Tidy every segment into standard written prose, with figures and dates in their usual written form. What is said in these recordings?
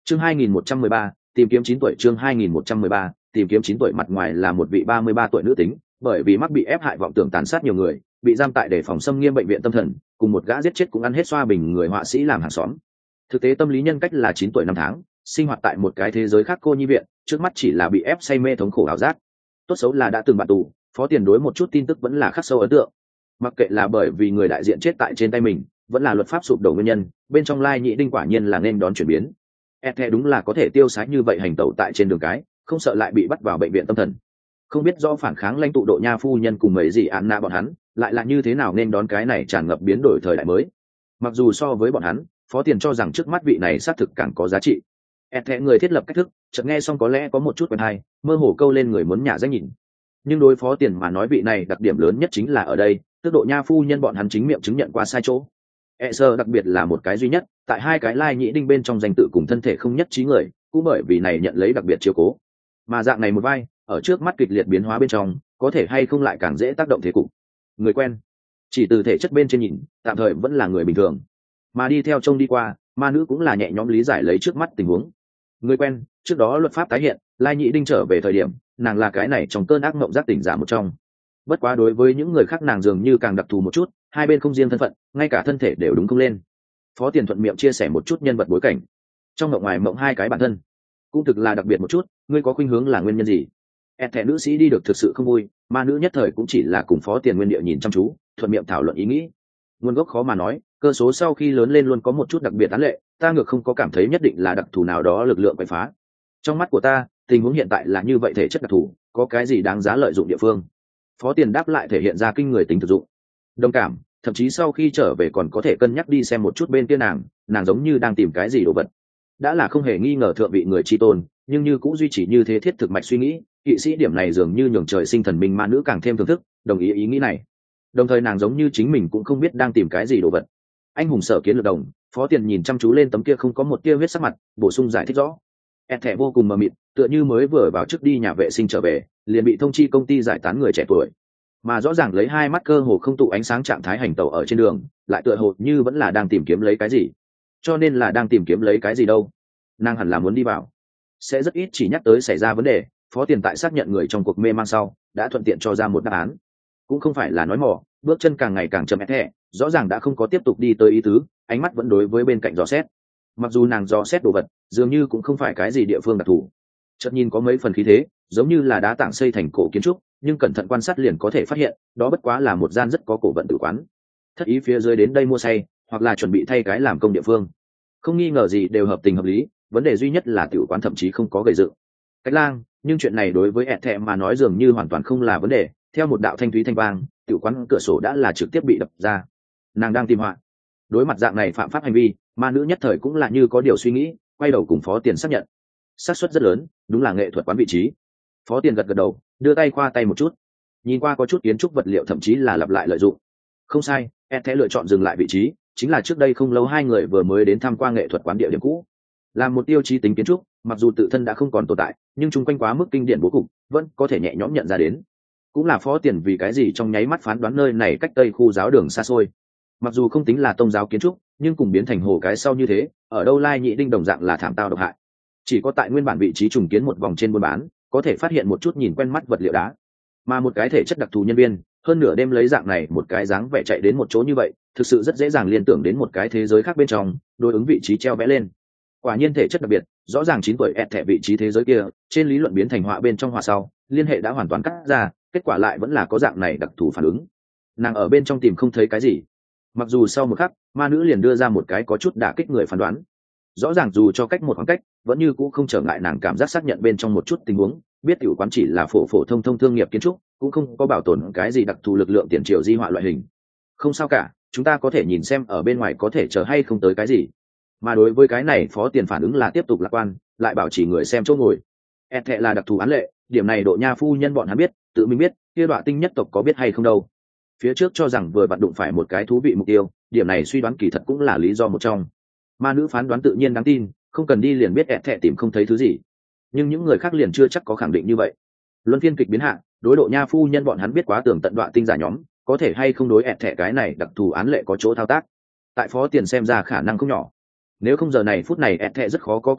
Chương 2113, tìm kiếm 9 tuổi. Chương 2113, tìm kiếm 9 tuổi. Mặt ngoài là một vị 33 tuổi nữ tính, bởi vì mắc bị ép hại vọng tưởng tàn sát nhiều người, bị giam tại để phòng xâm nghiêm bệnh viện tâm thần, cùng một gã giết chết cũng ăn hết xoa bình người họa sĩ làm hàng xóm. Thực tế tâm lý nhân cách là 9 tuổi 5 tháng, sinh hoạt tại một cái thế giới khác cô nhi viện, trước mắt chỉ là bị ép say mê thống khổ ảo giác. Tốt xấu là đã từng bạn tù, Phó Tiền đối một chút tin tức vẫn là khắc sâu ấn tượng. Mặc kệ là bởi vì người đại diện chết tại trên tay mình, vẫn là luật pháp sụp đổ nguyên nhân, bên trong Lai Nhị Đinh quả nhiên là nên đón chuyển biến. Ethe đúng là có thể tiêu sái như vậy hành tẩu tại trên đường cái, không sợ lại bị bắt vào bệnh viện tâm thần. Không biết do phản kháng lãnh tụ độ nha phu nhân cùng mấy gì Anna bọn hắn, lại là như thế nào nên đón cái này tràn ngập biến đổi thời đại mới. Mặc dù so với bọn hắn, Phó Tiền cho rằng trước mắt vị này xác thực càng có giá trị. Ethe người thiết lập cách thức, chợt nghe xong có lẽ có một chút quen hay, mơ hồ câu lên người muốn nhả danh nhìn. Nhưng đối Phó Tiền mà nói vị này đặc điểm lớn nhất chính là ở đây, tức độ nha phu nhân bọn hắn chính miệng chứng nhận qua sai chỗ. Sơ đặc biệt là một cái duy nhất, tại hai cái Lai Nhị Đinh bên trong danh tự cùng thân thể không nhất trí người, cũng bởi vì này nhận lấy đặc biệt chiếu cố. Mà dạng này một vai, ở trước mắt kịch liệt biến hóa bên trong, có thể hay không lại càng dễ tác động thế cục. Người quen, chỉ từ thể chất bên trên nhìn, tạm thời vẫn là người bình thường, mà đi theo trông đi qua, ma nữ cũng là nhẹ nhõm lý giải lấy trước mắt tình huống. Người quen, trước đó luật pháp tái hiện, Lai Nhị Đinh trở về thời điểm, nàng là cái này trong cơn ác mộng giác tỉnh giả một trong. Bất quá đối với những người khác nàng dường như càng đặc thù một chút, hai bên không riêng thân phận, ngay cả thân thể đều đúng không lên. Phó Tiền thuận miệng chia sẻ một chút nhân vật bối cảnh. Trong mộng ngoài mộng hai cái bản thân, cũng thực là đặc biệt một chút, ngươi có khuynh hướng là nguyên nhân gì? Thẻ nữ sĩ đi được thực sự không vui, ma nữ nhất thời cũng chỉ là cùng Phó Tiền nguyên địa nhìn chăm chú, thuận miệng thảo luận ý nghĩ. Nguồn gốc khó mà nói, cơ số sau khi lớn lên luôn có một chút đặc biệt án lệ, ta ngược không có cảm thấy nhất định là đặc thù nào đó lực lượng quậy phá. Trong mắt của ta, tình huống hiện tại là như vậy, thể chất đặc thù, có cái gì đáng giá lợi dụng địa phương? Phó Tiền đáp lại thể hiện ra kinh người tính thực dụng. Đồng cảm, thậm chí sau khi trở về còn có thể cân nhắc đi xem một chút bên kia nàng giống như đang tìm cái gì đồ vật. Đã là không hề nghi ngờ thượng vị người chi tôn, nhưng như cũng duy trì như thế thiết thực mạch suy nghĩ, kỵ sĩ điểm này dường như nhường trời sinh thần minh ma nữ càng thêm thưởng thức, đồng ý ý nghĩ này. Đồng thời nàng giống như chính mình cũng không biết đang tìm cái gì đồ vật. Anh hùng sở kiến lược đồng, Phó Tiền nhìn chăm chú lên tấm kia không có một tia huyết sắc mặt, bổ sung giải thích rõ. Thẻ vô cùng mờ mịt, tựa như mới vừa vào trước đi nhà vệ sinh trở về, liền bị thông chi công ty giải tán người trẻ tuổi, mà rõ ràng lấy hai mắt cơ hồ không tụ ánh sáng trạng thái hành tẩu ở trên đường, lại tựa hồ như vẫn là đang tìm kiếm lấy cái gì. Cho nên là đang tìm kiếm lấy cái gì đâu? Nàng hẳn là muốn đi vào, sẽ rất ít chỉ nhắc tới xảy ra vấn đề. Phó Tiền tại xác nhận người trong cuộc mê mang sau, đã thuận tiện cho ra một đáp án. Cũng không phải là nói mò, bước chân càng ngày càng chậm thẻ, rõ ràng đã không có tiếp tục đi tới ý tứ, ánh mắt vẫn đối với bên cạnh dò xét. Mặc dù nàng dò xét đồ vật, dường như cũng không phải cái gì địa phương đặc thù. Chợt nhìn có mấy phần khí thế, giống như là đá tảng xây thành cổ kiến trúc, nhưng cẩn thận quan sát liền có thể phát hiện, đó bất quá là một gian rất có cổ vận tử quán. Thất ý phía dưới đến đây mua say, hoặc là chuẩn bị thay cái làm công địa phương. Không nghi ngờ gì đều hợp tình hợp lý, vấn đề duy nhất là tiểu quán thậm chí không có gầy dựng cách lang, nhưng chuyện này đối với Thẹ mà nói dường như hoàn toàn không là vấn đề. Theo một đạo thanh thúy thanh vang, tiểu quán cửa sổ đã là trực tiếp bị đập ra. Nàng đang tìm họa. Đối mặt dạng này phạm pháp hành vi, ma nữ nhất thời cũng là như có điều suy nghĩ, quay đầu cùng Phó Tiền xác nhận. Xác suất rất lớn, đúng là nghệ thuật quán vị trí. Phó Tiền gật gật đầu, đưa tay qua tay một chút, nhìn qua có chút kiến trúc vật liệu, thậm chí là lặp lại lợi dụng. Không sai, Thẹ lựa chọn dừng lại vị trí, chính là trước đây không lâu hai người vừa mới đến tham quan nghệ thuật quán địa điểm cũ. Làm một tiêu chí tính kiến trúc, mặc dù tự thân đã không còn tồn tại, nhưng chung quanh quá mức kinh điển bố cục, vẫn có thể nhẹ nhõm nhận ra đến. Cũng là Phó Tiền vì cái gì trong nháy mắt phán đoán nơi này cách tây khu giáo đường xa xôi. Mặc dù không tính là tông giáo kiến trúc, nhưng cùng biến thành hồ cái sau như thế, ở đâu Lai Nhị Đinh đồng dạng là thảm tao độc hại. Chỉ có tại nguyên bản vị trí trùng kiến một vòng trên buôn bán, có thể phát hiện một chút nhìn quen mắt vật liệu đá. Mà một cái thể chất đặc thù nhân viên, hơn nửa đêm lấy dạng này một cái dáng vẻ chạy đến một chỗ như vậy, thực sự rất dễ dàng liên tưởng đến một cái thế giới khác bên trong, đối ứng vị trí treo vẽ lên. Quả nhiên thể chất đặc biệt, rõ ràng 9 tuổi Thẻ vị trí thế giới kia, trên lý luận biến thành họa bên trong họa sau, liên hệ đã hoàn toàn cắt ra, kết quả lại vẫn là có dạng này đặc thù phản ứng. Nàng ở bên trong tìm không thấy cái gì. Mặc dù sau một khắc, ma nữ liền đưa ra một cái có chút đả kích người phán đoán. Rõ ràng dù cho cách một khoảng cách, vẫn như cũ không trở ngại nàng cảm giác xác nhận bên trong một chút tình huống, biết tiểu quán chỉ là phổ phổ thông thông thương nghiệp kiến trúc, cũng không có bảo tồn cái gì đặc thù lực lượng tiền triệu di họa loại hình. Không sao cả, chúng ta có thể nhìn xem ở bên ngoài có thể chờ hay không tới cái gì. Mà đối với cái này Phó Tiền phản ứng là tiếp tục lạc quan, lại bảo chỉ người xem chỗ ngồi. Thẹ là đặc thù án lệ, điểm này độ nha phu nhân bọn hắn biết, tự mình biết, kia Đọa Tinh nhất tộc có biết hay không đâu. Phía trước cho rằng vừa bạn đụng phải một cái thú vị mục tiêu, điểm này suy đoán kỳ thật cũng là lý do một trong. Ma nữ phán đoán tự nhiên đáng tin, không cần đi liền biết Thẹ tìm không thấy thứ gì. Nhưng những người khác liền chưa chắc có khẳng định như vậy. Luân phiên kịch biến hạ, đối độ nha phu nhân bọn hắn biết quá tường tận Đọa Tinh giả nhóm, có thể hay không đối Thẹ cái này đặc thù án lệ có chỗ thao tác. Tại Phó Tiền xem ra khả năng không nhỏ. Nếu không giờ này phút này Thẹ rất khó có cơ hội,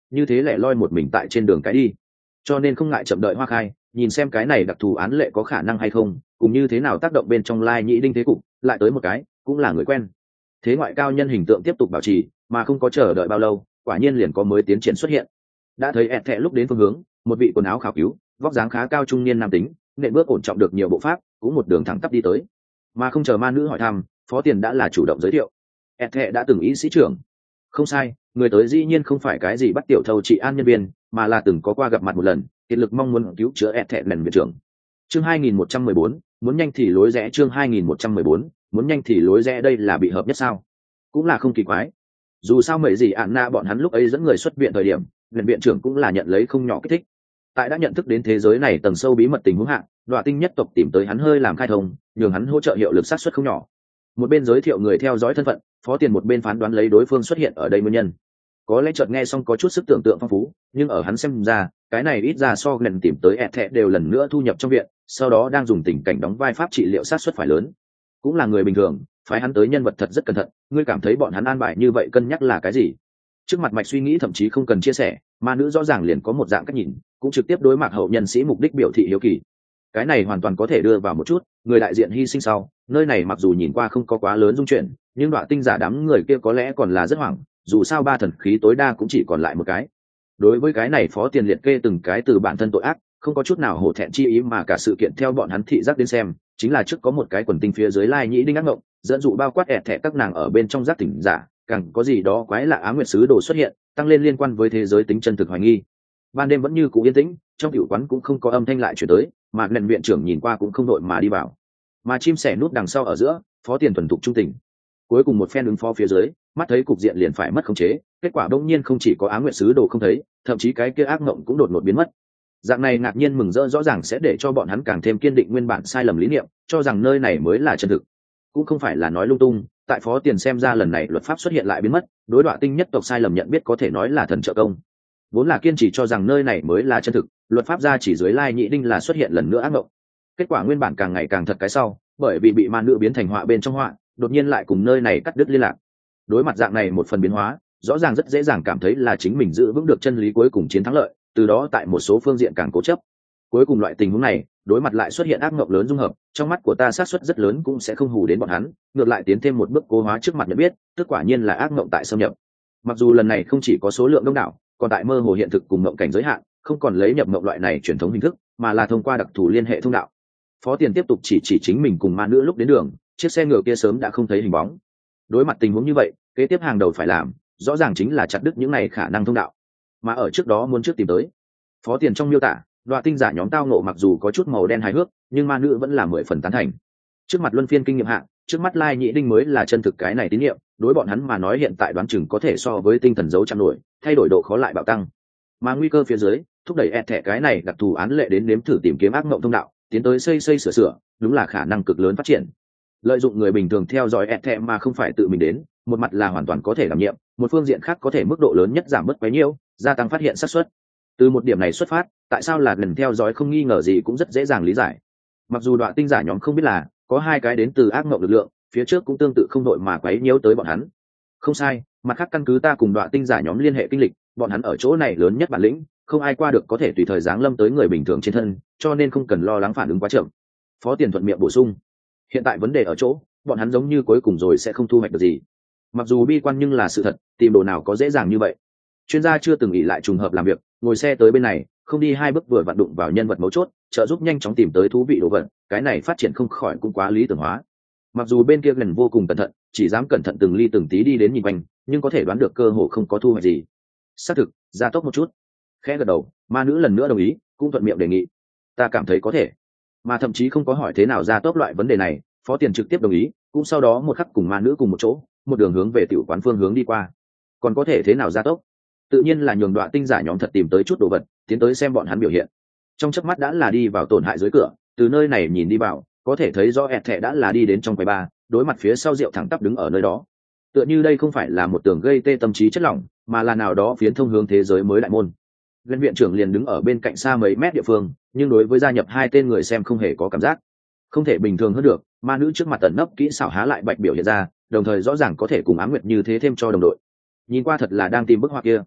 như thế lẻ loi một mình tại trên đường cái đi, cho nên không ngại chậm đợi hoa khai, nhìn xem cái này đặc thù án lệ có khả năng hay không, cùng như thế nào tác động bên trong lai nhĩ đinh thế cục. Lại tới một cái cũng là người quen, thế ngoại cao nhân hình tượng tiếp tục bảo trì, mà không có chờ đợi bao lâu, quả nhiên liền có mới tiến triển xuất hiện. Đã thấy ẹt thẹ lúc đến phương hướng, một vị quần áo khảo cứu, vóc dáng khá cao trung niên nam tính, nện bước ổn trọng được nhiều bộ pháp, cũng một đường thẳng tắp đi tới. Mà không chờ ma nữ hỏi thăm, Phó Tiền đã là chủ động giới thiệu. ẹt thẹ đã từng ý sĩ trưởng. Không sai, người tới dĩ nhiên không phải cái gì bắt tiểu thầu trị an nhân viên, mà là từng có qua gặp mặt một lần, kiệt lực mong muốn cứu chữa ẹt thẹ lần viện trưởng. Chương 2114, muốn nhanh thì lối rẽ. Chương 2114, muốn nhanh thì lối rẽ. Đây là bị hợp nhất sao? Cũng là không kỳ quái. Dù sao mấy gì ạn na bọn hắn lúc ấy dẫn người xuất viện thời điểm, viện viện trưởng cũng là nhận lấy không nhỏ kích thích. Tại đã nhận thức đến thế giới này tầng sâu bí mật tình huống hạng, Đoạ Tinh nhất tộc tìm tới hắn hơi làm khai thông, nhường hắn hỗ trợ hiệu lực sát xuất không nhỏ. Một bên giới thiệu người theo dõi thân phận, Phó Tiền một bên phán đoán lấy đối phương xuất hiện ở đây nguyên nhân. Có lẽ chợt nghe xong có chút sức tưởng tượng phong phú, nhưng ở hắn xem ra, cái này ít ra so lần tìm tới ẹt thẹ đều lần nữa thu nhập trong viện, sau đó đang dùng tình cảnh đóng vai pháp trị liệu sát xuất phải lớn. Cũng là người bình thường, phái hắn tới nhân vật thật rất cẩn thận, ngươi cảm thấy bọn hắn an bài như vậy cân nhắc là cái gì? Trước mặt mạch suy nghĩ thậm chí không cần chia sẻ, ma nữ rõ ràng liền có một dạng cách nhìn, cũng trực tiếp đối mặt hậu nhân sĩ mục đích biểu thị hiếu kỳ. Cái này hoàn toàn có thể đưa vào một chút, người đại diện hy sinh sau, nơi này mặc dù nhìn qua không có quá lớn dung chuyển, nhưng Đoạ Tinh giả đám người kia có lẽ còn là rất hoảng, dù sao ba thần khí tối đa cũng chỉ còn lại một cái. Đối với cái này Phó Tiền liệt kê từng cái từ bản thân tội ác, không có chút nào hổ thẹn chi ý, mà cả sự kiện theo bọn hắn thị giác đến xem, chính là trước có một cái quần tinh phía dưới lai nhĩ đinh ác ngộng, dẫn dụ bao quát ẹt thẻ các nàng ở bên trong giác tỉnh giả, càng có gì đó quái lạ Á Nguyệt sứ đồ xuất hiện, tăng lên liên quan với thế giới tính chân thực hoài nghi. Ban đêm vẫn như cũ yên tĩnh, trong tiểu quán cũng không có âm thanh lại chuyển tới, mà nền viện trưởng nhìn qua cũng không đội mà đi vào. Mà chim sẻ nút đằng sau ở giữa, Phó Tiền thuần thục trung tình. Cuối cùng một phen ứng phó phía dưới, mắt thấy cục diện liền phải mất khống chế, kết quả đông nhiên không chỉ có Á Nguyệt sứ đồ không thấy, thậm chí cái kia ác mộng cũng đột ngột biến mất. Dạng này ngạc nhiên mừng rỡ rõ ràng sẽ để cho bọn hắn càng thêm kiên định nguyên bản sai lầm lý niệm, cho rằng nơi này mới là chân thực. Cũng không phải là nói lung tung, tại Phó Tiền xem ra lần này luật pháp xuất hiện lại biến mất, đối Đoạ Tinh nhất tộc sai lầm nhận biết có thể nói là thần trợ công. Vốn là kiên trì cho rằng nơi này mới là chân thực, luật pháp ra chỉ dưới lai nhị đinh là xuất hiện lần nữa ác mộng. Kết quả nguyên bản càng ngày càng thật cái sau, bởi vì bị ma nữ biến thành họa bên trong họa, đột nhiên lại cùng nơi này cắt đứt liên lạc. Đối mặt dạng này một phần biến hóa, rõ ràng rất dễ dàng cảm thấy là chính mình giữ vững được chân lý cuối cùng chiến thắng lợi, từ đó tại một số phương diện càng cố chấp. Cuối cùng loại tình huống này, đối mặt lại xuất hiện ác mộng lớn dung hợp, trong mắt của ta xác suất rất lớn cũng sẽ không hù đến bọn hắn, ngược lại tiến thêm một bước cố hóa trước mặt nhận biết, tức quả nhiên là ác mộng tại xâm nhập. Mặc dù lần này không chỉ có số lượng đông đảo, còn tại mơ hồ hiện thực cùng mộng cảnh giới hạn, không còn lấy nhập mộng loại này truyền thống hình thức, mà là thông qua đặc thù liên hệ thông đạo. Phó Tiền tiếp tục chỉ chính mình cùng ma nữ lúc đến đường, chiếc xe ngựa kia sớm đã không thấy hình bóng. Đối mặt tình huống như vậy, kế tiếp hàng đầu phải làm, rõ ràng chính là chặt đứt những này khả năng thông đạo. Mà ở trước đó muốn trước tìm tới. Phó Tiền trong miêu tả, Đoạ Tinh giả nhóm tao nộ mặc dù có chút màu đen hài hước, nhưng ma nữ vẫn là 10 phần tán thành. Trước mặt luân phiên kinh nghiệm hạng, trước mắt lai nhị đinh mới là chân thực cái này tín nhiệm, đối bọn hắn mà nói hiện tại đoán chừng có thể so với tinh thần dấu chạm nổi, thay đổi độ khó lại bạo tăng. Mà nguy cơ phía dưới, thúc đẩy ẹt thẻ cái này đặc thù án lệ đến nếm thử tìm kiếm ác mộng thông đạo, tiến tới xây sửa, đúng là khả năng cực lớn phát triển. Lợi dụng người bình thường theo dõi ẹt thẻ mà không phải tự mình đến, một mặt là hoàn toàn có thể đảm nhiệm, một phương diện khác có thể mức độ lớn nhất giảm bớt bấy nhiêu, gia tăng phát hiện xác suất. Từ một điểm này xuất phát, tại sao là lần theo dõi không nghi ngờ gì cũng rất dễ dàng lý giải. Mặc dù Đoạ Tinh giả nhóm không biết là có hai cái đến từ ác mộng lực lượng, phía trước cũng tương tự không đội mà quấy nhiễu tới bọn hắn. Không sai, mặt khác căn cứ ta cùng Đoạ Tinh giả nhóm liên hệ kinh lịch, bọn hắn ở chỗ này lớn nhất bản lĩnh, không ai qua được có thể tùy thời giáng lâm tới người bình thường trên thân, cho nên không cần lo lắng phản ứng quá chậm. Phó Tiền thuận miệng bổ sung. Hiện tại vấn đề ở chỗ, bọn hắn giống như cuối cùng rồi sẽ không thu hoạch được gì. Mặc dù bi quan nhưng là sự thật, tìm đồ nào có dễ dàng như vậy. Chuyên gia chưa từng ỷ lại trùng hợp làm việc, ngồi xe tới bên này, không đi hai bước vừa vặn đụng vào nhân vật mấu chốt, trợ giúp nhanh chóng tìm tới thú vị đồ vật, cái này phát triển không khỏi cũng quá lý tưởng hóa. Mặc dù bên kia gần vô cùng cẩn thận, chỉ dám cẩn thận từng ly từng tí đi đến nhìn quanh, nhưng có thể đoán được cơ hồ không có thu hoạch gì. Xác thực, gia tốc một chút. Khẽ gật đầu, ma nữ lần nữa đồng ý, cũng thuận miệng đề nghị. Ta cảm thấy có thể. Mà thậm chí không có hỏi thế nào gia tốc loại vấn đề này, Phó Tiền trực tiếp đồng ý, cũng sau đó một khắc cùng ma nữ cùng một chỗ, một đường hướng về tiểu quán phương hướng đi qua. Còn có thể thế nào gia tốc? Tự nhiên là nhường Đoạ Tinh giả nhóm thật tìm tới chút đồ vật, tiến tới xem bọn hắn biểu hiện. Trong chớp mắt đã là đi vào tổn hại dưới cửa, từ nơi này nhìn đi vào, có thể thấy rõ ẹt thẻ đã là đi đến trong quầy bar, đối mặt phía sau rượu thẳng tắp đứng ở nơi đó. Tựa như đây không phải là một tường gây tê tâm trí chất lỏng, mà là nào đó phiến thông hướng thế giới mới đại môn. Viên viện trưởng liền đứng ở bên cạnh xa mấy mét địa phương, nhưng đối với gia nhập hai tên người xem không hề có cảm giác. Không thể bình thường hơn được, ma nữ trước mặt tận nấp kỹ xảo há lại bạch biểu hiện ra, đồng thời rõ ràng có thể cùng Ám Nguyệt như thế thêm cho đồng đội. Nhìn qua thật là đang tìm bức họa kia.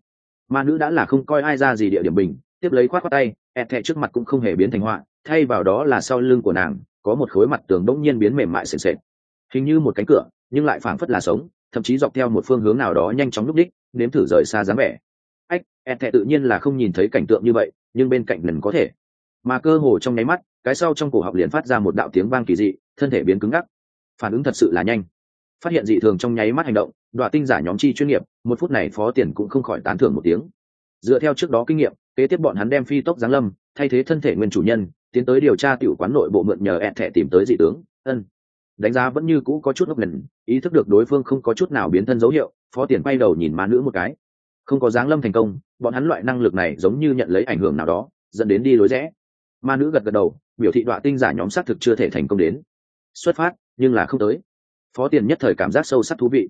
Ma nữ đã là không coi ai ra gì địa điểm bình, tiếp lấy khoát khoát tay, ẹt thẹ trước mặt cũng không hề biến thành họa, thay vào đó là sau lưng của nàng có một khối mặt tường đống nhiên biến mềm mại sền sệt, hình như một cánh cửa nhưng lại phảng phất là sống, thậm chí dọc theo một phương hướng nào đó nhanh chóng lúc đích, nếm thử rời xa dáng vẻ. Ách, ẹt thẹ tự nhiên là không nhìn thấy cảnh tượng như vậy, nhưng bên cạnh lần có thể, mà cơ hồ trong nháy mắt, cái sau trong cổ họng liền phát ra một đạo tiếng vang kỳ dị, thân thể biến cứng ngắc, phản ứng thật sự là nhanh. Phát hiện dị thường trong nháy mắt hành động, Đoạ tinh giả nhóm chi chuyên nghiệp, một phút này Phó Tiền cũng không khỏi tán thưởng một tiếng. Dựa theo trước đó kinh nghiệm, kế tiếp bọn hắn đem phi tốc giáng lâm, thay thế thân thể nguyên chủ nhân, tiến tới điều tra tiểu quán nội bộ mượn nhờ ẹt thẻ tìm tới dị tướng. Đánh giá vẫn như cũ có chút ngốc lần, ý thức được đối phương không có chút nào biến thân dấu hiệu, Phó Tiền quay đầu nhìn ma nữ một cái. Không có giáng lâm thành công, bọn hắn loại năng lực này giống như nhận lấy ảnh hưởng nào đó, dẫn đến đi lối rẽ. Ma nữ gật gật đầu, biểu thị Đoạ tinh giả nhóm xác thực chưa thể thành công đến xuất phát, nhưng là không tới. Phó Tiền nhất thời cảm giác sâu sắc thú vị.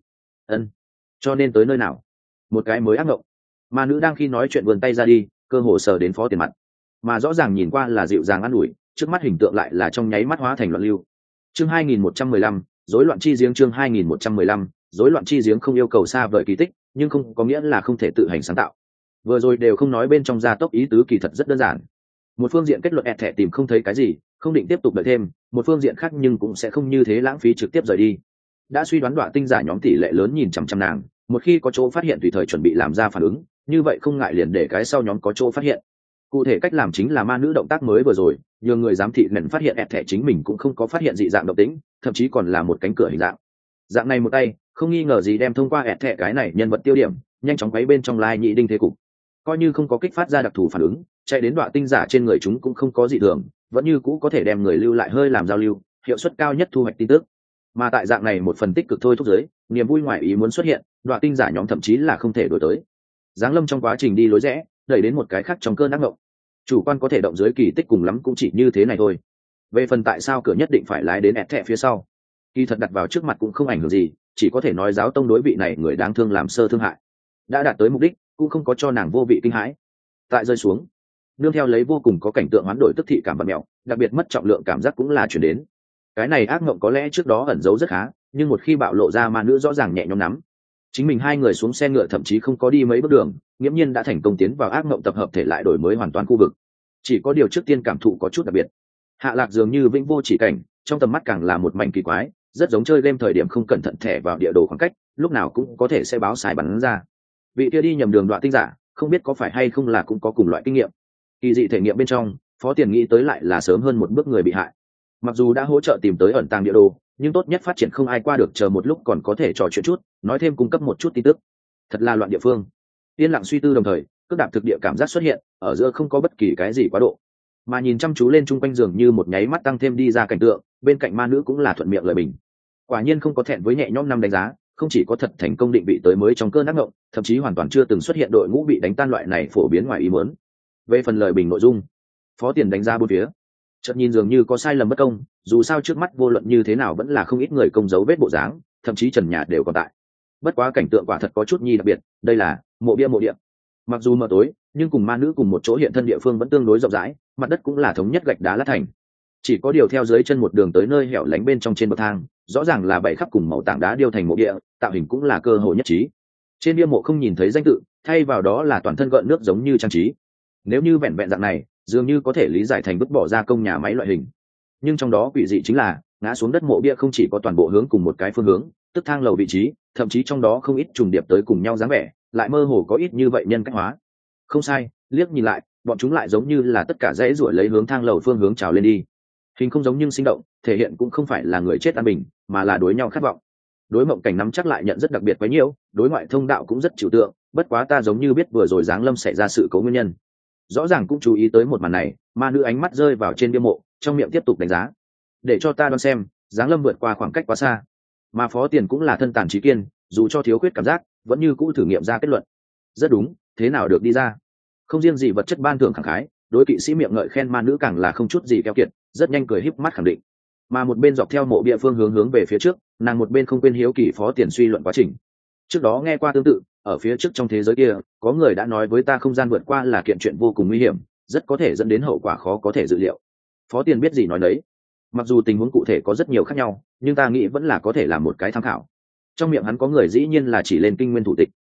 Cho nên tới nơi nào? Một cái mới ác mộng. Ma nữ đang khi nói chuyện vươn tay ra đi, cơ hồ sờ đến Phó Tiền mặt, mà rõ ràng nhìn qua là dịu dàng an ủi, trước mắt hình tượng lại là trong nháy mắt hóa thành loạn lưu. Chương 2115, rối loạn chi giếng. Chương 2115, rối loạn chi giếng không yêu cầu xa vời kỳ tích, nhưng không có nghĩa là không thể tự hành sáng tạo. Vừa rồi đều không nói bên trong gia tốc ý tứ kỳ thật rất đơn giản. Một phương diện kết luận ẹt thẻ tìm không thấy cái gì, không định tiếp tục đợi thêm, một phương diện khác nhưng cũng sẽ không như thế lãng phí trực tiếp rời đi. Đã suy đoán Đoạ tinh giả nhóm tỷ lệ lớn nhìn chằm chằm nàng, một khi có chỗ phát hiện tùy thời chuẩn bị làm ra phản ứng, như vậy không ngại liền để cái sau nhóm có chỗ phát hiện. Cụ thể cách làm chính là ma nữ động tác mới vừa rồi, nhờ người giám thị nhận phát hiện ẹt thẻ chính mình cũng không có phát hiện dị dạng động tĩnh, thậm chí còn là một cánh cửa hình dạng này một tay không nghi ngờ gì đem thông qua ẹt thẻ cái này nhân vật tiêu điểm nhanh chóng quấy bên trong lai nhị đinh thế cục, coi như không có kích phát ra đặc thù phản ứng, chạy đến Đoạ tinh giả trên người chúng cũng không có dị thường, vẫn như cũ có thể đem người lưu lại hơi làm giao lưu, hiệu suất cao nhất thu hoạch tin tức. Mà tại dạng này một phần tích cực thôi thúc giới, niềm vui ngoài ý muốn xuất hiện, Đoạ tinh giả nhóm thậm chí là không thể đổi tới. Giáng lâm trong quá trình đi lối rẽ, đẩy đến một cái khác trong cơn ác mộng. Chủ quan có thể động dưới kỳ tích cùng lắm cũng chỉ như thế này thôi. Về phần tại sao cửa nhất định phải lái đến ẹt thẻ phía sau, kỳ thật đặt vào trước mặt cũng không ảnh hưởng gì, chỉ có thể nói giáo tông đối vị này người đáng thương làm sơ thương hại, đã đạt tới mục đích, cũng không có cho nàng vô vị kinh hãi. Tại rơi xuống, nương theo lấy vô cùng có cảnh tượng hoán đổi tức thị cảm vật mẹo, đặc biệt mất trọng lượng cảm giác cũng là chuyển đến. Cái này ác mộng có lẽ trước đó ẩn giấu rất khá, nhưng một khi bạo lộ ra ma nữ rõ ràng nhẹ nhõm nắm. Chính mình hai người xuống xe ngựa thậm chí không có đi mấy bước đường, nghiễm nhiên đã thành công tiến vào ác mộng tập hợp thể lại đổi mới hoàn toàn khu vực. Chỉ có điều trước tiên cảm thụ có chút đặc biệt. Hạ lạc dường như vĩnh vô chỉ cảnh, trong tầm mắt càng là một mảnh kỳ quái, rất giống chơi game thời điểm không cẩn thận thẻ vào địa đồ khoảng cách, lúc nào cũng có thể sẽ báo sai bắn ra. Vị kia đi nhầm đường Đoạ tinh giả, không biết có phải hay không là cũng có cùng loại kinh nghiệm. Kỳ dị thể nghiệm bên trong, Phó Tiền nghĩ tới lại là sớm hơn một bước người bị hại. Mặc dù đã hỗ trợ tìm tới ẩn tàng địa đồ, nhưng tốt nhất phát triển không ai qua được, chờ một lúc còn có thể trò chuyện chút, nói thêm cung cấp một chút tin tức. Thật là loạn địa phương. Yên lặng suy tư đồng thời, cước đạp thực địa cảm giác xuất hiện, ở giữa không có bất kỳ cái gì quá độ, mà nhìn chăm chú lên chung quanh giường như một nháy mắt tăng thêm đi ra cảnh tượng, bên cạnh ma nữ cũng là thuận miệng lời bình. Quả nhiên không có thẹn với nhẹ nhõm năm đánh giá, không chỉ có thật thành công định vị tới mới trong cơn ác mộng, thậm chí hoàn toàn chưa từng xuất hiện đội ngũ bị đánh tan loại này phổ biến ngoài ý muốn. Về phần lời bình nội dung, Phó Tiền đánh giá bốn phía, chợt nhìn dường như có sai lầm bất công, dù sao trước mắt vô luận như thế nào vẫn là không ít người công dấu vết bộ dáng, thậm chí trần nhà đều còn tại. Bất quá cảnh tượng quả thật có chút nhi đặc biệt, đây là mộ địa. Mặc dù mờ tối, nhưng cùng ma nữ cùng một chỗ hiện thân địa phương vẫn tương đối rộng rãi, mặt đất cũng là thống nhất gạch đá lát thành. Chỉ có điều theo dưới chân một đường tới nơi hẻo lánh bên trong trên bậc thang, rõ ràng là bảy khắp cùng màu tảng đá điêu thành mộ địa, tạo hình cũng là cơ hồ nhất trí. Trên bia mộ không nhìn thấy danh tự, thay vào đó là toàn thân gợn nước giống như trang trí. Nếu như vẹn vẹn dạng này, dường như có thể lý giải thành vứt bỏ ra công nhà máy loại hình. Nhưng trong đó quỷ dị chính là, ngã xuống đất mộ bia không chỉ có toàn bộ hướng cùng một cái phương hướng, tức thang lầu vị trí, thậm chí trong đó không ít trùng điệp tới cùng nhau dáng vẻ, lại mơ hồ có ít như vậy nhân cách hóa. Không sai, liếc nhìn lại, bọn chúng lại giống như là tất cả dãy ruổi lấy hướng thang lầu phương hướng trào lên đi. Hình không giống nhưng sinh động, thể hiện cũng không phải là người chết an bình, mà là đối nhau khát vọng. Đối mộng cảnh nắm chắc lại nhận rất đặc biệt quá nhiều, đối ngoại thông đạo cũng rất chịu tượng, bất quá ta giống như biết vừa rồi giáng lâm xảy ra sự cố nguyên nhân. Rõ ràng cũng chú ý tới một màn này, ma nữ ánh mắt rơi vào trên bia mộ, trong miệng tiếp tục đánh giá. Để cho ta đoán xem, giáng lâm vượt qua khoảng cách quá xa. Mà Phó Tiền cũng là thân tàn trí kiên, dù cho thiếu khuyết cảm giác, vẫn như cũ thử nghiệm ra kết luận. Rất đúng, thế nào được đi ra. Không riêng gì vật chất ban thưởng khẳng khái, đối kỵ sĩ miệng ngợi khen ma nữ càng là không chút gì keo kiệt, rất nhanh cười híp mắt khẳng định. Mà một bên dọc theo mộ bia phương hướng về phía trước, nàng một bên không quên hiếu kỳ Phó Tiền suy luận quá trình. Trước đó nghe qua tương tự, ở phía trước trong thế giới kia, có người đã nói với ta không gian vượt qua là kiện chuyện vô cùng nguy hiểm, rất có thể dẫn đến hậu quả khó có thể dự liệu. Phó Tiền biết gì nói đấy. Mặc dù tình huống cụ thể có rất nhiều khác nhau, nhưng ta nghĩ vẫn là có thể làm một cái tham khảo. Trong miệng hắn có người dĩ nhiên là chỉ lên kinh nguyên thủ tịch.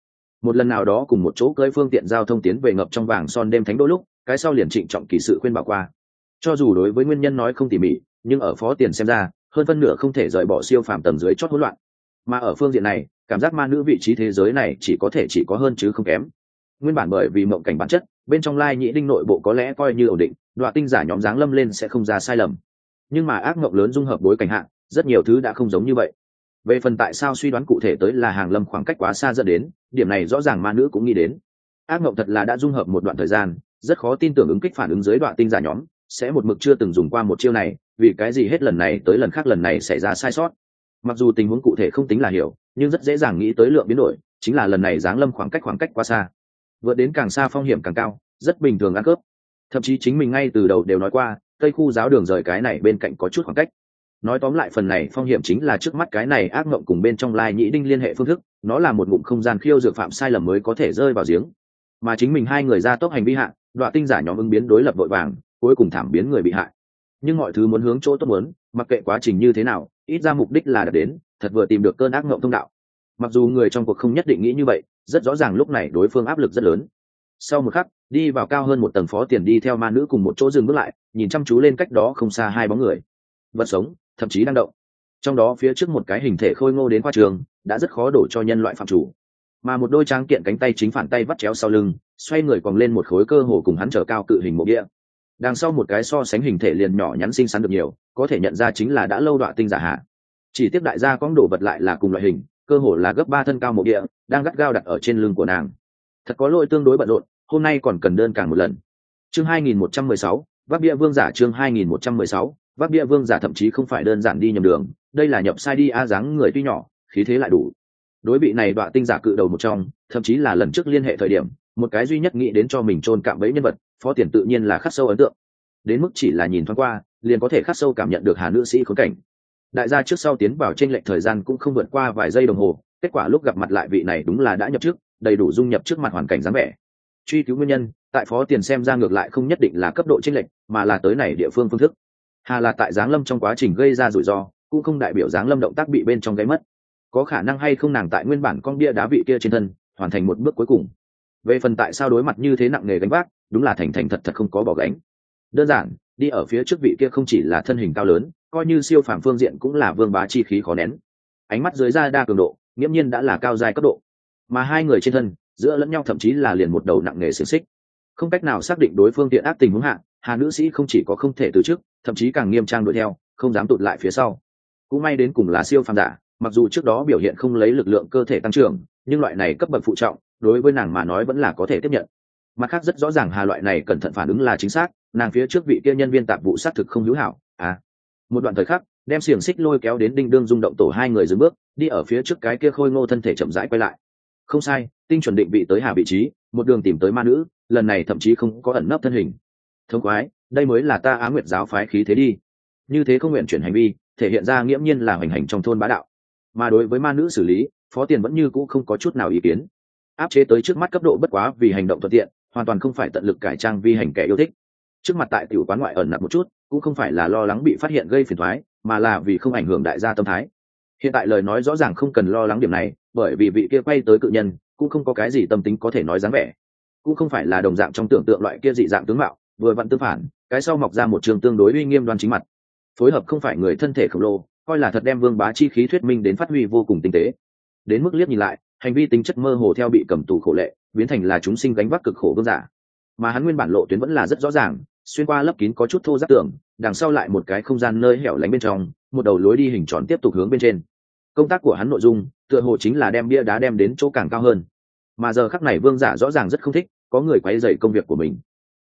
một lần nào đó cùng một chỗ cưỡi phương tiện giao thông tiến về ngập trong vàng son đêm thánh đôi lúc cái sau liền trịnh trọng kỳ sự khuyên bảo qua. Cho dù đối với nguyên nhân nói không tỉ mỉ, nhưng ở Phó Tiền xem ra hơn phân nửa không thể rời bỏ siêu phàm tầng dưới chót hỗn loạn. Mà ở phương diện này cảm giác ma nữ vị trí thế giới này chỉ có hơn chứ không kém. Nguyên bản bởi vì mộng cảnh bản chất bên trong lai nhĩ đinh nội bộ có lẽ coi như ổn định, đoạ tinh giả nhóm dáng lâm lên sẽ không ra sai lầm, nhưng mà ác mộng lớn dung hợp bối cảnh hạ rất nhiều thứ đã không giống như vậy. Về phần tại sao suy đoán cụ thể tới là hàng lâm khoảng cách quá xa dẫn đến, điểm này rõ ràng ma nữ cũng nghĩ đến. Ác mộng thật là đã dung hợp một đoạn thời gian, rất khó tin tưởng ứng kích phản ứng dưới đoạ tinh giả nhóm sẽ một mực chưa từng dùng qua một chiêu này, vì cái gì hết lần này tới lần khác lần này xảy ra sai sót. Mặc dù tình huống cụ thể không tính là hiểu, nhưng rất dễ dàng nghĩ tới lượng biến đổi, chính là lần này giáng lâm khoảng cách quá xa, vượt đến càng xa phong hiểm càng cao, rất bình thường ăn cướp. Thậm chí chính mình ngay từ đầu đều nói qua tây khu giáo đường rời cái này bên cạnh có chút khoảng cách. Nói tóm lại phần này phong hiểm chính là trước mắt cái này ác mộng cùng bên trong lai nhĩ đinh liên hệ phương thức, nó là một ngụm không gian khiêu dược phạm sai lầm mới có thể rơi vào giếng, mà chính mình hai người ra tốc hành vi hạ đoạ tinh giả nhóm ứng biến đối lập vội vàng, cuối cùng thảm biến người bị hại. Nhưng mọi thứ muốn hướng chỗ tốt muốn, mặc kệ quá trình như thế nào, ít ra mục đích là đạt đến, thật vừa tìm được cơn ác mộng thông đạo. Mặc dù người trong cuộc không nhất định nghĩ như vậy, rất rõ ràng lúc này đối phương áp lực rất lớn. Sau một khắc, đi vào cao hơn một tầng Phó Tiền đi theo ma nữ cùng một chỗ dừng bước lại, nhìn chăm chú lên cách đó không xa hai bóng người, vật sống, thậm chí đang động. Trong đó phía trước một cái hình thể khôi ngô đến qua trường, đã rất khó đổ cho nhân loại phạm chủ, mà một đôi tráng kiện cánh tay chính phản tay vắt chéo sau lưng, xoay người quòng lên một khối cơ hồ cùng hắn trở cao cự hình mộ địa. Đằng sau một cái so sánh hình thể liền nhỏ nhắn xinh xắn được nhiều, có thể nhận ra chính là đã lâu đoạ tinh giả hạ. Chỉ tiếc đại gia con đồ vật lại là cùng loại hình, cơ hồ là gấp 3 thân cao mộ địa, đang gắt gao đặt ở trên lưng của nàng. Thật có lỗi tương đối bận rộn, hôm nay còn cần đơn càng một lần. Chương 2116, vác bia vương giả. Chương 2116, vác bia vương giả thậm chí không phải đơn giản đi nhầm đường, đây là nhập sai đi dáng người tuy nhỏ, khí thế lại đủ. Đối vị này đoạ tinh giả cự đầu một trong, thậm chí là lần trước liên hệ thời điểm, một cái duy nhất nghĩ đến cho mình chôn cạm bẫy nhân vật, Phó Tiền tự nhiên là khắc sâu ấn tượng. Đến mức chỉ là nhìn thoáng qua, liền có thể khắc sâu cảm nhận được Hà nữ sĩ khốn cảnh. Đại gia trước sau tiến vào trên lệch thời gian cũng không vượt qua vài giây đồng hồ, kết quả lúc gặp mặt lại vị này đúng là đã nhập trước, đầy đủ dung nhập trước mặt hoàn cảnh dáng vẻ. Truy cứu nguyên nhân, tại Phó Tiền xem ra ngược lại không nhất định là cấp độ chênh lệch, mà là tới này địa phương phương thức. Hà là tại giáng lâm trong quá trình gây ra rủi ro, cũng không đại biểu giáng lâm động tác bị bên trong gáy mất. Có khả năng hay không nàng tại nguyên bản con bia đá vị kia trên thân, hoàn thành một bước cuối cùng. Về phần tại sao đối mặt như thế nặng nề gánh vác, đúng là thành thật không có bỏ gánh. Đơn giản, đi ở phía trước vị kia không chỉ là thân hình cao lớn, coi như siêu phàm phương diện cũng là vương bá chi khí khó nén. Ánh mắt dưới da đa cường độ, nghiễm nhiên đã là cao giai cấp độ. Mà hai người trên thân, giữa lẫn nhau thậm chí là liền một đầu nặng nề xiềng xích. Không cách nào xác định đối phương tiện ác tình huống hạ, Hà nữ sĩ không chỉ có không thể từ trước, thậm chí càng nghiêm trang đuổi theo, không dám tụt lại phía sau. Cũng may đến cùng là siêu phàm giả, mặc dù trước đó biểu hiện không lấy lực lượng cơ thể tăng trưởng, nhưng loại này cấp bậc phụ trọng, đối với nàng mà nói vẫn là có thể tiếp nhận. Mặt khác rất rõ ràng Hà loại này cẩn thận phản ứng là chính xác, nàng phía trước vị kia nhân viên tạp vụ xác thực không hữu hảo. Một đoạn thời khắc, đem xiềng xích lôi kéo đến đinh đương rung động tổ hai người dừng bước, đi ở phía trước cái kia khôi ngô thân thể chậm rãi quay lại. Không sai, tinh chuẩn định vị tới Hà vị trí, một đường tìm tới ma nữ, lần này thậm chí không có ẩn nấp thân hình. Thông quái, đây mới là ta Á Nguyệt giáo phái khí thế đi. Như thế không nguyện chuyển hành vi, thể hiện ra nghiễm nhiên là hoành hành trong thôn bá đạo. Mà đối với ma nữ xử lý, Phó Tiền vẫn như cũ không có chút nào ý kiến. Áp chế tới trước mắt cấp độ bất quá vì hành động thuận tiện, hoàn toàn không phải tận lực cải trang vi hành kẻ yêu thích. Trước mặt tại tiểu quán ngoại ẩn nặc một chút, cũng không phải là lo lắng bị phát hiện gây phiền toái, mà là vì không ảnh hưởng đại gia tâm thái. Hiện tại lời nói rõ ràng không cần lo lắng điểm này, bởi vì vị kia quay tới cự nhân, cũng không có cái gì tâm tính có thể nói dáng vẻ, cũng không phải là đồng dạng trong tưởng tượng loại kia dị dạng tướng mạo, vừa vặn tương phản, cái sau mọc ra một trường tương đối uy nghiêm đoan chính mặt. Phối hợp không phải người thân thể khổng lồ, coi là thật đem vương bá chi khí thuyết minh đến phát huy vô cùng tinh tế. Đến mức liếc nhìn lại, hành vi tính chất mơ hồ theo bị cầm tù khổ lệ, biến thành là chúng sinh gánh vác cực khổ vương giả. Mà hắn nguyên bản lộ tuyến vẫn là rất rõ ràng, xuyên qua lấp kín có chút thô ráp tường, đằng sau lại một cái không gian nơi hẻo lánh bên trong, một đầu lối đi hình tròn tiếp tục hướng bên trên. Công tác của hắn nội dung, tựa hồ chính là đem bia đá đem đến chỗ càng cao hơn. Mà giờ khắc này vương giả rõ ràng rất không thích, có người quấy rầy công việc của mình.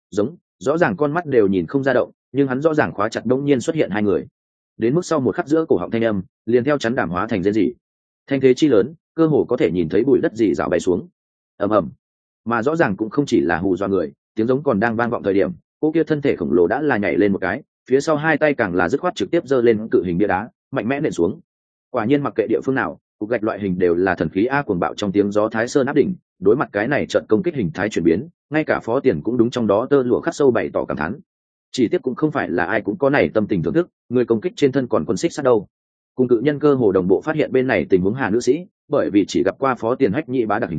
Rõ ràng con mắt đều nhìn không ra động, nhưng hắn rõ ràng khóa chặt đống nhiên xuất hiện hai người. Đến mức sau một khắc giữa cổ họng thanh âm, liền theo chắn đảm hóa thành rên rỉ. Thanh thế chi lớn, cơ hồ có thể nhìn thấy bụi đất rỉ rào bay xuống. Ầm ầm. Mà rõ ràng cũng không chỉ là hù dọa người, tiếng giống còn đang vang vọng thời điểm, cô kia thân thể khổng lồ đã là nhảy lên một cái, phía sau hai tay càng là dứt khoát trực tiếp giơ lên cự hình bia đá, mạnh mẽ nện xuống. Quả nhiên mặc kệ địa phương nào, cục gạch loại hình đều là thần khí a cuồng bạo trong tiếng gió Thái Sơn áp đỉnh, đối mặt cái này trận công kích hình thái chuyển biến, ngay cả Phó Tiền cũng đúng trong đó tơ lụa khắc sâu bày tỏ cảm thán. Chỉ tiếc cũng không phải là ai cũng có này tâm tình thưởng thức, người công kích trên thân còn quân xích sát đâu. Cùng cự nhân cơ hồ đồng bộ phát hiện bên này tình huống Hà nữ sĩ, bởi vì chỉ gặp qua Phó Tiền hách nhị bá đặc hình thái,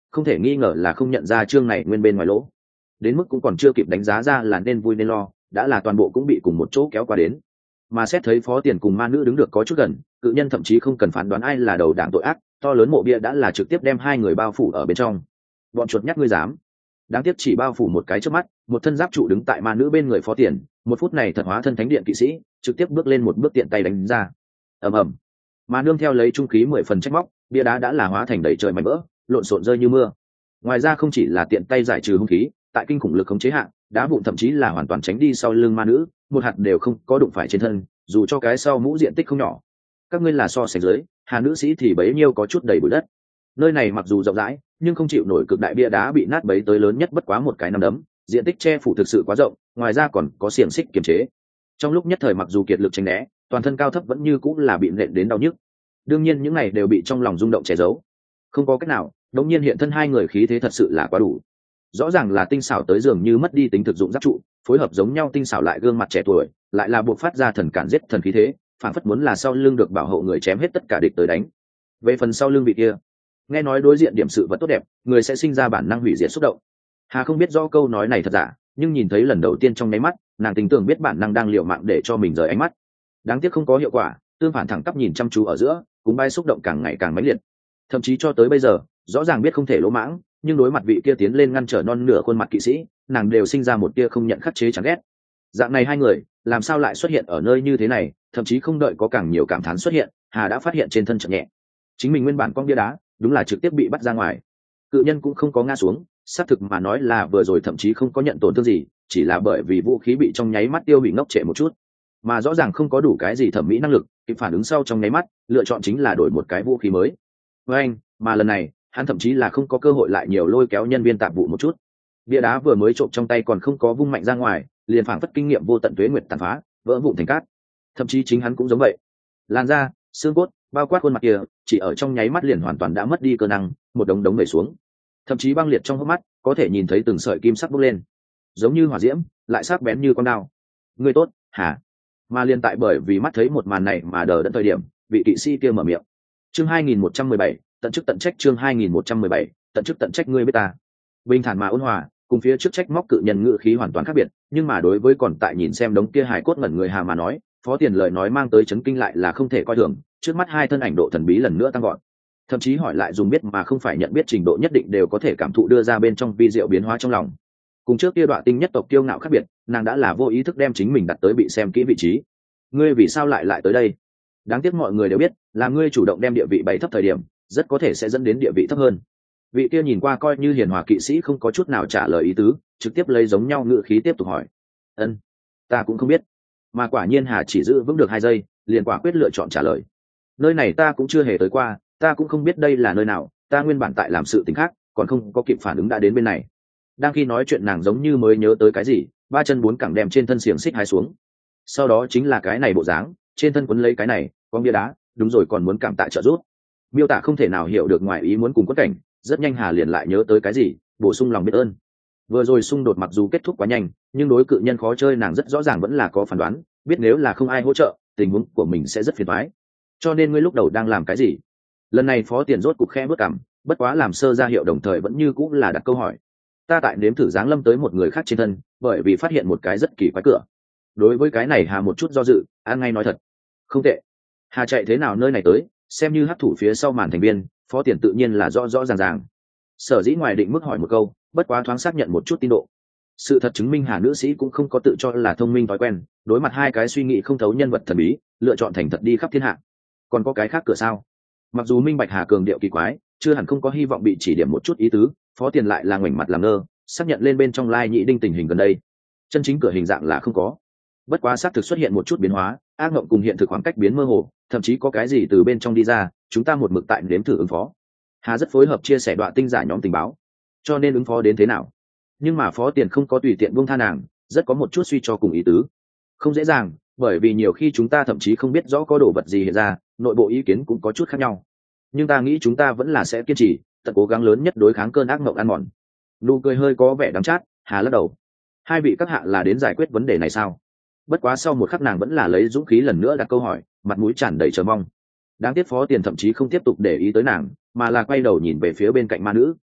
không thể nghi ngờ là không nhận ra chương này nguyên bên ngoài lỗ, đến mức cũng còn chưa kịp đánh giá ra là nên vui nên lo, đã là toàn bộ cũng bị cùng một chỗ kéo qua đến. Mà xét thấy Phó Tiền cùng ma nữ đứng được có chút gần, cự nhân thậm chí không cần phán đoán ai là đầu đảng tội ác, to lớn mộ bia đã là trực tiếp đem hai người bao phủ ở bên trong. Bọn chuột nhắt ngươi dám. Đáng tiếc chỉ bao phủ một cái trước mắt, một thân giáp trụ đứng tại ma nữ bên người Phó Tiền, một phút này thật hóa thân thánh điện kỵ sĩ, trực tiếp bước lên một bước tiện tay đánh ra. Ầm ầm. Mà nương theo lấy trung khí 10 phần trách móc, bia đá đã là hóa thành đầy trời mảnh vỡ, lộn xộn rơi như mưa. Ngoài ra không chỉ là tiện tay giải trừ hung khí, tại kinh khủng lực khống chế hạn, đá vụn thậm chí là hoàn toàn tránh đi sau lưng ma nữ, một hạt đều không có đụng phải trên thân, dù cho cái sau mũ diện tích không nhỏ. Các ngươi là so sánh dưới, Hà nữ sĩ thì bấy nhiêu có chút đầy bụi đất. Nơi này mặc dù rộng rãi, nhưng không chịu nổi cực đại bia đá bị nát bấy tới lớn nhất bất quá một cái nắm đấm, diện tích che phủ thực sự quá rộng, ngoài ra còn có xiềng xích kiềm chế. Trong lúc nhất thời mặc dù kiệt lực tránh né, toàn thân cao thấp vẫn như cũng là bị nện đến đau nhức. Đương nhiên những này đều bị trong lòng rung động che giấu. Không có cách nào, đống nhiên hiện thân hai người khí thế thật sự là quá đủ. Rõ ràng là tinh xảo tới dường như mất đi tính thực dụng giáp trụ, phối hợp giống nhau tinh xảo lại gương mặt trẻ tuổi, lại là buộc phát ra thần cản giết thần khí thế, phản phất muốn là sau lưng được bảo hộ người chém hết tất cả địch tới đánh. Về phần sau lưng vị kia, nghe nói đối diện điểm sự vật tốt đẹp, người sẽ sinh ra bản năng hủy diệt xúc động. Hà không biết rõ câu nói này thật giả, nhưng nhìn thấy lần đầu tiên trong nháy mắt, nàng tình tưởng biết bản năng đang liều mạng để cho mình rời ánh mắt. Đáng tiếc không có hiệu quả, tương phản thẳng tắp nhìn chăm chú ở giữa, cũng bay xúc động càng ngày càng mãnh liệt. Thậm chí cho tới bây giờ, rõ ràng biết không thể lỗ mãng, nhưng đối mặt vị kia tiến lên ngăn trở non nửa khuôn mặt kỵ sĩ, nàng đều sinh ra một tia không nhận khắc chế chán ghét. Dạng này hai người, làm sao lại xuất hiện ở nơi như thế này, thậm chí không đợi có càng nhiều cảm thán xuất hiện, Hà đã phát hiện trên thân chậm nhẹ. Chính mình nguyên bản con bia đá, đúng là trực tiếp bị bắt ra ngoài. Cự nhân cũng không có ngã xuống, xác thực mà nói là vừa rồi thậm chí không có nhận tổn thương gì, chỉ là bởi vì vũ khí bị trong nháy mắt tiêu bị ngốc trệ một chút, mà rõ ràng không có đủ cái gì thẩm mỹ năng lực, kịp phản ứng sau trong nháy mắt, lựa chọn chính là đổi một cái vũ khí mới. Với anh, mà lần này, hắn thậm chí là không có cơ hội lại nhiều lôi kéo nhân viên tạp vụ một chút. Bia đá vừa mới trộm trong tay còn không có vung mạnh ra ngoài, liền phảng phất kinh nghiệm vô tận tuế nguyệt tàn phá, vỡ vụn thành cát. Thậm chí chính hắn cũng giống vậy. Làn da, xương cốt, bao quát khuôn mặt kia, chỉ ở trong nháy mắt liền hoàn toàn đã mất đi cơ năng, một đống đống đẩy xuống. Thậm chí băng liệt trong hốc mắt, có thể nhìn thấy từng sợi kim sắc bốc lên, giống như hỏa diễm, lại sắc bén như con dao. Ngươi tốt, hả? Mà liên tại bởi vì mắt thấy một màn này mà đờ đẫn thời điểm, vị kỵ sĩ kia mở miệng. Chương 2117, tận chức tận trách. Chương 2117, tận chức tận trách. Ngươi biết ta. Bình thản mà ôn hòa, cùng phía trước trách móc cự nhân ngữ khí hoàn toàn khác biệt, nhưng mà đối với còn tại nhìn xem đống kia hài cốt ngẩn người Hà mà nói, Phó Tiền lời nói mang tới chấn kinh lại là không thể coi thường. Trước mắt hai thân ảnh độ thần bí lần nữa tăng gọn, thậm chí hỏi lại dùng biết mà không phải nhận biết trình độ nhất định đều có thể cảm thụ đưa ra bên trong vi diệu biến hóa trong lòng. Cùng trước kia đoạn tinh nhất tộc kiêu ngạo khác biệt, nàng đã là vô ý thức đem chính mình đặt tới bị xem kỹ vị trí. Ngươi vì sao lại tới đây? Đáng tiếc mọi người đều biết, là ngươi chủ động đem địa vị bày thấp thời điểm, rất có thể sẽ dẫn đến địa vị thấp hơn. Vị kia nhìn qua coi như hiền hòa kỵ sĩ không có chút nào trả lời ý tứ, trực tiếp lấy giống nhau ngữ khí tiếp tục hỏi. Ân, ta cũng không biết. Mà quả nhiên Hà chỉ giữ vững được 2 giây, liền quả quyết lựa chọn trả lời. Nơi này ta cũng chưa hề tới qua, ta cũng không biết đây là nơi nào, ta nguyên bản tại làm sự tình khác, còn không có kịp phản ứng đã đến bên này. Đang khi nói chuyện nàng giống như mới nhớ tới cái gì, 3 chân 4 cẳng đem trên thân xiềng xích hai xuống. Sau đó chính là cái này bộ dáng, trên thân quấn lấy cái này, con bia đá, đúng rồi còn muốn cảm tạ trợ giúp. Miêu tả không thể nào hiểu được ngoài ý muốn cùng quất cảnh, rất nhanh Hà liền lại nhớ tới cái gì, bổ sung lòng biết ơn. Vừa rồi xung đột mặc dù kết thúc quá nhanh, nhưng đối cự nhân khó chơi nàng rất rõ ràng vẫn là có phán đoán, biết nếu là không ai hỗ trợ, tình huống của mình sẽ rất phiền toái. Cho nên ngươi lúc đầu đang làm cái gì? Lần này Phó Tiền rốt cục khẽ bước cằm, bất quá làm sơ ra hiệu đồng thời vẫn như cũng là đặt câu hỏi. Ta tại nếm thử giáng lâm tới một người khác trên thân, bởi vì phát hiện một cái rất kỳ quái cửa. Đối với cái này Hà một chút do dự, an ngay nói thật. Không tệ. Hà chạy thế nào nơi này tới, xem như hắc thủ phía sau màn thành viên, Phó Tiền tự nhiên là rõ rõ ràng ràng. Sở dĩ ngoài định mức hỏi một câu, bất quá thoáng xác nhận một chút tin độ. Sự thật chứng minh Hà nữ sĩ cũng không có tự cho là thông minh thói quen, đối mặt hai cái suy nghĩ không thấu nhân vật thần bí, lựa chọn thành thật đi khắp thiên hạ. Còn có cái khác cửa sao? Mặc dù minh bạch Hà cường điệu kỳ quái, chưa hẳn không có hy vọng bị chỉ điểm một chút ý tứ, Phó Tiền lại là ngoảnh mặt làm ngơ, xác nhận lên bên trong Lai Nhị Đinh tình hình gần đây. Chân chính cửa hình dạng là không có. Bất quá xác thực xuất hiện một chút biến hóa, ác mộng cùng hiện thực khoảng cách biến mơ hồ, thậm chí có cái gì từ bên trong đi ra, chúng ta một mực tại nếm thử ứng phó. Hà rất phối hợp chia sẻ đoạn tinh giả nhóm tình báo, cho nên ứng phó đến thế nào. Nhưng mà Phó Tiền không có tùy tiện buông tha nàng, rất có một chút suy cho cùng ý tứ. Không dễ dàng, bởi vì nhiều khi chúng ta thậm chí không biết rõ có đồ vật gì hiện ra, nội bộ ý kiến cũng có chút khác nhau. Nhưng ta nghĩ chúng ta vẫn là sẽ kiên trì, tận cố gắng lớn nhất đối kháng cơn ác mộng ăn mòn. Nụ cười hơi có vẻ đắng chát, Hà lắc đầu. Hai vị các hạ là đến giải quyết vấn đề này sao? Bất quá sau một khắc nàng vẫn là lấy dũng khí lần nữa đặt câu hỏi, mặt mũi tràn đầy chờ mong. Đáng tiếc Phó Tiền thậm chí không tiếp tục để ý tới nàng, mà là quay đầu nhìn về phía bên cạnh ma nữ.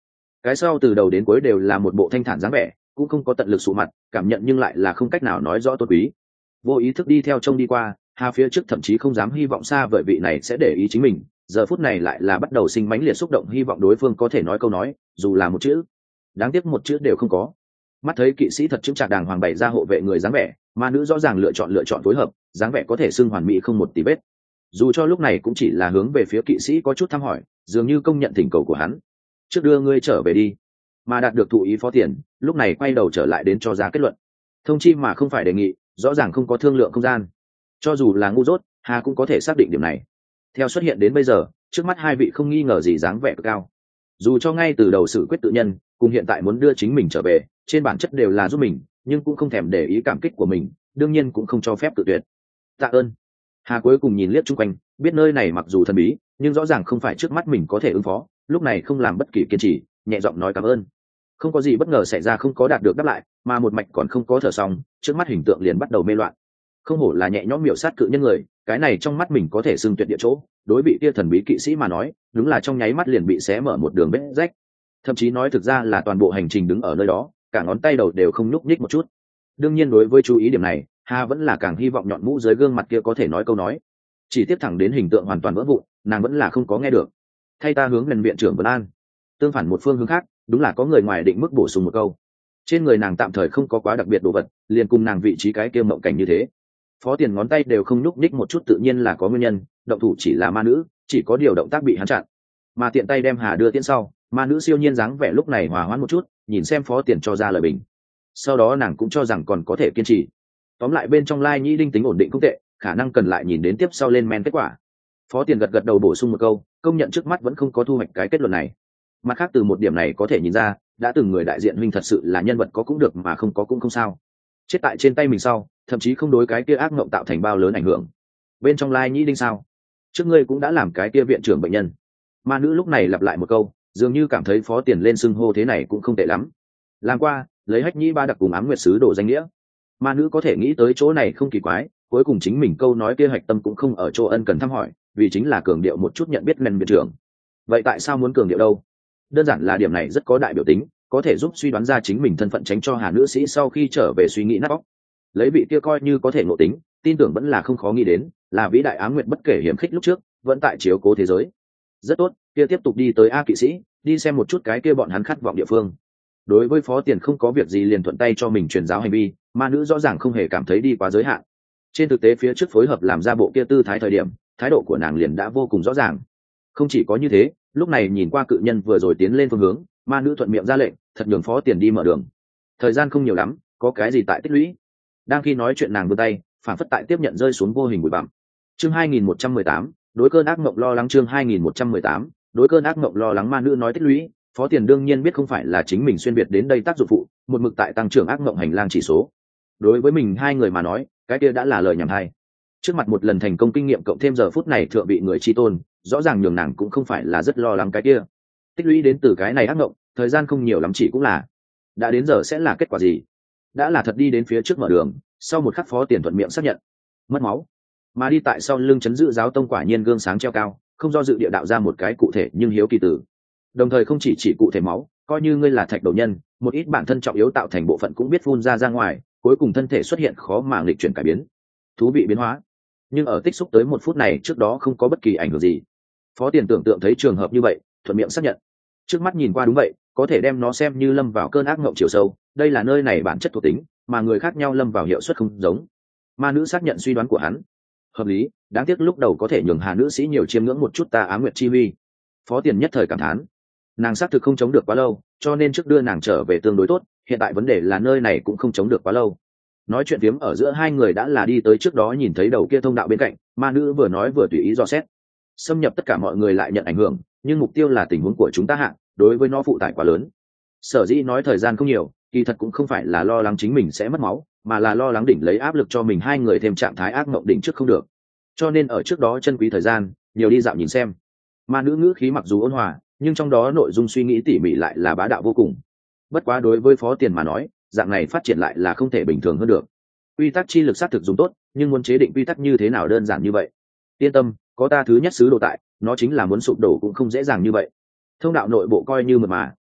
cái sau từ đầu đến cuối đều là một bộ thanh thản dáng vẻ, cũng không có tận lực sụ mặt, cảm nhận nhưng lại là không cách nào nói rõ tôn quý. Vô ý thức đi theo trông đi qua, Hà phía trước thậm chí không dám hy vọng xa vời vị này sẽ để ý chính mình, giờ phút này lại là bắt đầu sinh mãnh liệt xúc động, hy vọng đối phương có thể nói câu nói, dù là một chữ. Đáng tiếc một chữ đều không có. Mắt thấy kỵ sĩ thật chững chạc đàng hoàng bày ra hộ vệ người dáng vẻ, ma nữ rõ ràng lựa chọn phối hợp, dáng vẻ có thể xưng hoàn mỹ không một tí vết. Dù cho lúc này cũng chỉ là hướng về phía kỵ sĩ có chút thăm hỏi, dường như công nhận thỉnh cầu của hắn. Trước đưa ngươi trở về đi. Mà đạt được thụ ý Phó Tiền, lúc này quay đầu trở lại đến cho ra kết luận. Thông chi mà không phải đề nghị, rõ ràng không có thương lượng không gian. Cho dù là ngu dốt, Hà cũng có thể xác định điểm này. Theo xuất hiện đến bây giờ, trước mắt hai vị không nghi ngờ gì dáng vẻ cực cao. Dù cho ngay từ đầu sự quyết tự nhân, cùng hiện tại muốn đưa chính mình trở về, trên bản chất đều là giúp mình, nhưng cũng không thèm để ý cảm kích của mình, đương nhiên cũng không cho phép tự tuyệt. Tạ ơn. Hà cuối cùng nhìn liếc chung quanh, biết nơi này mặc dù thần bí, nhưng rõ ràng không phải trước mắt mình có thể ứng phó, lúc này không làm bất kỳ kiên trì, nhẹ giọng nói cảm ơn. Không có gì bất ngờ xảy ra, không có đạt được đáp lại, mà một mạch còn không có thở xong, trước mắt hình tượng liền bắt đầu mê loạn. Không hổ là nhẹ nhõm miểu sát cự nhân người, cái này trong mắt mình có thể xưng tuyệt địa chỗ, đối vị kia thần bí kỵ sĩ mà nói, đúng là trong nháy mắt liền bị xé mở một đường vết rách. Thậm chí nói thực ra là toàn bộ hành trình đứng ở nơi đó, cả ngón tay đầu đều không nhúc nhích một chút. Đương nhiên đối với chú ý điểm này, Hà vẫn là càng hy vọng nhọn mũ dưới gương mặt kia có thể nói câu nói. Chỉ tiếp thẳng đến hình tượng hoàn toàn vỡ vụn, nàng vẫn là không có nghe được. Thay ta hướng lần viện trưởng Vân An. Tương phản một phương hướng khác, đúng là có người ngoài định mức bổ sung một câu. Trên người nàng tạm thời không có quá đặc biệt đồ vật, liền cùng nàng vị trí cái kia mộng cảnh như thế. Phó Tiền ngón tay đều không nhúc nhích một chút, tự nhiên là có nguyên nhân, động thủ chỉ là ma nữ, chỉ có điều động tác bị hắn chặn. Mà tiện tay đem Hà đưa tiễn sau, ma nữ siêu nhiên dáng vẻ lúc này hòa hoãn một chút, nhìn xem Phó Tiền cho ra lời bình. Sau đó nàng cũng cho rằng còn có thể kiên trì. Tóm lại bên trong Lai Nhĩ Đinh tính ổn định không tệ, khả năng cần lại nhìn đến tiếp sau lên men kết quả. Phó Tiền gật đầu bổ sung một câu, công nhận trước mắt vẫn không có thu hoạch cái kết luận này. Mặt khác từ một điểm này có thể nhìn ra, đã từng người đại diện huynh thật sự là nhân vật có cũng được mà không có cũng không sao. Chết tại trên tay mình sau, thậm chí không đối cái kia ác mộng tạo thành bao lớn ảnh hưởng. Bên trong Lai Nhĩ Đinh sao? Trước ngươi cũng đã làm cái kia viện trưởng bệnh nhân. Ma nữ lúc này lặp lại một câu, dường như cảm thấy Phó Tiền lên xưng hô thế này cũng không tệ lắm. Làm qua, lấy Hách Nhĩ Ba đặc cùng Ám Nguyệt sứ đồ danh nghĩa. Ma nữ có thể nghĩ tới chỗ này không kỳ quái, cuối cùng chính mình câu nói kia hạch tâm cũng không ở chỗ ân cần thăm hỏi, vì chính là cường điệu một chút nhận biết men viện trưởng. Vậy tại sao muốn cường điệu đâu? Đơn giản là điểm này rất có đại biểu tính, có thể giúp suy đoán ra chính mình thân phận, tránh cho Hà nữ sĩ sau khi trở về suy nghĩ nát óc. Lấy vị kia coi như có thể ngộ tính, tin tưởng vẫn là không khó nghĩ đến, là vĩ đại Ám Nguyệt bất kể hiểm khích lúc trước, vẫn tại chiếu cố thế giới. Rất tốt, kia tiếp tục đi tới A kỵ sĩ, đi xem một chút cái kia bọn hắn khát vọng địa phương. Đối với Phó Tiền không có việc gì liền thuận tay cho mình truyền giáo hành vi, ma nữ rõ ràng không hề cảm thấy đi quá giới hạn. Trên thực tế phía trước phối hợp làm ra bộ kia tư thái thời điểm, thái độ của nàng liền đã vô cùng rõ ràng. Không chỉ có như thế, lúc này nhìn qua cự nhân vừa rồi tiến lên phương hướng, ma nữ thuận miệng ra lệnh, thật nhường Phó Tiền đi mở đường. Thời gian không nhiều lắm, có cái gì tại tích lũy. Đang khi nói chuyện nàng vươn tay, phản phất tại tiếp nhận rơi xuống vô hình bụi bặm. Chương 2118, đối cơn ác mộng lo lắng. Chương 2118, đối cơn ác mộng lo lắng. Ma nữ nói tích lũy, Phó Tiền đương nhiên biết không phải là chính mình xuyên biệt đến đây tác dụng phụ, một mực tại tăng trưởng ác mộng hành lang chỉ số. Đối với mình hai người mà nói, cái kia đã là lời nhảm hay. Trước mặt một lần thành công kinh nghiệm cộng thêm giờ phút này thượng bị người chi tôn, rõ ràng nhường nàng cũng không phải là rất lo lắng cái kia. Tích lũy đến từ cái này ác mộng, thời gian không nhiều lắm, chỉ cũng là đã đến giờ sẽ là kết quả gì. Đã là thật đi đến phía trước mở đường, sau một khắc Phó Tiền thuận miệng xác nhận. Mất máu. Mà đi tại sau lưng chấn giữ giáo tông quả nhiên gương sáng treo cao, không do dự địa đạo ra một cái cụ thể nhưng hiếu kỳ tử. Đồng thời không chỉ cụ thể máu, coi như ngươi là thạch đầu nhân, một ít bản thân trọng yếu tạo thành bộ phận cũng biết phun ra ngoài, cuối cùng thân thể xuất hiện khó mà nghịch chuyển cải biến, thú vị biến hóa. Nhưng ở tích xúc tới một phút này trước đó không có bất kỳ ảnh hưởng gì. Phó Tiền tưởng tượng thấy trường hợp như vậy, thuận miệng xác nhận. Trước mắt nhìn qua đúng vậy, có thể đem nó xem như lâm vào cơn ác mộng chiều sâu, đây là nơi này bản chất thuộc tính, mà người khác nhau lâm vào hiệu suất không giống. Ma nữ xác nhận suy đoán của hắn. Hợp lý, đáng tiếc lúc đầu có thể nhường Hà nữ sĩ nhiều chiêm ngưỡng một chút ta Ám Nguyệt chi huy. Phó Tiền nhất thời cảm thán. Nàng xác thực không chống được quá lâu, cho nên trước đưa nàng trở về tương đối tốt, hiện tại vấn đề là nơi này cũng không chống được quá lâu. Nói chuyện phiếm ở giữa hai người đã là đi tới trước đó nhìn thấy đầu kia thông đạo bên cạnh, ma nữ vừa nói vừa tùy ý dò xét. Xâm nhập tất cả mọi người lại nhận ảnh hưởng, nhưng mục tiêu là tình huống của chúng ta hạ, đối với nó phụ tải quá lớn. Sở dĩ nói thời gian không nhiều, kỳ thật cũng không phải là lo lắng chính mình sẽ mất máu, mà là lo lắng đỉnh lấy áp lực cho mình hai người thêm trạng thái ác mộng đỉnh trước không được. Cho nên ở trước đó chân quý thời gian, nhiều đi dạo nhìn xem. Ma nữ ngữ khí mặc dù ôn hòa, nhưng trong đó nội dung suy nghĩ tỉ mỉ lại là bá đạo vô cùng. Bất quá đối với Phó Tiền mà nói, dạng này phát triển lại là không thể bình thường hơn được. Quy tắc chi lực xác thực dùng tốt, nhưng muốn chế định quy tắc như thế nào đơn giản như vậy. Yên tâm, có ta thứ nhất sứ đồ tại, nó chính là muốn sụp đổ cũng không dễ dàng như vậy. Thông đạo nội bộ coi như mật mà,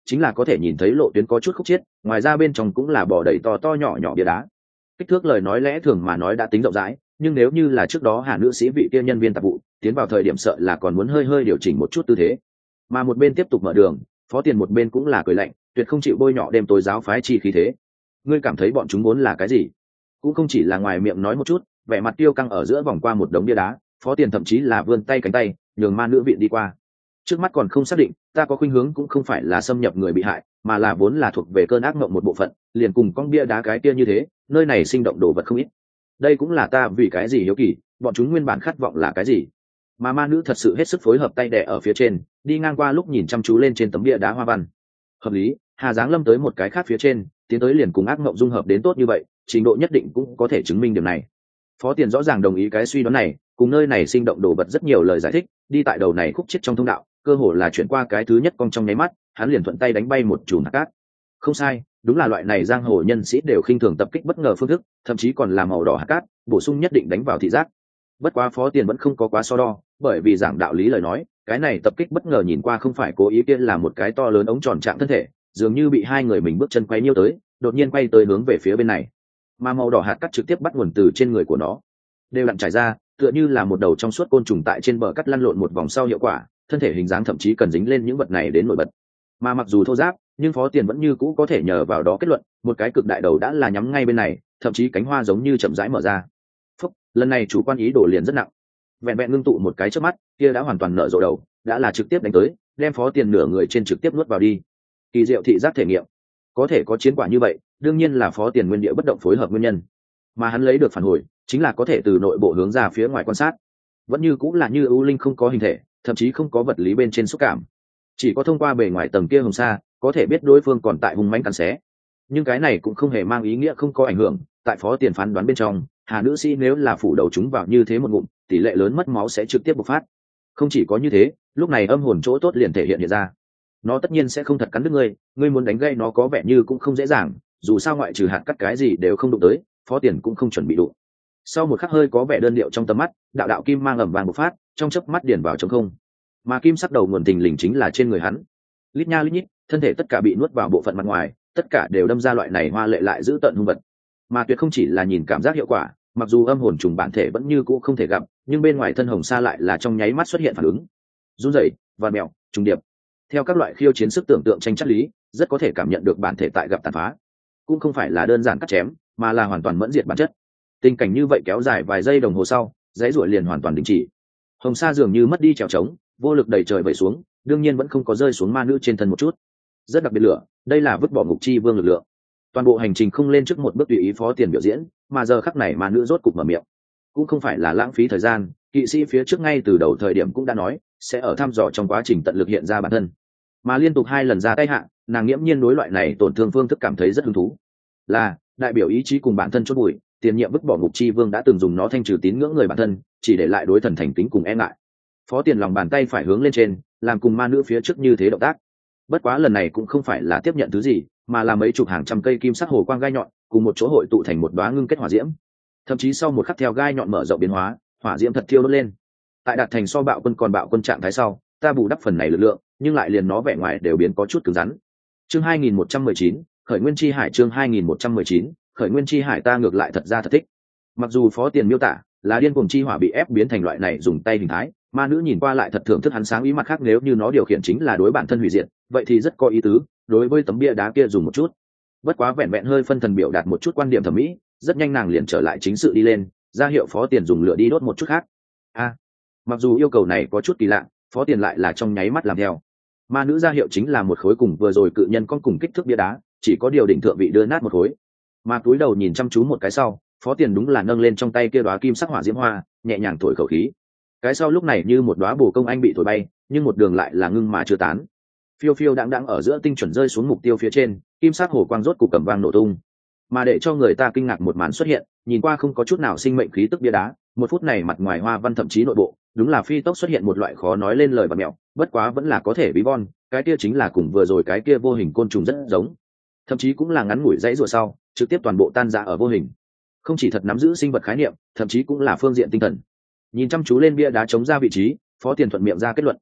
chính là có thể nhìn thấy lộ tuyến có chút khúc chiết, ngoài ra bên trong cũng là bò đầy to to nhỏ nhỏ bia đá. Kích thước lời nói lẽ thường mà nói đã tính rộng rãi, nhưng nếu như là trước đó Hà nữ sĩ vị kia nhân viên tạp vụ tiến vào thời điểm sợ là còn muốn hơi hơi điều chỉnh một chút tư thế. Mà một bên tiếp tục mở đường, Phó Tiền một bên cũng là cười lạnh, tuyệt không chịu bôi nhọ đêm tối giáo phái chi khí thế. Ngươi cảm thấy bọn chúng muốn là cái gì? Cũng không chỉ là ngoài miệng nói một chút, vẻ mặt tiêu căng ở giữa vòng qua một đống bia đá, Phó Tiền thậm chí là vươn tay cánh tay nhường ma nữ viện đi qua. Trước mắt còn không xác định, ta có khuynh hướng cũng không phải là xâm nhập người bị hại, mà là vốn là thuộc về cơn ác mộng một bộ phận, liền cùng con bia đá cái kia như thế, nơi này sinh động đồ vật không ít. Đây cũng là ta vì cái gì hiếu kỳ, bọn chúng nguyên bản khát vọng là cái gì. Mà ma nữ thật sự hết sức phối hợp tay đè ở phía trên, đi ngang qua lúc nhìn chăm chú lên trên tấm bia đá hoa văn. Hợp lý, Hà Giáng Lâm tới một cái khác phía trên, tiến tới liền cùng ác mộng dung hợp đến tốt như vậy, trình độ nhất định cũng có thể chứng minh điều này. Phó Tiền rõ ràng đồng ý cái suy đoán này, cùng nơi này sinh động đồ vật rất nhiều lời giải thích, đi tại đầu này khúc chết trong thông đạo, cơ hồ là chuyển qua cái thứ nhất cong trong nháy mắt, hắn liền thuận tay đánh bay một chùm hạt cát. Không sai, đúng là loại này giang hồ nhân sĩ đều khinh thường tập kích bất ngờ phương thức, thậm chí còn làm màu đỏ hạt cát, bổ sung nhất định đánh vào thị giác. Bất quá Phó Tiền vẫn không có quá so đo, bởi vì giảng đạo lý lời nói, cái này tập kích bất ngờ nhìn qua không phải cố ý kia là một cái to lớn ống tròn trạng thân thể, dường như bị hai người mình bước chân quay nhiêu tới, đột nhiên quay tới hướng về phía bên này. Mà màu đỏ hạt cát trực tiếp bắt nguồn từ trên người của nó, đều lặn trải ra, tựa như là một đầu trong suốt côn trùng tại trên bờ cắt lăn lộn một vòng sau hiệu quả, thân thể hình dáng thậm chí cần dính lên những vật này đến nổi bật. Mà mặc dù thô ráp, nhưng Phó Tiền vẫn như cũ có thể nhờ vào đó kết luận, một cái cực đại đầu đã là nhắm ngay bên này, thậm chí cánh hoa giống như chậm rãi mở ra. Phúc, lần này chủ quan ý đồ liền rất nặng. Vẹn vẹn ngưng tụ một cái chớp mắt, kia đã hoàn toàn nở rộ đầu, đã là trực tiếp đánh tới, đem Phó Tiền nửa người trên trực tiếp nuốt vào đi. Kỳ diệu thị giác thể nghiệm, có thể có chiến quả như vậy, đương nhiên là Phó Tiền nguyên địa bất động phối hợp nguyên nhân. Mà hắn lấy được phản hồi, chính là có thể từ nội bộ hướng ra phía ngoài quan sát, vẫn như cũng là như ưu linh không có hình thể, thậm chí không có vật lý bên trên xúc cảm, chỉ có thông qua bề ngoài tầng kia hồng sa có thể biết đối phương còn tại hung mãnh cắn xé. Nhưng cái này cũng không hề mang ý nghĩa không có ảnh hưởng, tại Phó Tiền phán đoán bên trong, Hà nữ sĩ nếu là phủ đầu chúng vào như thế một ngụm, tỷ lệ lớn mất máu sẽ trực tiếp bộc phát. Không chỉ có như thế, lúc này âm hồn chỗ tốt liền thể hiện ra, nó tất nhiên sẽ không thật cắn đứt ngươi muốn đánh gây nó có vẻ như cũng không dễ dàng, dù sao ngoại trừ hạt cắt cái gì đều không đụng tới, Phó Tiền cũng không chuẩn bị đụng. Sau một khắc hơi có vẻ đơn điệu trong tầm mắt, đạo đạo kim mang ầm vàng bộc phát, trong chớp mắt điền vào trống không. Mà kim sắc đầu nguồn tình lình chính là trên người hắn, lít nha lít nhít, thân thể tất cả bị nuốt vào bộ phận mặt ngoài, tất cả đều đâm ra loại này hoa lệ lại giữ tận hung vật. Mà tuyệt không chỉ là nhìn cảm giác hiệu quả, mặc dù âm hồn trùng bản thể vẫn như cũ không thể gặp, nhưng bên ngoài thân hồng sa lại là trong nháy mắt xuất hiện phản ứng, run rẩy, vằn mèo, trùng điệp. Theo các loại khiêu chiến sức tưởng tượng tranh chất lý, rất có thể cảm nhận được bản thể tại gặp tàn phá, cũng không phải là đơn giản cắt chém, mà là hoàn toàn mẫn diệt bản chất. Tình cảnh như vậy kéo dài vài giây đồng hồ sau, dãy ruổi liền hoàn toàn đình chỉ. Hồng sa dường như mất đi trèo trống, vô lực đẩy trời vẩy xuống, đương nhiên vẫn không có rơi xuống ma nữ trên thân một chút. Rất đặc biệt lửa, đây là vứt bỏ ngục chi vương lực lượng. Toàn bộ hành trình không lên trước một bước tùy ý Phó Tiền biểu diễn, mà giờ khắc này ma nữ rốt cục mở miệng, cũng không phải là lãng phí thời gian, kỵ sĩ phía trước ngay từ đầu thời điểm cũng đã nói sẽ ở thăm dò trong quá trình tận lực hiện ra bản thân, mà liên tục 2 lần ra tay hạ, nàng nghiễm nhiên đối loại này tổn thương phương thức cảm thấy rất hứng thú. Là đại biểu ý chí cùng bản thân chốt bụi, tiền nhiệm vứt bỏ ngục chi vương đã từng dùng nó thanh trừ tín ngưỡng người bản thân, chỉ để lại đối thần thành kính cùng e ngại. Phó Tiền lòng bàn tay phải hướng lên trên, làm cùng ma nữ phía trước như thế động tác. Bất quá lần này cũng không phải là tiếp nhận thứ gì, mà là mấy chục hàng trăm cây kim sắc hồ quang gai nhọn cùng một chỗ hội tụ thành một đóa ngưng kết hỏa diễm. Thậm chí sau một khắc theo gai nhọn mở rộng biến hóa, hỏa diễm thật thiêu đốt lên. Tại đạt thành so bạo quân còn bạo quân trạng thái sau, ta bù đắp phần này lực lượng, nhưng lại liền nó vẻ ngoài đều biến có chút cứng rắn. Chương 2119, khởi nguyên chi hải. Chương 2119, khởi nguyên chi hải. Ta ngược lại thật ra thật thích. Mặc dù Phó Tiền miêu tả là điên cuồng chi hỏa bị ép biến thành loại này dùng tay hình thái, ma nữ nhìn qua lại thật thưởng thức hắn sáng ý. Mặt khác nếu như nó điều khiển chính là đối bản thân hủy diệt, vậy thì rất có ý tứ, đối với tấm bia đá kia dùng một chút. Bất quá vẹn vẹn hơi phân thần biểu đạt một chút quan điểm thẩm mỹ, rất nhanh nàng liền trở lại chính sự đi lên, ra hiệu Phó Tiền dùng lửa đi đốt một chút khác. Mặc dù yêu cầu này có chút kỳ lạ, Phó Tiền lại là trong nháy mắt làm theo. Ma nữ ra hiệu chính là một khối cùng vừa rồi cự nhân con cùng kích thước bia đá, chỉ có điều đỉnh thượng vị đưa nát một khối. Mà cúi đầu nhìn chăm chú một cái sau, Phó Tiền đúng là nâng lên trong tay kia đóa kim sắc hỏa diễm hoa, nhẹ nhàng thổi khẩu khí. Cái sau lúc này như một đóa bồ công anh bị thổi bay, nhưng một đường lại là ngưng mà chưa tán. Phiêu phiêu đãng đãng ở giữa tinh chuẩn rơi xuống mục tiêu phía trên, kim sắc hồ quang rốt cục cầm vang nổ tung. Mà để cho người ta kinh ngạc một màn xuất hiện, nhìn qua không có chút nào sinh mệnh khí tức bia đá, một phút này mặt ngoài hoa văn thậm chí nội bộ, đúng là phi tốc xuất hiện một loại khó nói lên lời và mẹo, bất quá vẫn là có thể ví von, cái kia chính là cùng vừa rồi cái kia vô hình côn trùng rất giống, thậm chí cũng là ngắn ngủi dãy rùa sau, trực tiếp toàn bộ tan rã ở vô hình. Không chỉ thật nắm giữ sinh vật khái niệm, thậm chí cũng là phương diện tinh thần. Nhìn chăm chú lên bia đá chống ra vị trí, Phó Tiền thuận miệng ra kết luận,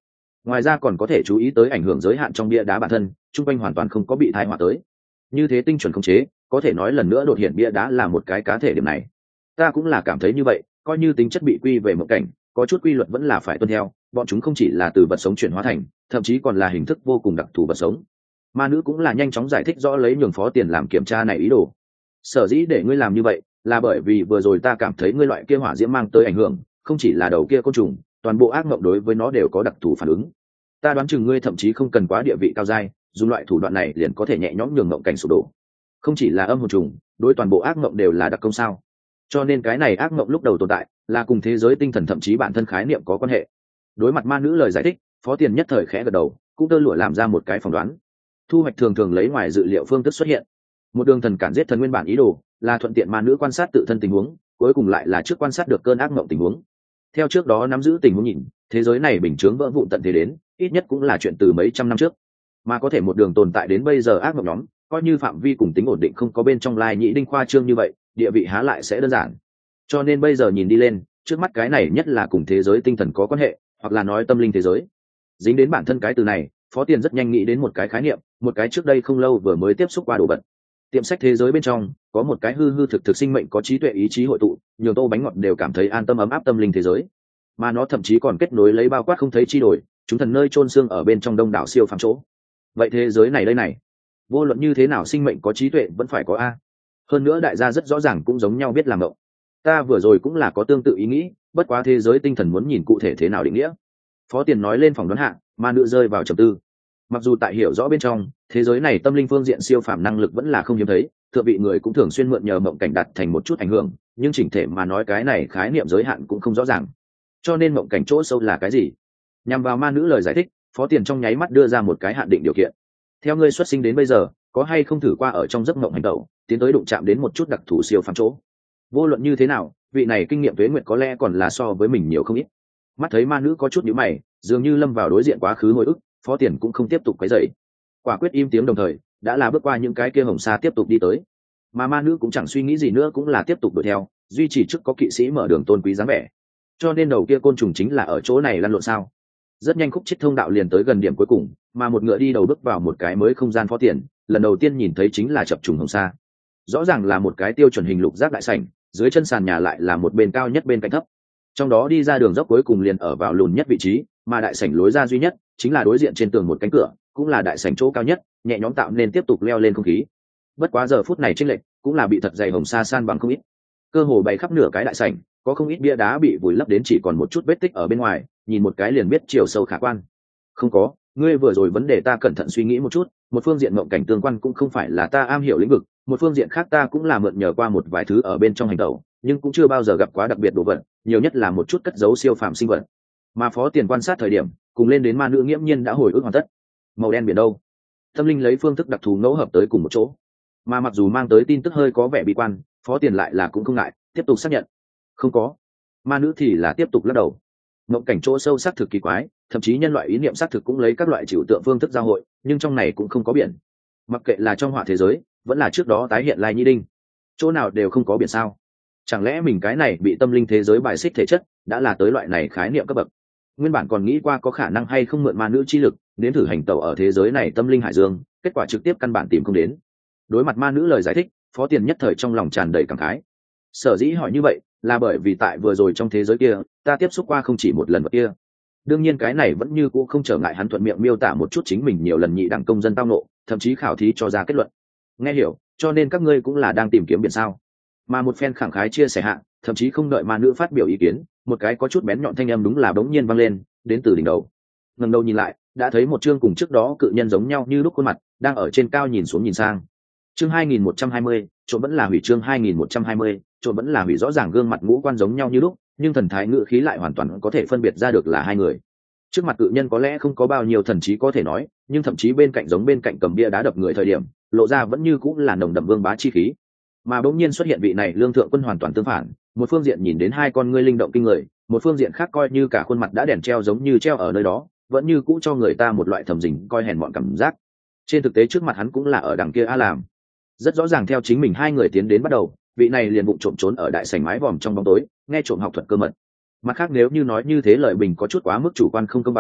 Ngoài ra còn có thể chú ý tới ảnh hưởng giới hạn trong bia đá bản thân, chung quanh hoàn toàn không có bị thai họa tới. Như thế tinh chuẩn khống chế, có thể nói lần nữa đột hiện bia đá là một cái cá thể điểm này. Ta cũng là cảm thấy như vậy, coi như tính chất bị quy về mộng cảnh, có chút quy luật vẫn là phải tuân theo, bọn chúng không chỉ là từ vật sống chuyển hóa thành, thậm chí còn là hình thức vô cùng đặc thù vật sống. Ma nữ cũng là nhanh chóng giải thích rõ lấy nhường Phó Tiền làm kiểm tra này ý đồ. Sở dĩ để ngươi làm như vậy, là bởi vì vừa rồi ta cảm thấy ngươi loại kia hỏa diễm mang tới ảnh hưởng, không chỉ là đầu kia côn trùng, toàn bộ ác mộng đối với nó đều có đặc thù phản ứng. Ta đoán chừng ngươi thậm chí không cần quá địa vị cao dai, dùng loại thủ đoạn này liền có thể nhẹ nhõm nhường mộng cảnh sụp đổ. Không chỉ là âm hồn trùng, đối toàn bộ ác mộng đều là đặc công sao? Cho nên cái này ác mộng lúc đầu tồn tại, là cùng thế giới tinh thần thậm chí bản thân khái niệm có quan hệ. Đối mặt ma nữ lời giải thích, Phó Tiền nhất thời khẽ gật đầu, cũng tơ lụa làm ra một cái phỏng đoán. Thu hoạch thường thường lấy ngoài dự liệu phương thức xuất hiện. Một đường thần cản giết thần nguyên bản ý đồ, là thuận tiện ma nữ quan sát tự thân tình huống, cuối cùng lại là trước quan sát được cơn ác mộng tình huống. Theo trước đó nắm giữ tình huống nhìn, thế giới này bình chướng vỡ vụn tận thế đến, ít nhất cũng là chuyện từ mấy trăm năm trước. Mà có thể một đường tồn tại đến bây giờ ác mộng nhóm, coi như phạm vi cùng tính ổn định không có bên trong lai nhĩ đinh khoa trương như vậy, địa vị há lại sẽ đơn giản. Cho nên bây giờ nhìn đi lên, trước mắt cái này nhất là cùng thế giới tinh thần có quan hệ, hoặc là nói tâm linh thế giới. Dính đến bản thân cái từ này, Phó Tiền rất nhanh nghĩ đến một cái khái niệm, một cái trước đây không lâu vừa mới tiếp xúc qua đồ vật. Tiệm sách thế giới bên trong có một cái hư hư thực thực sinh mệnh có trí tuệ ý chí hội tụ, nhiều tô bánh ngọt đều cảm thấy an tâm ấm áp tâm linh thế giới. Mà nó thậm chí còn kết nối lấy bao quát không thấy chi đổi, chúng thần nơi chôn xương ở bên trong đông đảo siêu phàm chỗ. Vậy thế giới này đây này, vô luận như thế nào sinh mệnh có trí tuệ vẫn phải có a. Hơn nữa đại gia rất rõ ràng cũng giống nhau biết làm động. Ta vừa rồi cũng là có tương tự ý nghĩ, bất quá thế giới tinh thần muốn nhìn cụ thể thế nào định nghĩa. Phó Tiền nói lên phòng đoán hạ, ma nữ rơi vào trầm tư. Mặc dù tại hiểu rõ bên trong, thế giới này tâm linh phương diện siêu phàm năng lực vẫn là không hiếm thấy, thượng vị người cũng thường xuyên mượn nhờ mộng cảnh đặt thành một chút ảnh hưởng, nhưng chỉnh thể mà nói cái này khái niệm giới hạn cũng không rõ ràng. Cho nên mộng cảnh chỗ sâu là cái gì? Nhằm vào ma nữ lời giải thích, Phó Tiền trong nháy mắt đưa ra một cái hạn định điều kiện. Theo ngươi xuất sinh đến bây giờ, có hay không thử qua ở trong giấc mộng hành động, tiến tới đụng chạm đến một chút đặc thù siêu phàm chỗ? Vô luận như thế nào, vị này kinh nghiệm tuế nguyệt có lẽ còn là so với mình nhiều không ít. Mắt thấy ma nữ có chút nhíu mày, dường như lâm vào đối diện quá khứ hồi ức, Phó Tiền cũng không tiếp tục quấy rầy. Quả quyết im tiếng đồng thời, đã là bước qua những cái kia hồng sa tiếp tục đi tới. Mà ma nữ cũng chẳng suy nghĩ gì nữa, cũng là tiếp tục đuổi theo, duy trì trước có kỵ sĩ mở đường tôn quý dáng vẻ. Cho nên đầu kia côn trùng chính là ở chỗ này lăn lộn sao? Rất nhanh khúc chết thông đạo liền tới gần điểm cuối cùng, mà một ngựa đi đầu bước vào một cái mới không gian Phó Tiền, lần đầu tiên nhìn thấy chính là chập trùng hồng sa. Rõ ràng là một cái tiêu chuẩn hình lục giác đại sảnh, dưới chân sàn nhà lại là một bên cao nhất bên cạnh thấp. Trong đó đi ra đường dốc cuối cùng liền ở vào lùn nhất vị trí, mà đại sảnh lối ra duy nhất chính là đối diện trên tường một cánh cửa, cũng là đại sảnh chỗ cao nhất, nhẹ nhõm tạo nên tiếp tục leo lên không khí. Bất quá giờ phút này chênh lệch cũng là bị thật dày hồng sa san bằng không ít. Cơ hồ bày khắp nửa cái đại sảnh, có không ít bia đá bị vùi lấp đến chỉ còn một chút vết tích ở bên ngoài, nhìn một cái liền biết chiều sâu khả quan. Không có, ngươi vừa rồi vấn đề ta cẩn thận suy nghĩ một chút, một phương diện mộng cảnh tương quan cũng không phải là ta am hiểu lĩnh vực, một phương diện khác ta cũng là mượn nhờ qua một vài thứ ở bên trong hành tẩu, nhưng cũng chưa bao giờ gặp quá đặc biệt đồ vật, nhiều nhất là một chút cất giấu siêu phàm sinh vật. Mà Phó Tiền quan sát thời điểm, cùng lên đến ma nữ nghiễm nhiên đã hồi ức hoàn tất. Màu đen biển đâu? Tâm linh lấy phương thức đặc thù ngẫu hợp tới cùng một chỗ. Mà mặc dù mang tới tin tức hơi có vẻ bi quan, Phó Tiền lại là cũng không ngại, tiếp tục xác nhận. Không có. Ma nữ thì là tiếp tục lắc đầu. Mộng cảnh chỗ sâu xác thực kỳ quái, thậm chí nhân loại ý niệm xác thực cũng lấy các loại trừu tượng phương thức giao hội, nhưng trong này cũng không có biển. Mặc kệ là trong họa thế giới, vẫn là trước đó tái hiện lai nhĩ đinh, chỗ nào đều không có biển sao? Chẳng lẽ mình cái này bị tâm linh thế giới bài xích thể chất, đã là tới loại này khái niệm cấp bậc? Nguyên bản còn nghĩ qua có khả năng hay không mượn ma nữ chi lực đến thử hành tẩu ở thế giới này tâm linh hải dương, kết quả trực tiếp căn bản tìm không đến. Đối mặt ma nữ lời giải thích, Phó Tiền nhất thời trong lòng tràn đầy cảm khái. Sở dĩ hỏi như vậy là bởi vì tại vừa rồi trong thế giới kia, ta tiếp xúc qua không chỉ một lần vật kia. Đương nhiên cái này vẫn như cũ không trở ngại hắn thuận miệng miêu tả một chút chính mình nhiều lần nhị đẳng công dân tao nộ, thậm chí khảo thí cho ra kết luận. Nghe hiểu, cho nên các ngươi cũng là đang tìm kiếm biển sao? Mà một phen khẳng khái chia sẻ hạ, thậm chí không đợi ma nữ phát biểu ý kiến, một cái có chút bén nhọn thanh âm đúng là bỗng nhiên vang lên, đến từ đỉnh đầu. Ngẩng đầu nhìn lại, đã thấy một chương cùng trước đó cự nhân giống nhau như lúc khuôn mặt, đang ở trên cao nhìn xuống nhìn sang. Chương 2120, trộm vẫn là hủy. Chương 2120, trộm vẫn là hủy. Rõ ràng gương mặt ngũ quan giống nhau như lúc, nhưng thần thái ngữ khí lại hoàn toàn có thể phân biệt ra được là hai người. Trước mặt cự nhân có lẽ không có bao nhiêu thần trí có thể nói, nhưng thậm chí bên cạnh giống bên cạnh cầm bia đá đập người thời điểm, lộ ra vẫn như cũng là nồng đậm vương bá chi khí. Mà bỗng nhiên xuất hiện vị này lương thượng quân hoàn toàn tương phản, một phương diện nhìn đến hai con ngươi linh động kinh người, một phương diện khác coi như cả khuôn mặt đã đèn treo giống như treo ở nơi đó, vẫn như cũ cho người ta một loại thầm dình coi hèn mọn cảm giác. Trên thực tế trước mặt hắn cũng là ở đằng kia a làm. Rất rõ ràng theo chính mình hai người tiến đến bắt đầu, vị này liền bụng trộm trốn ở đại sảnh mái vòm trong bóng tối, nghe trộm học thuật cơ mật. Mặt khác nếu như nói như thế lời bình có chút quá mức chủ quan không công bằng,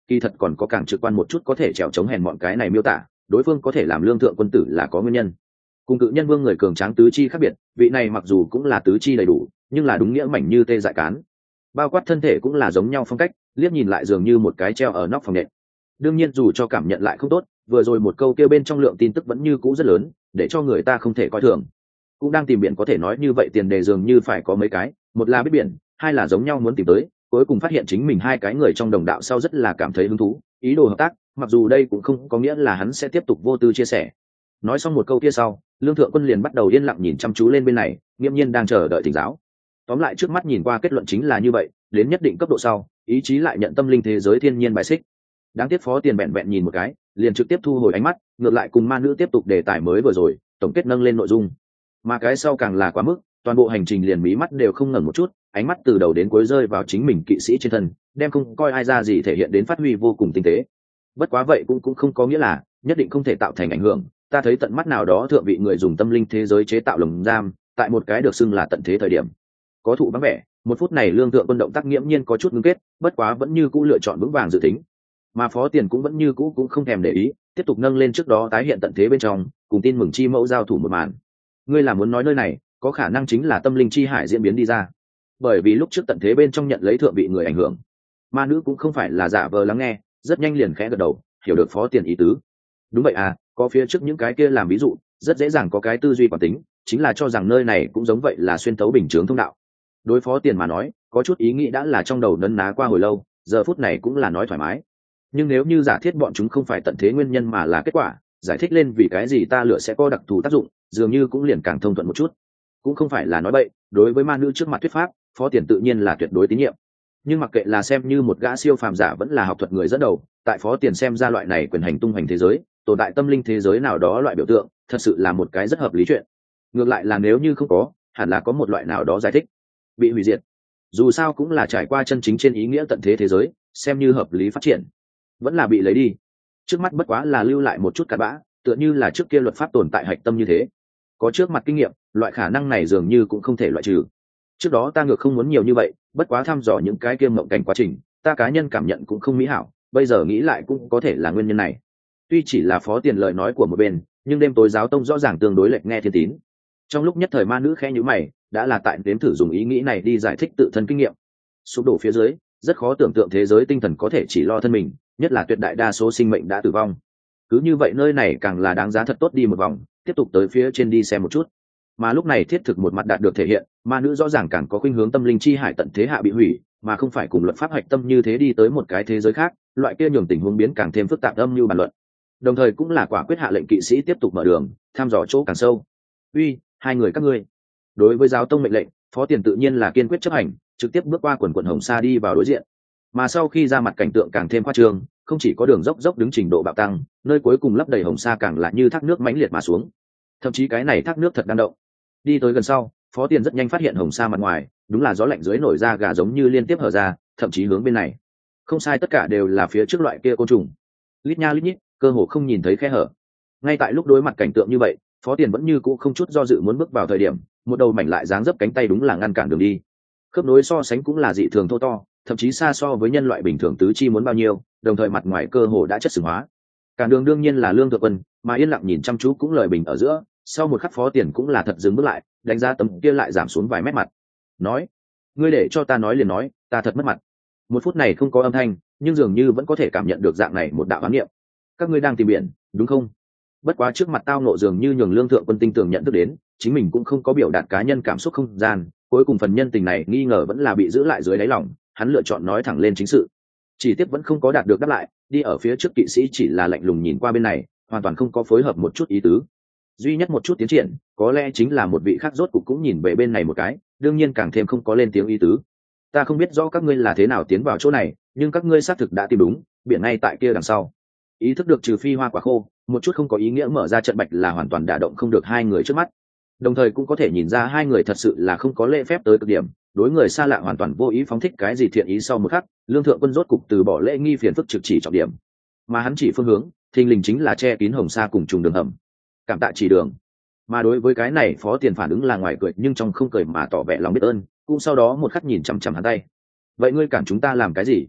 kỳ thật còn có càng trực quan một chút có thể trèo chống hèn mọn cái này miêu tả, đối phương có thể làm lương thượng quân tử là có nguyên nhân. Cùng cự nhân vương người cường tráng tứ chi khác biệt, vị này mặc dù cũng là tứ chi đầy đủ, nhưng là đúng nghĩa mảnh như tê dại cán. Bao quát thân thể cũng là giống nhau phong cách, liếc nhìn lại dường như một cái treo ở nóc phòng nhện. Đương nhiên dù cho cảm nhận lại không tốt, vừa rồi một câu kêu bên trong lượng tin tức vẫn như cũ rất lớn, để cho người ta không thể coi thường. Cũng đang tìm biển, có thể nói như vậy tiền đề dường như phải có mấy cái, một là biết biển, hai là giống nhau muốn tìm tới, cuối cùng phát hiện chính mình hai cái người trong đồng đạo sau rất là cảm thấy hứng thú, ý đồ hợp tác, mặc dù đây cũng không có nghĩa là hắn sẽ tiếp tục vô tư chia sẻ. Nói xong một câu kia sau, lương thượng quân liền bắt đầu yên lặng nhìn chăm chú lên bên này, nghiêm nhiên đang chờ đợi thỉnh giáo. Tóm lại trước mắt nhìn qua kết luận chính là như vậy, đến nhất định cấp độ sau, ý chí lại nhận tâm linh thế giới thiên nhiên bài xích. Đáng tiếc Phó Tiền vẹn vẹn nhìn một cái, liền trực tiếp thu hồi ánh mắt, ngược lại cùng ma nữ tiếp tục đề tài mới vừa rồi, tổng kết nâng lên nội dung. Mà cái sau càng là quá mức, toàn bộ hành trình liền mí mắt đều không ngẩng một chút, ánh mắt từ đầu đến cuối rơi vào chính mình kỵ sĩ trên thân, đem không coi ai ra gì thể hiện đến phát huy vô cùng tinh tế. Bất quá vậy cũng không có nghĩa là nhất định không thể tạo thành ảnh hưởng. Ta thấy tận mắt nào đó thượng vị người dùng tâm linh thế giới chế tạo lồng giam, tại một cái được xưng là tận thế thời điểm. Có thụ vắng vẻ, một phút này lương thượng quân động tác nghiễm nhiên có chút ngưng kết, bất quá vẫn như cũ lựa chọn vững vàng dự tính. Mà Phó Tiền cũng vẫn như cũ cũng không thèm để ý, tiếp tục nâng lên trước đó tái hiện tận thế bên trong, cùng tin mừng chi mẫu giao thủ một màn. Ngươi là muốn nói nơi này có khả năng chính là tâm linh chi hải diễn biến đi ra, bởi vì lúc trước tận thế bên trong nhận lấy thượng vị người ảnh hưởng. Ma nữ cũng không phải là giả vờ lắng nghe, rất nhanh liền khẽ gật đầu, hiểu được Phó Tiền ý tứ. Đúng vậy à, có phía trước những cái kia làm ví dụ, rất dễ dàng có cái tư duy quản tính, chính là cho rằng nơi này cũng giống vậy là xuyên tấu bình chướng thông đạo. Đối Phó Tiền mà nói, có chút ý nghĩ đã là trong đầu nấn ná qua hồi lâu, giờ phút này cũng là nói thoải mái. Nhưng nếu như giả thiết bọn chúng không phải tận thế nguyên nhân mà là kết quả, giải thích lên vì cái gì ta lựa sẽ có đặc thù tác dụng, dường như cũng liền càng thông thuận một chút. Cũng không phải là nói bậy, đối với ma nữ trước mặt thuyết pháp, Phó Tiền tự nhiên là tuyệt đối tín nhiệm. Nhưng mặc kệ là xem như một gã siêu phàm giả vẫn là học thuật người dẫn đầu, tại Phó Tiền xem ra loại này quyền hành tung hành thế giới, tồn tại tâm linh thế giới nào đó loại biểu tượng, thật sự là một cái rất hợp lý chuyện. Ngược lại là nếu như không có, hẳn là có một loại nào đó giải thích. Bị hủy diệt, dù sao cũng là trải qua chân chính trên ý nghĩa tận thế thế giới, xem như hợp lý phát triển. Vẫn là bị lấy đi. Trước mắt bất quá là lưu lại một chút cặn bã, tựa như là trước kia luật pháp tồn tại hạch tâm như thế. Có trước mặt kinh nghiệm, loại khả năng này dường như cũng không thể loại trừ. Trước đó ta ngược không muốn nhiều như vậy, bất quá thăm dò những cái kia mộng cảnh quá trình, ta cá nhân cảm nhận cũng không mỹ hảo, bây giờ nghĩ lại cũng có thể là nguyên nhân này. Tuy chỉ là Phó Tiền lời nói của một bên, nhưng đêm tối giáo tông rõ ràng tương đối lệch nghe thiên tín. Trong lúc nhất thời ma nữ khẽ nhíu mày, đã là tại đếm thử dùng ý nghĩ này đi giải thích tự thân kinh nghiệm. Sụp đổ phía dưới, rất khó tưởng tượng thế giới tinh thần có thể chỉ lo thân mình, nhất là tuyệt đại đa số sinh mệnh đã tử vong. Cứ như vậy nơi này càng là đáng giá thật tốt đi một vòng, tiếp tục tới phía trên đi xem một chút. Mà lúc này thiết thực một mặt đạt được thể hiện, ma nữ rõ ràng càng có khuynh hướng tâm linh chi hải tận thế hạ bị hủy, mà không phải cùng luật pháp hạch tâm như thế đi tới một cái thế giới khác, loại kia nhường tình huống biến càng thêm phức tạp âm như bàn luận. Đồng thời cũng là quả quyết hạ lệnh kỵ sĩ tiếp tục mở đường, thăm dò chỗ càng sâu. Uy, hai người các ngươi. Đối với giáo tông mệnh lệnh, Phó Tiền tự nhiên là kiên quyết chấp hành, trực tiếp bước qua quần quần hồng sa đi vào đối diện. Mà sau khi ra mặt cảnh tượng càng thêm khoa trương, không chỉ có đường dốc dốc đứng trình độ bạo tăng, nơi cuối cùng lấp đầy hồng sa càng là như thác nước mãnh liệt mà xuống. Thậm chí cái này thác nước thật đang động. Đi tới gần sau, Phó Tiền rất nhanh phát hiện hồng sa mặt ngoài, đúng là gió lạnh dưới nổi ra gà giống như liên tiếp hở ra, thậm chí hướng bên này. Không sai, tất cả đều là phía trước loại kia côn trùng. Lít nha lít nhít, cơ hồ không nhìn thấy khe hở. Ngay tại lúc đối mặt cảnh tượng như vậy, Phó Tiền vẫn như cũ không chút do dự muốn bước vào thời điểm, một đầu mảnh lại dáng dấp cánh tay đúng là ngăn cản đường đi. Khớp nối so sánh cũng là dị thường thô to, thậm chí xa so với nhân loại bình thường tứ chi muốn bao nhiêu, đồng thời mặt ngoài cơ hồ đã chất sừng hóa. Cản đường đương nhiên là lương thượng quân, mà yên lặng nhìn chăm chú cũng lời bình ở giữa, sau một khắc Phó Tiền cũng là thật dừng bước lại, đánh giá tấm kia lại giảm xuống vài mét mặt. Nói, ngươi để cho ta nói liền nói, ta thật mất mặt. Một phút này không có âm thanh, nhưng dường như vẫn có thể cảm nhận được dạng này một đạo ám niệm. Các ngươi đang tìm biển, đúng không? Bất quá trước mặt tao nộ dường như nhường lương thượng quân tinh tường nhận thức đến, chính mình cũng không có biểu đạt cá nhân cảm xúc không gian, cuối cùng phần nhân tình này nghi ngờ vẫn là bị giữ lại dưới đáy lòng, hắn lựa chọn nói thẳng lên chính sự. Chỉ tiếc vẫn không có đạt được đáp lại, đi ở phía trước kỵ sĩ chỉ là lạnh lùng nhìn qua bên này, hoàn toàn không có phối hợp một chút ý tứ. Duy nhất một chút tiến triển, có lẽ chính là một vị khác rốt cục cũng nhìn về bên này một cái, đương nhiên càng thêm không có lên tiếng ý tứ. Ta không biết rõ các ngươi là thế nào tiến vào chỗ này, nhưng các ngươi xác thực đã tìm đúng, biển ngay tại kia đằng sau. Ý thức được trừ phi hoa quả khô, một chút không có ý nghĩa mở ra trận bạch là hoàn toàn đả động không được hai người trước mắt. Đồng thời cũng có thể nhìn ra hai người thật sự là không có lễ phép tới cực điểm, đối người xa lạ hoàn toàn vô ý phóng thích cái gì thiện ý. Sau một khắc, lương thượng quân rốt cục từ bỏ lễ nghi phiền phức trực chỉ trọng điểm, mà hắn chỉ phương hướng thình lình chính là che kín hồng sa cùng trùng đường hầm. Cảm tạ chỉ đường. Mà đối với cái này Phó Tiền phản ứng là ngoài cười nhưng trong không cười mà tỏ vẻ lòng biết ơn, cũng sau đó một khắc nhìn chằm chằm hắn tay. Vậy ngươi cản chúng ta làm cái gì?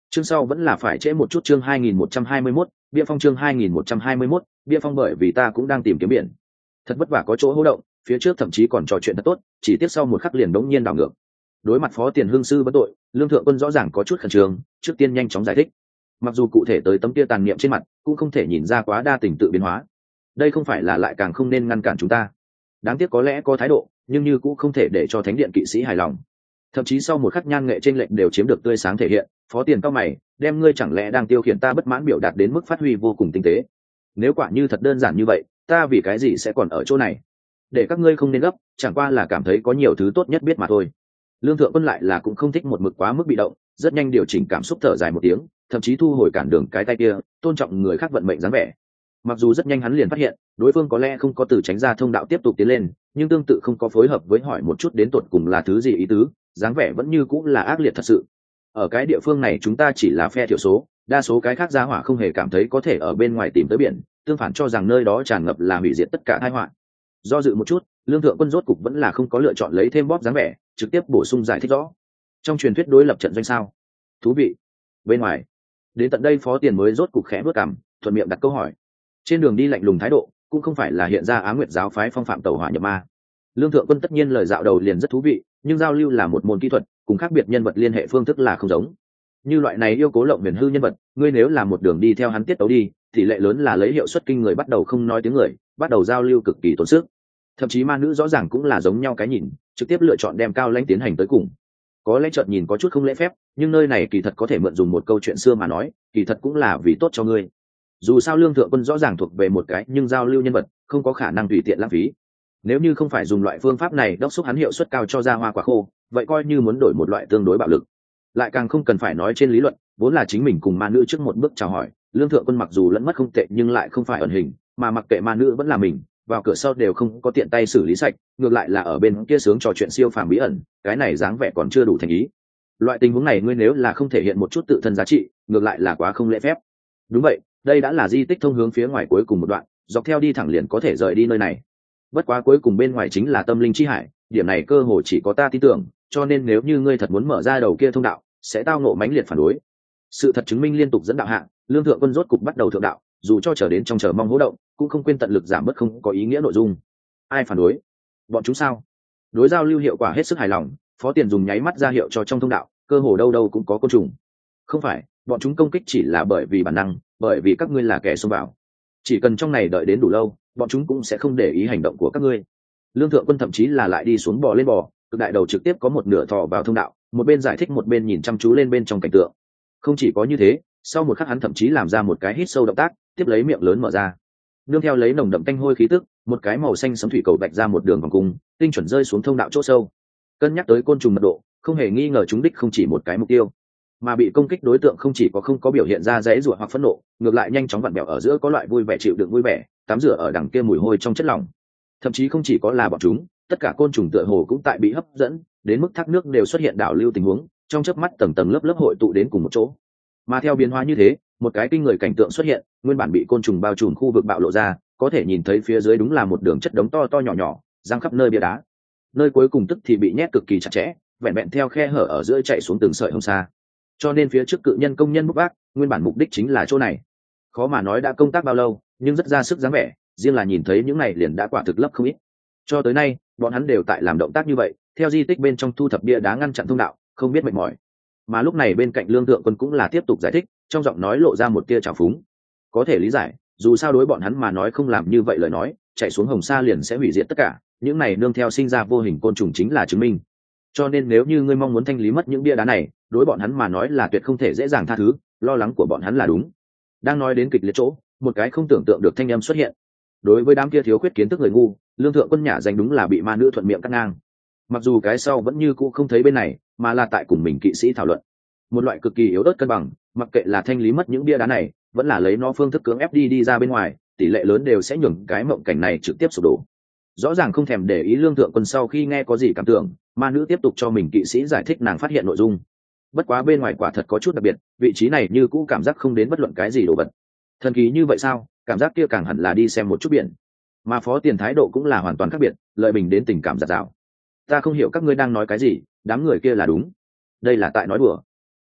Chương sau vẫn là phải trễ một chút. Chương 2121, bia phong. Chương 2121, bia phong. Bởi vì ta cũng đang tìm kiếm biển, thật vất vả có chỗ hô động, phía trước thậm chí còn trò chuyện thật tốt, chỉ tiếc sau một khắc liền đống nhiên đảo ngược. Đối mặt Phó Tiền Hương sư bất tội, Lương Thượng Quân rõ ràng có chút khẩn trương, trước tiên nhanh chóng giải thích. Mặc dù cụ thể tới tấm kia tàn niệm trên mặt cũng không thể nhìn ra quá đa tình tự biến hóa, đây không phải là lại càng không nên ngăn cản chúng ta. Đáng tiếc có lẽ có thái độ, nhưng như cũng không thể để cho thánh điện kỵ sĩ hài lòng. Thậm chí sau một khắc nhan nghệ trên lệnh đều chiếm được tươi sáng thể hiện. Phó Tiền cao mày, đem ngươi chẳng lẽ đang tiêu khiển ta bất mãn biểu đạt đến mức phát huy vô cùng tinh tế. Nếu quả như thật đơn giản như vậy, ta vì cái gì sẽ còn ở chỗ này? Để các ngươi không nên gấp, chẳng qua là cảm thấy có nhiều thứ tốt nhất biết mà thôi. Lương Thượng Quân lại là cũng không thích một mực quá mức bị động, rất nhanh điều chỉnh cảm xúc, thở dài một tiếng, thậm chí thu hồi cản đường cái tay kia, tôn trọng người khác vận mệnh dáng vẻ. Mặc dù rất nhanh hắn liền phát hiện đối phương có lẽ không có từ tránh ra thông đạo tiếp tục tiến lên, nhưng tương tự không có phối hợp với hỏi một chút đến tột cùng là thứ gì ý tứ, dáng vẻ vẫn như cũng là ác liệt thật sự. Ở cái địa phương này chúng ta chỉ là phe thiểu số, đa số cái khác gia hỏa không hề cảm thấy có thể ở bên ngoài tìm tới biển, tương phản cho rằng nơi đó tràn ngập là hủy diệt tất cả tai họa. Do dự một chút, Lương Thượng Quân rốt cục vẫn là không có lựa chọn lấy thêm bóp dáng vẻ, trực tiếp bổ sung giải thích rõ. Trong truyền thuyết đối lập trận doanh sao? Thú vị. Bên ngoài. Đến tận đây Phó Tiền mới rốt cục khẽ bước cằm, thuận miệng đặt câu hỏi. Trên đường đi lạnh lùng thái độ, cũng không phải là hiện ra Á Nguyệt giáo phái phong phạm tẩu hỏa nhập ma. Lương Thượng Quân tất nhiên lời dạo đầu liền rất thú vị, nhưng giao lưu là một môn kỹ thuật, cùng khác biệt nhân vật liên hệ phương thức là không giống. Như loại này yêu cố lộng huyền hư nhân vật, ngươi nếu là một đường đi theo hắn tiết tấu đi, tỷ lệ lớn là lấy hiệu suất kinh người bắt đầu không nói tiếng người, bắt đầu giao lưu cực kỳ tốn sức. Thậm chí ma nữ rõ ràng cũng là giống nhau cái nhìn, trực tiếp lựa chọn đem Cao Lãnh tiến hành tới cùng. Có lẽ chợt nhìn có chút không lễ phép, nhưng nơi này kỳ thật có thể mượn dùng một câu chuyện xưa mà nói, kỳ thật cũng là vì tốt cho ngươi. Dù sao Lương Thượng Quân rõ ràng thuộc về một cái nhưng giao lưu nhân vật, không có khả năng tùy tiện lãng phí. Nếu như không phải dùng loại phương pháp này đốc thúc hắn hiệu suất cao cho ra hoa quả khô, vậy coi như muốn đổi một loại tương đối bạo lực. Lại càng không cần phải nói trên lý luận, vốn là chính mình cùng ma nữ trước một bước chào hỏi, Lương Thượng Quân mặc dù lẫn mất không tệ nhưng lại không phải ẩn hình, mà mặc kệ ma nữ vẫn là mình, vào cửa sau đều không có tiện tay xử lý sạch, ngược lại là ở bên kia sướng trò chuyện siêu phàm bí ẩn, cái này dáng vẻ còn chưa đủ thành ý. Loại tình huống này ngươi nếu là không thể hiện một chút tự thân giá trị, ngược lại là quá không lễ phép. Đúng vậy, đây đã là di tích thông hướng phía ngoài cuối cùng một đoạn, dọc theo đi thẳng liền có thể rời đi nơi này. Bất quá cuối cùng bên ngoài chính là tâm linh chi hải, điểm này cơ hồ chỉ có ta tin tưởng, cho nên nếu như ngươi thật muốn mở ra đầu kia thông đạo, sẽ tao ngộ mãnh liệt phản đối. Sự thật chứng minh liên tục dẫn đạo hạng, Lương Thượng Quân rốt cục bắt đầu thượng đạo, dù cho chờ đến trong chờ mong hỗ động, cũng không quên tận lực giảm bớt không có ý nghĩa nội dung. Ai phản đối? Bọn chúng sao? Đối giao lưu hiệu quả hết sức hài lòng, Phó Tiền dùng nháy mắt ra hiệu cho trong thông đạo, cơ hồ đâu đâu cũng có côn trùng. Không phải, bọn chúng công kích chỉ là bởi vì bản năng, bởi vì các ngươi là kẻ xông vào. Chỉ cần trong này đợi đến đủ lâu, bọn chúng cũng sẽ không để ý hành động của các ngươi. Lương Thượng Quân thậm chí là lại đi xuống bò lên bò, cực đại đầu trực tiếp có một nửa thò vào thông đạo, một bên giải thích một bên nhìn chăm chú lên bên trong cảnh tượng. Không chỉ có như thế, sau một khắc hắn thậm chí làm ra một cái hít sâu động tác, tiếp lấy miệng lớn mở ra. Nương theo lấy nồng đậm tanh hôi khí tức, một cái màu xanh sẫm thủy cầu bạch ra một đường vòng cung, tinh chuẩn rơi xuống thông đạo chỗ sâu. Cân nhắc tới côn trùng mật độ, không hề nghi ngờ chúng đích không chỉ một cái mục tiêu, mà bị công kích đối tượng không chỉ có không có biểu hiện ra dãy rủa hoặc phẫn nộ, ngược lại nhanh chóng vặn bẹo ở giữa có loại vui vẻ chịu đựng vui vẻ, tắm rửa ở đằng kia mùi hôi trong chất lỏng. Thậm chí không chỉ có là bọn chúng, tất cả côn trùng tựa hồ cũng tại bị hấp dẫn, đến mức thác nước đều xuất hiện đảo lưu tình huống, trong chớp mắt tầng tầng lớp lớp hội tụ đến cùng một chỗ. Mà theo biến hóa như thế, một cái kinh người cảnh tượng xuất hiện, nguyên bản bị côn trùng bao trùm khu vực bạo lộ ra, có thể nhìn thấy phía dưới đúng là một đường chất đống to to nhỏ nhỏ, giăng khắp nơi bia đá. Nơi cuối cùng tức thì bị nhét cực kỳ chặt chẽ, vẹn vẹn theo khe hở ở giữa chạy xuống từng sợi hông xa. Cho nên phía trước cự nhân công nhân bốc vác, nguyên bản mục đích chính là chỗ này. Khó mà nói đã công tác bao lâu, nhưng rất ra sức dáng vẻ, riêng là nhìn thấy những này liền đã quả thực lấp không ít. Cho tới nay, bọn hắn đều tại làm động tác như vậy, theo di tích bên trong thu thập bia đá ngăn chặn thông đạo, không biết mệt mỏi. Mà lúc này bên cạnh Lương Thượng Quân cũng là tiếp tục giải thích, trong giọng nói lộ ra một tia trào phúng. Có thể lý giải, dù sao đối bọn hắn mà nói không làm như vậy lời nói, chạy xuống hồng sa liền sẽ hủy diệt tất cả, những này nương theo sinh ra vô hình côn trùng chính là chứng minh. Cho nên nếu như ngươi mong muốn thanh lý mất những bia đá này, đối bọn hắn mà nói là tuyệt không thể dễ dàng tha thứ, lo lắng của bọn hắn là đúng. Đang nói đến kịch liệt chỗ, một cái không tưởng tượng được thanh âm xuất hiện. Đối với đám kia thiếu khuyết kiến thức người ngu, Lương Thượng Quân nhả danh đúng là bị ma nữ thuận miệng cắt ngang. Mặc dù cái sau vẫn như cũ không thấy bên này, mà là tại cùng mình kỵ sĩ thảo luận một loại cực kỳ yếu ớt cân bằng, mặc kệ là thanh lý mất những bia đá này, vẫn là lấy nó phương thức cưỡng ép đi ra bên ngoài, tỷ lệ lớn đều sẽ nhường cái mộng cảnh này trực tiếp sụp đổ. Rõ ràng không thèm để ý Lương Thượng Quân sau khi nghe có gì cảm tưởng, ma nữ tiếp tục cho mình kỵ sĩ giải thích nàng phát hiện nội dung. Bất quá bên ngoài quả thật có chút đặc biệt, vị trí này như cũ cảm giác không đến bất luận cái gì đồ vật. Thần kỳ như vậy sao? Cảm giác kia càng hẳn là đi xem một chút biển. Mà Phó Tiền thái độ cũng là hoàn toàn khác biệt, lợi bình đến tình cảm giạt rào. Ta không hiểu các ngươi đang nói cái gì, đám người kia là đúng. Đây là tại nói đùa.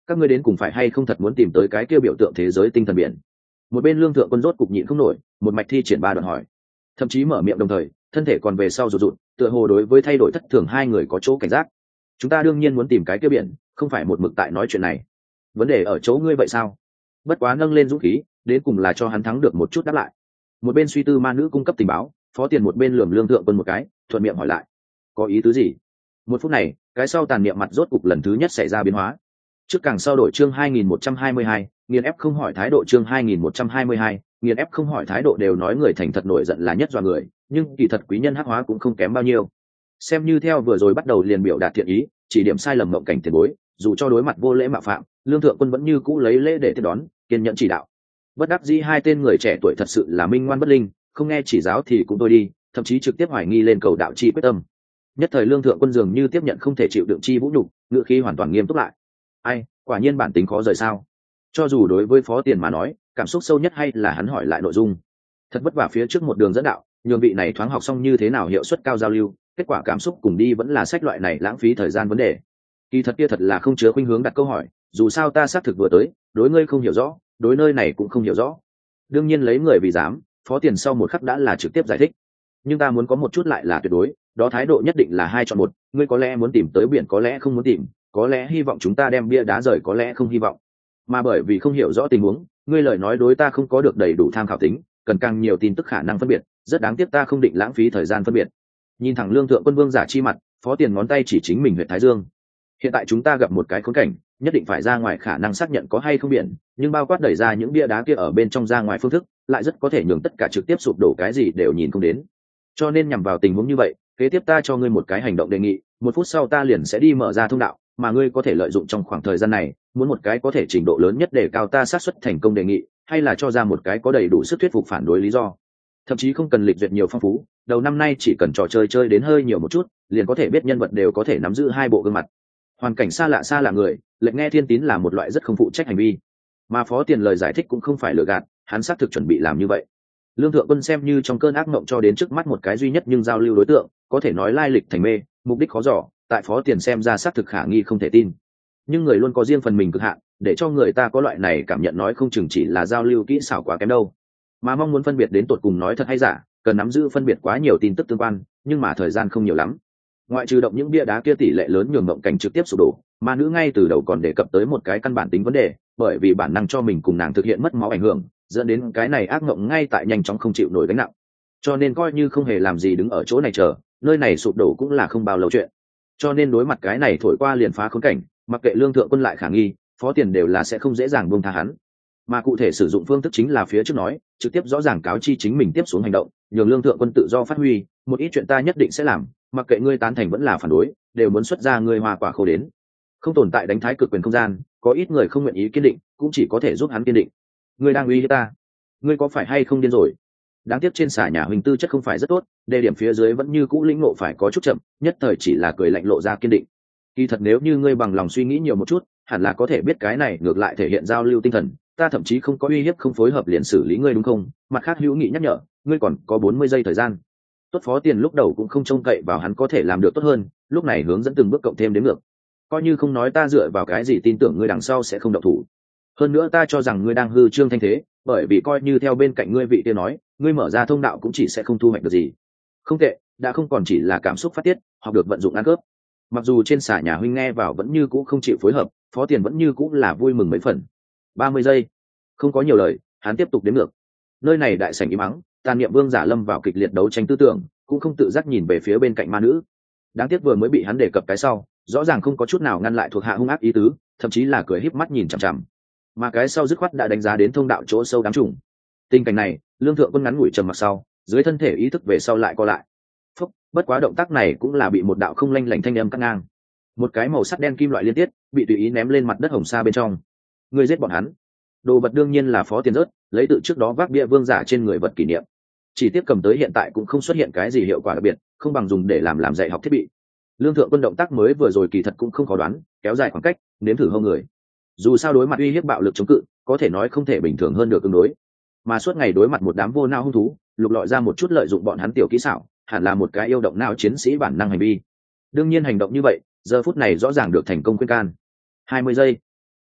các ngươi đến cùng phải hay không thật muốn tìm tới cái kia biểu tượng thế giới tinh thần biển? Một bên Lương Thượng Quân rốt cục nhịn không nổi, một mạch thi triển ba đoạn hỏi, thậm chí mở miệng đồng thời thân thể còn về sau rụt rụt, tựa hồ đối với thay đổi thất thường hai người có chỗ cảnh giác. Chúng ta đương nhiên muốn tìm cái kia biển, không phải một mực tại nói chuyện này. Vấn đề ở chỗ ngươi vậy sao? Bất quá nâng lên dũng khí, đến cùng là cho hắn thắng được một chút đáp lại. Một bên suy tư ma nữ cung cấp tình báo, Phó Tiền một bên lườm Lương Thượng Quân một cái, thuận miệng hỏi lại, có ý tứ gì? Một phút này, cái sau tàn niệm mặt rốt cục lần thứ nhất xảy ra biến hóa. Trước càng sau đổi chương 2122, nghiền ép không hỏi thái độ chương 2122, nghiền ép không hỏi thái độ đều nói người thành thật nổi giận là nhất dọa người, nhưng kỳ thật quý nhân hắc hóa cũng không kém bao nhiêu. Xem như theo vừa rồi bắt đầu liền biểu đạt thiện ý, chỉ điểm sai lầm mộng cảnh tiền bối, dù cho đối mặt vô lễ mạo phạm, Lương Thượng Quân vẫn như cũ lấy lễ để tiếp đón, kiên nhẫn chỉ đạo. Bất đắc dĩ hai tên người trẻ tuổi thật sự là minh ngoan bất linh, không nghe chỉ giáo thì cũng thôi đi, thậm chí trực tiếp hoài nghi lên cầu đạo chi quyết tâm. Nhất thời Lương Thượng Quân dường như tiếp nhận không thể chịu đựng chi vũ nhục, ngữ khí hoàn toàn nghiêm túc lại. Ai, quả nhiên bản tính khó rời sao? Cho dù đối với Phó Tiền mà nói, cảm xúc sâu nhất hay là hắn hỏi lại nội dung. Thật vất vả phía trước một đường dẫn đạo, nhường vị này thoáng học xong như thế nào hiệu suất cao giao lưu, kết quả cảm xúc cùng đi vẫn là sách loại này lãng phí thời gian vấn đề. Kỳ thật kia thật là không chứa khuynh hướng đặt câu hỏi, dù sao ta xác thực vừa tới, đối ngươi không hiểu rõ, đối nơi này cũng không hiểu rõ. Đương nhiên lấy người vì dám, Phó Tiền sau một khắc đã là trực tiếp giải thích. Nhưng ta muốn có một chút lại là tuyệt đối, đó thái độ nhất định là hai chọn một, ngươi có lẽ muốn tìm tới biển, có lẽ không muốn tìm, có lẽ hy vọng chúng ta đem bia đá rời, có lẽ không hy vọng. Mà bởi vì không hiểu rõ tình huống, ngươi lời nói đối ta không có được đầy đủ tham khảo tính, cần càng nhiều tin tức khả năng phân biệt, rất đáng tiếc ta không định lãng phí thời gian phân biệt. Nhìn thẳng Lương Thượng Quân vương giả chi mặt, Phó Tiền ngón tay chỉ chính mình huyện Thái Dương. Hiện tại chúng ta gặp một cái khốn cảnh, nhất định phải ra ngoài khả năng xác nhận có hay không biển, nhưng bao quát đẩy ra những bia đá kia ở bên trong ra ngoài phương thức, lại rất có thể nhường tất cả trực tiếp sụp đổ cái gì đều nhìn không đến. Cho nên nhằm vào tình huống như vậy, kế tiếp ta cho ngươi một cái hành động đề nghị, 1 phút sau ta liền sẽ đi mở ra thông đạo, mà ngươi có thể lợi dụng trong khoảng thời gian này, muốn một cái có thể trình độ lớn nhất để cao ta xác suất thành công đề nghị, hay là cho ra một cái có đầy đủ sức thuyết phục phản đối lý do. Thậm chí không cần lịch duyệt nhiều phong phú, đầu năm nay chỉ cần trò chơi chơi đến hơi nhiều một chút, liền có thể biết nhân vật đều có thể nắm giữ hai bộ gương mặt. Hoàn cảnh xa lạ người, lệnh nghe thiên tín là một loại rất không phụ trách hành vi. Mà Phó Tiền lời giải thích cũng không phải lừa gạt, hắn xác thực chuẩn bị làm như vậy. Lương Thượng Quân xem như trong cơn ác mộng cho đến trước mắt một cái duy nhất nhưng giao lưu đối tượng, có thể nói lai lịch thành mê, mục đích khó dò, tại Phó Tiền xem ra xác thực khả nghi không thể tin. Nhưng người luôn có riêng phần mình cực hạn, để cho người ta có loại này cảm nhận nói không chừng chỉ là giao lưu kỹ xảo quá kém đâu. Mà mong muốn phân biệt đến tột cùng nói thật hay giả, cần nắm giữ phân biệt quá nhiều tin tức tương quan, nhưng mà thời gian không nhiều lắm. Ngoại trừ động những bia đá kia tỷ lệ lớn nhường mộng cảnh trực tiếp sụp đổ, ma nữ ngay từ đầu còn đề cập tới một cái căn bản tính vấn đề, bởi vì bản năng cho mình cùng nàng thực hiện mất máu ảnh hưởng, dẫn đến cái này ác mộng ngay tại nhanh chóng không chịu nổi gánh nặng. Cho nên coi như không hề làm gì đứng ở chỗ này chờ, nơi này sụp đổ cũng là không bao lâu chuyện. Cho nên đối mặt cái này thổi qua liền phá khốn cảnh, mặc kệ Lương Thượng Quân lại khả nghi, Phó Tiền đều là sẽ không dễ dàng buông tha hắn. Mà cụ thể sử dụng phương thức chính là phía trước nói, trực tiếp rõ ràng cáo chi chính mình tiếp xuống hành động, nhường Lương Thượng Quân tự do phát huy, một ít chuyện ta nhất định sẽ làm, mặc kệ ngươi tán thành vẫn là phản đối, đều muốn xuất ra ngươi hoa quả khô đến. Không tồn tại đánh thái cực quyền không gian, có ít người không nguyện ý kiên định, cũng chỉ có thể giúp hắn kiên định. Ngươi đang uy hiếp ta, ngươi có phải hay không điên rồi? Đáng tiếc trên xà nhà huynh tư chất không phải rất tốt, đề điểm phía dưới vẫn như cũ lĩnh ngộ phải có chút chậm, nhất thời chỉ là cười lạnh lộ ra kiên định. Kỳ thật nếu như ngươi bằng lòng suy nghĩ nhiều một chút, hẳn là có thể biết cái này ngược lại thể hiện giao lưu tinh thần, ta thậm chí không có uy hiếp không phối hợp liền xử lý ngươi đúng không? Mặt khác hữu nghị nhắc nhở, ngươi còn có 40 giây thời gian. Tốt. Phó Tiền lúc đầu cũng không trông cậy vào hắn có thể làm được tốt hơn, lúc này hướng dẫn từng bước cộng thêm đến ngược. Coi như không nói ta dựa vào cái gì tin tưởng ngươi đằng sau sẽ không động thủ. Hơn nữa ta cho rằng ngươi đang hư trương thanh thế, bởi vì coi như theo bên cạnh ngươi vị kia nói, ngươi mở ra thông đạo cũng chỉ sẽ không thu hoạch được gì. Không tệ, đã không còn chỉ là cảm xúc phát tiết, học được vận dụng ăn cướp. Mặc dù trên xà nhà huynh nghe vào vẫn như cũ không chịu phối hợp, Phó Tiền vẫn như cũ là vui mừng mấy phần. 30 giây. Không có nhiều lời, hắn tiếp tục đếm ngược. Nơi này đại sảnh im ắng, tàn niệm vương giả lâm vào kịch liệt đấu tranh tư tưởng, cũng không tự giác nhìn về phía bên cạnh ma nữ. Đáng tiếc vừa mới bị hắn đề cập cái sau, rõ ràng không có chút nào ngăn lại thuộc hạ hung ác ý tứ, thậm chí là cười híp mắt nhìn chằm chằm. Mà cái sau dứt khoát đã đánh giá đến thông đạo chỗ sâu đáng trùng. Tình cảnh này, Lương Thượng Quân ngắn ngủi trầm mặc sau, dưới thân thể ý thức về sau lại co lại. Phúc, bất quá động tác này cũng là bị một đạo không lanh lảnh thanh âm cắt ngang. Một cái màu sắt đen kim loại liên tiết bị tùy ý ném lên mặt đất hồng sa bên trong. Người giết bọn hắn. Đồ vật đương nhiên là Phó Tiền rớt, lấy tự trước đó vác bia vương giả trên người vật kỷ niệm. Chỉ tiếp cầm tới hiện tại cũng không xuất hiện cái gì hiệu quả đặc biệt, không bằng dùng để làm dạy học thiết bị. Lương Thượng Quân động tác mới vừa rồi kỳ thật cũng không khó đoán, kéo dài khoảng cách, nếm thử hông người. Dù sao đối mặt uy hiếp bạo lực chống cự, có thể nói không thể bình thường hơn được ứng đối. Mà suốt ngày đối mặt một đám vô não hung thú, lục lọi ra một chút lợi dụng bọn hắn tiểu kỹ xảo, hẳn là một cái yêu động não chiến sĩ bản năng hành vi. Đương nhiên hành động như vậy, giờ phút này rõ ràng được thành công khuyên can. 20 giây.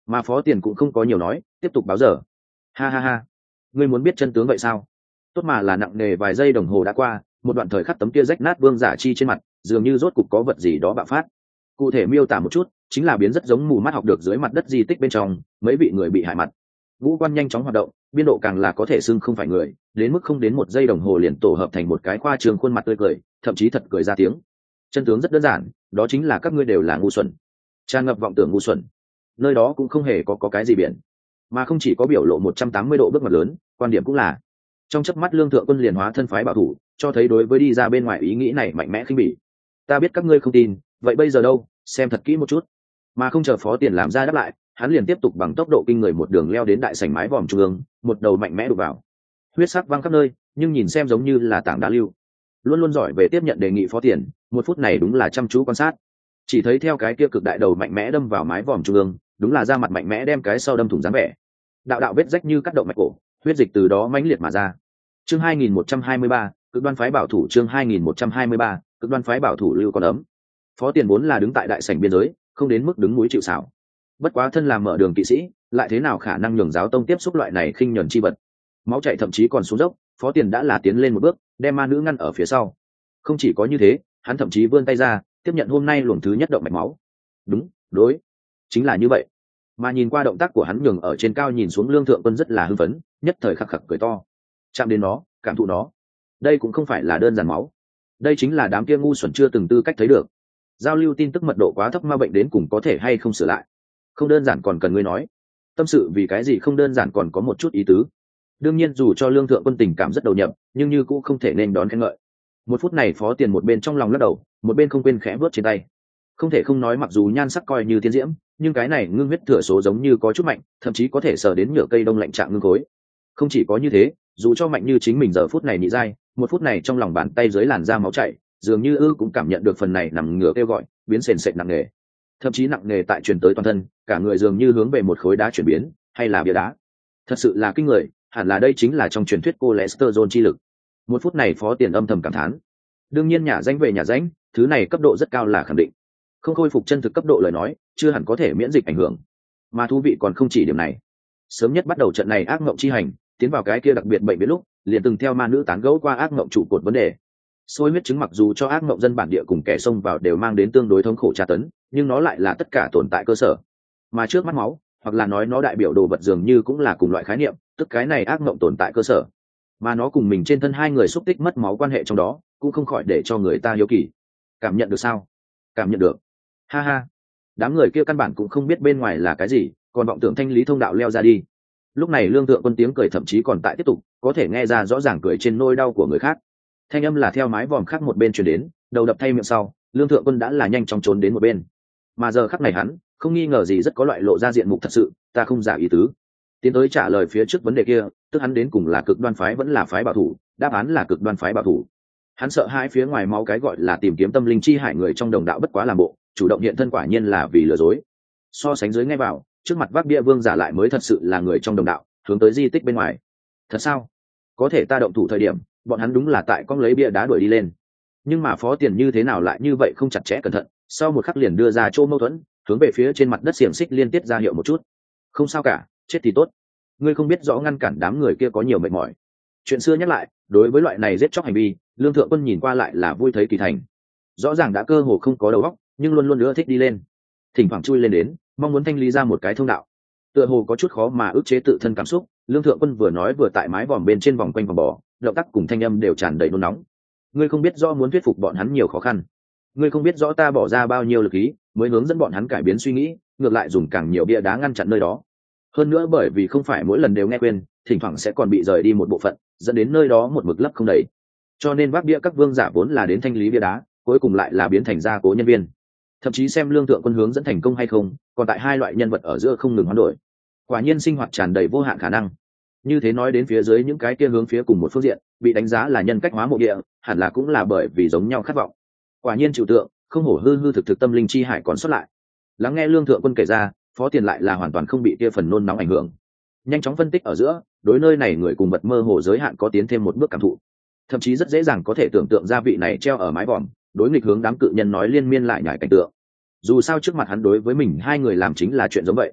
Mà Phó Tiền cũng không có nhiều nói, tiếp tục báo giờ. Ha ha ha, ngươi muốn biết chân tướng vậy sao? Tốt mà là nặng nề vài giây đồng hồ đã qua, một đoạn thời khắc tấm kia rách nát Vương Giả Chi trên mặt, dường như rốt cục có vật gì đó bạo phát. Cụ thể miêu tả một chút, chính là biến rất giống mù mắt học được dưới mặt đất di tích bên trong, mấy vị người bị hại mặt. Ngũ quan nhanh chóng hoạt động, biên độ càng là có thể xưng không phải người, đến mức không đến 1 giây đồng hồ liền tổ hợp thành một cái khoa trương khuôn mặt tươi cười, thậm chí thật cười ra tiếng. Chân tướng rất đơn giản, đó chính là các ngươi đều là ngu xuẩn, tràn ngập vọng tưởng ngu xuẩn. Nơi đó cũng không hề có cái gì biển, mà không chỉ có biểu lộ 180 độ bước ngoặt lớn, quan điểm cũng là. Trong chớp mắt Lương Thượng Quân liền hóa thân phái bảo thủ, cho thấy đối với đi ra bên ngoài ý nghĩ này mạnh mẽ khinh bỉ. Ta biết các ngươi không tin, vậy bây giờ đâu, xem thật kỹ một chút. Mà không chờ Phó Tiền làm ra đáp lại, hắn liền tiếp tục bằng tốc độ kinh người một đường leo đến đại sảnh mái vòm trung ương, một đầu mạnh mẽ đục vào. Huyết sắc văng khắp nơi, nhưng nhìn xem giống như là tảng đá lưu. Luôn luôn giỏi về tiếp nhận đề nghị Phó Tiền, 1 phút này đúng là chăm chú quan sát. Chỉ thấy theo cái kia cực đại đầu mạnh mẽ đâm vào mái vòm trung ương, đúng là ra mặt mạnh mẽ đem cái sau đâm thủng dáng vẻ. Đạo đạo vết rách như cắt động mạch cổ, huyết dịch từ đó mãnh liệt mà ra. Chương 2123, cực đoan phái bảo thủ. Chương 2123, cực đoan phái bảo thủ lưu con ấm. Phó Tiền vốn là đứng tại đại sảnh biên giới, không đến mức đứng núi chịu sào. Bất quá thân làm mở đường kỵ sĩ, lại thế nào khả năng nhường giáo tông tiếp xúc loại này khinh nhẫn chi vật. Máu chảy thậm chí còn xuống dốc, Phó Tiền đã là tiến lên một bước, đem ma nữ ngăn ở phía sau. Không chỉ có như thế, hắn thậm chí vươn tay ra, tiếp nhận hôm nay luồng thứ nhất động mạch máu. Đúng, đối, chính là như vậy. Mà nhìn qua động tác của hắn nhường ở trên cao nhìn xuống Lương Thượng Quân rất là hưng phấn, nhất thời khắc khắc cười to. Chạm đến nó, cảm thụ nó. Đây cũng không phải là đơn giản máu, đây chính là đám kia ngu xuẩn chưa từng tư cách thấy được. Giao lưu tin tức mật độ quá thấp, ma bệnh đến cùng có thể hay không sửa lại. Không đơn giản còn cần ngươi nói. Tâm sự vì cái gì không đơn giản còn có một chút ý tứ. Đương nhiên dù cho Lương Thượng Quân tình cảm rất đầu nhập, nhưng như cũng không thể nên đón khen ngợi. 1 phút này Phó Tiền một bên trong lòng lắc đầu, một bên không quên khẽ vớt trên tay. Không thể không nói mặc dù nhan sắc coi như tiến diễm, nhưng cái này ngưng huyết thừa số giống như có chút mạnh, thậm chí có thể sờ đến nhựa cây đông lạnh trạng ngưng khối. Không chỉ có như thế, dù cho mạnh như chính mình giờ phút này nhị dai, 1 phút này trong lòng bàn tay dưới làn da máu chảy, dường như cũng cảm nhận được phần này nằm ngửa kêu gọi, biến sền sệt nặng nề. Thậm chí nặng nề tại truyền tới toàn thân, cả người dường như hướng về một khối đá chuyển biến, hay là bia đá. Thật sự là kinh người, hẳn là đây chính là trong truyền thuyết cholesterol chi lực. 1 phút này Phó Tiền âm thầm cảm thán. Đương nhiên nhà danh về nhà danh, thứ này cấp độ rất cao là khẳng định. Không khôi phục chân thực cấp độ lời nói, chưa hẳn có thể miễn dịch ảnh hưởng. Mà thú vị còn không chỉ điểm này. Sớm nhất bắt đầu trận này ác mộng chi hành, tiến vào cái kia đặc biệt bệnh biến lúc, liền từng theo ma nữ tán gẫu qua ác mộng trụ cột vấn đề. Sôi huyết chứng mặc dù cho ác mộng dân bản địa cùng kẻ xông vào đều mang đến tương đối thống khổ tra tấn, nhưng nó lại là tất cả tồn tại cơ sở. Mà trước mắt máu, hoặc là nói nó đại biểu đồ vật dường như cũng là cùng loại khái niệm, tức cái này ác mộng tồn tại cơ sở. Mà nó cùng mình trên thân hai người xúc tích mất máu quan hệ trong đó, cũng không khỏi để cho người ta hiếu kỳ. Cảm nhận được sao? Cảm nhận được. Ha ha. Đám người kia căn bản cũng không biết bên ngoài là cái gì, còn vọng tưởng thanh lý thông đạo leo ra đi. Lúc này Lương Thượng Quân tiếng cười thậm chí còn tại tiếp tục, có thể nghe ra rõ ràng cười trên nỗi đau của người khác. Thanh âm là theo mái vòm khác một bên truyền đến, đầu đập thay miệng sau, Lương Thượng Quân đã là nhanh chóng trốn đến một bên. Mà giờ khắc này hắn, không nghi ngờ gì rất có loại lộ ra diện mục thật sự, ta không giả ý tứ. Tiến tới trả lời phía trước vấn đề kia, tức hắn đến cùng là cực đoan phái vẫn là phái bảo thủ, đáp án là cực đoan phái bảo thủ. Hắn sợ hai phía ngoài máu cái gọi là tìm kiếm tâm linh chi hải người trong đồng đạo bất quá làm bộ, chủ động hiện thân quả nhiên là vì lừa dối. So sánh dưới ngay vào, trước mặt vác bia Vương Giả lại mới thật sự là người trong đồng đạo, hướng tới di tích bên ngoài. Thật sao? Có thể ta động thủ thời điểm, bọn hắn đúng là tại con lấy bia đá đuổi đi lên. Nhưng mà Phó Tiền như thế nào lại như vậy không chặt chẽ cẩn thận, sau một khắc liền đưa ra chỗ mâu thuẫn, hướng về phía trên mặt đất xiềng xích liên tiếp ra hiệu một chút. Không sao cả, chết thì tốt. Ngươi không biết rõ ngăn cản đám người kia có nhiều mệt mỏi. Chuyện xưa nhắc lại, đối với loại này giết chóc hành vi, Lương Thượng Quân nhìn qua lại là vui thấy kỳ thành. Rõ ràng đã cơ hồ không có đầu óc, nhưng luôn luôn nữa thích đi lên, thỉnh thoảng chui lên đến, mong muốn thanh lý ra một cái thông đạo. Tựa hồ có chút khó mà ức chế tự thân cảm xúc, Lương Thượng Quân vừa nói vừa tại mái vòm bên trên vòng quanh vòng bò, động tác cùng thanh âm đều tràn đầy nôn nóng. Ngươi không biết rõ muốn thuyết phục bọn hắn nhiều khó khăn, ngươi không biết rõ ta bỏ ra bao nhiêu lực ý mới hướng dẫn bọn hắn cải biến suy nghĩ, ngược lại dùng càng nhiều bia đá ngăn chặn nơi đó. Hơn nữa bởi vì không phải mỗi lần đều nghe khuyên, thỉnh thoảng sẽ còn bị rời đi một bộ phận, dẫn đến nơi đó một mực lấp không đầy. Cho nên vác bia các vương giả vốn là đến thanh lý bia đá, cuối cùng lại là biến thành gia cố nhân viên. Thậm chí xem Lương Thượng Quân hướng dẫn thành công hay không, còn tại hai loại nhân vật ở giữa không ngừng hoán đổi. Quả nhiên sinh hoạt tràn đầy vô hạn khả năng. Như thế nói đến phía dưới những cái kia hướng phía cùng một phương diện, bị đánh giá là nhân cách hóa mộ địa, hẳn là cũng là bởi vì giống nhau khát vọng. Quả nhiên trừu tượng, không hổ hư hư thực thực tâm linh chi hải còn xuất lại. Lắng nghe Lương Thượng Quân kể ra, Phó Tiền lại là hoàn toàn không bị kia phần nôn nóng ảnh hưởng. Nhanh chóng phân tích ở giữa, đối nơi này người cùng vật mơ hồ giới hạn có tiến thêm một bước cảm thụ. Thậm chí rất dễ dàng có thể tưởng tượng ra vị này treo ở mái vòm, đối nghịch hướng đám cự nhân nói liên miên lại nhải cảnh tượng. Dù sao trước mặt hắn đối với mình hai người làm chính là chuyện giống vậy.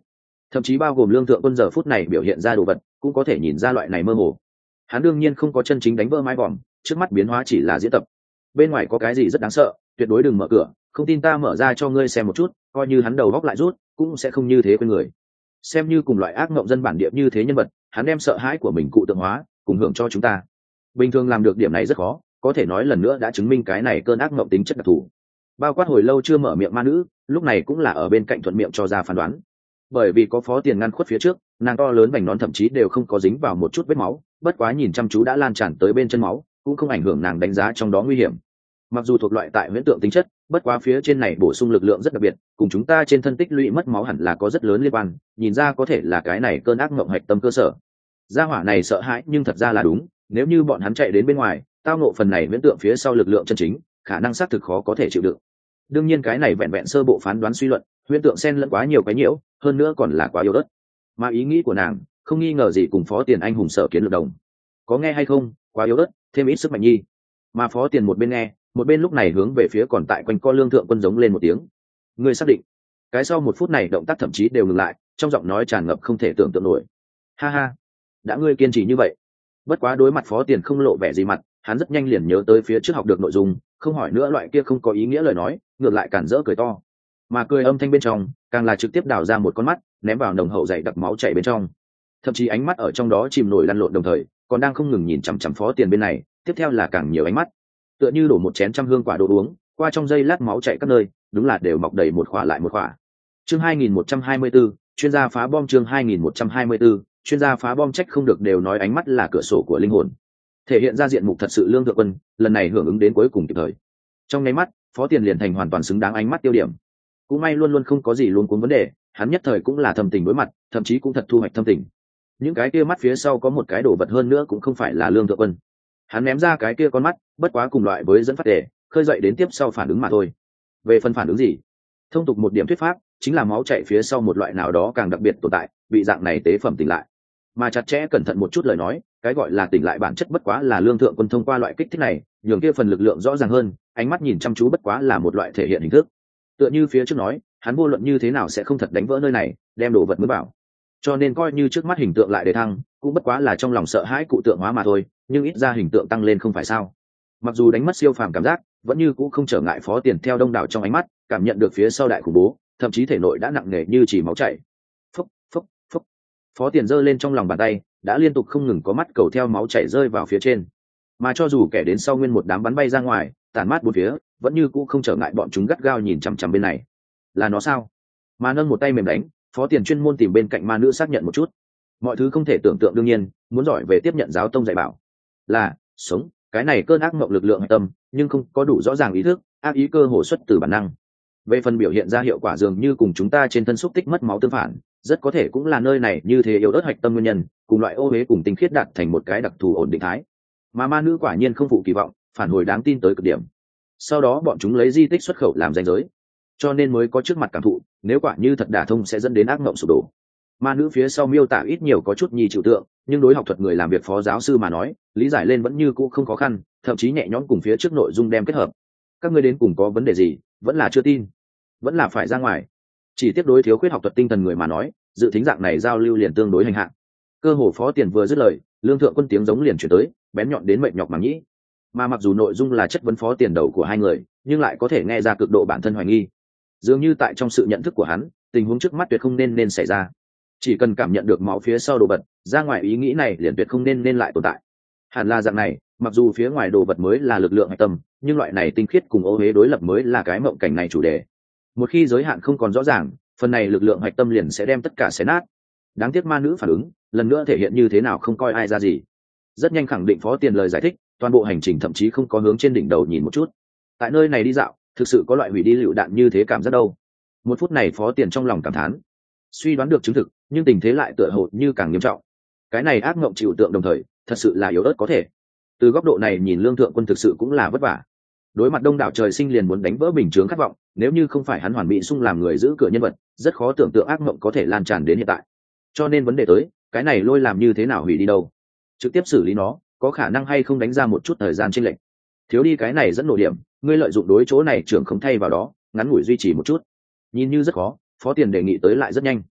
thậm chí bao gồm lương thượng quân giờ phút này biểu hiện ra đồ vật cũng có thể nhìn ra loại này mơ hồ. Hắn đương nhiên không có chân chính đánh vỡ mái vòm, trước mắt biến hóa chỉ là diễn tập. Bên ngoài có cái gì rất đáng sợ, tuyệt đối đừng mở cửa, không tin ta mở ra cho ngươi xem một chút. Coi như hắn đầu góc lại rút cũng sẽ không như thế quên người. Xem như cùng loại ác mộng dân bản địa như thế nhân vật, hắn đem sợ hãi của mình cụ tượng hóa cùng hưởng cho chúng ta. Bình thường làm được điểm này rất khó, có thể nói lần nữa đã chứng minh cái này cơn ác mộng tính chất đặc thù. Bao quát hồi lâu chưa mở miệng ma nữ lúc này cũng là ở bên cạnh thuận miệng cho ra phán đoán. Bởi vì có Phó Tiền ngăn khuất phía trước, nàng to lớn vành nón thậm chí đều không có dính vào một chút vết máu, bất quá nhìn chăm chú đã lan tràn tới bên chân máu, cũng không ảnh hưởng nàng đánh giá trong đó nguy hiểm. Mặc dù thuộc loại tại huyễn tượng tính chất, bất quá phía trên này bổ sung lực lượng rất đặc biệt, cùng chúng ta trên thân tích lũy mất máu hẳn là có rất lớn liên quan, nhìn ra có thể là cái này cơn ác mộng hạch tâm cơ sở. Gia hỏa này sợ hãi nhưng thật ra là đúng, nếu như bọn hắn chạy đến bên ngoài, tao ngộ phần này huyễn tượng phía sau lực lượng chân chính, khả năng xác thực khó có thể chịu đựng. Đương nhiên cái này vẹn vẹn sơ bộ phán đoán suy luận, huyễn tượng xen lẫn quá nhiều cái nhiễu, hơn nữa còn là quá yếu ớt. Mà ý nghĩ của nàng không nghi ngờ gì cùng Phó Tiền anh hùng Sở Kiến lực đồng. Có nghe hay không, quá yếu ớt, thêm ít sức mạnh nhi. Mà Phó Tiền một bên nghe, một bên lúc này hướng về phía còn tại quanh co lương thượng quân giống lên một tiếng. Ngươi xác định? Cái sau một phút này động tác thậm chí đều ngừng lại, trong giọng nói tràn ngập không thể tưởng tượng nổi. Ha ha, đã ngươi kiên trì như vậy. Bất quá đối mặt Phó Tiền không lộ vẻ gì mặt, hắn rất nhanh liền nhớ tới phía trước học được nội dung, không hỏi nữa loại kia không có ý nghĩa lời nói, ngược lại cản rỡ cười to. Mà cười âm thanh bên trong càng là trực tiếp đào ra một con mắt, ném vào nồng hậu dày đặc máu chảy bên trong. Thậm chí ánh mắt ở trong đó chìm nổi lăn lộn đồng thời còn đang không ngừng nhìn chằm chằm Phó Tiền bên này, tiếp theo là càng nhiều ánh mắt, tựa như đổ một chén trăm hương quả đồ uống, qua trong giây lát máu chảy các nơi, đúng là đều mọc đầy một khỏa lại một khỏa. Chương 2124, chuyên gia phá bom. Chương 2124, chuyên gia phá bom. Trách không được đều nói ánh mắt là cửa sổ của linh hồn, thể hiện ra diện mục thật sự lương thượng quân lần này hưởng ứng đến cuối cùng kịp thời. Trong nháy mắt Phó Tiền liền thành hoàn toàn xứng đáng ánh mắt tiêu điểm. Cũng may luôn luôn không có gì luôn cuốn vấn đề, hắn nhất thời cũng là thâm tình đối mặt, thậm chí cũng thật thu hoạch thâm tình. Những cái kia mắt phía sau có một cái đồ vật hơn nữa cũng không phải là lương thượng quân. Hắn ném ra cái kia con mắt, bất quá cùng loại với dẫn phát đề, khơi dậy đến tiếp sau phản ứng mà thôi. Về phần phản ứng gì, thông tục một điểm thuyết pháp chính là máu chảy phía sau một loại nào đó càng đặc biệt tồn tại bị dạng này tế phẩm tỉnh lại. Mà chặt chẽ cẩn thận một chút lời nói, cái gọi là tỉnh lại bản chất bất quá là lương thượng quân thông qua loại kích thích này nhường kia phần lực lượng rõ ràng hơn, ánh mắt nhìn chăm chú bất quá là một loại thể hiện hình thức. Tựa như phía trước nói, hắn vô luận như thế nào sẽ không thật đánh vỡ nơi này, đem đồ vật mới bảo. Cho nên coi như trước mắt hình tượng lại đề thăng, cũng bất quá là trong lòng sợ hãi cụ tượng hóa mà thôi, nhưng ít ra hình tượng tăng lên không phải sao? Mặc dù đánh mất siêu phàm cảm giác, vẫn như cũng không trở ngại Phó Tiền theo đông đảo trong ánh mắt, cảm nhận được phía sau đại khủng bố, thậm chí thể nội đã nặng nề như chỉ máu chảy. Phốc, phốc, phốc. Phó Tiền giơ lên trong lòng bàn tay, đã liên tục không ngừng có mắt cầu theo máu chảy rơi vào phía trên. Mà cho dù kẻ đến sau nguyên một đám bắn bay ra ngoài, tản mát bốn phía, vẫn như cũng không trở ngại bọn chúng gắt gao nhìn chằm chằm bên này. Là nó sao? Mà nâng một tay mềm đánh, Phó Tiền chuyên môn tìm bên cạnh ma nữ xác nhận một chút. Mọi thứ không thể tưởng tượng đương nhiên, muốn giỏi về tiếp nhận giáo tông dạy bảo. Là sống, cái này cơn ác mộng lực lượng tâm, nhưng không có đủ rõ ràng ý thức, ác ý cơ hồ xuất từ bản năng. Về phần biểu hiện ra hiệu quả dường như cùng chúng ta trên thân xúc tích mất máu tương phản, rất có thể cũng là nơi này như thế yếu ớt hạch tâm nguyên nhân, cùng loại ô uế cùng tinh khiết đạt thành một cái đặc thù ổn định thái. Mà ma nữ quả nhiên không phụ kỳ vọng, phản hồi đáng tin tới cực điểm. Sau đó bọn chúng lấy di tích xuất khẩu làm ranh giới, cho nên mới có trước mặt cảm thụ, nếu quả như thật đả thông sẽ dẫn đến ác mộng sụp đổ. Ma nữ phía sau miêu tả ít nhiều có chút nhi trừu tượng, nhưng đối học thuật người làm việc phó giáo sư mà nói, lý giải lên vẫn như cũ không khó khăn, thậm chí nhẹ nhõm cùng phía trước nội dung đem kết hợp. Các ngươi đến cùng có vấn đề gì, vẫn là chưa tin, vẫn là phải ra ngoài. Chỉ tiếp đối thiếu khuyết học thuật tinh thần người mà nói, dự thính dạng này giao lưu liền tương đối hành hạ. Cơ hồ Phó Tiền vừa dứt lời, lương thượng quân tiếng giống liền chuyển tới, bén nhọn đến mệt nhọc màng nhĩ. Mà mặc dù nội dung là chất vấn Phó Tiền đầu của hai người, nhưng lại có thể nghe ra cực độ bản thân hoài nghi. Dường như tại trong sự nhận thức của hắn, tình huống trước mắt tuyệt không nên xảy ra. Chỉ cần cảm nhận được máu phía sau đồ vật, ra ngoài ý nghĩ này liền tuyệt không nên lại tồn tại. Hẳn là dạng này, mặc dù phía ngoài đồ vật mới là lực lượng hạch tâm, nhưng loại này tinh khiết cùng ô uế đối lập mới là cái mộng cảnh này chủ đề. Một khi giới hạn không còn rõ ràng, phần này lực lượng hạch tâm liền sẽ đem tất cả xé nát. Đáng tiếc ma nữ phản ứng, lần nữa thể hiện như thế nào không coi ai ra gì. Rất nhanh khẳng định Phó Tiền lời giải thích, toàn bộ hành trình thậm chí không có hướng trên đỉnh đầu nhìn một chút. Tại nơi này đi dạo, thực sự có loại hủy đi lựu đạn như thế cảm giác đâu. Một phút này Phó Tiền trong lòng cảm thán, suy đoán được chứng thực, nhưng tình thế lại tựa hồ như càng nghiêm trọng. Cái này ác mộng chịu tượng đồng thời, thật sự là yếu ớt có thể. Từ góc độ này nhìn lương thượng quân thực sự cũng là vất vả. Đối mặt đông đảo trời sinh liền muốn đánh vỡ bình chướng khát vọng, nếu như không phải hắn hoàn mỹ sung làm người giữ cửa nhân vật, rất khó tưởng tượng ác mộng có thể lan tràn đến hiện tại. Cho nên vấn đề tới, cái này lôi làm như thế nào hủy đi đâu? Trực tiếp xử lý nó, có khả năng hay không đánh ra một chút thời gian chênh lệch. Thiếu đi cái này dẫn nổ điểm, ngươi lợi dụng đối chỗ này trưởng không thay vào đó, ngắn ngủi duy trì một chút. Nhìn như rất khó, Phó Tiền đề nghị tới lại rất nhanh.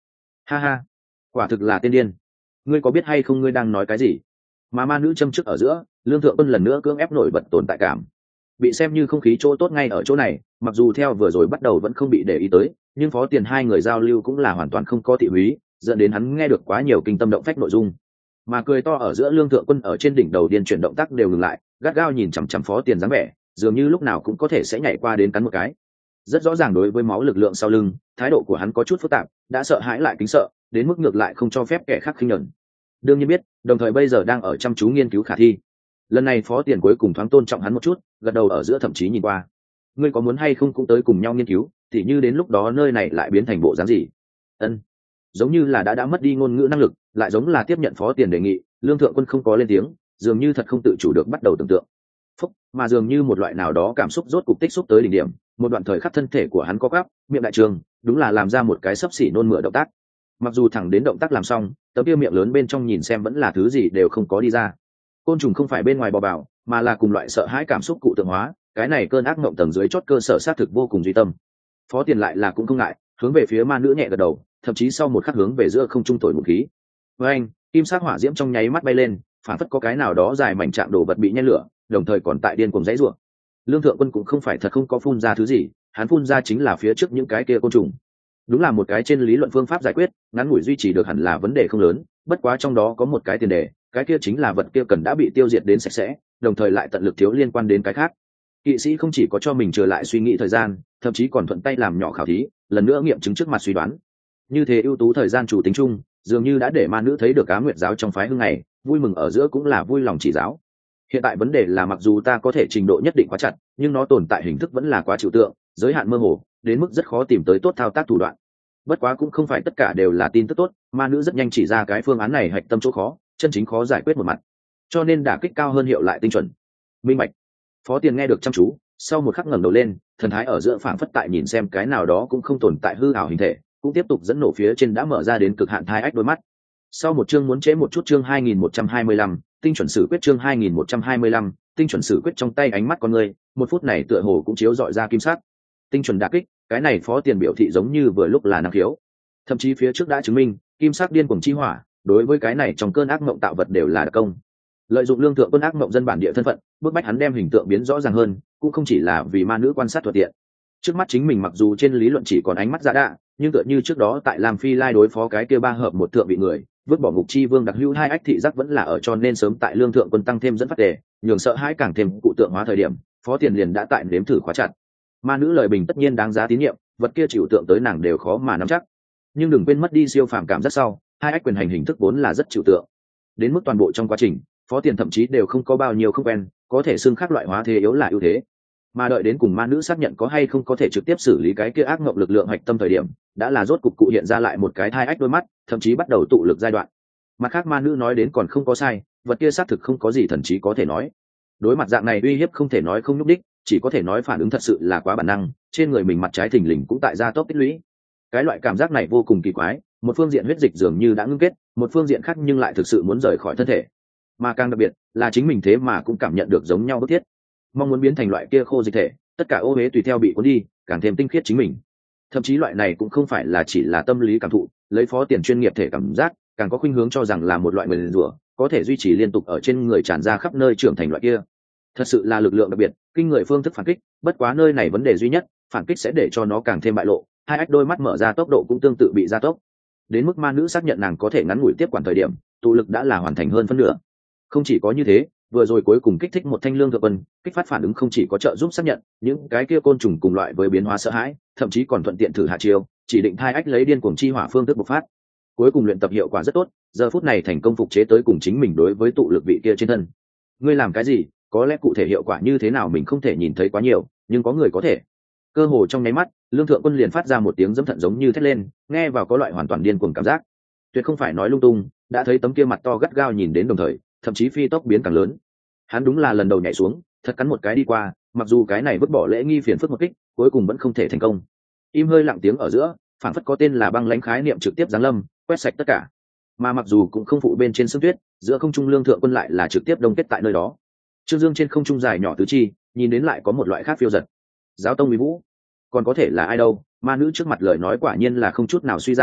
Ha ha, quả thực là tiên điên. Ngươi có biết hay không ngươi đang nói cái gì? Mà ma nữ châm trước ở giữa, Lương Thượng Quân lần nữa cưỡng ép nổi bật tồn tại cảm, bị xem như không khí chỗ tốt ngay ở chỗ này. Mặc dù theo vừa rồi bắt đầu vẫn không bị để ý tới, nhưng Phó Tiền hai người giao lưu cũng là hoàn toàn không có thị húy, dẫn đến hắn nghe được quá nhiều kinh tâm động phách nội dung. Mà cười to ở giữa Lương Thượng Quân ở trên đỉnh đầu điên chuyển động tác đều ngừng lại, gắt gao nhìn chằm chằm Phó Tiền dáng vẻ, dường như lúc nào cũng có thể sẽ nhảy qua đến cắn một cái. Rất rõ ràng đối với máu lực lượng sau lưng, thái độ của hắn có chút phức tạp, đã sợ hãi lại kính sợ, đến mức ngược lại không cho phép kẻ khác khinh nhẫn. Đương nhiên biết, đồng thời bây giờ đang ở chăm chú nghiên cứu khả thi. Lần này Phó Tiền cuối cùng thoáng tôn trọng hắn một chút, gật đầu ở giữa thậm chí nhìn qua. Ngươi có muốn hay không cũng tới cùng nhau nghiên cứu, thì như đến lúc đó nơi này lại biến thành bộ dáng gì? Ân. Giống như là đã mất đi ngôn ngữ năng lực, lại giống là tiếp nhận Phó Tiền đề nghị, Lương Thượng Quân không có lên tiếng, dường như thật không tự chủ được bắt đầu tưởng tượng. Phúc, mà dường như một loại nào đó cảm xúc rốt cục tích xúc tới đỉnh điểm, một đoạn thời khắc thân thể của hắn có gắp, miệng đại trường, đúng là làm ra một cái sấp xỉ nôn mửa động tác. Mặc dù thẳng đến động tác làm xong, tấm kia miệng lớn bên trong nhìn xem vẫn là thứ gì đều không có đi ra. Côn trùng không phải bên ngoài bò vào, mà là cùng loại sợ hãi cảm xúc cụ tượng hóa, cái này cơn ác mộng tầng dưới chót cơ sở xác thực vô cùng duy tâm. Phó Tiền lại là cũng không ngại, hướng về phía ma nữ nhẹ gật đầu, thậm chí sau một khắc hướng về giữa không trung thổi một khí. Với anh, kim sắc hỏa diễm trong nháy mắt bay lên, phản phất có cái nào đó dài mảnh chạm đồ vật bị nhen lửa, đồng thời còn tại điên cuồng dãy rủa. Lương Thượng Quân cũng không phải thật không có phun ra thứ gì, hắn phun ra chính là phía trước những cái kia côn trùng. Đúng là một cái trên lý luận phương pháp giải quyết, ngắn ngủi duy trì được hẳn là vấn đề không lớn, bất quá trong đó có một cái tiền đề, cái kia chính là vật kia cần đã bị tiêu diệt đến sạch sẽ, đồng thời lại tận lực thiếu liên quan đến cái khác. Kỵ sĩ không chỉ có cho mình trở lại suy nghĩ thời gian, thậm chí còn thuận tay làm nhỏ khảo thí, lần nữa nghiệm chứng trước mặt suy đoán. Như thế ưu tú thời gian chủ tính chung, dường như đã để ma nữ thấy được Ám Nguyệt giáo trong phái hưng này, vui mừng ở giữa cũng là vui lòng chỉ giáo. Hiện tại vấn đề là mặc dù ta có thể trình độ nhất định quá chặt, nhưng nó tồn tại hình thức vẫn là quá trừu tượng, giới hạn mơ hồ, đến mức rất khó tìm tới tốt thao tác thủ đoạn. Bất quá cũng không phải tất cả đều là tin tức tốt, ma nữ rất nhanh chỉ ra cái phương án này hạch tâm chỗ khó, chân chính khó giải quyết một mặt, cho nên đả kích cao hơn hiệu lại tinh chuẩn. Minh bạch. Phó Tiền nghe được chăm chú, sau một khắc ngẩng đầu lên, thần thái ở giữa phảng phất tại nhìn xem cái nào đó cũng không tồn tại hư ảo hình thể, cũng tiếp tục dẫn nổ phía trên đã mở ra đến cực hạn thai ách đôi mắt. Sau một chương muốn chế một chút chương 2125, tinh chuẩn sử quyết chương 2125, tinh chuẩn sử quyết trong tay ánh mắt con người, một phút này tựa hồ cũng chiếu rọi ra kim sắc. Tinh chuẩn đả kích, cái này Phó Tiền biểu thị giống như vừa lúc là năng khiếu. Thậm chí phía trước đã chứng minh, kim sắc điên cuồng chi hỏa, đối với cái này trong cơn ác mộng tạo vật đều là đặc công. Lợi dụng Lương Thượng Quân ác mộng dân bản địa thân phận, bức bách hắn đem hình tượng biến rõ ràng hơn, cũng không chỉ là vì ma nữ quan sát thuận tiện. Trước mắt chính mình mặc dù trên lý luận chỉ còn ánh mắt giả đạ, nhưng tựa như trước đó tại Lam Phi Lai đối phó cái kia ba hợp một thượng vị người, vứt bỏ ngục chi vương đặc hữu hai ách thị giác vẫn là ở, cho nên sớm tại Lương Thượng Quân tăng thêm dẫn phát đề, nhường sợ hãi càng thêm cụ tượng hóa thời điểm, Phó Tiền liền đã tại nếm thử khóa chặt. Ma nữ lời bình tất nhiên đáng giá tín nhiệm, vật kia chịu tượng tới nàng đều khó mà nắm chắc. Nhưng đừng quên mất đi siêu phàm cảm rất sau, hai ách quyền hành hình thức vốn là rất chịu tượng. Đến mức toàn bộ trong quá trình, Phó Tiền thậm chí đều không có bao nhiêu không quen, có thể xưng khác loại hóa thế yếu là ưu thế. Mà đợi đến cùng ma nữ xác nhận có hay không có thể trực tiếp xử lý cái kia ác ngộng lực lượng hạch tâm thời điểm, đã là rốt cục cụ hiện ra lại một cái thai ách đôi mắt, thậm chí bắt đầu tụ lực giai đoạn. Mặt khác ma nữ nói đến còn không có sai, vật kia xác thực không có gì thần trí có thể nói. Đối mặt dạng này uy hiếp không thể nói không nhúc đích, chỉ có thể nói phản ứng thật sự là quá bản năng, trên người mình mặt trái thình lình cũng tại gia tốc tích lũy. Cái loại cảm giác này vô cùng kỳ quái, một phương diện huyết dịch dường như đã ngưng kết, một phương diện khác nhưng lại thực sự muốn rời khỏi thân thể. Mà càng đặc biệt là chính mình thế mà cũng cảm nhận được giống nhau bức thiết, mong muốn biến thành loại kia khô dịch thể, tất cả ô uế tùy theo bị cuốn đi, càng thêm tinh khiết chính mình. Thậm chí loại này cũng không phải là chỉ là tâm lý cảm thụ, lấy Phó Tiền chuyên nghiệp thể cảm giác, càng có khuynh hướng cho rằng là một loại nguyền rủa, có thể duy trì liên tục ở trên người tràn ra khắp nơi trưởng thành loại kia. Thật sự là lực lượng đặc biệt, kinh người phương thức phản kích, bất quá nơi này vấn đề duy nhất, phản kích sẽ để cho nó càng thêm bại lộ, hai ách đôi mắt mở ra tốc độ cũng tương tự bị gia tốc. Đến mức ma nữ xác nhận nàng có thể ngắn ngủi tiếp quản thời điểm, tụ lực đã là hoàn thành hơn phân nửa. Không chỉ có như thế, vừa rồi cuối cùng kích thích một thanh Lương Thượng Quân, kích phát phản ứng không chỉ có trợ giúp xác nhận những cái kia côn trùng cùng loại với biến hóa sợ hãi, thậm chí còn thuận tiện thử hạ chiêu, chỉ định thai ách lấy điên cuồng chi hỏa phương thức bộc phát. Cuối cùng luyện tập hiệu quả rất tốt, giờ phút này thành công phục chế tới cùng chính mình đối với tụ lực vị kia trên thân. Ngươi làm cái gì, có lẽ cụ thể hiệu quả như thế nào mình không thể nhìn thấy quá nhiều, nhưng có người có thể. Cơ hồ trong nháy mắt, Lương Thượng Quân liền phát ra một tiếng dẫm thận giống như thét lên, nghe vào có loại hoàn toàn điên cuồng cảm giác. Tuyệt không phải nói lung tung, đã thấy tấm kia mặt to gắt gao nhìn đến đồng thời, thậm chí phi tốc biến càng lớn. Hắn đúng là lần đầu nhảy xuống, thật cắn một cái đi qua, mặc dù cái này vứt bỏ lễ nghi phiền phức một kích, cuối cùng vẫn không thể thành công. Im hơi lặng tiếng ở giữa, phản phất có tên là băng lãnh khái niệm trực tiếp giáng lâm, quét sạch tất cả. Mà mặc dù cũng không phụ bên trên sương tuyết, giữa không trung Lương Thượng Quân lại là trực tiếp đông kết tại nơi đó. Trương Dương trên không trung dài nhỏ tứ chi, nhìn đến lại có một loại khác phiêu giật. Giáo tông uy vũ, còn có thể là ai đâu? Ma nữ trước mặt lời nói quả nhiên là không chút nào suy giảm,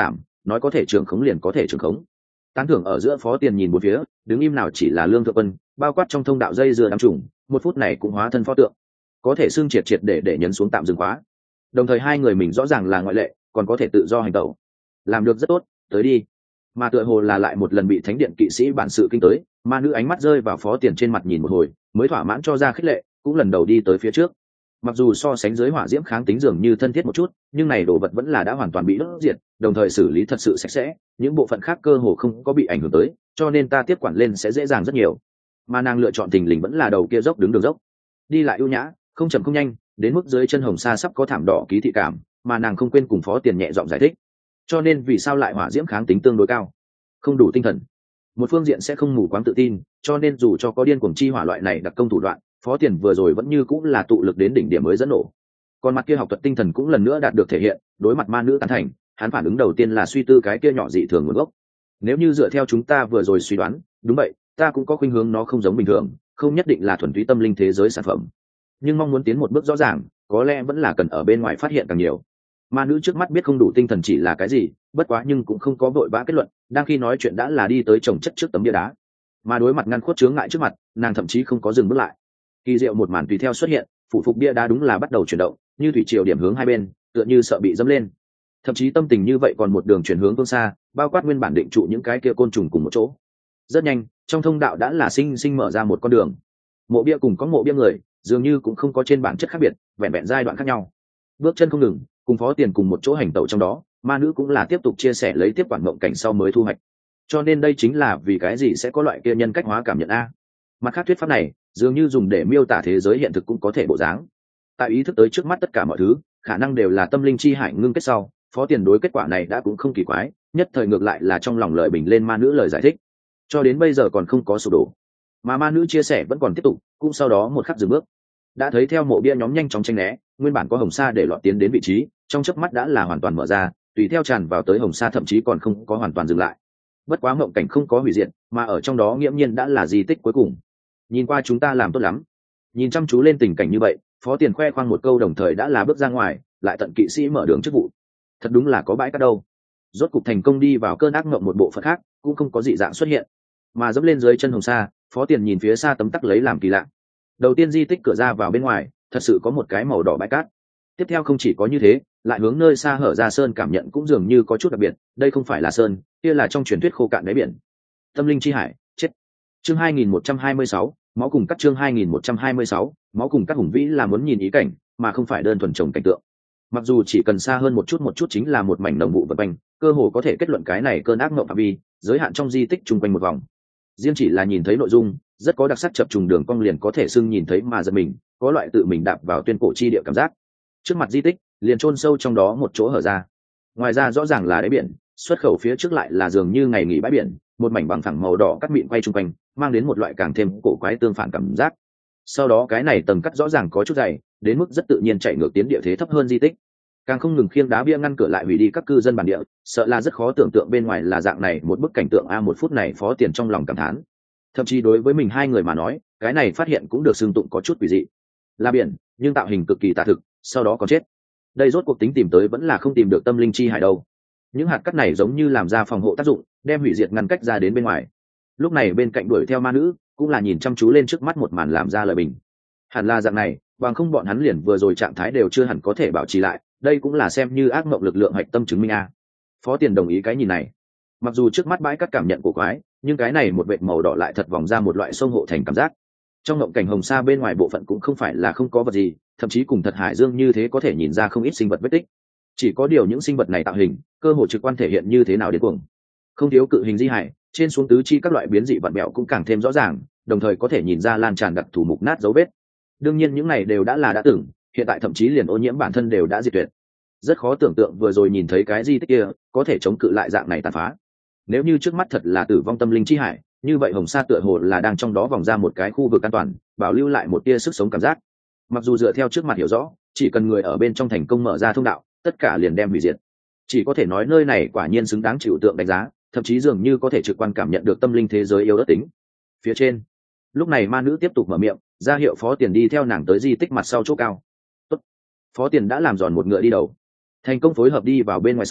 nói có thể trưởng khống liền có thể trưởng khống. Tán thưởng ở giữa Phó Tiền nhìn một phía, đứng im nào chỉ là Lương Thượng Quân, bao quát trong thông đạo dây dưa đám trùng, một phút này cũng hóa thân pho tượng, có thể xưng triệt triệt để nhấn xuống tạm dừng khóa. Đồng thời hai người mình rõ ràng là ngoại lệ, còn có thể tự do hành động, làm được rất tốt, tới đi. Mà tựa hồ là lại một lần bị thánh điện kỵ sĩ bản sự kinh tới, ma nữ ánh mắt rơi vào Phó Tiền trên mặt nhìn một hồi, mới thỏa mãn cho ra khích lệ, cũng lần đầu đi tới phía trước. Mặc dù so sánh dưới hỏa diễm kháng tính dường như thân thiết một chút, nhưng này đồ vật vẫn là đã hoàn toàn bị đốt diệt, đồng thời xử lý thật sự sạch sẽ, những bộ phận khác cơ hồ không có bị ảnh hưởng tới, cho nên ta tiếp quản lên sẽ dễ dàng rất nhiều. Mà nàng lựa chọn tình lình vẫn là đầu kia dốc đứng đường dốc, đi lại ưu nhã, không chậm không nhanh, đến mức dưới chân hồng sa sắp có thảm đỏ ký thị cảm, mà nàng không quên cùng Phó Tiền nhẹ giọng giải thích. Cho nên vì sao lại hỏa diễm kháng tính tương đối cao? Không đủ tinh thần. Một phương diện sẽ không mù quáng tự tin, cho nên dù cho có điên cuồng chi hỏa loại này đặc công thủ đoạn, Phó Tiền vừa rồi vẫn như cũng là tụ lực đến đỉnh điểm mới dẫn nổ. Còn mặt kia học thuật tinh thần cũng lần nữa đạt được thể hiện, đối mặt ma nữ tán thành, hắn phản ứng đầu tiên là suy tư cái kia nhỏ dị thường nguồn gốc. Nếu như dựa theo chúng ta vừa rồi suy đoán, đúng vậy, ta cũng có khuynh hướng nó không giống bình thường, không nhất định là thuần túy tâm linh thế giới sản phẩm. Nhưng mong muốn tiến một bước rõ ràng, có lẽ vẫn là cần ở bên ngoài phát hiện càng nhiều. Ma nữ trước mắt biết không đủ tinh thần chỉ là cái gì, bất quá nhưng cũng không có vội vã kết luận, đang khi nói chuyện đã là đi tới chồng chất trước tấm bia đá. Mà đối mặt ngăn khuất chướng ngại trước mặt, nàng thậm chí không có dừng bước lại. Kỳ diệu một màn tùy theo xuất hiện, phủ phục bia đá đúng là bắt đầu chuyển động, như thủy triều điểm hướng hai bên, tựa như sợ bị dẫm lên. Thậm chí tâm tình như vậy còn một đường chuyển hướng phương xa, bao quát nguyên bản định trụ những cái kia côn trùng cùng một chỗ. Rất nhanh, trong thông đạo đã là sinh sinh mở ra một con đường. Mộ bia cùng có mộ bia người, dường như cũng không có trên bản chất khác biệt, vẹn vẹn giai đoạn khác nhau. Bước chân không ngừng, cùng Phó Tiền cùng một chỗ hành tẩu trong đó, ma nữ cũng là tiếp tục chia sẻ lấy tiếp quản mộng cảnh sau mới thu hoạch. Cho nên đây chính là vì cái gì sẽ có loại kia nhân cách hóa cảm nhận a. Mặt khác thuyết pháp này, dường như dùng để miêu tả thế giới hiện thực cũng có thể bộ dáng. Tại ý thức tới trước mắt tất cả mọi thứ, khả năng đều là tâm linh chi hải ngưng kết sau, Phó Tiền đối kết quả này đã cũng không kỳ quái, nhất thời ngược lại là trong lòng lợi bình lên ma nữ lời giải thích. Cho đến bây giờ còn không có sụp đổ. Mà ma nữ chia sẻ vẫn còn tiếp tục, cũng sau đó một khắc dừng bước. Đã thấy theo mộ bia nhóm nhanh chóng tranh né, nguyên bản có hồng sa để lọt tiến đến vị trí, trong chớp mắt đã là hoàn toàn mở ra, tùy theo tràn vào tới hồng sa thậm chí còn không có hoàn toàn dừng lại. Bất quá mộng cảnh không có hủy diệt, mà ở trong đó nghiễm nhiên đã là di tích cuối cùng. Nhìn qua chúng ta làm tốt lắm. Nhìn chăm chú lên tình cảnh như vậy, Phó Tiền khoe khoang một câu đồng thời đã là bước ra ngoài, lại tận kỵ sĩ mở đường chức vụ. Thật đúng là có bãi cát đâu. Rốt cục thành công đi vào cơn ác mộng một bộ phận khác, cũng không có dị dạng xuất hiện. Mà dẫm lên dưới chân hồng sa, Phó Tiền nhìn phía xa tấm tắc lấy làm kỳ lạ. Đầu tiên di tích cửa ra vào bên ngoài, thật sự có một cái màu đỏ bãi cát. Tiếp theo không chỉ có như thế, lại hướng nơi xa hở ra sơn cảm nhận cũng dường như có chút đặc biệt, đây không phải là sơn, kia là trong truyền thuyết khô cạn đáy biển. Tâm linh chi hải, chết. Chương 2126, máu cùng các chương 2126, máu cùng các hùng vĩ là muốn nhìn ý cảnh, mà không phải đơn thuần trồng cảnh tượng. Mặc dù chỉ cần xa hơn một chút chính là một mảnh đồng vụ vật quanh, cơ hồ có thể kết luận cái này cơn ác mộng phạm vi, giới hạn trong di tích chung quanh một vòng. Riêng chỉ là nhìn thấy nội dung, rất có đặc sắc chập trùng đường cong liền có thể xưng nhìn thấy mà giật mình, có loại tự mình đạp vào tuyên cổ chi địa cảm giác. Trước mặt di tích, liền chôn sâu trong đó một chỗ hở ra. Ngoài ra rõ ràng là đáy biển, xuất khẩu phía trước lại là dường như ngày nghỉ bãi biển, một mảnh bằng phẳng màu đỏ cắt mịn quay chung quanh, mang đến một loại càng thêm cổ quái tương phản cảm giác. Sau đó cái này tầng cắt rõ ràng có chút dày, đến mức rất tự nhiên chạy ngược tiến địa thế thấp hơn di tích. Càng không ngừng khiêng đá bia ngăn cửa lại hủy đi các cư dân bản địa, sợ là rất khó tưởng tượng bên ngoài là dạng này một bức cảnh tượng a. Một phút này Phó Tiền trong lòng cảm thán. Thậm chí đối với mình hai người mà nói, cái này phát hiện cũng được xưng tụng có chút quỷ dị. Là biển, nhưng tạo hình cực kỳ tà thực, sau đó còn chết. Đây rốt cuộc tính tìm tới vẫn là không tìm được tâm linh chi hải đâu. Những hạt cát này giống như làm ra phòng hộ tác dụng, đem hủy diệt ngăn cách ra đến bên ngoài. Lúc này bên cạnh đuổi theo ma nữ, cũng là nhìn chăm chú lên trước mắt một màn làm ra lời bình. Hẳn là dạng này, bằng không bọn hắn liền vừa rồi trạng thái đều chưa hẳn có thể bảo trì lại, đây cũng là xem như ác mộng lực lượng hạch tâm chứng minh a. Phó Tiền đồng ý cái nhìn này. Mặc dù trước mắt bãi cát cảm nhận của quái, nhưng cái này một vệt màu đỏ lại thật vòng ra một loại sông hộ thành cảm giác. Trong mộng cảnh hồng sa bên ngoài bộ phận cũng không phải là không có vật gì, thậm chí cùng thật hải dương như thế có thể nhìn ra không ít sinh vật vết tích. Chỉ có điều những sinh vật này tạo hình, cơ hồ trực quan thể hiện như thế nào đến cuồng. Không thiếu cự hình di hải, trên xuống tứ chi các loại biến dị vặn bẹo cũng càng thêm rõ ràng, đồng thời có thể nhìn ra lan tràn đặc thù mục nát dấu vết. Đương nhiên những này đều đã là đã từng, hiện tại thậm chí liền ô nhiễm bản thân đều đã diệt tuyệt. Rất khó tưởng tượng vừa rồi nhìn thấy cái di tích kia có thể chống cự lại dạng này tàn phá. Nếu như trước mắt thật là tử vong tâm linh chi hải, như vậy hồng sa tựa hồ là đang trong đó vòng ra một cái khu vực an toàn, bảo lưu lại một tia sức sống cảm giác. Mặc dù dựa theo trước mặt hiểu rõ, chỉ cần người ở bên trong thành công mở ra thông đạo, tất cả liền đem hủy diệt. Chỉ có thể nói nơi này quả nhiên xứng đáng chịu tượng đánh giá, thậm chí dường như có thể trực quan cảm nhận được tâm linh thế giới yếu ớt tính. Phía trên, lúc này ma nữ tiếp tục mở miệng, ra hiệu Phó Tiền đi theo nàng tới di tích mặt sau chỗ cao. Tốt. Phó Tiền đã làm giòn một ngựa đi đầu, thành công phối hợp đi vào bên ngoài sau,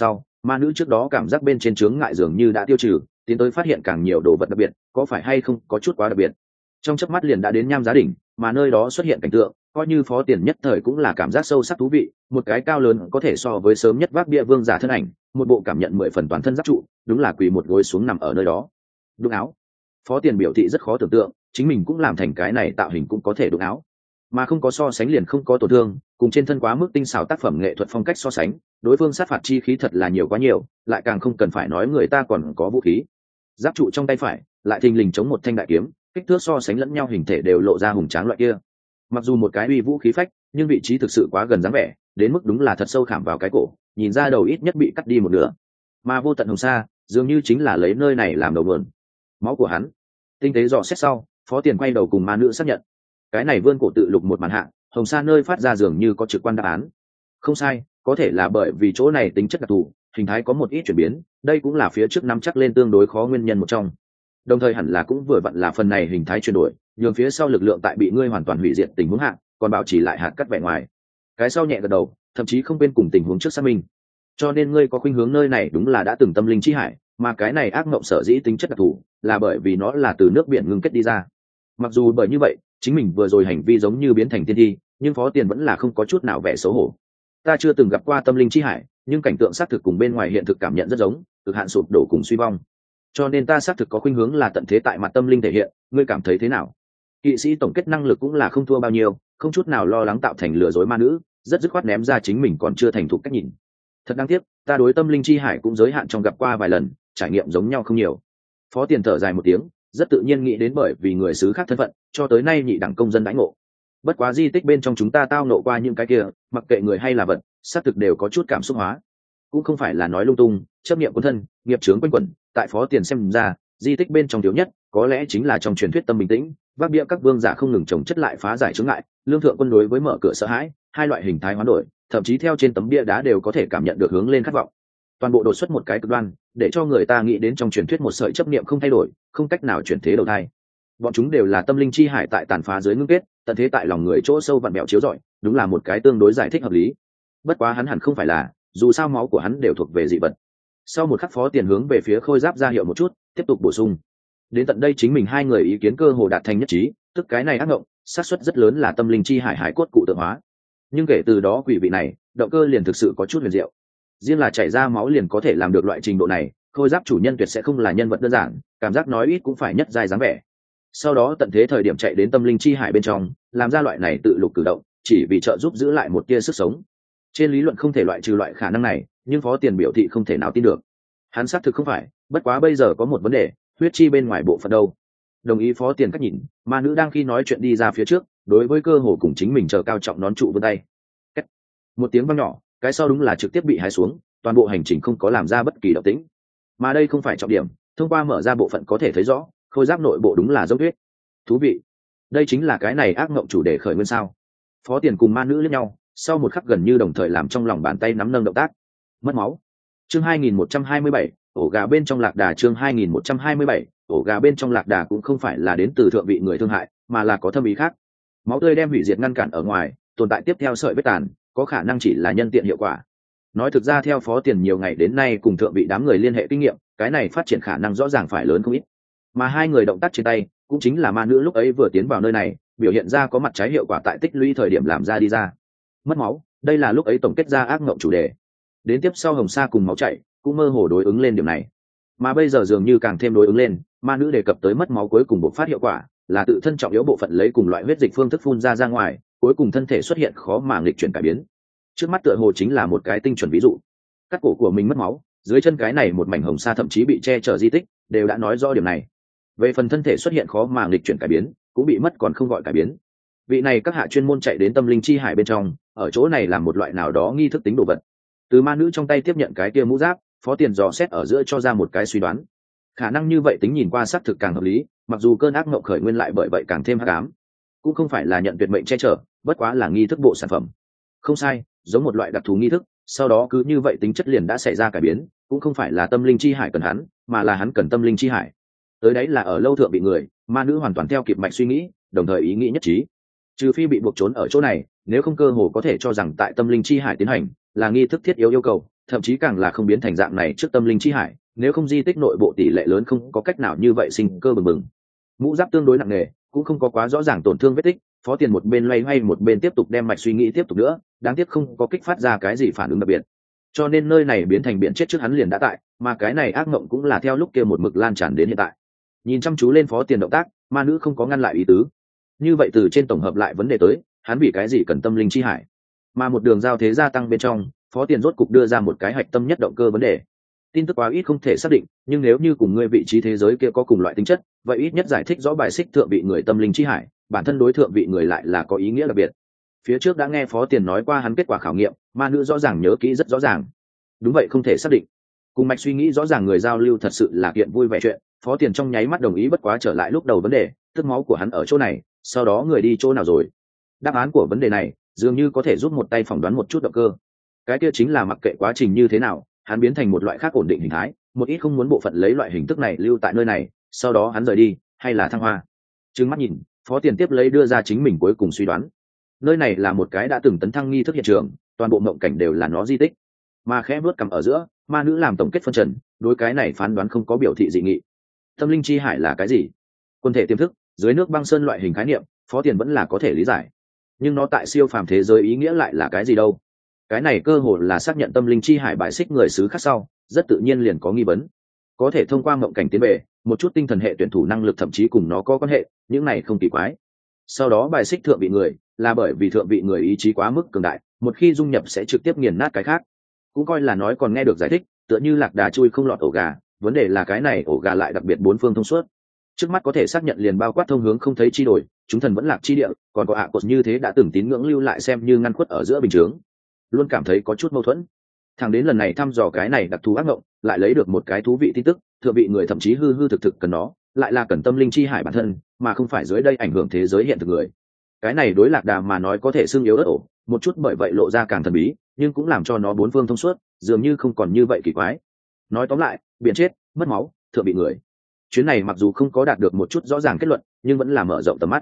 Ma nữ trước đó cảm giác bên trên chướng ngại dường như đã tiêu trừ, tiến tới phát hiện càng nhiều đồ vật đặc biệt, có phải hay không có chút quá đặc biệt. Trong chớp mắt liền đã đến Nham Giá đỉnh, mà nơi đó xuất hiện cảnh tượng coi như Phó Tiền nhất thời cũng là cảm giác sâu sắc thú vị, một cái cao lớn có thể so với sớm nhất vác bia vương giả thân ảnh, một bộ cảm nhận 10 phần toàn thân giáp trụ, đúng là quỳ một gối xuống nằm ở nơi đó. Đụng áo. Phó Tiền biểu thị rất khó tưởng tượng, chính mình cũng làm thành cái này tạo hình cũng có thể đụng áo, mà không có so sánh liền không có tổn thương, cùng trên thân quá mức tinh xảo tác phẩm nghệ thuật phong cách so sánh, đối phương sát phạt chi khí thật là nhiều quá nhiều, lại càng không cần phải nói người ta còn có vũ khí. Giáp trụ trong tay phải, lại thình lình chống một thanh đại kiếm, kích thước so sánh lẫn nhau hình thể đều lộ ra hùng tráng loại kia. Mặc dù một cái uy vũ khí phách, nhưng vị trí thực sự quá gần dáng vẻ, đến mức đúng là thật sâu khảm vào cái cổ, nhìn ra đầu ít nhất bị cắt đi một nửa. Mà Vô Tận Hồng Sa dường như chính là lấy nơi này làm đầu nguồn. Máu của hắn. Tinh tế dò xét sau, Phó Tiền quay đầu cùng ma nữ xác nhận. Cái này vươn cổ tự lục một màn hạ, Hồng Sa nơi phát ra dường như có trực quan đáp án. Không sai, có thể là bởi vì chỗ này tính chất đặc thù, hình thái có một ít chuyển biến, đây cũng là phía trước năm chắc lên tương đối khó nguyên nhân một trong. Đồng thời hẳn là cũng vừa vặn là phần này hình thái chuyển đổi, nhường phía sau lực lượng tại bị ngươi hoàn toàn hủy diệt tình huống hạ, còn bảo trì lại hạt cắt vẻ ngoài. Cái sau nhẹ gật đầu, thậm chí không quên cùng tình huống trước xác minh. Cho nên ngươi có khuynh hướng nơi này đúng là đã từng tâm linh chi hải, mà cái này ác mộng sở dĩ tính chất đặc thù, là bởi vì nó là từ nước biển ngưng kết đi ra. Mặc dù bởi như vậy, chính mình vừa rồi hành vi giống như biến thành tiên thi, nhưng Phó Tiền vẫn là không có chút nào vẻ xấu hổ. Ta chưa từng gặp qua tâm linh chi hải, nhưng cảnh tượng xác thực cùng bên ngoài hiện thực cảm nhận rất giống, cực hạn sụp đổ cùng suy vong. Cho nên ta xác thực có khuynh hướng là tận thế tại mặt tâm linh thể hiện, ngươi cảm thấy thế nào? Kỵ sĩ tổng kết năng lực cũng là không thua bao nhiêu, không chút nào lo lắng tạo thành lừa dối ma nữ, rất dứt khoát ném ra chính mình còn chưa thành thục cách nhìn. Thật đáng tiếc, ta đối tâm linh chi hải cũng giới hạn trong gặp qua vài lần, trải nghiệm giống nhau không nhiều. Phó Tiền thở dài một tiếng, rất tự nhiên nghĩ đến bởi vì người xứ khác thân phận, cho tới nay nhị đẳng công dân đãi ngộ. Bất quá di tích bên trong chúng ta tao nộ qua những cái kia, mặc kệ người hay là vật, xác thực đều có chút cảm xúc hóa. Cũng không phải là nói lung tung, chấp niệm quân thân, nghiệp chướng quanh quẩn, tại Phó Tiền xem ra, di tích bên trong thiếu nhất, có lẽ chính là trong truyền thuyết tâm bình tĩnh, vác bia các vương giả không ngừng chồng chất lại phá giải chướng ngại, lương thượng quân đối với mở cửa sợ hãi, hai loại hình thái hoán đổi, thậm chí theo trên tấm bia đá đều có thể cảm nhận được hướng lên khát vọng. Toàn bộ đột xuất một cái cực đoan, để cho người ta nghĩ đến trong truyền thuyết một sợi chấp niệm không thay đổi, không cách nào chuyển thế đầu thai. Bọn chúng đều là tâm linh chi hải tại tàn phá dưới ngưng kết, tận thế tại lòng người chỗ sâu vặn bẹo chiếu rọi, đúng là một cái tương đối giải thích hợp lý. Bất quá hắn hẳn không phải là, dù sao máu của hắn đều thuộc về dị vật. Sau một khắc Phó Tiền hướng về phía Khôi Giáp ra hiệu một chút, tiếp tục bổ sung. Đến tận đây chính mình hai người ý kiến cơ hồ đạt thành nhất trí, tức cái này ác mộng, xác suất rất lớn là tâm linh chi hải hải cốt cụ tượng hóa. Nhưng kể từ đó quỷ vị này, động cơ liền thực sự có chút huyền diệu. Riêng là chảy ra máu liền có thể làm được loại trình độ này, Khôi Giáp chủ nhân tuyệt sẽ không là nhân vật đơn giản, cảm giác nói ít cũng phải nhất giai dáng vẻ. Sau đó tận thế thời điểm chạy đến tâm linh chi hải bên trong, làm ra loại này tự lục cử động, chỉ vì trợ giúp giữ lại một tia sức sống. Trên lý luận không thể loại trừ loại khả năng này, nhưng Phó Tiền biểu thị không thể nào tin được. Hắn xác thực không phải, bất quá bây giờ có một vấn đề, huyết chi bên ngoài bộ phận đâu? Đồng ý Phó Tiền cách nhìn, ma nữ đang khi nói chuyện đi ra phía trước, đối với cơ hồ cùng chính mình chờ cao trọng nón trụ vươn tay. Cách. Một tiếng vang nhỏ, cái sau đúng là trực tiếp bị hái xuống, toàn bộ hành trình không có làm ra bất kỳ động tĩnh. Mà đây không phải trọng điểm, thông qua mở ra bộ phận có thể thấy rõ, Khôi Giáp nội bộ đúng là dấu huyết. Thú vị. Đây chính là cái này ác mộng chủ đề khởi nguyên sao? Phó Tiền cùng ma nữ liếc nhau, sau một khắc gần như đồng thời làm trong lòng bàn tay nắm nâng động tác. Mất máu. Chương 2127, ổ gà bên trong lạc đà. Chương 2127, ổ gà bên trong lạc đà cũng không phải là đến từ thượng vị người thương hại, mà là có thâm ý khác. Máu tươi đem hủy diệt ngăn cản ở ngoài, tồn tại tiếp theo sợi vết tàn, có khả năng chỉ là nhân tiện hiệu quả. Nói thực ra theo Phó Tiền nhiều ngày đến nay cùng thượng vị đám người liên hệ kinh nghiệm, cái này phát triển khả năng rõ ràng phải lớn không ít. Mà hai người động tác trên tay, cũng chính là ma nữ lúc ấy vừa tiến vào nơi này, biểu hiện ra có mặt trái hiệu quả tại tích lũy thời điểm làm ra đi ra. Mất máu, đây là lúc ấy tổng kết ra ác mộng chủ đề. Đến tiếp sau Hồng Sa cùng máu chảy, cũng mơ hồ đối ứng lên điểm này. Mà bây giờ dường như càng thêm đối ứng lên, ma nữ đề cập tới mất máu cuối cùng bộc phát hiệu quả, là tự thân trọng yếu bộ phận lấy cùng loại huyết dịch phương thức phun ra ngoài, cuối cùng thân thể xuất hiện khó mà nghịch chuyển cải biến. Trước mắt tựa hồ chính là một cái tinh chuẩn ví dụ. Cắt cổ của mình mất máu, dưới chân cái này một mảnh hồng sa thậm chí bị che chở di tích, đều đã nói rõ điểm này. Về phần thân thể xuất hiện khó mà nghịch chuyển cải biến, cũng bị mất còn không gọi cải biến. Vị này các hạ chuyên môn chạy đến tâm linh chi hải bên trong, ở chỗ này làm một loại nào đó nghi thức tính đồ vật. Từ ma nữ trong tay tiếp nhận cái kia mũ giáp, Phó Tiền dò xét ở giữa cho ra một cái suy đoán. Khả năng như vậy tính nhìn qua xác thực càng hợp lý, mặc dù cơn ác mộng khởi nguyên lại bởi vậy càng thêm hắc ám. Cũng không phải là nhận tuyệt mệnh che chở, bất quá là nghi thức bộ sản phẩm. Không sai, giống một loại đặc thù nghi thức, sau đó cứ như vậy tính chất liền đã xảy ra cải biến, cũng không phải là tâm linh chi hải cần hắn, mà là hắn cần tâm linh chi hải. Tới đấy là ở lâu thượng bị người, ma nữ hoàn toàn theo kịp mạch suy nghĩ, đồng thời ý nghĩ nhất trí. Trừ phi bị buộc trốn ở chỗ này, nếu không cơ hồ có thể cho rằng tại tâm linh chi hải tiến hành là nghi thức thiết yếu yêu cầu, thậm chí càng là không biến thành dạng này trước tâm linh chi hải, nếu không di tích nội bộ tỷ lệ lớn không có cách nào như vậy sinh cơ bừng bừng. Mũ giáp tương đối nặng nề, cũng không có quá rõ ràng tổn thương vết tích. Phó Tiền một bên loay hoay một bên tiếp tục đem mạch suy nghĩ tiếp tục nữa, đáng tiếc không có kích phát ra cái gì phản ứng đặc biệt, cho nên nơi này biến thành biển chết trước hắn liền đã tại, mà cái này ác mộng cũng là theo lúc kia một mực lan tràn đến hiện tại. Nhìn chăm chú lên Phó Tiền động tác, ma nữ không có ngăn lại ý tứ. Như vậy từ trên tổng hợp lại vấn đề tới, hắn vì cái gì cần tâm linh chi hải? Mà một đường giao thế gia tăng bên trong, Phó Tiền rốt cục đưa ra một cái hạch tâm nhất động cơ vấn đề. Tin tức quá ít không thể xác định, nhưng nếu như cùng ngươi vị trí thế giới kia có cùng loại tính chất, vậy ít nhất giải thích rõ bài xích thượng vị người tâm linh chi hải, bản thân đối thượng vị người lại là có ý nghĩa đặc biệt. Phía trước đã nghe Phó Tiền nói qua hắn kết quả khảo nghiệm, ma nữ rõ ràng nhớ kỹ rất rõ ràng. Đúng vậy, không thể xác định. Cùng mạch suy nghĩ rõ ràng người giao lưu thật sự là kiện vui vẻ chuyện. Phó Tiền trong nháy mắt đồng ý, bất quá trở lại lúc đầu vấn đề, tức máu của hắn ở chỗ này, sau đó người đi chỗ nào rồi? Đáp án của vấn đề này dường như có thể giúp một tay phỏng đoán một chút động cơ. Cái kia chính là mặc kệ quá trình như thế nào, hắn biến thành một loại khác ổn định hình thái, một ít không muốn bộ phận lấy loại hình thức này lưu tại nơi này, sau đó hắn rời đi, hay là thăng hoa. Trừng mắt nhìn, Phó Tiền tiếp lấy đưa ra chính mình cuối cùng suy đoán. Nơi này là một cái đã từng tấn thăng nghi thức hiện trường, toàn bộ mộng cảnh đều là nó di tích. Mà khẽ bước cầm ở giữa, ma nữ làm tổng kết phân trần, đối cái này phán đoán không có biểu thị dị nghị. Tâm linh chi hải là cái gì? Quân thể tiềm thức, dưới nước băng sơn loại hình khái niệm, Phó Tiền vẫn là có thể lý giải. Nhưng nó tại siêu phàm thế giới ý nghĩa lại là cái gì đâu? Cái này cơ hồ là xác nhận tâm linh chi hải bài xích người xứ khác sau, rất tự nhiên liền có nghi vấn. Có thể thông qua mộng cảnh tiến về, một chút tinh thần hệ tuyển thủ năng lực thậm chí cùng nó có quan hệ, những này không kỳ quái. Sau đó bài xích thượng vị người, là bởi vì thượng vị người ý chí quá mức cường đại, một khi dung nhập sẽ trực tiếp nghiền nát cái khác. Cũng coi là nói còn nghe được giải thích, tựa như lạc đà chui không lọt ổ gà, vấn đề là cái này ổ gà lại đặc biệt bốn phương thông suốt. Trước mắt có thể xác nhận liền bao quát thông hướng không thấy chi đổi, chúng thần vẫn lạc chi địa, còn có cột như thế đã từng tín ngưỡng lưu lại xem như ngăn khuất ở giữa bình chướng. Luôn cảm thấy có chút mâu thuẫn. Thằng đến lần này thăm dò cái này đặc thù ác mộng, lại lấy được một cái thú vị tin tức, thượng vị người thậm chí hư hư thực thực cần nó, lại là cần tâm linh chi hải bản thân, mà không phải dưới đây ảnh hưởng thế giới hiện thực người. Cái này đối lạc đà mà nói có thể xương yếu đất ổ, một chút bởi vậy lộ ra càng thần bí, nhưng cũng làm cho nó bốn phương thông suốt, dường như không còn như vậy kỳ quái. Nói tóm lại, biển chết, mất máu, thượng vị người. Chuyến này mặc dù không có đạt được một chút rõ ràng kết luận, nhưng vẫn là mở rộng tầm mắt.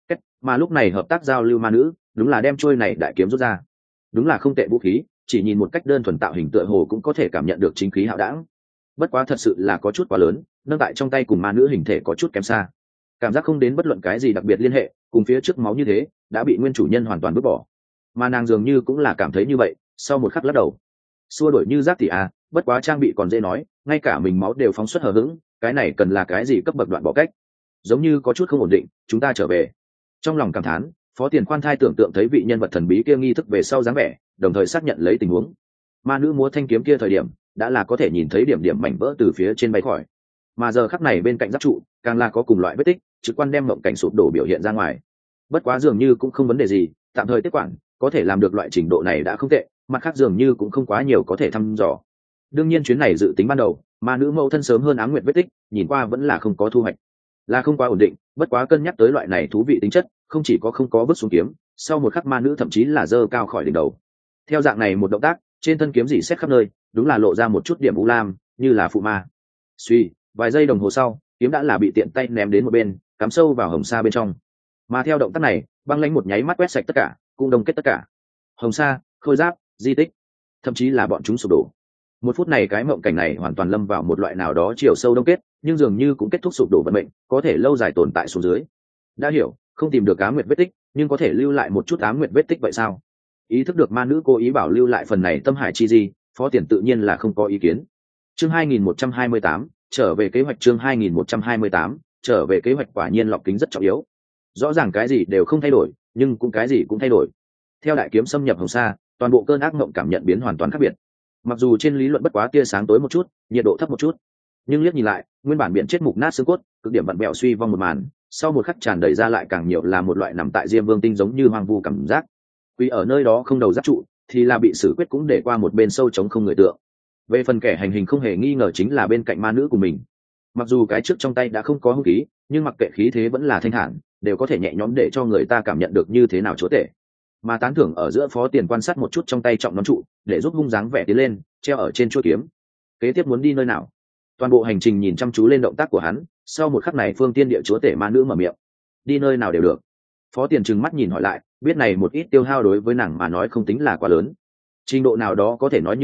Mà lúc này hợp tác giao lưu ma nữ, đúng là đem trôi này đại kiếm rút ra. Đúng là không tệ vũ khí, chỉ nhìn một cách đơn thuần tạo hình tựa hồ cũng có thể cảm nhận được chính khí hạo đãng. Bất quá thật sự là có chút quá lớn, nâng tại trong tay cùng ma nữ hình thể có chút kém xa, cảm giác không đến bất luận cái gì đặc biệt liên hệ, cùng phía trước máu như thế đã bị nguyên chủ nhân hoàn toàn vứt bỏ. Mà nàng dường như cũng là cảm thấy như vậy, sau một khắc lắc đầu, xua đổi như rác thì bất quá trang bị còn dễ nói, ngay cả mình máu đều phóng xuất hờ hững, cái này cần là cái gì cấp bậc đoạn bỏ cách, giống như có chút không ổn định, chúng ta trở về. Trong lòng cảm thán, Phó Tiền khoan thai tưởng tượng thấy vị nhân vật thần bí kia nghi thức về sau dáng vẻ, đồng thời xác nhận lấy tình huống. Ma nữ múa thanh kiếm kia thời điểm, đã là có thể nhìn thấy điểm điểm mảnh vỡ từ phía trên bay khỏi, mà giờ khắc này bên cạnh giáp trụ, càng là có cùng loại vết tích, trực quan đem mộng cảnh sụp đổ biểu hiện ra ngoài. Bất quá dường như cũng không vấn đề gì, tạm thời tiếp quản, có thể làm được loại trình độ này đã không tệ, mặt khác dường như cũng không quá nhiều có thể thăm dò. Đương nhiên chuyến này dự tính ban đầu, ma nữ mẫu thân sớm hơn Ám Nguyệt vết tích, nhìn qua vẫn là không có thu hoạch, là không quá ổn định. Bất quá cân nhắc tới loại này thú vị tính chất, không chỉ có không có vứt xuống kiếm, sau một khắc ma nữ thậm chí là giơ cao khỏi đỉnh đầu. Theo dạng này một động tác, trên thân kiếm rỉ sét khắp nơi, đúng là lộ ra một chút điểm u lam, như là phụ ma. Suy, vài giây đồng hồ sau, kiếm đã là bị tiện tay ném đến một bên, cắm sâu vào hồng sa bên trong. Mà theo động tác này, băng lãnh một nháy mắt quét sạch tất cả, cũng đông kết tất cả. Hồng sa, khôi giáp, di tích, thậm chí là bọn chúng sụp đổ. Một phút này cái mộng cảnh này hoàn toàn lâm vào một loại nào đó chiều sâu đông kết, nhưng dường như cũng kết thúc sụp đổ vận mệnh, có thể lâu dài tồn tại xuống dưới. Đã hiểu, không tìm được Ám Nguyệt vết tích, nhưng có thể lưu lại một chút Ám Nguyệt vết tích vậy sao? Ý thức được ma nữ cố ý bảo lưu lại phần này tâm hải chi di, Phó Tiền tự nhiên là không có ý kiến. Chương 2128, trở về kế hoạch. Chương 2128, trở về kế hoạch. Quả nhiên lọc kính rất trọng yếu. Rõ ràng cái gì đều không thay đổi, nhưng cũng cái gì cũng thay đổi. Theo đại kiếm xâm nhập hồng sa, toàn bộ cơn ác mộng cảm nhận biến hoàn toàn khác biệt. Mặc dù trên lý luận bất quá tia sáng tối một chút, nhiệt độ thấp một chút, nhưng liếc nhìn lại, nguyên bản biển chết mục nát xương cốt, cực điểm vặn vẹo suy vong một màn, sau một khắc tràn đầy ra lại càng nhiều là một loại nằm tại Diêm Vương tinh giống như hoang vu cảm giác. Vì ở nơi đó không đầu giáp trụ, thì là bị xử quyết cũng để qua một bên sâu trống không người tượng. Về phần kẻ hành hình không hề nghi ngờ chính là bên cạnh ma nữ của mình. Mặc dù cái trước trong tay đã không có hung khí, nhưng mặc kệ khí thế vẫn là thanh thản, đều có thể nhẹ nhõm để cho người ta cảm nhận được như thế nào chúa tể. Mà tán thưởng ở giữa Phó Tiền quan sát một chút trong tay trọng nón trụ, để giúp hung dáng vẻ tiến lên, treo ở trên chuôi kiếm. Kế tiếp muốn đi nơi nào? Toàn bộ hành trình nhìn chăm chú lên động tác của hắn, sau một khắc này Phương Tiên Địa chúa tể ma nữ mở miệng. Đi nơi nào đều được. Phó Tiền trừng mắt nhìn hỏi lại, biết này một ít tiêu hao đối với nàng mà nói không tính là quá lớn. Trình độ nào đó có thể nói như vậy,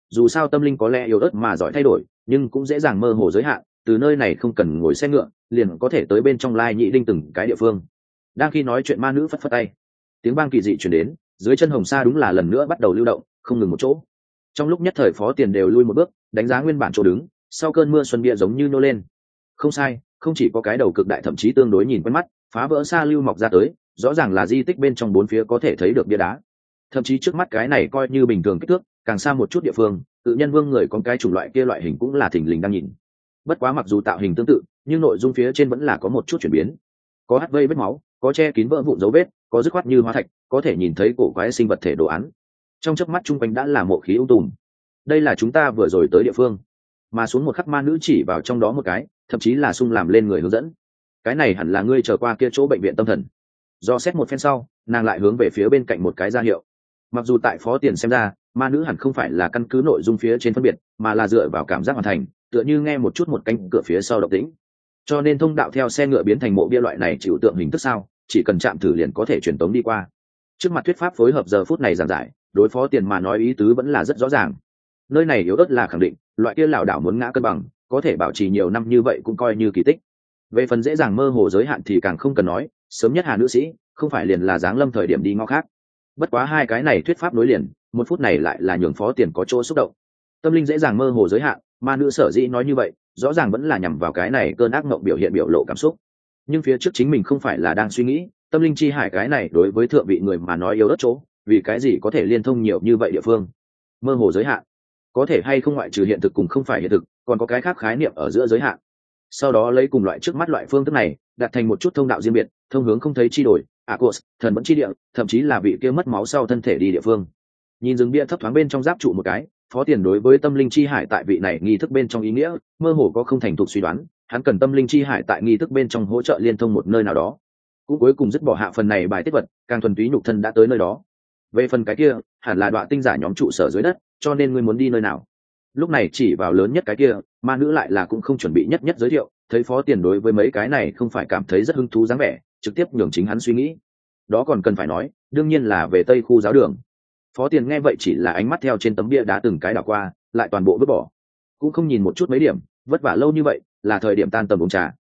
dù sao tâm linh có lẽ yếu ớt mà giỏi thay đổi, nhưng cũng dễ dàng mơ hồ giới hạn, từ nơi này không cần ngồi xe ngựa liền có thể tới bên trong Lai Nhĩ Đinh từng cái địa phương. Đang khi nói chuyện, ma nữ phất phất tay, tiếng vang kỳ dị chuyển đến, dưới chân Hồng Sa đúng là lần nữa bắt đầu lưu động, không ngừng một chỗ. Trong lúc nhất thời Phó Tiền đều lui một bước, đánh giá nguyên bản chỗ đứng, sau cơn mưa xuân bia giống như nô lên. Không sai, không chỉ có cái đầu cực đại, thậm chí tương đối nhìn quen mắt, phá vỡ xa lưu mọc ra tới, rõ ràng là di tích bên trong bốn phía có thể thấy được bia đá. Thậm chí trước mắt cái này coi như bình thường kích thước, càng xa một chút địa phương, tự nhân vương người con cái chủng loại kia loại hình cũng là thình lình đang nhìn. Bất quá mặc dù tạo hình tương tự, nhưng nội dung phía trên vẫn là có một chút chuyển biến. Có hắt vây vết máu, có che kín vỡ vụn dấu vết, có dứt khoát như hóa thạch, có thể nhìn thấy cổ quái sinh vật thể đồ án. Trong chớp mắt chung quanh đã là mộ khí ung tùm. Đây là chúng ta vừa rồi tới địa phương. Mà xuống một khắc, ma nữ chỉ vào trong đó một cái, thậm chí là sung làm lên người hướng dẫn. Cái này hẳn là ngươi chờ qua kia chỗ bệnh viện tâm thần. Do xét một phen sau, nàng lại hướng về phía bên cạnh một cái ra hiệu. Mặc dù tại Phó Tiền xem ra, ma nữ hẳn không phải là căn cứ nội dung phía trên phân biệt, mà là dựa vào cảm giác hoàn thành, tựa như nghe một chút một cánh cửa phía sau động tĩnh. Cho nên thông đạo theo xe ngựa biến thành mộ bia loại này chịu tượng hình thức sao, chỉ cần chạm thử liền có thể truyền tống đi qua. Trước mặt thuyết pháp phối hợp giờ phút này giảng giải, đối Phó Tiền mà nói ý tứ vẫn là rất rõ ràng. Nơi này yếu ớt là khẳng định, loại kia lảo đảo muốn ngã cân bằng, có thể bảo trì nhiều năm như vậy cũng coi như kỳ tích. Về phần dễ dàng mơ hồ giới hạn thì càng không cần nói, sớm nhất Hà nữ sĩ không phải liền là giáng lâm thời điểm đi ngõ khác. Bất quá hai cái này thuyết pháp nối liền, một phút này lại là nhường Phó Tiền có chỗ xúc động. Tâm linh dễ dàng mơ hồ giới hạn, ma nữ sở dĩ nói như vậy, rõ ràng vẫn là nhằm vào cái này cơn ác mộng biểu hiện biểu lộ cảm xúc. Nhưng phía trước chính mình không phải là đang suy nghĩ, tâm linh chi hải cái này đối với thượng vị người mà nói yếu ớt chỗ, vì cái gì có thể liên thông nhiều như vậy địa phương. Mơ hồ giới hạn, có thể hay không ngoại trừ hiện thực cùng không phải hiện thực, còn có cái khác khái niệm ở giữa giới hạn. Sau đó lấy cùng loại trước mắt loại phương thức này, đặt thành một chút thông đạo riêng biệt, thông hướng không thấy chi đổi, Akos, thần vẫn chi địa, thậm chí là vị kia mất máu sau thân thể đi địa phương. Nhìn rừng bia thấp thoáng bên trong giáp trụ một cái, Phó Tiền đối với tâm linh chi hải tại vị này nghi thức bên trong ý nghĩa mơ hồ có không thành thục suy đoán, hắn cần tâm linh chi hải tại nghi thức bên trong hỗ trợ liên thông một nơi nào đó. Cũng cuối cùng dứt bỏ hạ phần này bài tiết vật, càng thuần túy nhục thân đã tới nơi đó. Về phần cái kia, hẳn là đoạn tinh giả nhóm trụ sở dưới đất, cho nên ngươi muốn đi nơi nào? Lúc này chỉ vào lớn nhất cái kia, ma nữ lại là cũng không chuẩn bị nhất giới thiệu, thấy Phó Tiền đối với mấy cái này không phải cảm thấy rất hứng thú dáng vẻ, trực tiếp nhường chính hắn suy nghĩ. Đó còn cần phải nói, đương nhiên là về Tây khu giáo đường. Phó Tiền nghe vậy chỉ là ánh mắt theo trên tấm bia đá từng cái đảo qua, lại toàn bộ vứt bỏ, cũng không nhìn một chút mấy điểm. Vất vả lâu như vậy, là thời điểm tan tầm uống trà.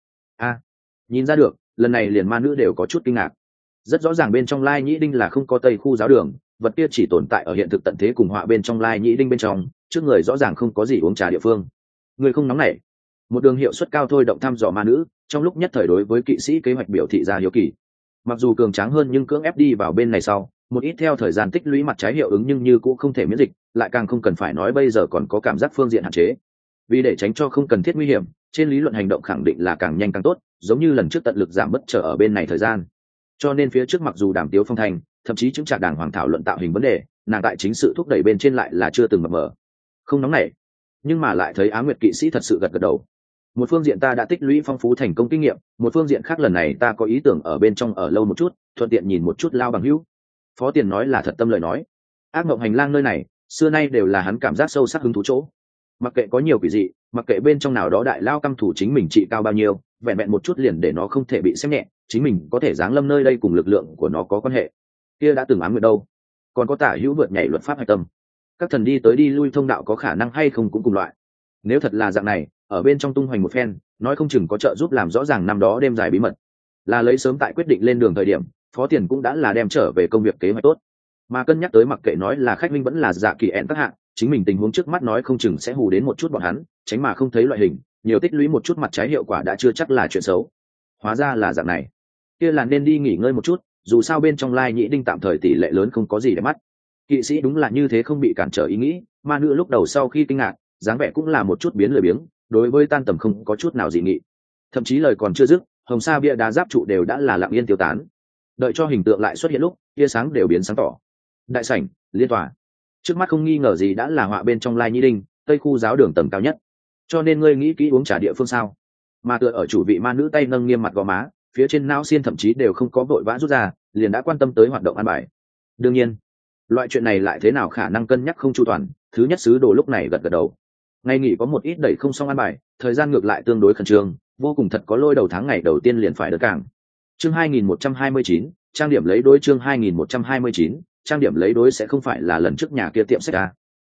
Nhìn ra được, lần này liền ma nữ đều có chút kinh ngạc. Rất rõ ràng bên trong Lai Nhĩ Đinh là không có Tây khu giáo đường, vật kia chỉ tồn tại ở hiện thực tận thế cùng họa bên trong Lai Nhĩ Đinh bên trong, trước người rõ ràng không có gì uống trà địa phương. Người không nóng nảy. Một đường hiệu suất cao thôi động thăm dò ma nữ, trong lúc nhất thời đối với kỵ sĩ kế hoạch biểu thị ra hiếu kỳ. Mặc dù cường tráng hơn nhưng cưỡng ép đi vào bên này sau, một ít theo thời gian tích lũy mặt trái hiệu ứng nhưng như cũng không thể miễn dịch, lại càng không cần phải nói bây giờ còn có cảm giác phương diện hạn chế. Vì để tránh cho không cần thiết nguy hiểm, trên lý luận hành động khẳng định là càng nhanh càng tốt, giống như lần trước tận lực giảm bất trở ở bên này thời gian. Cho nên phía trước mặc dù đàm tiếu phong thành, thậm chí chứng trạc đàng hoàng thảo luận tạo hình vấn đề, nàng tại chính sự thúc đẩy bên trên lại là chưa từng mập mờ. Không nóng nảy, nhưng mà lại thấy Á Nguyệt kỵ sĩ thật sự gật gật đầu. Một phương diện ta đã tích lũy phong phú thành công kinh nghiệm, một phương diện khác lần này ta có ý tưởng ở bên trong ở lâu một chút, thuận tiện nhìn một chút lao bằng hữu. Phó Tiền nói là thật tâm lời nói. Ác mộng hành lang nơi này xưa nay đều là hắn cảm giác sâu sắc hứng thú chỗ. Mặc kệ có nhiều quỷ dị, mặc kệ bên trong nào đó đại lao căm thủ chính mình trị cao bao nhiêu, vẹn vẹn một chút liền để nó không thể bị xem nhẹ, chính mình có thể giáng lâm nơi đây cùng lực lượng của nó có quan hệ. Kia đã từng Ám Nguyệt đâu? Còn có Tả Hữu vượt nhảy luật pháp hạch tâm. Các thần đi tới đi lui thông đạo có khả năng hay không cũng cùng loại. Nếu thật là dạng này, ở bên trong tung hoành một phen, nói không chừng có trợ giúp làm rõ ràng năm đó đêm dài bí mật. Là lấy sớm tại quyết định lên đường thời điểm, Phó Tiền cũng đã là đem trở về công việc kế hoạch tốt. Mà cân nhắc tới mặc kệ nói là khách minh vẫn là dạ kỳ ẹn các hạng, chính mình tình huống trước mắt nói không chừng sẽ hù đến một chút bọn hắn, tránh mà không thấy loại hình, nhiều tích lũy một chút mặt trái hiệu quả đã chưa chắc là chuyện xấu. Hóa ra là dạng này, kia là nên đi nghỉ ngơi một chút, dù sao bên trong Lai Nhĩ Đinh tạm thời tỷ lệ lớn không có gì để mắt. Kỵ sĩ đúng là như thế không bị cản trở ý nghĩ, ma nữ lúc đầu sau khi kinh ngạc, dáng vẻ cũng là một chút biến lười biếng, đối với tan tầm không có chút nào dị nghị. Thậm chí lời còn chưa dứt, hồng sa bia đá giáp trụ đều đã là lặng yên tiêu tán. Đợi cho hình tượng lại xuất hiện lúc, tia sáng đều biến sáng tỏ. Đại sảnh, liên tòa. Trước mắt không nghi ngờ gì đã là họa bên trong Lai Nhĩ Đinh, Tây khu giáo đường tầng cao nhất. Cho nên ngươi nghĩ kỹ uống trà địa phương sao? Mà tựa ở chủ vị ma nữ tay nâng nghiêm mặt gò má, phía trên não xiên thậm chí đều không có vội vã rút ra, liền đã quan tâm tới hoạt động ăn bài. Đương nhiên, loại chuyện này lại thế nào khả năng cân nhắc không chu toàn, thứ nhất sứ đồ lúc này gật gật đầu. Ngày nghỉ có một ít đẩy không xong ăn bài, thời gian ngược lại tương đối khẩn trương, vô cùng thật có lôi đầu tháng ngày đầu tiên liền phải đỡ cảng. Chương 2129, trang điểm lấy đối chương 2129, trang điểm lấy đối sẽ không phải là lần trước nhà kia tiệm sách à.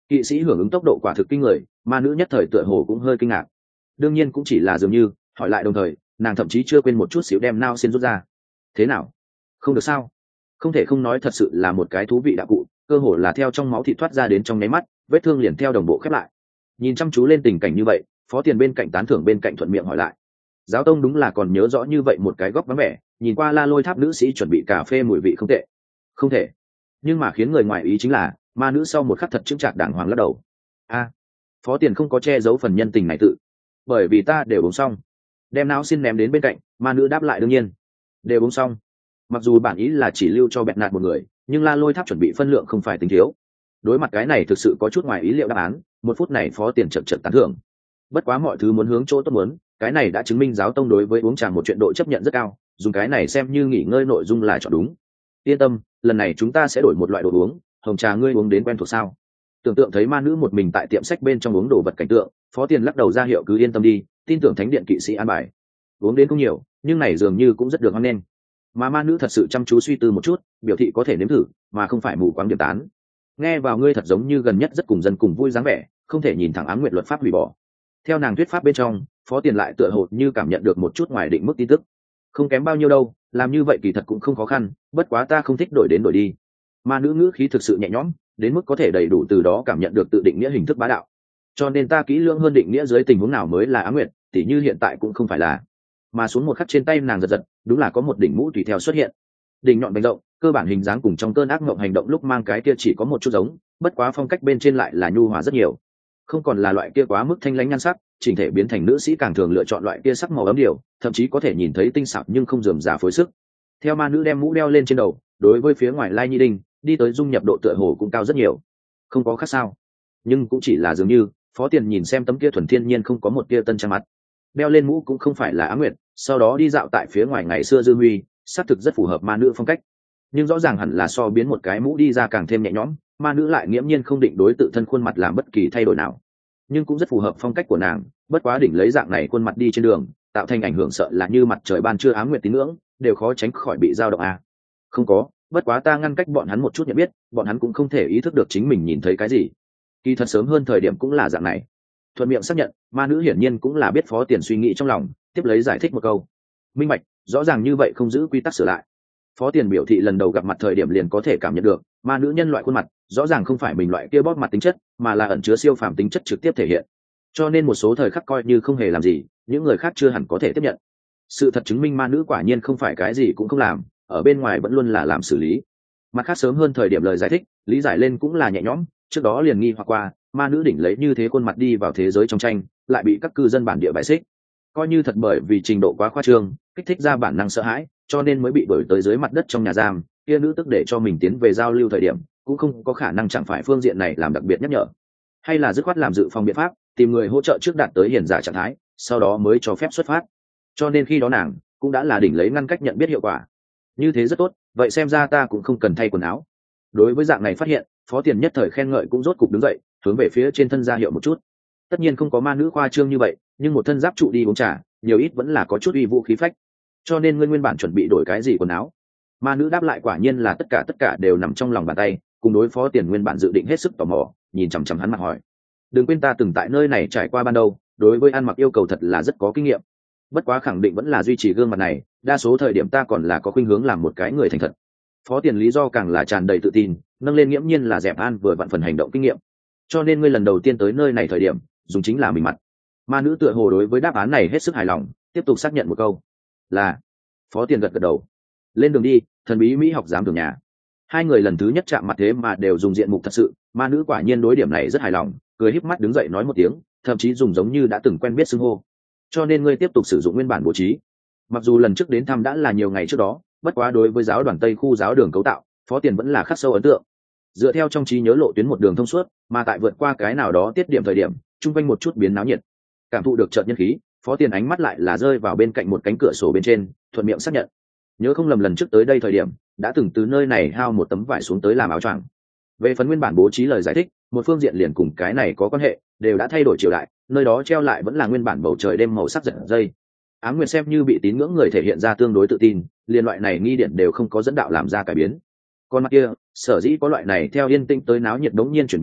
Kỵ sĩ hưởng ứng tốc độ quả thực kinh người, ma nữ nhất thời tựa hồ cũng hơi kinh ngạc. Đương nhiên cũng chỉ là dường như hỏi lại đồng thời, nàng thậm chí chưa quên một chút xíu đem nao xin rút ra. Thế nào, không được sao? Không thể không nói, thật sự là một cái thú vị đạo cụ, cơ hồ là theo trong máu thịt thoát ra đến trong nháy mắt, vết thương liền theo đồng bộ khép lại. Nhìn chăm chú lên tình cảnh như vậy, Phó Tiền bên cạnh tán thưởng bên cạnh thuận miệng hỏi lại. Giáo tông đúng là còn nhớ rõ như vậy một cái góc vắng vẻ, nhìn qua La Lôi Tháp nữ sĩ chuẩn bị cà phê mùi vị không tệ. Không thể. Nhưng mà khiến người ngoài ý chính là, ma nữ sau một khắc thật chững chạc đàng hoàng lắc đầu. A, Phó Tiền không có che giấu phần nhân tình này tự. Bởi vì ta đều uống xong. Đem não xin ném đến bên cạnh, ma nữ đáp lại đương nhiên. Đều uống xong. Mặc dù bản ý là chỉ lưu cho bẹt nạt một người, nhưng La Lôi Tháp chuẩn bị phân lượng không phải tính thiếu. Đối mặt cái này thực sự có chút ngoài ý liệu đáp án, một phút này Phó Tiền chậm chậm tán thưởng. Bất quá mọi thứ muốn hướng chỗ tốt muốn, cái này đã chứng minh giáo tông đối với uống trà một chuyện độ chấp nhận rất cao, dùng cái này xem như nghỉ ngơi nội dung là chọn đúng. Yên tâm, lần này chúng ta sẽ đổi một loại đồ uống, hồng trà ngươi uống đến quen thuộc sao? Tưởng tượng thấy ma nữ một mình tại tiệm sách bên trong uống đồ vật cảnh tượng, Phó Tiền lắc đầu ra hiệu cứ yên tâm đi, tin tưởng thánh điện kỵ sĩ an bài. Uống đến không nhiều, nhưng này dường như cũng rất được hoan nghênh. Mà ma nữ thật sự chăm chú suy tư một chút, biểu thị có thể nếm thử, mà không phải mù quáng điểm tán. Nghe vào ngươi thật giống như gần nhất rất cùng dân cùng vui dáng vẻ, không thể nhìn thẳng Ám Nguyệt luật pháp hủy bỏ. Theo nàng thuyết pháp bên trong, Phó Tiền lại tựa hồ như cảm nhận được một chút ngoài định mức tin tức. Không kém bao nhiêu đâu, làm như vậy kỳ thật cũng không khó khăn, bất quá ta không thích đổi đến đổi đi. Ma nữ ngữ khí thực sự nhẹ nhõm, đến mức có thể đầy đủ từ đó cảm nhận được tự định nghĩa hình thức bá đạo. Cho nên ta kỹ lưỡng hơn định nghĩa dưới tình huống nào mới là Ám Nguyệt, tỉ như hiện tại cũng không phải là. Mà xuống một khắc trên tay nàng giật giật, đúng là có một đỉnh mũ tùy theo xuất hiện. Đỉnh nhọn bánh rộng, cơ bản hình dáng cùng trong cơn ác mộng hành động lúc mang cái kia chỉ có một chút giống, bất quá phong cách bên trên lại là nhu hòa rất nhiều. Không còn là loại kia quá mức thanh lãnh nhan sắc, chỉnh thể biến thành nữ sĩ càng thường lựa chọn loại kia sắc màu ấm điều, thậm chí có thể nhìn thấy tinh xảo nhưng không rườm rà phối sức. Theo ma nữ đem mũ đeo lên trên đầu, đối với phía ngoài Lai Nhi Đinh, đi tới dung nhập độ tựa hồ cũng cao rất nhiều. Không có khác sao? Nhưng cũng chỉ là dường như, Phó Tiền nhìn xem tấm kia thuần thiên nhiên không có một tia tân trang mặt. Đeo lên mũ cũng không phải là Ám Nguyệt, sau đó đi dạo tại phía ngoài ngày xưa dư huy, xác thực rất phù hợp ma nữ phong cách. Nhưng rõ ràng hẳn là so biến một cái mũ đi ra càng thêm nhẹ nhõm, ma nữ lại nghiễm nhiên không định đối tự thân khuôn mặt làm bất kỳ thay đổi nào. Nhưng cũng rất phù hợp phong cách của nàng, bất quá đỉnh lấy dạng này khuôn mặt đi trên đường, tạo thành ảnh hưởng sợ là như mặt trời ban trưa Ám Nguyệt tín ngưỡng, đều khó tránh khỏi bị dao động à. Không có, bất quá ta ngăn cách bọn hắn một chút nhận biết, bọn hắn cũng không thể ý thức được chính mình nhìn thấy cái gì. Kỳ thật sớm hơn thời điểm cũng là dạng này. Thuận miệng xác nhận, ma nữ hiển nhiên cũng là biết Phó Tiền suy nghĩ trong lòng, tiếp lấy giải thích một câu. Minh bạch, rõ ràng như vậy không giữ quy tắc sửa lại. Phó Tiền biểu thị lần đầu gặp mặt thời điểm liền có thể cảm nhận được, ma nữ nhân loại khuôn mặt, rõ ràng không phải mình loại kia bóp mặt tính chất, mà là ẩn chứa siêu phàm tính chất trực tiếp thể hiện. Cho nên một số thời khắc coi như không hề làm gì, những người khác chưa hẳn có thể tiếp nhận. Sự thật chứng minh ma nữ quả nhiên không phải cái gì cũng không làm, ở bên ngoài vẫn luôn là làm xử lý. Mặt khác sớm hơn thời điểm lời giải thích, lý giải lên cũng là nhẹ nhõm, trước đó liền nghi hoặc qua, ma nữ đỉnh lấy như thế khuôn mặt đi vào thế giới trong tranh, lại bị các cư dân bản địa bài xích. Coi như thật bởi vì trình độ quá khoa trương, kích thích ra bản năng sợ hãi, cho nên mới bị đuổi tới dưới mặt đất trong nhà giam, kia nữ tức để cho mình tiến về giao lưu thời điểm, cũng không có khả năng chẳng phải phương diện này làm đặc biệt nhắc nhở, hay là dứt khoát làm dự phòng biện pháp, tìm người hỗ trợ trước đạt tới hiền giả trạng thái, sau đó mới cho phép xuất phát. Cho nên khi đó nàng cũng đã là đỉnh lấy ngăn cách nhận biết hiệu quả. Như thế rất tốt, vậy xem ra ta cũng không cần thay quần áo. Đối với dạng này phát hiện, Phó Tiền nhất thời khen ngợi cũng rốt cục đứng dậy, hướng về phía trên thân ra hiệu một chút. Tất nhiên không có ma nữ khoa trương như vậy, nhưng một thân giáp trụ đi uống trà, nhiều ít vẫn là có chút uy vũ khí phách. Cho nên ngươi nguyên bản chuẩn bị đổi cái gì quần áo? Ma nữ đáp lại quả nhiên là tất cả đều nằm trong lòng bàn tay, cùng đối Phó Tiền nguyên bản dự định hết sức tò mò, nhìn chằm chằm hắn mặt hỏi. Đừng quên ta từng tại nơi này trải qua ban đầu, đối với ăn mặc yêu cầu thật là rất có kinh nghiệm. Bất quá khẳng định vẫn là duy trì gương mặt này, đa số thời điểm ta còn là có khuynh hướng làm một cái người thành thật. Phó Tiền lý do càng là tràn đầy tự tin, nâng lên nghiễm nhiên là dẹp an vừa vặn phần hành động kinh nghiệm. Cho nên ngươi lần đầu tiên tới nơi này thời điểm, dùng chính là mình mặt. Ma nữ tựa hồ đối với đáp án này hết sức hài lòng, tiếp tục xác nhận một câu. Là. Phó Tiền gật đầu. Lên đường đi, thần bí mỹ học giám tưởng nhà. Hai người lần thứ nhất chạm mặt thế mà đều dùng diện mục thật sự, ma nữ quả nhiên đối điểm này rất hài lòng, cười híp mắt đứng dậy nói một tiếng, thậm chí dùng giống như đã từng quen biết xưng hô. Cho nên ngươi tiếp tục sử dụng nguyên bản bố trí. Mặc dù lần trước đến thăm đã là nhiều ngày trước đó, bất quá đối với giáo đoàn Tây khu giáo đường cấu tạo, Phó Tiền vẫn là khắc sâu ấn tượng. Dựa theo trong trí nhớ lộ tuyến một đường thông suốt, mà tại vượt qua cái nào đó tiết điểm thời điểm, chung quanh một chút biến náo nhiệt. Cảm thụ được chợt nhân khí, Phó Tiền ánh mắt lại là rơi vào bên cạnh một cánh cửa sổ bên trên, thuận miệng xác nhận. Nhớ không lầm lần trước tới đây thời điểm, đã từng từ nơi này hao một tấm vải xuống tới làm áo choàng. Về phần nguyên bản bố trí lời giải thích, một phương diện liền cùng cái này có quan hệ, đều đã thay đổi triều đại, nơi đó treo lại vẫn là nguyên bản bầu trời đêm màu sắc giật dây. Ám Nguyệt xem như bị tín ngưỡng người thể hiện ra tương đối tự tin, liên loại này nghi điện đều không có dẫn đạo làm ra cải biến. Còn mặt kia, sở dĩ có loại này theo yên tĩnh tới náo nhiệt đống nhiên chuyển biến,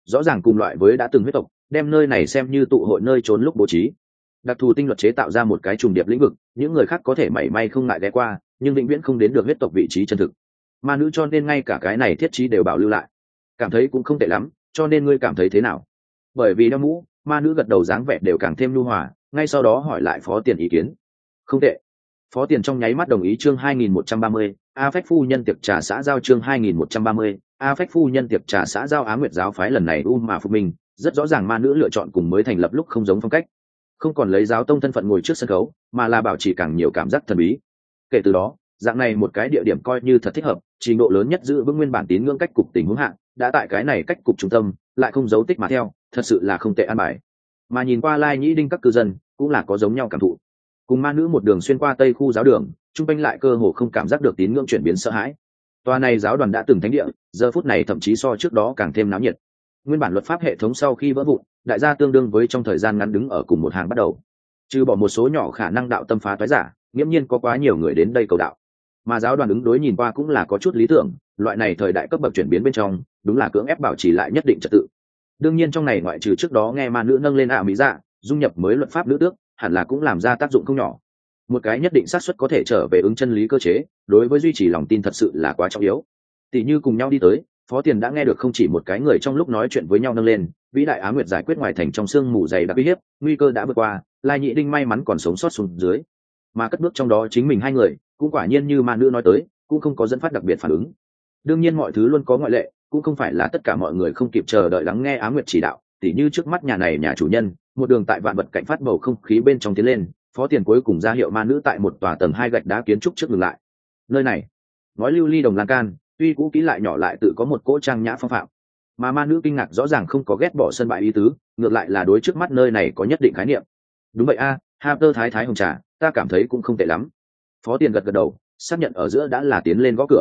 rõ ràng cùng loại với đã từng huyết tộc, đem nơi này xem như tụ hội nơi trốn lúc bố trí. Đặc thù tinh luật chế tạo ra một cái trùng điệp lĩnh vực, những người khác có thể mảy may không ngại ghé qua, nhưng vĩnh viễn không đến được huyết tộc vị trí chân thực. Ma nữ cho nên ngay cả cái này thiết trí đều bảo lưu lại, cảm thấy cũng không tệ lắm. Cho nên ngươi cảm thấy thế nào? Bởi vì đeo mũ, ma nữ gật đầu, dáng vẻ đều càng thêm nhu hòa, ngay sau đó hỏi lại Phó Tiền ý kiến. Không tệ. Phó Tiền trong nháy mắt đồng ý. Chương 2130, A Phách phu nhân tiệc trà xã giao. Chương 2130, A Phách phu nhân tiệc trà xã giao. Á Nguyệt giáo phái lần này mà phục minh, rất rõ ràng ma nữ lựa chọn cùng mới thành lập lúc không giống phong cách, không còn lấy giáo tông thân phận ngồi trước sân khấu, mà là bảo trì càng nhiều cảm giác thần bí. Kể từ đó, dạng này một cái địa điểm coi như thật thích hợp, trình độ lớn nhất giữ vững nguyên bản tín ngưỡng cách cục tình huống hạ, đã tại cái này cách cục trung tâm, lại không giấu tích mà theo, thật sự là không tệ an bài. Mà nhìn qua Lai Nhĩ Đinh các cư dân cũng là có giống nhau cảm thụ. Cùng ma nữ một đường xuyên qua Tây khu giáo đường, trung quanh lại cơ hồ không cảm giác được tín ngưỡng chuyển biến sợ hãi. Tòa này giáo đoàn đã từng thánh địa, giờ phút này thậm chí so trước đó càng thêm náo nhiệt. Nguyên bản luật pháp hệ thống sau khi vỡ vụn, đại gia tương đương với trong thời gian ngắn đứng ở cùng một hàng bắt đầu. Trừ bỏ một số nhỏ khả năng đạo tâm phá toái giả, nghiễm nhiên có quá nhiều người đến đây cầu đạo. Mà giáo đoàn ứng đối nhìn qua cũng là có chút lý tưởng, loại này thời đại cấp bậc chuyển biến bên trong, đúng là cưỡng ép bảo trì lại nhất định trật tự. Đương nhiên trong này ngoại trừ trước đó nghe ma nữ nâng lên mỹ dạ, dung nhập mới luật pháp nữ tước, hẳn là cũng làm ra tác dụng không nhỏ. Một cái nhất định xác suất có thể trở về ứng chân lý cơ chế, đối với duy trì lòng tin thật sự là quá trọng yếu. Tỷ như cùng nhau đi tới, Phó Tiền đã nghe được không chỉ một cái người trong lúc nói chuyện với nhau nâng lên, vĩ đại Á Nguyệt giải quyết ngoài thành trong sương mù dày đặc uy hiếp, nguy cơ đã vượt qua, Lai Nhĩ Đinh may mắn còn sống sót xuống dưới. Mà cất bước trong đó chính mình hai người, cũng quả nhiên như ma nữ nói tới, cũng không có dẫn phát đặc biệt phản ứng. Đương nhiên mọi thứ luôn có ngoại lệ, cũng không phải là tất cả mọi người không kịp chờ đợi lắng nghe Á Nguyệt chỉ đạo, tỉ như trước mắt nhà này nhà chủ nhân, một đường tại vạn vật cảnh phát bầu không khí bên trong tiến lên, Phó Tiền cuối cùng ra hiệu ma nữ tại một tòa tầng 2 gạch đá kiến trúc trước dừng lại. Nơi này, nói lưu ly đồng lan can, tuy cũ kỹ lại nhỏ lại tự có một cỗ trang nhã phong phạm. Mà ma nữ kinh ngạc rõ ràng không có ghét bỏ sân bãi ý tứ, ngược lại là đối trước mắt nơi này có nhất định khái niệm. Đúng vậy a, Hamster thái thái hồng trà, ta cảm thấy cũng không tệ lắm. Phó Tiền gật gật đầu, xác nhận ở giữa đã là tiến lên gõ cửa.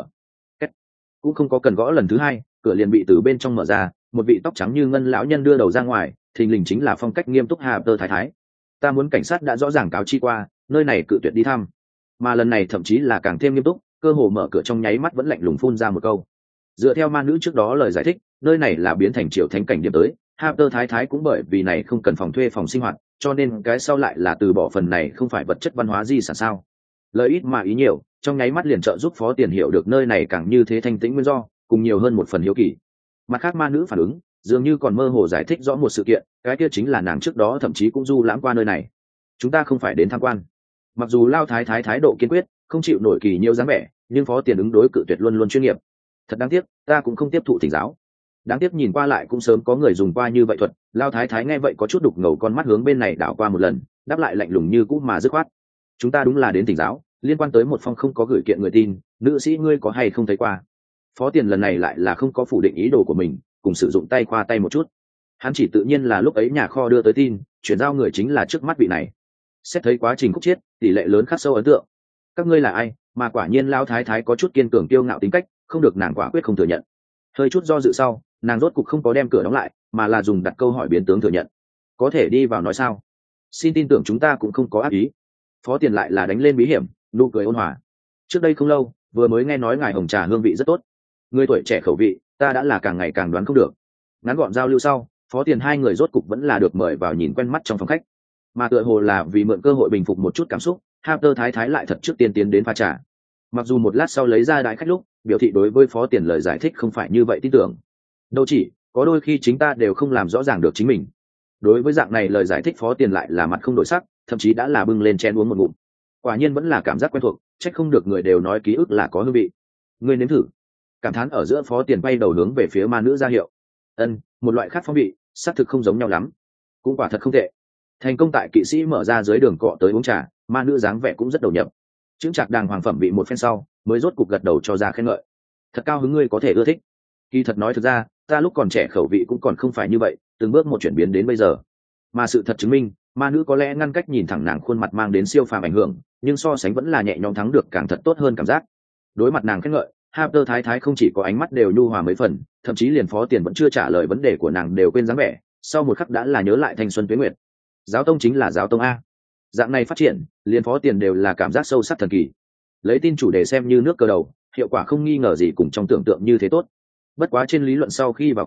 Cũng không có cần gõ lần thứ hai, cửa liền bị từ bên trong mở ra, một vị tóc trắng như ngân lão nhân đưa đầu ra ngoài, thình lình chính là phong cách nghiêm túc Hamster thái thái. Ta muốn cảnh sát đã rõ ràng cáo chi qua, nơi này cự tuyệt đi thăm. Mà lần này thậm chí là càng thêm nghiêm túc, cơ hồ mở cửa trong nháy mắt vẫn lạnh lùng phun ra một câu. Dựa theo ma nữ trước đó lời giải thích, nơi này là biến thành triều thánh cảnh điểm tới, Hamster thái thái cũng bởi vì này không cần phòng thuê phòng sinh hoạt, cho nên cái sau lại là từ bỏ phần này không phải vật chất văn hóa gì sản sao. Lời ít mà ý nhiều, trong nháy mắt liền trợ giúp Phó Tiền hiểu được nơi này càng như thế thanh tĩnh nguyên do, cùng nhiều hơn một phần hiếu kỳ. Mặt khác ma nữ phản ứng, dường như còn mơ hồ giải thích rõ một sự kiện, cái kia chính là nàng trước đó thậm chí cũng du lãm qua nơi này. Chúng ta không phải đến tham quan. Mặc dù Lao thái thái thái độ kiên quyết, không chịu nổi kỳ nhiều dáng vẻ, nhưng Phó Tiền ứng đối cự tuyệt luôn luôn chuyên nghiệp. Thật đáng tiếc, ta cũng không tiếp thụ thỉnh giáo. Đáng tiếc nhìn qua lại cũng sớm có người dùng qua như vậy thuật. Lao thái thái nghe vậy có chút đục ngầu con mắt hướng bên này đảo qua một lần, đáp lại lạnh lùng như cũ mà dứt khoát. Chúng ta đúng là đến thỉnh giáo, liên quan tới một phong không có gửi kiện người tin, nữ sĩ ngươi có hay không thấy qua? Phó Tiền lần này lại là không có phủ định ý đồ của mình, cùng sử dụng tay khoa tay một chút. Hắn chỉ tự nhiên là lúc ấy nhà kho đưa tới tin, chuyển giao người chính là trước mắt vị này. Xét thấy quá trình khúc chiết, tỷ lệ lớn khắc sâu ấn tượng. Các ngươi là ai? Mà quả nhiên Lao thái thái có chút kiên cường kiêu ngạo tính cách, không được nàng quả quyết không thừa nhận. Hơi chút do dự sau, nàng rốt cục không có đem cửa đóng lại, mà là dùng đặt câu hỏi biến tướng thừa nhận. Có thể đi vào nói sao? Xin tin tưởng chúng ta cũng không có ác ý. Phó Tiền lại là đánh lên bí hiểm, nụ cười ôn hòa. Trước đây không lâu, vừa mới nghe nói ngài hồng trà hương vị rất tốt. Người tuổi trẻ khẩu vị, ta đã là càng ngày càng đoán không được. Ngắn gọn giao lưu sau, Phó Tiền hai người rốt cục vẫn là được mời vào nhìn quen mắt trong phòng khách. Mà tựa hồ là vì mượn cơ hội bình phục một chút cảm xúc, Hamster thái thái lại thật trước tiên tiến đến pha trà. Mặc dù một lát sau lấy ra đại khách lúc, biểu thị đối với Phó Tiền lời giải thích không phải như vậy tin tưởng. Đâu chỉ, có đôi khi chính ta đều không làm rõ ràng được chính mình. Đối với dạng này lời giải thích Phó Tiền lại là mặt không đổi sắc, thậm chí đã là bưng lên chén uống một ngụm. Quả nhiên vẫn là cảm giác quen thuộc, trách không được người đều nói ký ức là có hương vị. Ngươi nếm thử. Cảm thán ở giữa Phó Tiền bay đầu hướng về phía ma nữ ra hiệu. Một loại khác phong vị, xác thực không giống nhau lắm. Cũng quả thật không tệ. Thành công tại kỵ sĩ mở ra dưới đường cọ tới uống trà, ma nữ dáng vẻ cũng rất đầu nhập. Chứng trạc đàng hoàng phẩm bị một phen sau, mới rốt cục gật đầu cho ra khen ngợi. Thật cao hứng ngươi có thể ưa thích. Kỳ thật nói thực ra, ta lúc còn trẻ khẩu vị cũng còn không phải như vậy, từng bước một chuyển biến đến bây giờ. Mà sự thật chứng minh, ma nữ có lẽ ngăn cách nhìn thẳng nàng khuôn mặt mang đến siêu phàm ảnh hưởng, nhưng so sánh vẫn là nhẹ nhõm thắng được càng thật tốt hơn cảm giác. Đối mặt nàng khen ngợi, Hamster thái thái không chỉ có ánh mắt đều nhu hòa mấy phần, thậm chí liền Phó Tiền vẫn chưa trả lời vấn đề của nàng đều quên dáng vẻ, sau một khắc đã là nhớ lại thanh xuân tuế nguyệt. Giáo tông chính là giáo tông a. Dạng này phát triển, liền Phó Tiền đều là cảm giác sâu sắc thần kỳ. Lấy tin chủ đề xem như nước cờ đầu, hiệu quả không nghi ngờ gì cùng trong tưởng tượng như thế tốt. Bất quá trên lý luận sau khi vào cửa,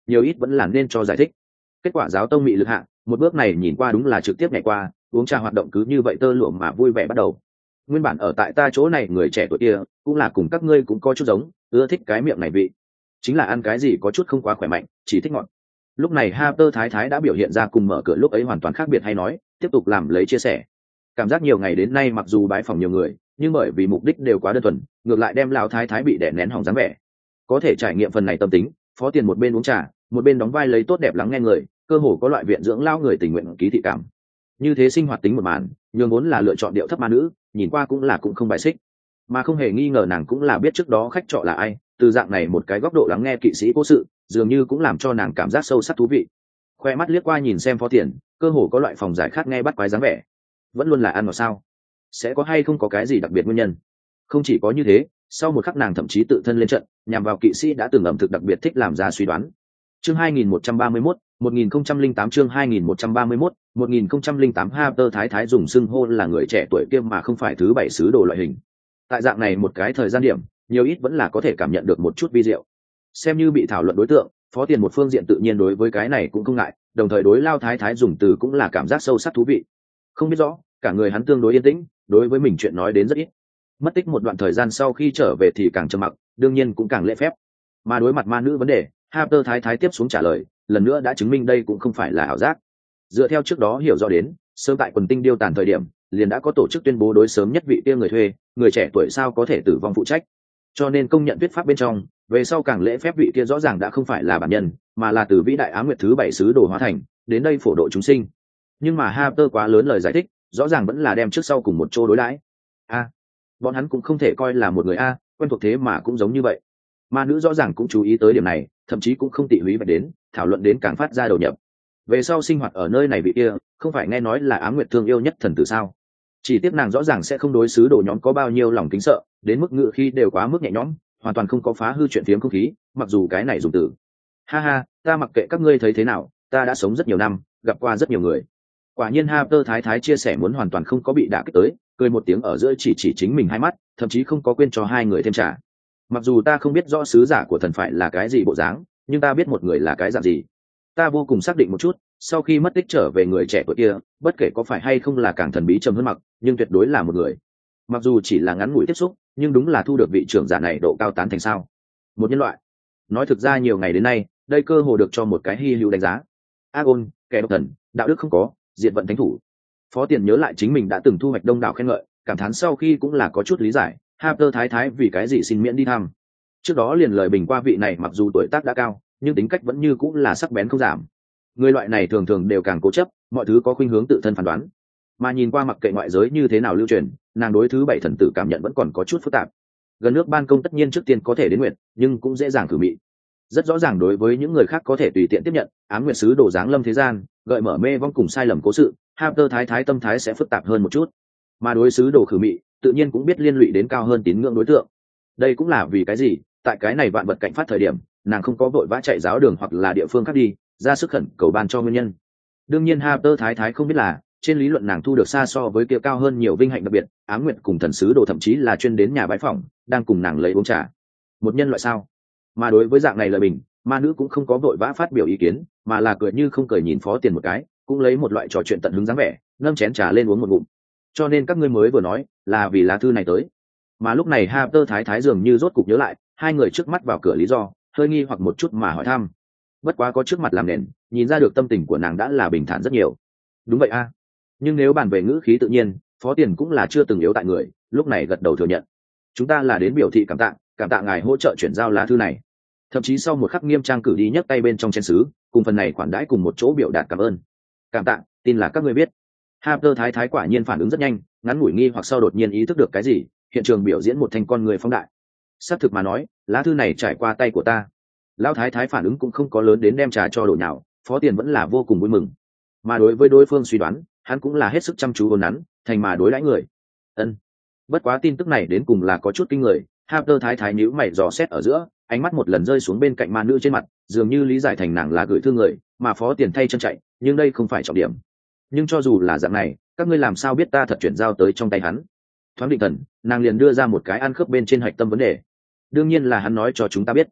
nhiều ít vẫn là nên cho giải thích. Kết quả giáo tông mị lực hạ, một bước này nhìn qua đúng là trực tiếp nhảy qua, uống trà hoạt động cứ như vậy tơ lụa mà vui vẻ bắt đầu. Nguyên bản ở tại ta chỗ này người trẻ tuổi kia cũng là cùng các ngươi cũng có chút giống, ưa thích cái miệng này vị, chính là ăn cái gì có chút không quá khỏe mạnh, chỉ thích ngọt. Lúc này Harper thái thái đã biểu hiện ra cùng mở cửa lúc ấy hoàn toàn khác biệt hay nói, tiếp tục làm lấy chia sẻ. Cảm giác nhiều ngày đến nay mặc dù bái phòng nhiều người, nhưng bởi vì mục đích đều quá đơn thuần, ngược lại đem lão thái thái bị đè nén hỏng dáng vẻ. Có thể trải nghiệm phần này tâm tính, Phó Tiền một bên uống trà, một bên đóng vai lấy tốt đẹp lắng nghe người, cơ hồ có loại viện dưỡng lao người tình nguyện ký thị cảm. Như thế sinh hoạt tính một màn, nhường vốn là lựa chọn điệu thấp ma nữ, nhìn qua cũng không bài xích, mà không hề nghi ngờ nàng cũng là biết trước đó khách trọ là ai, từ dạng này một cái góc độ lắng nghe kỵ sĩ cố sự, dường như cũng làm cho nàng cảm giác sâu sắc thú vị. Khoe mắt liếc qua nhìn xem Phó Tiền, cơ hồ có loại phòng giải khát nghe bắt quái dáng vẻ. Vẫn luôn là ăn ngọt sao? Sẽ có hay không có cái gì đặc biệt nguyên nhân? Không chỉ có như thế, sau một khắc nàng thậm chí tự thân lên trận, nhằm vào kỵ sĩ đã từng ẩm thực đặc biệt thích làm ra suy đoán. Chương 2131, 1008 chương 2131, 1008 Harper thái thái dùng xưng hô là người trẻ tuổi kia mà không phải thứ bảy sứ đồ loại hình. Tại dạng này một cái thời gian điểm, nhiều ít vẫn là có thể cảm nhận được một chút vi diệu. Xem như bị thảo luận đối tượng, Phó Tiền một phương diện tự nhiên đối với cái này cũng không ngại, đồng thời đối lao thái thái dùng từ cũng là cảm giác sâu sắc thú vị. Không biết rõ, cả người hắn tương đối yên tĩnh, đối với mình chuyện nói đến rất ít. Mất tích một đoạn thời gian sau khi trở về thì càng trầm mặc, đương nhiên cũng càng lễ phép. Mà đối mặt ma nữ vấn đề, Harper thái thái tiếp xuống trả lời, lần nữa đã chứng minh đây cũng không phải là ảo giác. Dựa theo trước đó hiểu rõ đến, sớm tại quần tinh điêu tàn thời điểm, liền đã có tổ chức tuyên bố đối sớm nhất vị kia người thuê, người trẻ tuổi sao có thể tử vong phụ trách. Cho nên công nhận thuyết pháp bên trong, về sau càng lễ phép vị kia rõ ràng đã không phải là bản nhân, mà là từ vĩ đại Á Nguyệt thứ bảy sứ đồ hóa thành, đến đây phổ độ chúng sinh. Nhưng mà Harper quá lớn lời giải thích, rõ ràng vẫn là đem trước sau cùng một chỗ đối đãi. Bọn hắn cũng không thể coi là một người quen thuộc thế mà cũng giống như vậy. Ma nữ rõ ràng cũng chú ý tới điểm này, thậm chí cũng không tị húy vạch đến, thảo luận đến càng phát ra đầu nhập. Về sau sinh hoạt ở nơi này vị kia, không phải nghe nói là Ám Nguyệt thương yêu nhất thần tử sao? Chỉ tiếc nàng rõ ràng sẽ không đối xứ đồ nhóm có bao nhiêu lòng kính sợ, đến mức ngự khi đều quá mức nhẹ nhõm, hoàn toàn không có phá hư chuyện phiếm không khí, mặc dù cái này dùng từ. Ha ha, ta mặc kệ các ngươi thấy thế nào, ta đã sống rất nhiều năm, gặp qua rất nhiều người. Quả nhiên Harper thái thái chia sẻ muốn hoàn toàn không có bị đả kích tới, cười một tiếng ở giữa chỉ chính mình hai mắt, thậm chí không có quên cho hai người thêm trả. Mặc dù ta không biết rõ sứ giả của thần phải là cái gì bộ dáng, nhưng ta biết một người là cái dạng gì. Ta vô cùng xác định một chút, sau khi mất tích trở về người trẻ tuổi kia, bất kể có phải hay không là càng thần bí trầm hơn mặc, nhưng tuyệt đối là một người. Mặc dù chỉ là ngắn ngủi tiếp xúc, nhưng đúng là thu được vị trưởng giả này độ cao tán thành sao. Một nhân loại. Nói thực ra nhiều ngày đến nay, đây cơ hồ được cho một cái hy hữu đánh giá. Agon, kẻ độc thần, đạo đức không có, diệt vận thánh thủ. Phó Tiền nhớ lại chính mình đã từng thu hoạch đông đảo khen ngợi, cảm thán sau khi cũng là có chút lý giải, Harper thái thái vì cái gì xin miễn đi thăm. Trước đó liền lời bình qua vị này mặc dù tuổi tác đã cao, nhưng tính cách vẫn như cũng là sắc bén không giảm. Người loại này thường thường đều càng cố chấp, mọi thứ có khuynh hướng tự thân phán đoán. Mà nhìn qua mặc kệ ngoại giới như thế nào lưu truyền, nàng đối thứ bảy thần tử cảm nhận vẫn còn có chút phức tạp. Gần nước ban công tất nhiên trước tiên có thể đến nguyện, nhưng cũng dễ dàng thử mị. Rất rõ ràng đối với những người khác có thể tùy tiện tiếp nhận, ám nguyệt sứ đồ dáng lâm thế gian, gợi mở mê vong cùng sai lầm cố sự, Harper thái thái tâm thái sẽ phức tạp hơn một chút. Mà đối sứ đồ khử mị, tự nhiên cũng biết liên lụy đến cao hơn tín ngưỡng đối tượng. Đây cũng là vì cái gì, tại cái này vạn vật cạnh phát thời điểm, nàng không có vội vã chạy giáo đường hoặc là địa phương khác đi, ra sức khẩn cầu ban cho nguyên nhân. Đương nhiên Harper thái thái không biết là, trên lý luận nàng thu được xa so với kia cao hơn nhiều vinh hạnh đặc biệt, ám nguyệt cùng thần sứ đồ thậm chí là chuyên đến nhà bái phỏng, đang cùng nàng lấy uống trà. Một nhân loại sao? Mà đối với dạng này lời bình, ma nữ cũng không có vội vã phát biểu ý kiến, mà là cười như không cười nhìn Phó Tiền một cái, cũng lấy một loại trò chuyện tận hứng dáng vẻ, nâng chén trà lên uống một ngụm. Cho nên các ngươi mới vừa nói là vì lá thư này tới. Mà lúc này Harper thái thái dường như rốt cục nhớ lại hai người trước mắt vào cửa lý do, hơi nghi hoặc một chút mà hỏi thăm. Bất quá có trước mặt làm nền, nhìn ra được tâm tình của nàng đã là bình thản rất nhiều. Đúng vậy nhưng nếu bàn về ngữ khí tự nhiên, Phó Tiền cũng là chưa từng yếu tại người, lúc này gật đầu thừa nhận. Chúng ta là đến biểu thị cảm tạ ngài hỗ trợ chuyển giao lá thư này. Thậm chí sau một khắc nghiêm trang cử đi nhấc tay bên trong chén sứ, cùng phần này khoản đãi cùng một chỗ biểu đạt cảm ơn. Cảm tạ, tin là các ngươi biết. Harper thái thái quả nhiên phản ứng rất nhanh, ngắn ngủi nghi hoặc sau đột nhiên ý thức được cái gì, hiện trường biểu diễn một thành con người phóng đại. Xác thực mà nói, lá thư này trải qua tay của ta. Lão thái thái phản ứng cũng không có lớn đến đem trà cho đổ nhào, Phó Tiền vẫn là vô cùng vui mừng. Mà đối với đối phương suy đoán, hắn cũng là hết sức chăm chú ôn nắn, thành mà đối đãi người. Bất quá tin tức này đến cùng là có chút kinh người, Harper thái thái nhíu mày dò xét ở giữa, ánh mắt một lần rơi xuống bên cạnh ma nữ trên mặt, dường như lý giải thành nàng là gửi thư người, mà Phó Tiền thay chân chạy, nhưng đây không phải trọng điểm. Nhưng cho dù là dạng này, các ngươi làm sao biết ta thật chuyển giao tới trong tay hắn? Thoáng định thần, nàng liền đưa ra một cái ăn khớp bên trên hạch tâm vấn đề. Đương nhiên là hắn nói cho chúng ta biết.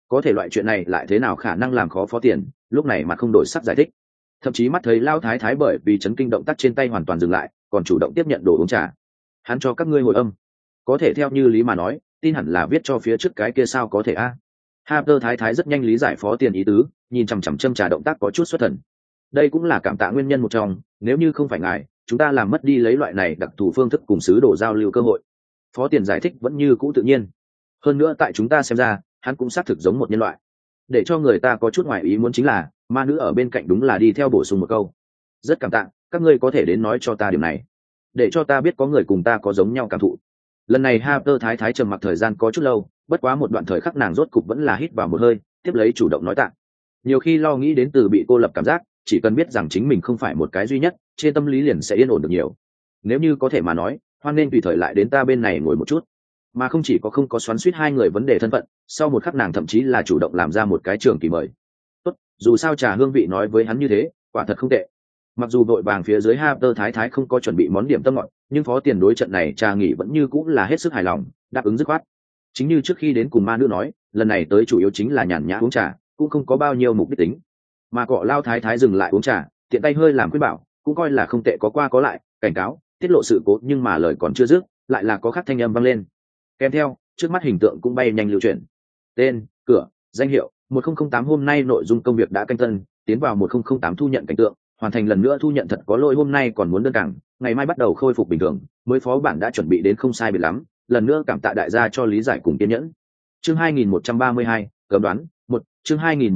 có thể loại chuyện này lại thế nào khả năng làm khó Phó Tiền, lúc này mà không đổi sắc giải thích. Thậm chí mắt thấy Lao Thái Thái bởi vì chấn kinh động tác trên tay hoàn toàn dừng lại, còn chủ động tiếp nhận đồ uống trà. Hắn cho các ngươi hồi âm, có thể theo như lý mà nói, tin hẳn là viết cho phía trước cái kia sao có thể a. Harper Thái Thái rất nhanh lý giải Phó Tiền ý tứ, nhìn chằm chằm châm trà động tác có chút xuất thần. Đây cũng là cảm tạ nguyên nhân một trong, nếu như không phải ngài, chúng ta làm mất đi lấy loại này đặc thù phương thức cùng sứ đồ giao lưu cơ hội. Phó Tiền giải thích vẫn như cũ tự nhiên. Hơn nữa tại chúng ta xem ra, hắn cũng xác thực giống một nhân loại. Để cho người ta có chút ngoài ý muốn chính là, ma nữ ở bên cạnh đúng là đi theo bổ sung một câu. Rất cảm tạ, các ngươi có thể đến nói cho ta điều này, để cho ta biết có người cùng ta có giống nhau cảm thụ. Lần này Harper Thái Thái trầm mặc thời gian có chút lâu, bất quá một đoạn thời khắc nàng rốt cục vẫn là hít vào một hơi, tiếp lấy chủ động nói tạ. Nhiều khi lo nghĩ đến từ bị cô lập cảm giác, chỉ cần biết rằng chính mình không phải một cái duy nhất, trên tâm lý liền sẽ yên ổn được nhiều. Nếu như có thể mà nói, hoan nên tùy thời lại đến ta bên này ngồi một chút. Mà không chỉ có không có xoắn xuýt hai người vấn đề thân phận, sau một khắc nàng thậm chí là chủ động làm ra một cái trường kỳ mời. Tốt, dù sao trà hương vị nói với hắn như thế, quả thật không tệ. Mặc dù đội vàng phía dưới Harper Thái Thái không có chuẩn bị món điểm tâm ngọt, nhưng Phó Tiền đối trận này trà nghỉ vẫn như cũng là hết sức hài lòng, đáp ứng dứt khoát. Chính như trước khi đến cùng ma nữ nói, lần này tới chủ yếu chính là nhàn nhã uống trà, cũng không có bao nhiêu mục đích tính. Mà cọ Lao Thái Thái dừng lại uống trà, tiện tay hơi làm khuyên bảo, cũng coi là không tệ, có qua có lại, cảnh cáo, tiết lộ sự cố, nhưng mà lời còn chưa dứt, lại là có khắc thanh âm vang lên. Kèm theo, trước mắt hình tượng cũng bay nhanh lưu chuyển. Tên, cửa, danh hiệu, 1008 hôm nay nội dung công việc đã canh tân, tiến vào 1008 thu nhận cảnh tượng, hoàn thành lần nữa thu nhận thật có lỗi hôm nay còn muốn đơn cảng, ngày mai bắt đầu khôi phục bình thường, mới phó bản đã chuẩn bị đến không sai biệt lắm, lần nữa cảm tạ đại gia cho lý giải cùng kiên nhẫn. Chương 2132, cấm đoán, 1, chương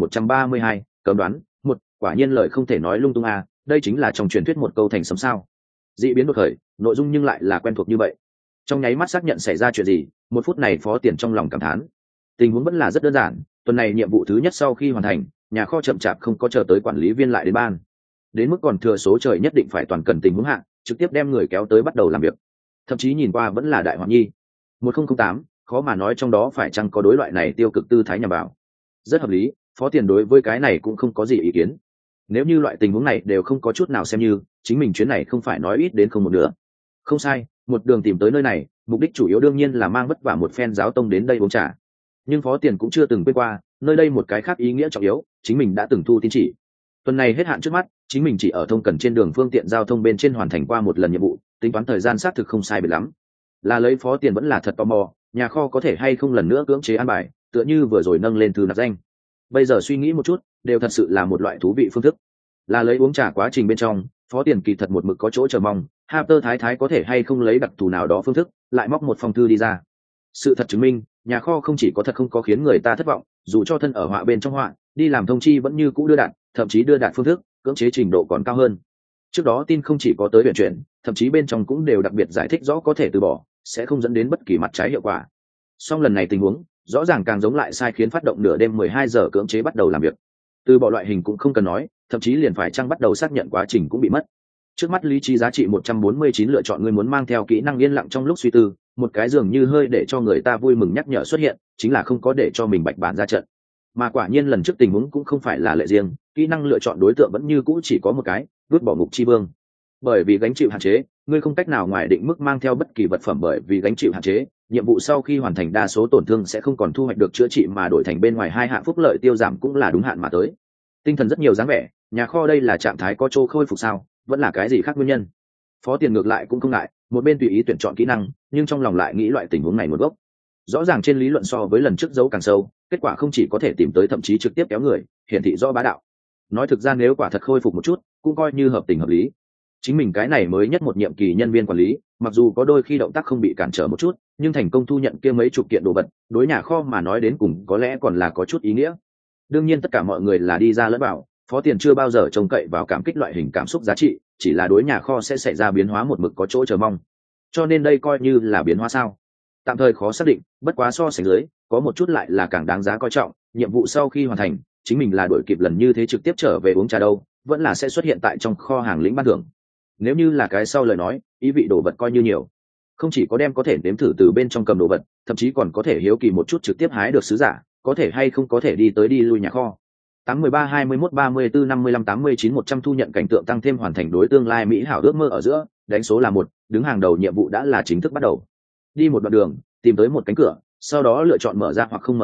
2132, cấm đoán, 1, quả nhiên lời không thể nói lung tung à, đây chính là trong truyền thuyết một câu thành sấm sao. Dị biến đột khởi, nội dung nhưng lại là quen thuộc như vậy. Trong nháy mắt xác nhận xảy ra chuyện gì, một phút này Phó Tiền trong lòng cảm thán. Tình huống vẫn là rất đơn giản, tuần này nhiệm vụ thứ nhất sau khi hoàn thành, nhà kho chậm chạp không có chờ tới quản lý viên lại đến ban. Đến mức còn thừa số trời nhất định phải toàn cần tình huống hạ, trực tiếp đem người kéo tới bắt đầu làm việc. Thậm chí nhìn qua vẫn là đại hoàng nhi. 1008, khó mà nói trong đó phải chăng có đối loại này tiêu cực tư thái nhằm vào. Rất hợp lý, Phó Tiền đối với cái này cũng không có gì ý kiến. Nếu như loại tình huống này đều không có chút nào xem như, chính mình chuyến này không phải nói ít đến không một nửa. Không sai, một đường tìm tới nơi này, mục đích chủ yếu đương nhiên là mang vất vả một phen giáo tông đến đây uống trà. Nhưng Phó Tiền cũng chưa từng quên qua, nơi đây một cái khác ý nghĩa trọng yếu, chính mình đã từng thu tín chỉ. Tuần này hết hạn trước mắt, chính mình chỉ ở thông cần trên đường phương tiện giao thông bên trên hoàn thành qua một lần nhiệm vụ, tính toán thời gian xác thực không sai biệt lắm. Là lấy Phó Tiền vẫn là thật tò mò, nhà kho có thể hay không lần nữa cưỡng chế an bài, tựa như vừa rồi nâng lên thư nạp danh. Bây giờ suy nghĩ một chút, đều thật sự là một loại thú vị phương thức. Là lấy uống trà quá trình bên trong, Phó Tiền kỳ thật một mực có chỗ chờ mong, Harper Thái Thái có thể hay không lấy đặc thù nào đó phương thức, lại móc một phong thư đi ra. Sự thật chứng minh, nhà kho không chỉ có thật không có khiến người ta thất vọng, dù cho thân ở họa bên trong họa, đi làm thông chi vẫn như cũ đưa đạt, thậm chí đưa đạt phương thức, cưỡng chế trình độ còn cao hơn. Trước đó tin không chỉ có tới viện chuyển, thậm chí bên trong cũng đều đặc biệt giải thích rõ có thể từ bỏ, sẽ không dẫn đến bất kỳ mặt trái hiệu quả. Song lần này tình huống, rõ ràng càng giống lại sai khiến phát động nửa đêm 12 giờ cưỡng chế bắt đầu làm việc. Từ bỏ loại hình cũng không cần nói, thậm chí liền phải chăng bắt đầu xác nhận quá trình cũng bị mất. Trước mắt lý trí giá trị 149 lựa chọn người muốn mang theo kỹ năng yên lặng trong lúc suy tư, một cái dường như hơi để cho người ta vui mừng nhắc nhở xuất hiện, chính là không có để cho mình bạch bản ra trận. Mà quả nhiên lần trước tình huống cũng không phải là lệ riêng, kỹ năng lựa chọn đối tượng vẫn như cũ chỉ có một cái, vứt bỏ ngục chi vương. Bởi vì gánh chịu hạn chế, ngươi không cách nào ngoài định mức mang theo bất kỳ vật phẩm, bởi vì gánh chịu hạn chế, nhiệm vụ sau khi hoàn thành đa số tổn thương sẽ không còn thu hoạch được chữa trị mà đổi thành bên ngoài hai hạng phúc lợi tiêu giảm cũng là đúng hạn mà tới. Tinh thần rất nhiều dáng vẻ, nhà kho đây là trạng thái có chỗ khôi phục sao, vẫn là cái gì khác nguyên nhân? Phó Tiền ngược lại cũng không ngại, một bên tùy ý tuyển chọn kỹ năng, nhưng trong lòng lại nghĩ loại tình huống này một gốc. Rõ ràng trên lý luận so với lần trước giấu càng sâu, kết quả không chỉ có thể tìm tới thậm chí trực tiếp kéo người, hiển thị rõ bá đạo. Nói thực ra nếu quả thật khôi phục một chút, cũng coi như hợp tình hợp lý. Chính mình cái này mới nhất một nhiệm kỳ nhân viên quản lý, mặc dù có đôi khi động tác không bị cản trở một chút, nhưng thành công thu nhận kia mấy chục kiện đồ vật, đối nhà kho mà nói đến cùng có lẽ còn là có chút ý nghĩa. Đương nhiên tất cả mọi người là đi ra lẫn vào, Phó Tiền chưa bao giờ trông cậy vào cảm kích loại hình cảm xúc giá trị, chỉ là đối nhà kho sẽ xảy ra biến hóa một mực có chỗ chờ mong. Cho nên đây coi như là biến hóa sao? Tạm thời khó xác định, bất quá so sánh dưới, có một chút lại là càng đáng giá coi trọng, nhiệm vụ sau khi hoàn thành, chính mình là đuổi kịp lần như thế trực tiếp trở về uống trà đâu, vẫn là sẽ xuất hiện tại trong kho hàng lĩnh ban thưởng. Nếu như là cái sau lời nói, ý vị đồ vật coi như nhiều. Không chỉ có đem có thể nếm thử từ bên trong cầm đồ vật, thậm chí còn có thể hiếu kỳ một chút trực tiếp hái được sứ giả, có thể hay không có thể đi tới đi lui nhà kho. 813 21 34 55 89 100 thu nhận cảnh tượng tăng thêm hoàn thành đối tương lai mỹ hảo ước mơ ở giữa, đánh số là 1, đứng hàng đầu nhiệm vụ đã là chính thức bắt đầu. Đi một đoạn đường, tìm tới một cánh cửa, sau đó lựa chọn mở ra hoặc không mở ra,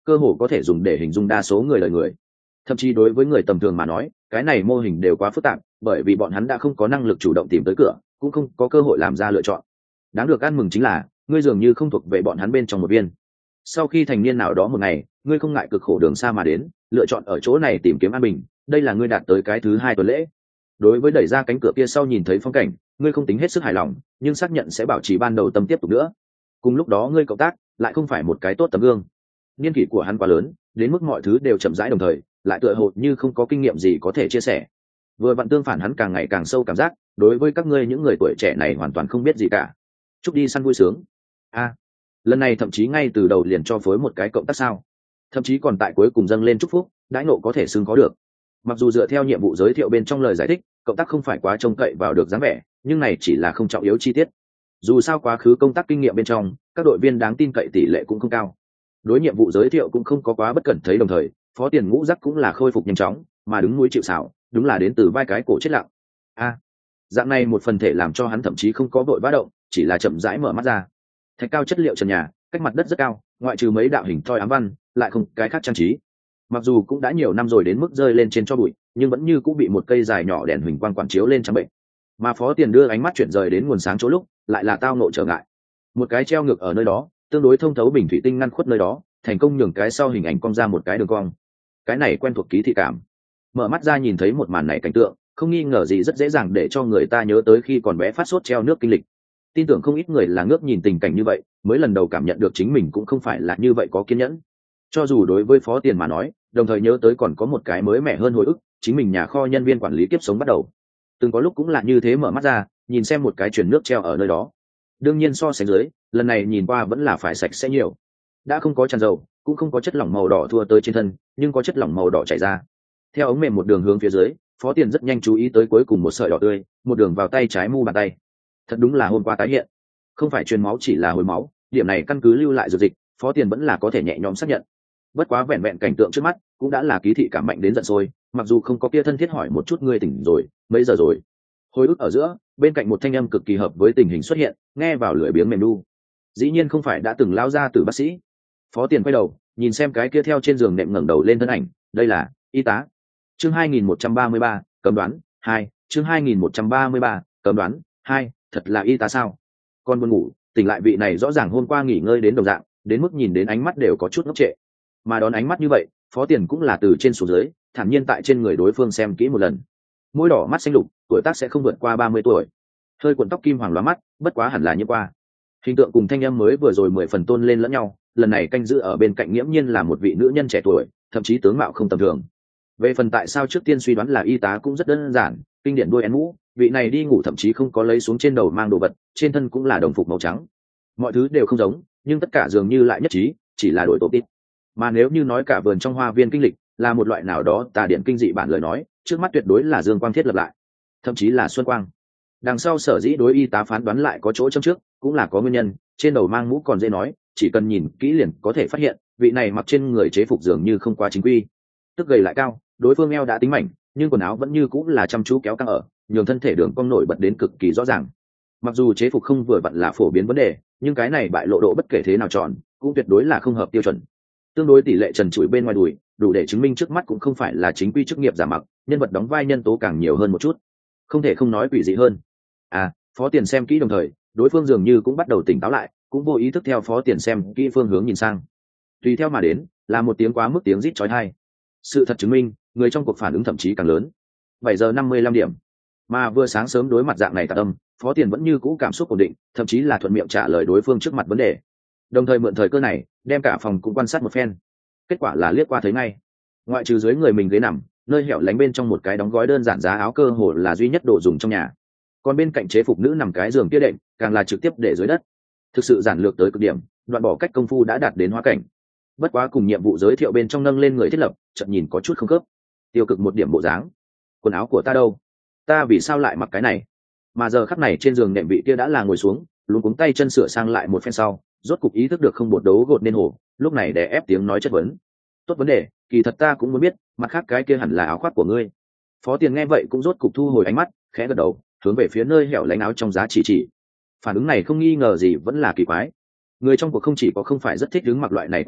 cơ hồ có thể dùng để hình dung đa số người đời người. Thậm chí đối với người tầm thường mà nói, cái này mô hình đều quá phức tạp, bởi vì bọn hắn đã không có năng lực chủ động tìm tới cửa, cũng không có cơ hội làm ra lựa chọn. Đáng được ăn mừng chính là ngươi dường như không thuộc về bọn hắn bên trong một viên. Sau khi thành niên nào đó một ngày, ngươi không ngại cực khổ đường xa mà đến, lựa chọn ở chỗ này tìm kiếm an bình, đây là ngươi đạt tới cái thứ 2 tuần lễ. Đối với đẩy ra cánh cửa kia sau nhìn thấy phong cảnh, ngươi không tính hết sức hài lòng, nhưng xác nhận sẽ bảo trì ban đầu tâm tiếp tục nữa. Cùng lúc đó ngươi cộng tác lại không phải một cái tốt tấm gương. Niên kỷ của hắn quá lớn, đến mức mọi thứ đều chậm rãi đồng thời, lại tựa hồ như không có kinh nghiệm gì có thể chia sẻ. Vừa vặn tương phản, hắn càng ngày càng sâu cảm giác đối với các ngươi những người tuổi trẻ này hoàn toàn không biết gì cả. Chúc đi săn vui sướng. Lần này thậm chí ngay từ đầu liền cho phối một cái cộng tác sao, thậm chí còn tại cuối cùng dâng lên chúc phúc, đãi ngộ có thể xưng có được. Mặc dù dựa theo nhiệm vụ giới thiệu bên trong lời giải thích, cộng tác không phải quá trông cậy vào được dáng vẻ, nhưng này chỉ là không trọng yếu chi tiết. Dù sao quá khứ công tác kinh nghiệm bên trong, các đội viên đáng tin cậy tỷ lệ cũng không cao. Đối nhiệm vụ giới thiệu cũng không có quá bất cẩn thấy, đồng thời Phó Tiền ngũ giác cũng là khôi phục nhanh chóng, mà đứng núi chịu sào, đúng là đến từ vai cái cổ chết lặng. Dạng này một phần thể làm cho hắn thậm chí không có vội vã động, chỉ là chậm rãi mở mắt ra. Thạch cao chất liệu trần nhà, cách mặt đất rất cao, ngoại trừ mấy đạo hình thoi ám văn, lại không cái khác trang trí. Mặc dù cũng đã nhiều năm rồi đến mức rơi lên trên cho bụi, nhưng vẫn như cũng bị một cây dài nhỏ đèn huỳnh quang quản chiếu lên trắng bệnh. Mà Phó Tiền đưa ánh mắt chuyển rời đến nguồn sáng chỗ lúc, lại là tao ngộ trở ngại. Một cái treo ngược ở nơi đó, tương đối thông thấu bình thủy tinh ngăn khuất nơi đó, thành công nhường cái sau hình ảnh cong ra một cái đường cong. Cái này quen thuộc ký thị cảm. Mở mắt ra nhìn thấy một màn này cảnh tượng, không nghi ngờ gì rất dễ dàng để cho người ta nhớ tới khi còn bé phát sốt treo nước kinh lịch. Tin tưởng không ít người là ngước nhìn tình cảnh như vậy, mới lần đầu cảm nhận được chính mình cũng không phải là như vậy có kiên nhẫn. Cho dù đối với Phó Tiền mà nói, đồng thời nhớ tới còn có một cái mới mẻ hơn hồi ức, chính mình nhà kho nhân viên quản lý kiếp sống bắt đầu. Từng có lúc cũng là như thế, mở mắt ra, nhìn xem một cái truyền nước treo ở nơi đó. Đương nhiên so sánh dưới, lần này nhìn qua vẫn là phải sạch sẽ nhiều. Đã không có tràn dầu, cũng không có chất lỏng màu đỏ thua tới trên thân, nhưng có chất lỏng màu đỏ chảy ra. Theo ống mềm một đường hướng phía dưới, Phó Tiền rất nhanh chú ý tới cuối cùng một sợi đỏ tươi, một đường vào tay trái mu bàn tay. Thật đúng là hôm qua tái hiện, không phải truyền máu chỉ là hồi máu, điểm này căn cứ lưu lại dược dịch, Phó Tiền vẫn là có thể nhẹ nhõm xác nhận. Bất quá vẹn vẹn cảnh tượng trước mắt cũng đã là ký thị cảm mạnh đến giận sôi, mặc dù không có kia thân thiết hỏi một chút ngươi tỉnh rồi mấy giờ rồi. Hồi ức ở giữa, bên cạnh một thanh âm cực kỳ hợp với tình hình xuất hiện, nghe vào lưỡi biếng mềm nu. Dĩ nhiên không phải đã từng lao ra từ bác sĩ. Phó Tiền quay đầu nhìn xem cái kia theo trên giường nệm ngẩng đầu lên thân ảnh, đây là y tá. Chương 2133, cấm đoán 2, chương 2133, cấm đoán 2, thật là y tá sao? Con buồn ngủ, tỉnh lại vị này rõ ràng hôm qua nghỉ ngơi đến đồng dạng, đến mức nhìn đến ánh mắt đều có chút ngốc trệ. Mà đón ánh mắt như vậy, Phó Tiền cũng là từ trên xuống dưới, thản nhiên tại trên người đối phương xem kỹ một lần. Môi đỏ, mắt xanh lục, tuổi tác sẽ không vượt qua 30 tuổi. Hơi cuộn tóc kim hoàng lóa mắt, bất quá hẳn là như qua. Hình tượng cùng thanh âm mới vừa rồi 10 phần tôn lên lẫn nhau, lần này canh giữ ở bên cạnh nghiễm nhiên là một vị nữ nhân trẻ tuổi, thậm chí tướng mạo không tầm thường. Về phần tại sao trước tiên suy đoán là y tá cũng rất đơn giản, kinh điển đuôi én mũ, vị này đi ngủ thậm chí không có lấy xuống trên đầu mang đồ vật, trên thân cũng là đồng phục màu trắng. Mọi thứ đều không giống, nhưng tất cả dường như lại nhất trí, chỉ là đổi tổ tít. Mà nếu như nói cả vườn trong hoa viên kinh lịch là một loại nào đó tà điện kinh dị bản lời nói, trước mắt tuyệt đối là dương quang thiết lập lại, thậm chí là xuân quang. Đằng sau sở dĩ đối y tá phán đoán lại có chỗ châm trước, cũng là có nguyên nhân, trên đầu mang mũ còn dễ nói, chỉ cần nhìn kỹ liền có thể phát hiện, vị này mặc trên người chế phục dường như không quá chính quy. Tức gầy lại cao, đối phương eo đã tính mảnh, nhưng quần áo vẫn như cũng là chăm chú kéo căng ở, nhường thân thể đường cong nổi bật đến cực kỳ rõ ràng. Mặc dù chế phục không vừa vặn là phổ biến vấn đề, nhưng cái này bại lộ độ bất kể thế nào chọn, cũng tuyệt đối là không hợp tiêu chuẩn. Tương đối tỷ lệ trần trụi bên ngoài đùi, đủ để chứng minh trước mắt cũng không phải là chính quy chức nghiệp giả mặc, nhân vật đóng vai nhân tố càng nhiều hơn một chút. Không thể không nói quỷ dị hơn. Phó Tiền xem kỹ đồng thời, đối phương dường như cũng bắt đầu tỉnh táo lại, cũng vô ý thức theo Phó Tiền xem kỹ phương hướng nhìn sang. Tùy theo mà đến, là một tiếng quá mức tiếng rít chói tai. Sự thật chứng minh, người trong cuộc phản ứng thậm chí càng lớn. 7:55. Mà vừa sáng sớm đối mặt dạng này tạc âm, Phó Tiền vẫn như cũ cảm xúc ổn định, thậm chí là thuận miệng trả lời đối phương trước mặt vấn đề. Đồng thời mượn thời cơ này, đem cả phòng cũng quan sát một phen. Kết quả là liếc qua thấy ngay, ngoại trừ dưới người mình ghế nằm, nơi hẻo lánh bên trong một cái đóng gói đơn giản giá áo cơ hồ là duy nhất đồ dùng trong nhà. Còn bên cạnh chế phục nữ nằm cái giường kia đệm, càng là trực tiếp để dưới đất. Thực sự giản lược tới cực điểm, đoạn bỏ cách công phu đã đạt đến hóa cảnh. Bất quá cùng nhiệm vụ giới thiệu bên trong nâng lên người thiết lập, chợt nhìn có chút không khớp. Tiêu cực một điểm bộ dáng. Quần áo của ta đâu? Ta vì sao lại mặc cái này? Mà giờ khắc này trên giường nệm vị kia đã là ngồi xuống, luống cuống tay chân sửa sang lại một phen sau, rốt cục ý thức được không bột đấu gột nên hổ, lúc này để ép tiếng nói chất vấn. Tốt vấn đề, kỳ thật ta cũng muốn biết, mặt khác cái kia hẳn là áo khoác của ngươi. Phó Tiền nghe vậy cũng rốt cục thu hồi ánh mắt, khẽ gật đầu, hướng về phía nơi hẻo lánh áo trong giá chỉ. Phản ứng này không nghi ngờ gì vẫn là kỳ quái. Người trong cuộc không chỉ có không phải rất thích đứng mặc loại này quần áo,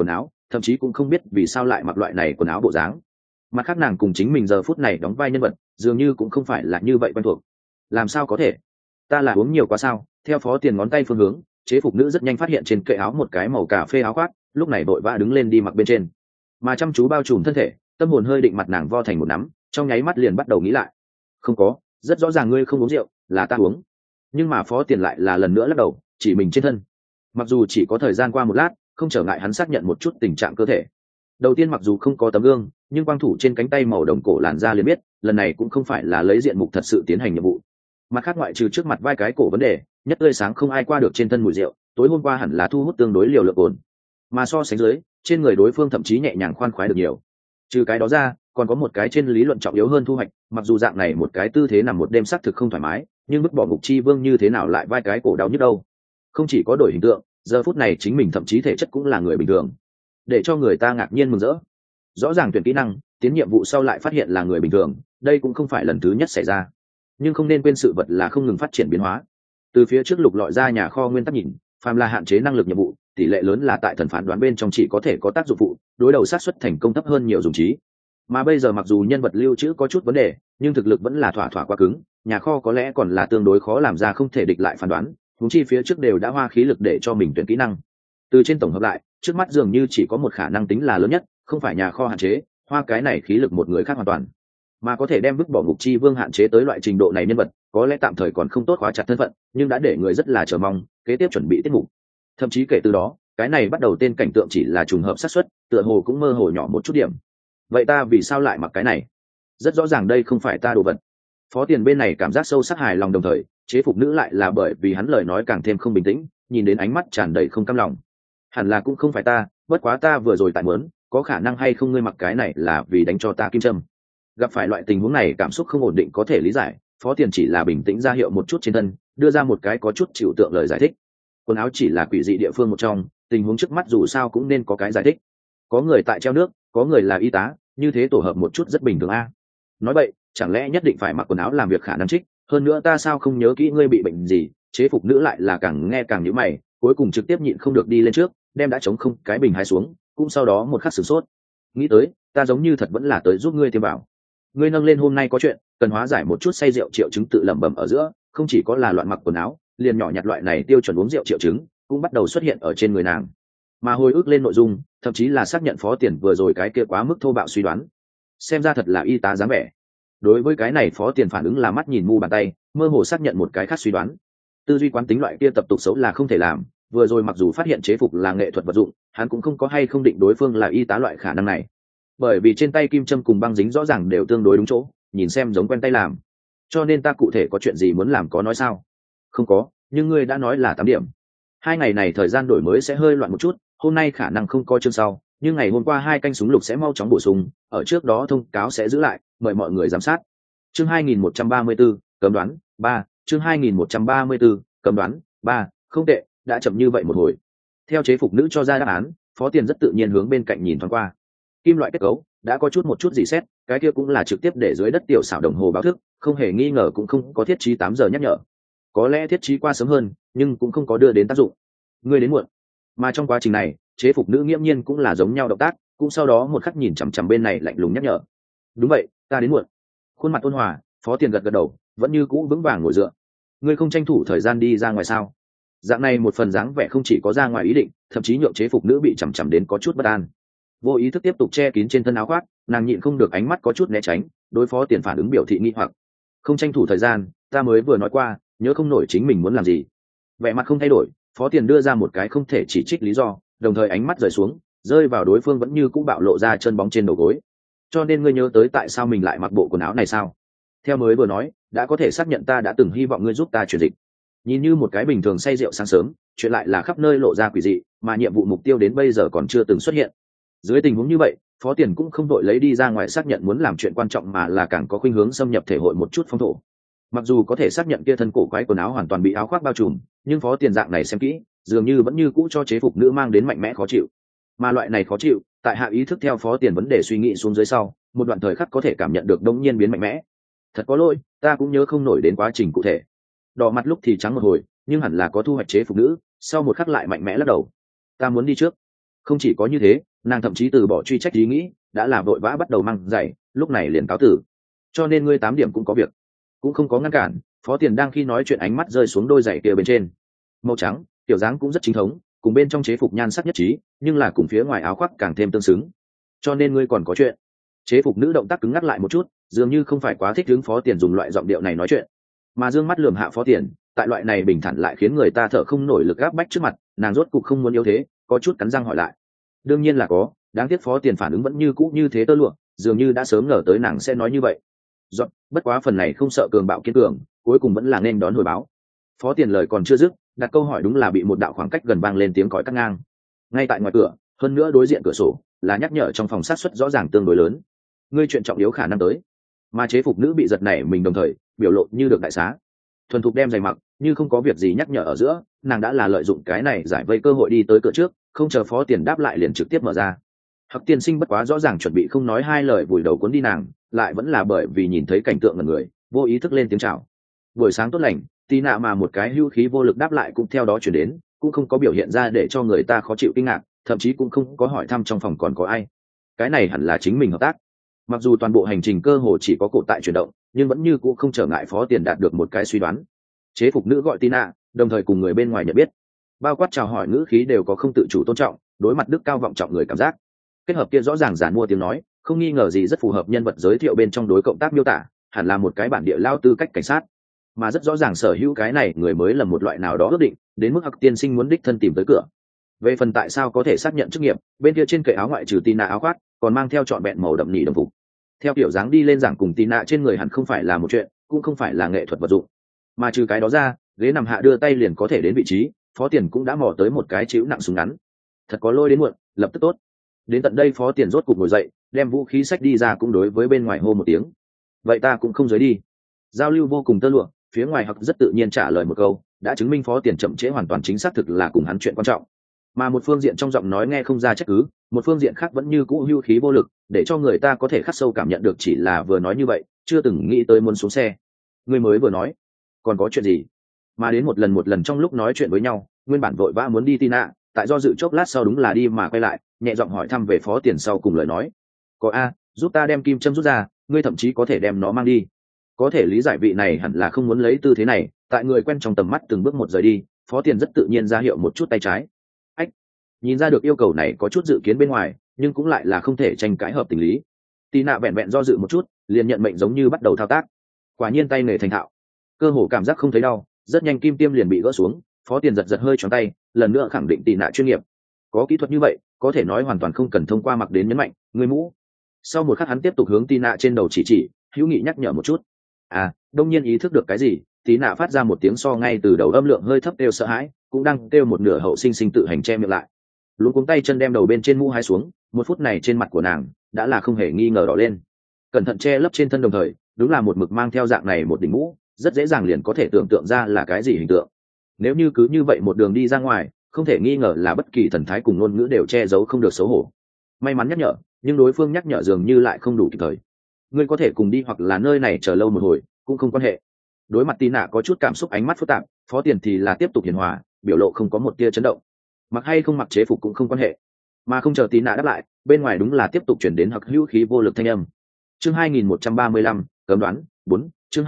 thậm chí cũng không biết vì sao lại mặc loại này quần áo bộ dáng. Mặt khác nàng cùng chính mình giờ phút này đóng vai nhân vật dường như cũng không phải là như vậy quen thuộc. Làm sao có thể? Ta là uống nhiều quá sao? Theo Phó Tiền ngón tay phương hướng, chế phục nữ rất nhanh phát hiện trên kệ áo một cái màu cà phê áo khoác, lúc này vội vã đứng lên đi mặc bên trên. Mà chăm chú bao trùm thân thể, tâm hồn hơi định mặt nàng vo thành một nắm, trong nháy mắt liền bắt đầu nghĩ lại. Không có, rất rõ ràng ngươi không uống rượu, là ta uống. Nhưng mà Phó Tiền lại là lần nữa lắc đầu, chỉ mình trên thân. Mặc dù chỉ có thời gian qua một lát, không trở ngại hắn xác nhận một chút tình trạng cơ thể. Đầu tiên mặc dù không có tấm gương, nhưng quang thủ trên cánh tay màu đồng cổ làn da liền biết, lần này cũng không phải là lấy diện mục thật sự tiến hành nhiệm vụ. Mặt khác ngoại trừ trước mặt vai cái cổ vấn đề, nhất tươi sáng không ai qua được trên thân mùi rượu, tối hôm qua hẳn là thu hút tương đối liều lượng ổn. Mà so sánh dưới, trên người đối phương thậm chí nhẹ nhàng khoan khoái được nhiều. Trừ cái đó ra, còn có một cái trên lý luận trọng yếu hơn thu hoạch, mặc dù dạng này một cái tư thế nằm một đêm xác thực không thoải mái, nhưng bức bỏ ngục chi vương như thế nào lại vai cái cổ đau nhức đâu. Không chỉ có đổi hình tượng, giờ phút này chính mình thậm chí thể chất cũng là người bình thường, để cho người ta ngạc nhiên mừng rỡ. Rõ ràng tuyển kỹ năng, tiến nhiệm vụ sau lại phát hiện là người bình thường, đây cũng không phải lần thứ nhất xảy ra. Nhưng không nên quên sự vật là không ngừng phát triển biến hóa. Từ phía trước lục lọi ra nhà kho nguyên tắc nhìn, phàm là hạn chế năng lực nhiệm vụ, tỷ lệ lớn là tại thần phán đoán bên trong chỉ có thể có tác dụng phụ, đối đầu xác suất thành công thấp hơn nhiều dùng trí. Mà bây giờ mặc dù nhân vật lưu trữ có chút vấn đề, nhưng thực lực vẫn là thỏa thỏa quá cứng, nhà kho có lẽ còn là tương đối khó làm ra không thể địch lại phán đoán, huống chi phía trước đều đã hoa khí lực để cho mình tuyển kỹ năng. Từ trên tổng hợp lại, trước mắt dường như chỉ có một khả năng tính là lớn nhất, không phải nhà kho hạn chế, hoa cái này khí lực một người khác hoàn toàn. Mà có thể đem vứt bỏ ngục chi vương hạn chế tới loại trình độ này nhân vật, có lẽ tạm thời còn không tốt khóa chặt thân phận, nhưng đã để người rất là chờ mong kế tiếp chuẩn bị tiết mục. Thậm chí kể từ đó, cái này bắt đầu tên cảnh tượng chỉ là trùng hợp xác suất, tựa hồ cũng mơ hồ nhỏ một chút điểm. Vậy ta vì sao lại mặc cái này? Rất rõ ràng đây không phải ta đồ vật. Phó Tiền bên này cảm giác sâu sắc hài lòng, đồng thời chế phục nữ lại là bởi vì hắn lời nói càng thêm không bình tĩnh, nhìn đến ánh mắt tràn đầy không cam lòng. Hẳn là cũng không phải ta, bất quá ta vừa rồi tại muốn, có khả năng hay không ngươi mặc cái này là vì đánh cho ta kim châm. Gặp phải loại tình huống này cảm xúc không ổn định có thể lý giải, Phó Tiền chỉ là bình tĩnh ra hiệu một chút trên thân, đưa ra một cái có chút chịu tượng lời giải thích. Quần áo chỉ là quỷ dị địa phương một trong, tình huống trước mắt dù sao cũng nên có cái giải thích. Có người tại treo nước, có người là y tá, như thế tổ hợp một chút rất bình thường a. Nói vậy, chẳng lẽ nhất định phải mặc quần áo làm việc khả năng trích, hơn nữa ta sao không nhớ kỹ ngươi bị bệnh gì? Chế phục nữ lại là càng nghe càng nhíu mày, cuối cùng trực tiếp nhịn không được đi lên trước, đem đã trống không cái bình hái xuống, cũng sau đó một khắc sửng sốt. Nghĩ tới, ta giống như thật vẫn là tới giúp ngươi tiêm bảo. Ngươi nâng lên hôm nay có chuyện, cần hóa giải một chút say rượu triệu chứng tự lẩm bẩm ở giữa, không chỉ có là loạn mặc quần áo, liền nhỏ nhặt loại này tiêu chuẩn uống rượu triệu chứng cũng bắt đầu xuất hiện ở trên người nàng. Mà hồi ức lên nội dung, thậm chí là xác nhận Phó Tiền vừa rồi cái kia quá mức thô bạo suy đoán. Xem ra thật là y tá dáng vẻ. Đối với cái này Phó Tiền phản ứng là mắt nhìn mu bàn tay, mơ hồ xác nhận một cái khác suy đoán. Tư duy quán tính loại kia tập tục xấu là không thể làm, vừa rồi mặc dù phát hiện chế phục là nghệ thuật vật dụng, hắn cũng không có hay không định đối phương là y tá loại khả năng này. Bởi vì trên tay kim châm cùng băng dính rõ ràng đều tương đối đúng chỗ, nhìn xem giống quen tay làm. Cho nên ta cụ thể có chuyện gì muốn làm có nói sao? Không có, nhưng ngươi đã nói là 8 điểm. 2 ngày này thời gian đổi mới sẽ hơi loạn một chút, hôm nay khả năng không có chương sau, nhưng ngày hôm qua 2 canh súng lục sẽ mau chóng bổ sung, ở trước đó thông cáo sẽ giữ lại, mời mọi người giám sát. Chương 2134, cấm đoán 3, chương 2134, cấm đoán 3, không tệ, đã chậm như vậy một hồi. Theo chế phục nữ cho ra đáp án, Phó Tiền rất tự nhiên hướng bên cạnh nhìn thoáng qua. Kim loại kết cấu đã có chút một chút dị xét, cái kia cũng là trực tiếp để dưới đất tiểu xảo đồng hồ báo thức, không hề nghi ngờ cũng không có thiết trí 8 giờ nhắc nhở. Có lẽ thiết trí qua sớm hơn, nhưng cũng không có đưa đến tác dụng. Ngươi đến muộn. Mà trong quá trình này, chế phục nữ nghiễm nhiên cũng là giống nhau động tác, cũng sau đó một khắc nhìn chằm chằm bên này lạnh lùng nhắc nhở. Đúng vậy, ta đến muộn. Khuôn mặt ôn hòa, Phó Tiền gật gật đầu, vẫn như cũ vững vàng ngồi dựa. Ngươi không tranh thủ thời gian đi ra ngoài sao? Dạng này một phần dáng vẻ không chỉ có ra ngoài ý định, thậm chí nhượng chế phục nữ bị chằm chằm đến có chút bất an. Vô ý thức tiếp tục che kín trên thân áo khoác, nàng nhịn không được ánh mắt có chút né tránh, đối Phó Tiền phản ứng biểu thị nghi hoặc. Không tranh thủ thời gian, ta mới vừa nói qua, nhớ không nổi chính mình muốn làm gì. Vẻ mặt không thay đổi, Phó Tiền đưa ra một cái không thể chỉ trích lý do, đồng thời ánh mắt rời xuống, rơi vào đối phương vẫn như cũ bạo lộ ra chân bóng trên đầu gối. Cho nên ngươi nhớ tới tại sao mình lại mặc bộ quần áo này sao? Theo mới vừa nói, đã có thể xác nhận ta đã từng hy vọng ngươi giúp ta chuyển dịch. Nhìn như một cái bình thường say rượu sáng sớm, chuyện lại là khắp nơi lộ ra quỷ dị, mà nhiệm vụ mục tiêu đến bây giờ còn chưa từng xuất hiện. Dưới tình huống như vậy, Phó Tiền cũng không đội lấy đi ra ngoài xác nhận muốn làm chuyện quan trọng, mà là càng có khuynh hướng xâm nhập thể hội một chút phong thổ. Mặc dù có thể xác nhận kia thân cổ quái quần áo hoàn toàn bị áo khoác bao trùm, nhưng Phó Tiền dạng này xem kỹ, dường như vẫn như cũ cho chế phục nữ mang đến mạnh mẽ khó chịu. Mà loại này khó chịu, tại hạ ý thức theo Phó Tiền vấn đề suy nghĩ xuống dưới sau, một đoạn thời khắc có thể cảm nhận được đống nhiên biến mạnh mẽ. Thật có lỗi, ta cũng nhớ không nổi đến quá trình cụ thể. Đỏ mặt lúc thì trắng một hồi, nhưng hẳn là có thu hoạch chế phục nữ, sau một khắc lại mạnh mẽ lắc đầu. Ta muốn đi trước. Không chỉ có như thế, nàng thậm chí từ bỏ truy trách ý nghĩ, đã là vội vã bắt đầu mang giày, lúc này liền cáo tử. Cho nên ngươi 8 điểm cũng có việc, cũng không có ngăn cản. Phó Tiền đang khi nói chuyện ánh mắt rơi xuống đôi giày kia bên trên, màu trắng, kiểu dáng cũng rất chính thống, cùng bên trong chế phục nhan sắc nhất trí, nhưng là cùng phía ngoài áo khoác càng thêm tương xứng. Cho nên ngươi còn có chuyện. Chế phục nữ động tác cứng ngắc lại một chút, dường như không phải quá thích hướng Phó Tiền dùng loại giọng điệu này nói chuyện, mà dương mắt lườm hạ Phó Tiền, tại loại này bình thản lại khiến người ta thở không nổi lực áp bách trước mặt, nàng rốt cục không muốn yếu thế, có chút cắn răng hỏi lại. Đương nhiên là có, đáng tiếc Phó Tiền phản ứng vẫn như cũ như thế tơ lụa, dường như đã sớm ngờ tới nàng sẽ nói như vậy. Dọn, bất quá phần này không sợ cường bạo kiên cường, cuối cùng vẫn là nên đón hồi báo. Phó Tiền lời còn chưa dứt, đặt câu hỏi đúng là bị một đạo khoảng cách gần vang lên tiếng còi cắt ngang. Ngay tại ngoài cửa, hơn nữa đối diện cửa sổ, là nhắc nhở trong phòng sát suất rõ ràng tương đối lớn. Ngươi chuyện trọng yếu khả năng tới. Mà chế phục nữ bị giật nảy mình đồng thời, biểu lộ như được đại xá. Thuần thục đem giày mặc, như không có việc gì nhắc nhở ở giữa, nàng đã là lợi dụng cái này giải vây cơ hội đi tới cửa trước, không chờ Phó Tiền đáp lại liền trực tiếp mở ra. Hắc tiên sinh bất quá rõ ràng chuẩn bị không nói hai lời vùi đầu cuốn đi nàng, lại vẫn là bởi vì nhìn thấy cảnh tượng ngần người, vô ý thức lên tiếng chào. Buổi sáng tốt lành, tí nạ mà một cái hưu khí vô lực đáp lại cũng theo đó chuyển đến, cũng không có biểu hiện ra để cho người ta khó chịu kinh ngạc, thậm chí cũng không có hỏi thăm trong phòng còn có ai. Cái này hẳn là chính mình hợp tác. Mặc dù toàn bộ hành trình cơ hồ chỉ có cổ tại chuyển động, nhưng vẫn như cũng không trở ngại Phó Tiền đạt được một cái suy đoán. Chế phục nữ gọi Tina, đồng thời cùng người bên ngoài nhận biết, bao quát chào hỏi ngữ khí đều có không tự chủ tôn trọng, đối mặt đức cao vọng trọng người cảm giác. Kết hợp kia rõ ràng giản mua tiếng nói, không nghi ngờ gì rất phù hợp nhân vật giới thiệu bên trong đối cộng tác miêu tả, hẳn là một cái bản địa lao tư cách cảnh sát. Mà rất rõ ràng sở hữu cái này người mới là một loại nào đó ước định, đến mức Hắc tiên sinh muốn đích thân tìm tới cửa. Về phần tại sao có thể xác nhận chức nghiệp, bên kia trên cậy áo ngoại trừ Tina áo khoác, còn mang theo trọn vẹn màu đậm nỉ đồng phục. Theo kiểu dáng đi lên giảng cùng Tina trên người hẳn không phải là một chuyện, cũng không phải là nghệ thuật vật dụng. Mà trừ cái đó ra, ghế nằm hạ đưa tay liền có thể đến vị trí, Phó Tiền cũng đã mò tới một cái chịu nặng súng ngắn. Thật có lôi đến muộn, lập tức tốt. Đến tận đây Phó Tiền rốt cục ngồi dậy, đem vũ khí sách đi ra cũng đối với bên ngoài hô một tiếng. Vậy ta cũng không dưới đi. Giao lưu vô cùng tơ lụa, phía ngoài Hắc rất tự nhiên trả lời một câu, đã chứng minh Phó Tiền chậm trễ hoàn toàn chính xác thực là cùng hắn chuyện quan trọng. Mà một phương diện trong giọng nói nghe không ra trách cứ, một phương diện khác vẫn như cũ hưu khí vô lực, để cho người ta có thể khắc sâu cảm nhận được chỉ là vừa nói như vậy, chưa từng nghĩ tới muốn xuống xe. Người mới vừa nói, còn có chuyện gì? Mà đến một lần trong lúc nói chuyện với nhau, nguyên bản vội vã muốn đi Tina, tại do dự chốc lát sau đúng là đi mà quay lại, nhẹ giọng hỏi thăm về Phó Tiền sau cùng lời nói. Có a, giúp ta đem kim châm rút ra, ngươi thậm chí có thể đem nó mang đi. Có thể lý giải vị này hẳn là không muốn lấy tư thế này, tại người quen trong tầm mắt từng bước một rời đi, Phó Tiền rất tự nhiên ra hiệu một chút tay trái. Ách, nhìn ra được yêu cầu này có chút dự kiến bên ngoài, nhưng cũng lại là không thể tranh cãi hợp tình lý. Tina vẹn vẹn do dự một chút, liền nhận mệnh giống như bắt đầu thao tác. Quả nhiên tay nghề thành thạo, cơ hồ cảm giác không thấy đau, rất nhanh kim tiêm liền bị gỡ xuống. Phó Tiền giật hơi choáng tay, lần nữa khẳng định Tina chuyên nghiệp. Có kỹ thuật như vậy, có thể nói hoàn toàn không cần thông qua mặc đến nhấn mạnh, người mũ. Sau một khắc hắn tiếp tục hướng Tina trên đầu chỉ, hữu nghị nhắc nhở một chút. À, đông nhiên ý thức được cái gì, Tina phát ra một tiếng so ngay từ đầu âm lượng hơi thấp đều sợ hãi, cũng đang kêu một nửa hậu sinh tự hành che miệng lại. Luống cuống tay chân đem đầu bên trên mũ hái xuống, một phút này trên mặt của nàng đã là không hề nghi ngờ đỏ lên. Cẩn thận che lấp trên thân đồng thời, đúng là một mực mang theo dạng này một đỉnh mũ, rất dễ dàng liền có thể tưởng tượng ra là cái gì hình tượng. Nếu như cứ như vậy một đường đi ra ngoài, không thể nghi ngờ là bất kỳ thần thái cùng ngôn ngữ đều che giấu không được xấu hổ. May mắn nhắc nhở, nhưng đối phương nhắc nhở dường như lại không đủ kịp thời. Ngươi có thể cùng đi hoặc là nơi này chờ lâu một hồi, cũng không quan hệ. Đối mặt Tina có chút cảm xúc ánh mắt phức tạp, Phó Tiền thì là tiếp tục hiền hòa, biểu lộ không có một tia chấn động. Mặc hay không mặc chế phục cũng không quan hệ. Mà không chờ Tina đáp lại, bên ngoài đúng là tiếp tục chuyển đến Hắc hữu khí vô lực thanh âm. Chương 2135, cấm đoán 4, chương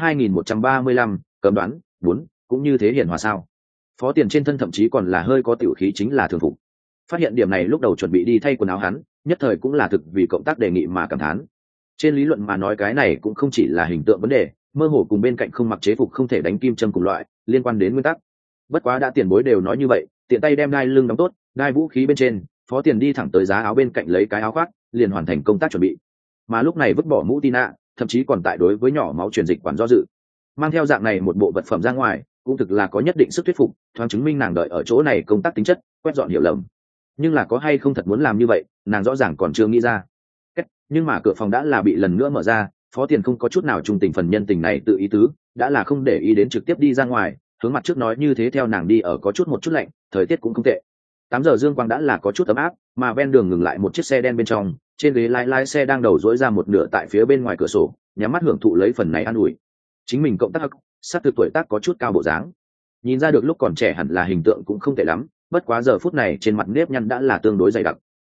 2135, cấm đoán 4, cũng như thế hiền hòa sao? Phó Tiền trên thân thậm chí còn là hơi có tiểu khí chính là thường phục. Phát hiện điểm này lúc đầu chuẩn bị đi thay quần áo hắn, nhất thời cũng là thực vì cộng tác đề nghị mà cảm thán. Trên lý luận mà nói cái này cũng không chỉ là hình tượng vấn đề, mơ hồ cùng bên cạnh không mặc chế phục không thể đánh kim châm cùng loại, liên quan đến nguyên tắc. Bất quá đã tiền bối đều nói như vậy, tiện tay đem đai lưng đóng tốt, đai vũ khí bên trên, Phó Tiền đi thẳng tới giá áo bên cạnh lấy cái áo khoác, liền hoàn thành công tác chuẩn bị. Mà lúc này vứt bỏ mũ Tina, thậm chí còn tại đối với nhỏ máu truyền dịch quản do dự. Mang theo dạng này một bộ vật phẩm ra ngoài, cũng thực là có nhất định sức thuyết phục, thoáng chứng minh nàng đợi ở chỗ này công tác tính chất, quét dọn hiểu lầm. Nhưng là có hay không thật muốn làm như vậy, nàng rõ ràng còn chưa nghĩ ra. Nhưng mà cửa phòng đã là bị lần nữa mở ra, Phó Tiền không có chút nào trung tình phần nhân tình này tự ý tứ, đã là không để ý đến trực tiếp đi ra ngoài, hướng mặt trước nói như thế theo nàng đi ở có chút một chút lạnh, thời tiết cũng không tệ. 8 giờ dương quang đã là có chút ấm áp, mà ven đường ngừng lại một chiếc xe đen bên trong, trên ghế lái xe đang đầu dỗi ra một nửa tại phía bên ngoài cửa sổ, nhắm mắt hưởng thụ lấy phần này an ủi. Chính mình cộng tác Hắc, sát từ tuổi tác có chút cao bộ dáng. Nhìn ra được lúc còn trẻ hẳn là hình tượng cũng không tệ lắm, bất quá giờ phút này trên mặt nếp nhăn đã là tương đối dày đặc.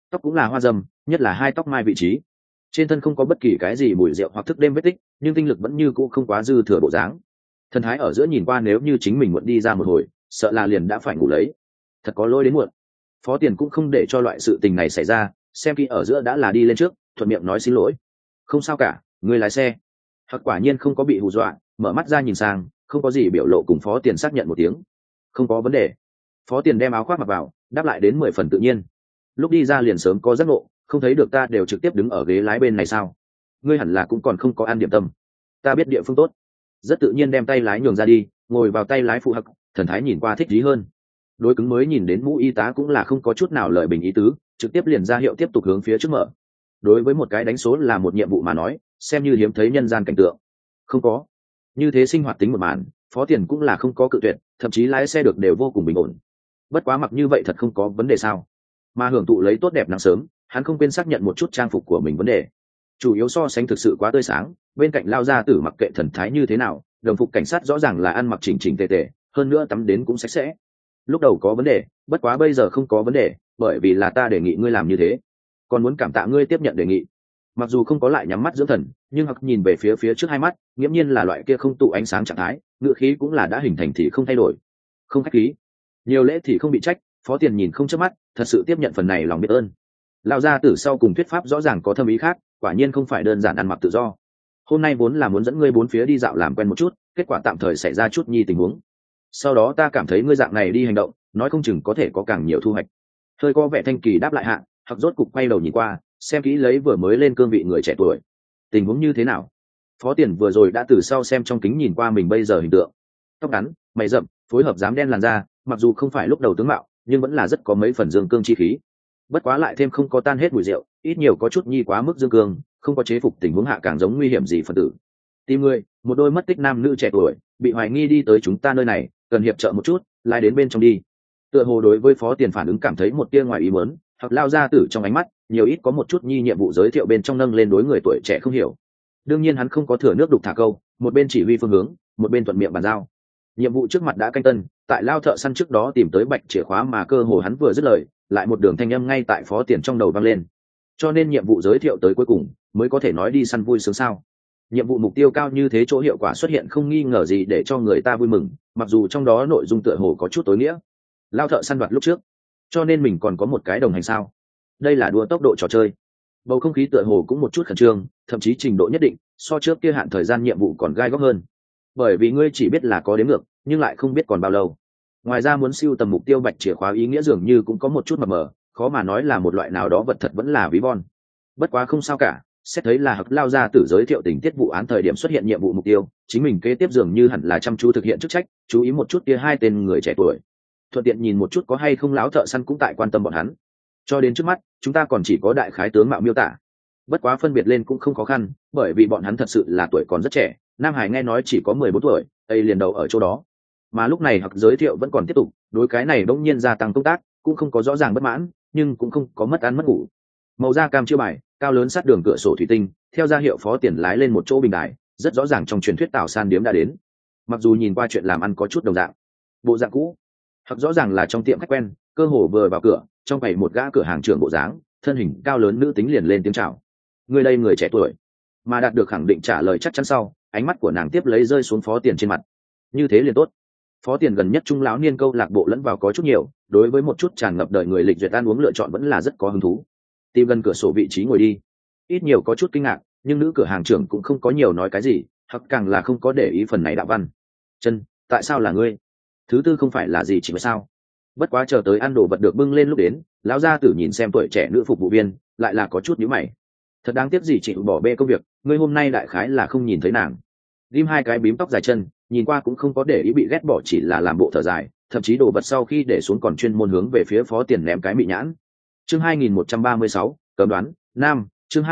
tóc cũng là hoa dâm, nhất là hai tóc mai vị trí. Trên thân không có bất kỳ cái gì mùi rượu hoặc thức đêm vết tích, nhưng tinh lực vẫn như cũ không quá dư thừa bộ dáng. Thần thái ở giữa nhìn qua nếu như chính mình muộn đi ra một hồi, sợ là liền đã phải ngủ lấy. Thật có lỗi đến muộn. Phó Tiền cũng không để cho loại sự tình này xảy ra, xem kỹ ở giữa đã là đi lên trước, thuận miệng nói xin lỗi. Không sao cả, người lái xe. Hoặc quả nhiên không có bị hù dọa, mở mắt ra nhìn sang, không có gì biểu lộ cùng Phó Tiền xác nhận một tiếng. Không có vấn đề. Phó Tiền đem áo khoác mặc vào, đáp lại đến 10 phần tự nhiên. Lúc đi ra liền sớm có giấc ngộ, không thấy được ta đều trực tiếp đứng ở ghế lái bên này sao? Ngươi hẳn là cũng còn không có ăn điểm tâm. Ta biết địa phương tốt. Rất tự nhiên đem tay lái nhường ra đi, ngồi vào tay lái phụ hặc, thần thái nhìn qua thích ý hơn. Đối cứng mới nhìn đến mũ y tá cũng là không có chút nào lời bình ý tứ, trực tiếp liền ra hiệu tiếp tục hướng phía trước mở. Đối với một cái đánh số là một nhiệm vụ mà nói, xem như hiếm thấy nhân gian cảnh tượng. Không có như thế sinh hoạt tính một màn, Phó Tiền cũng là không có cự tuyệt, thậm chí lái xe được đều vô cùng bình ổn. Bất quá mặc như vậy thật không có vấn đề sao? Mà hưởng thụ lấy tốt đẹp nắng sớm, hắn không quên xác nhận một chút trang phục của mình vấn đề. Chủ yếu so sánh thực sự quá tươi sáng, bên cạnh lao ra tử mặc kệ thần thái như thế nào, đồng phục cảnh sát rõ ràng là ăn mặc chỉnh chỉnh tề tề, hơn nữa tắm đến cũng sạch sẽ. Lúc đầu có vấn đề, bất quá bây giờ không có vấn đề, bởi vì là ta đề nghị ngươi làm như thế, còn muốn cảm tạ ngươi tiếp nhận đề nghị. Mặc dù không có lại nhắm mắt dưỡng thần, nhưng hoặc nhìn về phía trước hai mắt, nghiễm nhiên là loại kia không tụ ánh sáng trạng thái, ngựa khí cũng là đã hình thành thì không thay đổi. Không khách khí, nhiều lễ thì không bị trách. Phó Tiền nhìn không chớp mắt, thật sự tiếp nhận phần này lòng biết ơn. Lão gia tử sau cùng thuyết pháp rõ ràng có thâm ý khác, quả nhiên không phải đơn giản ăn mặc tự do. Hôm nay vốn là muốn dẫn ngươi bốn phía đi dạo làm quen một chút, kết quả tạm thời xảy ra chút nhi tình huống. Sau đó ta cảm thấy ngươi dạng này đi hành động, nói không chừng có thể có càng nhiều thu hoạch. Hơi có vẻ thanh kỳ đáp lại hạ, hoặc rốt cục quay đầu nhìn qua, xem kỹ lấy vừa mới lên cương vị người trẻ tuổi. Tình huống như thế nào? Phó Tiền vừa rồi đã từ sau xem trong kính nhìn qua mình bây giờ hình tượng. Tóc ngắn, mày rậm, phối hợp dám đen làn da, mặc dù không phải lúc đầu tướng mạo, nhưng vẫn là rất có mấy phần dương cương chi khí. Bất quá lại thêm không có tan hết mùi rượu, ít nhiều có chút nhi quá mức dương cương, không có chế phục tình huống hạ càng giống nguy hiểm gì phần tử. Tìm người, một đôi mất tích nam nữ trẻ tuổi, bị hoài nghi đi tới chúng ta nơi này, cần hiệp trợ một chút, lái đến bên trong đi. Tựa hồ đối với Phó Tiền phản ứng cảm thấy một tia ngoài ý muốn, hoặc lao ra tử trong ánh mắt, nhiều ít có một chút nhi nhiệm vụ giới thiệu bên trong nâng lên đối người tuổi trẻ không hiểu. Đương nhiên hắn không có thừa nước đục thả câu, một bên chỉ huy phương hướng, một bên thuận miệng bàn giao. Nhiệm vụ trước mặt đã canh tân, tại lao thợ săn trước đó tìm tới bạch chìa khóa mà cơ hồ hắn vừa dứt lời, lại một đường thanh âm ngay tại Phó Tiền trong đầu vang lên. Cho nên nhiệm vụ giới thiệu tới cuối cùng mới có thể nói đi săn vui sướng sao? Nhiệm vụ mục tiêu cao như thế chỗ hiệu quả xuất hiện không nghi ngờ gì để cho người ta vui mừng, mặc dù trong đó nội dung tựa hồ có chút tối nghĩa. Lao thợ săn đoạt lúc trước, cho nên mình còn có một cái đồng hành sao? Đây là đua tốc độ trò chơi. Bầu không khí tựa hồ cũng một chút khẩn trương, thậm chí trình độ nhất định so trước kia hạn thời gian nhiệm vụ còn gai góc hơn. Bởi vì ngươi chỉ biết là có đếm ngược, nhưng lại không biết còn bao lâu. Ngoài ra muốn siêu tầm mục tiêu bạch chìa khóa ý nghĩa dường như cũng có một chút mập mờ, khó mà nói là một loại nào đó vật thật vẫn là ví von. Bất quá không sao cả, xét thấy là Hắc lao ra tử giới thiệu tình tiết vụ án thời điểm xuất hiện nhiệm vụ mục tiêu, chính mình kế tiếp dường như hẳn là chăm chú thực hiện chức trách, chú ý một chút kia hai tên người trẻ tuổi, thuận tiện nhìn một chút có hay không láo thợ săn cũng tại quan tâm bọn hắn. Cho đến trước mắt chúng ta còn chỉ có đại khái tướng mạo miêu tả, bất quá phân biệt lên cũng không khó khăn, bởi vì bọn hắn thật sự là tuổi còn rất trẻ. Nam Hải nghe nói chỉ có 14 tuổi, ấy liền đầu ở chỗ đó. Mà lúc này Hắc giới thiệu vẫn còn tiếp tục, đối cái này đống nhiên gia tăng công tác, cũng không có rõ ràng bất mãn, nhưng cũng không có mất ăn mất ngủ. Màu da cam chiêu bài, cao lớn sát đường cửa sổ thủy tinh, theo ra hiệu Phó Tiền lái lên một chỗ bình đài, rất rõ ràng trong truyền thuyết Tào San điếm đã đến. Mặc dù nhìn qua chuyện làm ăn có chút đồng dạng, bộ dạng cũ, Hắc rõ ràng là trong tiệm khách quen, cơ hồ vừa vào cửa, trong bày một gã cửa hàng trưởng bộ dáng, thân hình cao lớn nữ tính liền lên tiếng chào. Người đây người trẻ tuổi, mà đạt được khẳng định trả lời chắc chắn sau, ánh mắt của nàng tiếp lấy rơi xuống Phó Tiền trên mặt. Như thế liền tốt. Phó Tiền gần nhất trung lão niên câu lạc bộ lẫn vào có chút nhiều, đối với một chút tràn ngập đời người lịch duyệt ăn uống lựa chọn vẫn là rất có hứng thú. Tìm gần cửa sổ vị trí ngồi đi. Ít nhiều có chút kinh ngạc, nhưng nữ cửa hàng trưởng cũng không có nhiều nói cái gì, hoặc càng là không có để ý phần này đạo văn. Chân, tại sao là ngươi? Thứ tư không phải là gì chỉ mới sao? Bất quá chờ tới ăn đồ vật được bưng lên lúc đến, lão gia tử nhìn xem tuổi trẻ nữ phục vụ viên, lại là có chút nhíu mày. Thật đáng tiếc gì chị bỏ bê công việc, ngươi hôm nay đại khái là không nhìn thấy nàng. Ghim hai cái bím tóc dài chân, nhìn qua cũng không có để ý bị ghét bỏ, chỉ là làm bộ thở dài, thậm chí đồ vật sau khi để xuống còn chuyên môn hướng về phía Phó Tiền ném cái mị nhãn. Chương 2136, cấm đoán, nam, chương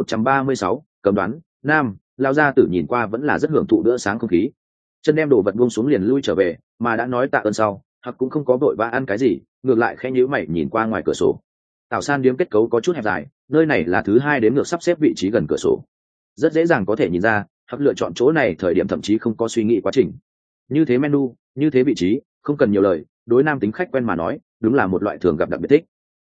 2136, cấm đoán, nam, lão gia tử nhìn qua vẫn là rất hưởng thụ bữa sáng không khí. Chân đem đồ vật buông xuống liền lui trở về, mà đã nói tạ ơn sau, Hắc cũng không có vội vã ăn cái gì, ngược lại khẽ nhíu mày nhìn qua ngoài cửa sổ. Tảo San điếm kết cấu có chút hẹp dài, nơi này là thứ hai đến ngược sắp xếp vị trí gần cửa sổ. Rất dễ dàng có thể nhìn ra, Hắc lựa chọn chỗ này thời điểm thậm chí không có suy nghĩ quá trình. Như thế menu, như thế vị trí, không cần nhiều lời, đối nam tính khách quen mà nói, đúng là một loại thường gặp đặc biệt thích.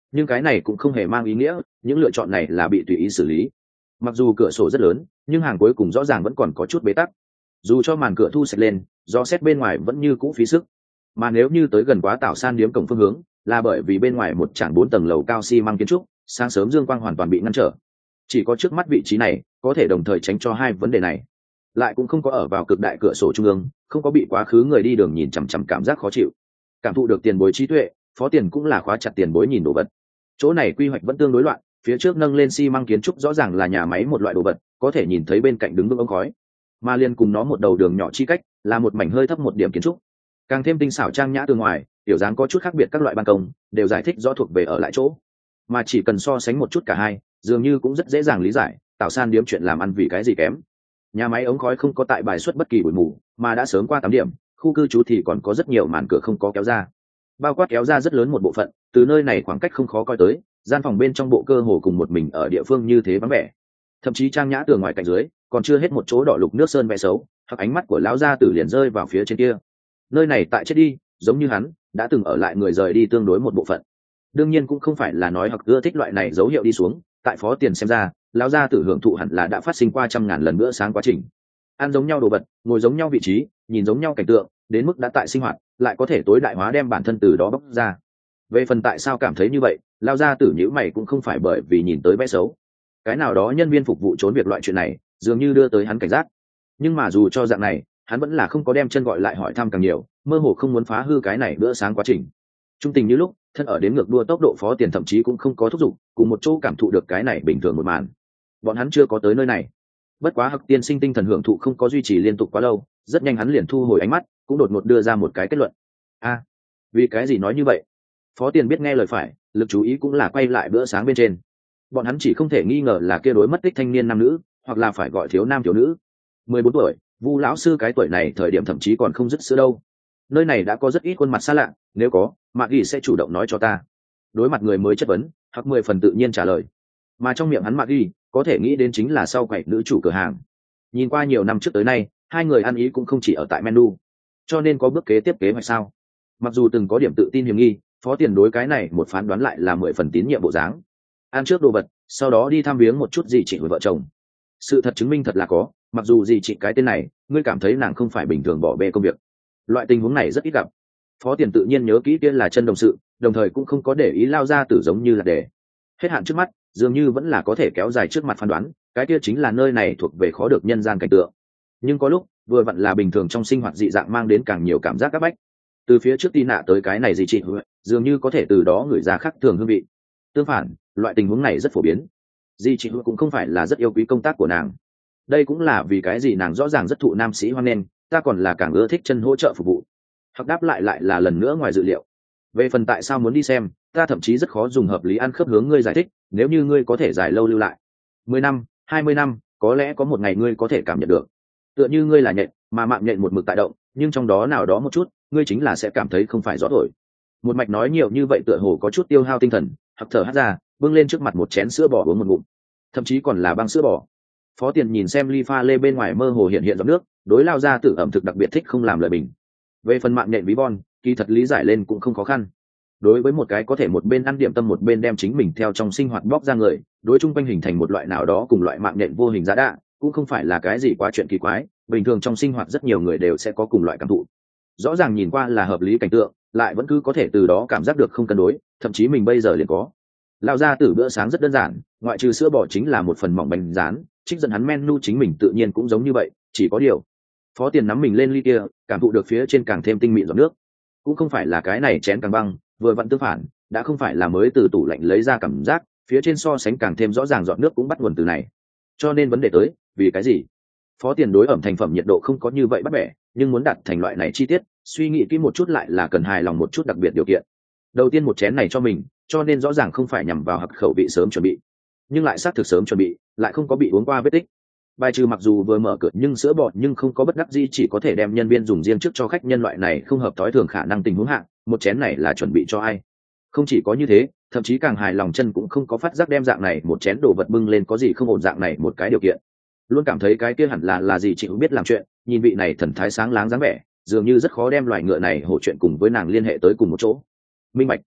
nhưng cái này cũng không hề mang ý nghĩa những lựa chọn này là bị tùy ý xử lý. Mặc dù cửa sổ rất lớn nhưng hàng cuối cùng rõ ràng vẫn còn có chút bế tắc, dù cho màn cửa thu sạch lên do xét bên ngoài vẫn như cũ phí sức. Mà nếu như tới gần quá Tảo San điếm cổng phương hướng là bởi vì bên ngoài một trảng 4 tầng lầu cao xi măng kiến trúc, sáng sớm dương quang hoàn toàn bị ngăn trở. Chỉ có trước mắt vị trí này có thể đồng thời tránh cho hai vấn đề này, lại cũng không có ở vào cực đại cửa sổ trung ương, không có bị quá khứ người đi đường nhìn chằm chằm cảm giác khó chịu. Cảm thụ được tiền bối trí tuệ, Phó Tiền cũng là khóa chặt tiền bối nhìn đồ vật. Chỗ này quy hoạch vẫn tương đối loạn, phía trước nâng lên xi măng kiến trúc rõ ràng là nhà máy một loại đồ vật, có thể nhìn thấy bên cạnh đứng vững ống khói, mà liên cùng nó một đầu đường nhỏ chi cách là một mảnh hơi thấp một điểm kiến trúc, càng thêm tinh xảo trang nhã từ ngoài, tiểu dáng có chút khác biệt, các loại ban công đều giải thích rõ thuộc về ở lại chỗ, mà chỉ cần so sánh một chút cả hai, dường như cũng rất dễ dàng lý giải Tảo San điếm chuyện làm ăn vì cái gì kém. Nhà máy ống khói không có tại bài xuất bất kỳ bụi mù, mà đã sớm qua 8 điểm, khu cư trú thì còn có rất nhiều màn cửa không có kéo ra, bao quát kéo ra rất lớn một bộ phận, từ nơi này khoảng cách không khó coi tới, gian phòng bên trong bộ cơ hồ cùng một mình ở địa phương như thế vắng vẻ, thậm chí trang nhã tường ngoài cạnh dưới còn chưa hết một chỗ đỏ lục nước sơn vẽ xấu, hoặc ánh mắt của lão gia tử liền rơi vào phía trên kia. Nơi này tại chết đi, giống như hắn đã từng ở lại người rời đi tương đối một bộ phận. Đương nhiên cũng không phải là nói hoặc ưa thích loại này dấu hiệu đi xuống, tại Phó Tiền xem ra lão gia tử hưởng thụ hẳn là đã phát sinh qua trăm ngàn lần bữa sáng quá trình, ăn giống nhau đồ vật, ngồi giống nhau vị trí, nhìn giống nhau cảnh tượng, đến mức đã tại sinh hoạt lại có thể tối đại hóa đem bản thân từ đó bóc ra. Về phần tại sao cảm thấy như vậy, lão gia tử nhíu mày cũng không phải bởi vì nhìn tới vẽ xấu, cái nào đó nhân viên phục vụ trốn việc loại chuyện này dường như đưa tới hắn cảnh giác, nhưng mà dù cho dạng này hắn vẫn là không có đem chân gọi lại hỏi thăm càng nhiều, mơ hồ không muốn phá hư cái này bữa sáng quá trình. Trung tình như lúc thân ở đến ngược đua tốc độ, Phó Tiền thậm chí cũng không có thúc giục cùng một chỗ cảm thụ được cái này bình thường một màn. Bọn hắn chưa có tới nơi này, bất quá Hắc tiên sinh tinh thần hưởng thụ không có duy trì liên tục quá lâu, rất nhanh hắn liền thu hồi ánh mắt, cũng đột ngột đưa ra một cái kết luận. Vì cái gì nói như vậy? Phó Tiền biết nghe lời phải, lực chú ý cũng là quay lại bữa sáng bên trên. Bọn hắn chỉ không thể nghi ngờ là kia đối mất tích thanh niên nam nữ, hoặc là phải gọi thiếu nam thiếu nữ. 14 tuổi, Vu lão sư cái tuổi này thời điểm thậm chí còn không dứt sữa đâu. Nơi này đã có rất ít khuôn mặt xa lạ, nếu có, Mạc Ghi sẽ chủ động nói cho ta. Đối mặt người mới chất vấn, Hắc 10 phần tự nhiên trả lời. Mà trong miệng hắn Mạc Ghi, có thể nghĩ đến chính là sau quầy nữ chủ cửa hàng. Nhìn qua nhiều năm trước tới nay, hai người ăn ý cũng không chỉ ở tại menu, cho nên có bước kế tiếp kế hoạch sao? Mặc dù từng có điểm tự tin hiểm nghi, Phó Tiền đối cái này một phán đoán lại là 10 phần tín nhiệm bộ dáng. Ăn trước đồ vật, sau đó đi thăm viếng một chút dì chị hồi vợ chồng. Sự thật chứng minh thật là có, mặc dù dì chị cái tên này ngươi cảm thấy nàng không phải bình thường bỏ bê công việc, loại tình huống này rất ít gặp. Phó Tiền tự nhiên nhớ kỹ kia là chân đồng sự, đồng thời cũng không có để ý lao ra tử giống như là để hết hạn trước mắt, dường như vẫn là có thể kéo dài trước mặt phán đoán, cái kia chính là nơi này thuộc về khó được nhân gian cảnh tượng. Nhưng có lúc vừa vặn là bình thường trong sinh hoạt dị dạng mang đến càng nhiều cảm giác áp bách. Từ phía trước Tina tới cái này gì chị dường như có thể từ đó gửi ra khác thường hương vị. Tương phản, loại tình huống này rất phổ biến. Di chị cũng không phải là rất yêu quý công tác của nàng. Đây cũng là vì cái gì nàng rõ ràng rất thụ nam sĩ hoan nghênh, ta còn là càng ưa thích chân hỗ trợ phục vụ. Hoặc đáp lại là lần nữa ngoài dự liệu. Về phần tại sao muốn đi xem, ta thậm chí rất khó dùng hợp lý ăn khớp hướng ngươi giải thích, nếu như ngươi có thể dài lâu lưu lại 10 năm, 20 năm, có lẽ có một ngày ngươi có thể cảm nhận được. Tựa như ngươi là nhện, mà mạng nhện một mực tại động, nhưng trong đó nào đó một chút, ngươi chính là sẽ cảm thấy không phải rõ thổi. Một mạch nói nhiều như vậy tựa hồ có chút tiêu hao tinh thần, Hoặc thở hắt ra, bưng lên trước mặt một chén sữa bò uống một ngụm, thậm chí còn là băng sữa bò. Phó Tiền nhìn xem ly pha lê bên ngoài mơ hồ hiện giọt nước, đối lao ra tử ẩm thực đặc biệt thích không làm lời bình. Về phần mạng nhện ví von, kỳ thật lý giải lên cũng không khó khăn. Đối với một cái có thể một bên ăn điểm tâm một bên đem chính mình theo trong sinh hoạt bóc ra người, đối chung quanh hình thành một loại nào đó cùng loại mạng nhện vô hình giá đạ, cũng không phải là cái gì quá chuyện kỳ quái, bình thường trong sinh hoạt rất nhiều người đều sẽ có cùng loại cảm thụ. Rõ ràng nhìn qua là hợp lý cảnh tượng, lại vẫn cứ có thể từ đó cảm giác được không cân đối, thậm chí mình bây giờ liền có. Lao ra từ bữa sáng rất đơn giản, ngoại trừ sữa bò chính là một phần mỏng bánh rán, trích dẫn hắn menu chính mình tự nhiên cũng giống như vậy, chỉ có điều Phó Tiền nắm mình lên ly kia, cảm thụ được phía trên càng thêm tinh mịn giọt nước, cũng không phải là cái này chén càng băng, vừa vặn tương phản, đã không phải là mới từ tủ lạnh lấy ra cảm giác, phía trên so sánh càng thêm rõ ràng giọt nước cũng bắt nguồn từ này. Cho nên vấn đề tới, vì cái gì? Phó Tiền đối ẩm thành phẩm nhiệt độ không có như vậy bắt bẻ, nhưng muốn đạt thành loại này chi tiết, suy nghĩ kỹ một chút lại là cần hài lòng một chút đặc biệt điều kiện. Đầu tiên một chén này cho mình, cho nên rõ ràng không phải nhằm vào hợp khẩu vị sớm chuẩn bị, nhưng lại xác thực sớm chuẩn bị, lại không có bị uống qua vết tích. Bài trừ mặc dù vừa mở cửa nhưng sữa bọt nhưng không có bất đắc dĩ chỉ có thể đem nhân viên dùng riêng trước cho khách nhân loại này không hợp thói thường khả năng tình huống hạ, một chén này là chuẩn bị cho ai? Không chỉ có như thế, thậm chí càng hài lòng chân cũng không có phát giác đem dạng này một chén đồ vật bưng lên có gì không ổn dạng này một cái điều kiện. Luôn cảm thấy cái kia hẳn là gì chị cũng biết làm chuyện, nhìn vị này thần thái sáng láng dáng vẻ, dường như rất khó đem loài ngựa này hổ chuyện cùng với nàng liên hệ tới cùng một chỗ. Minh bạch.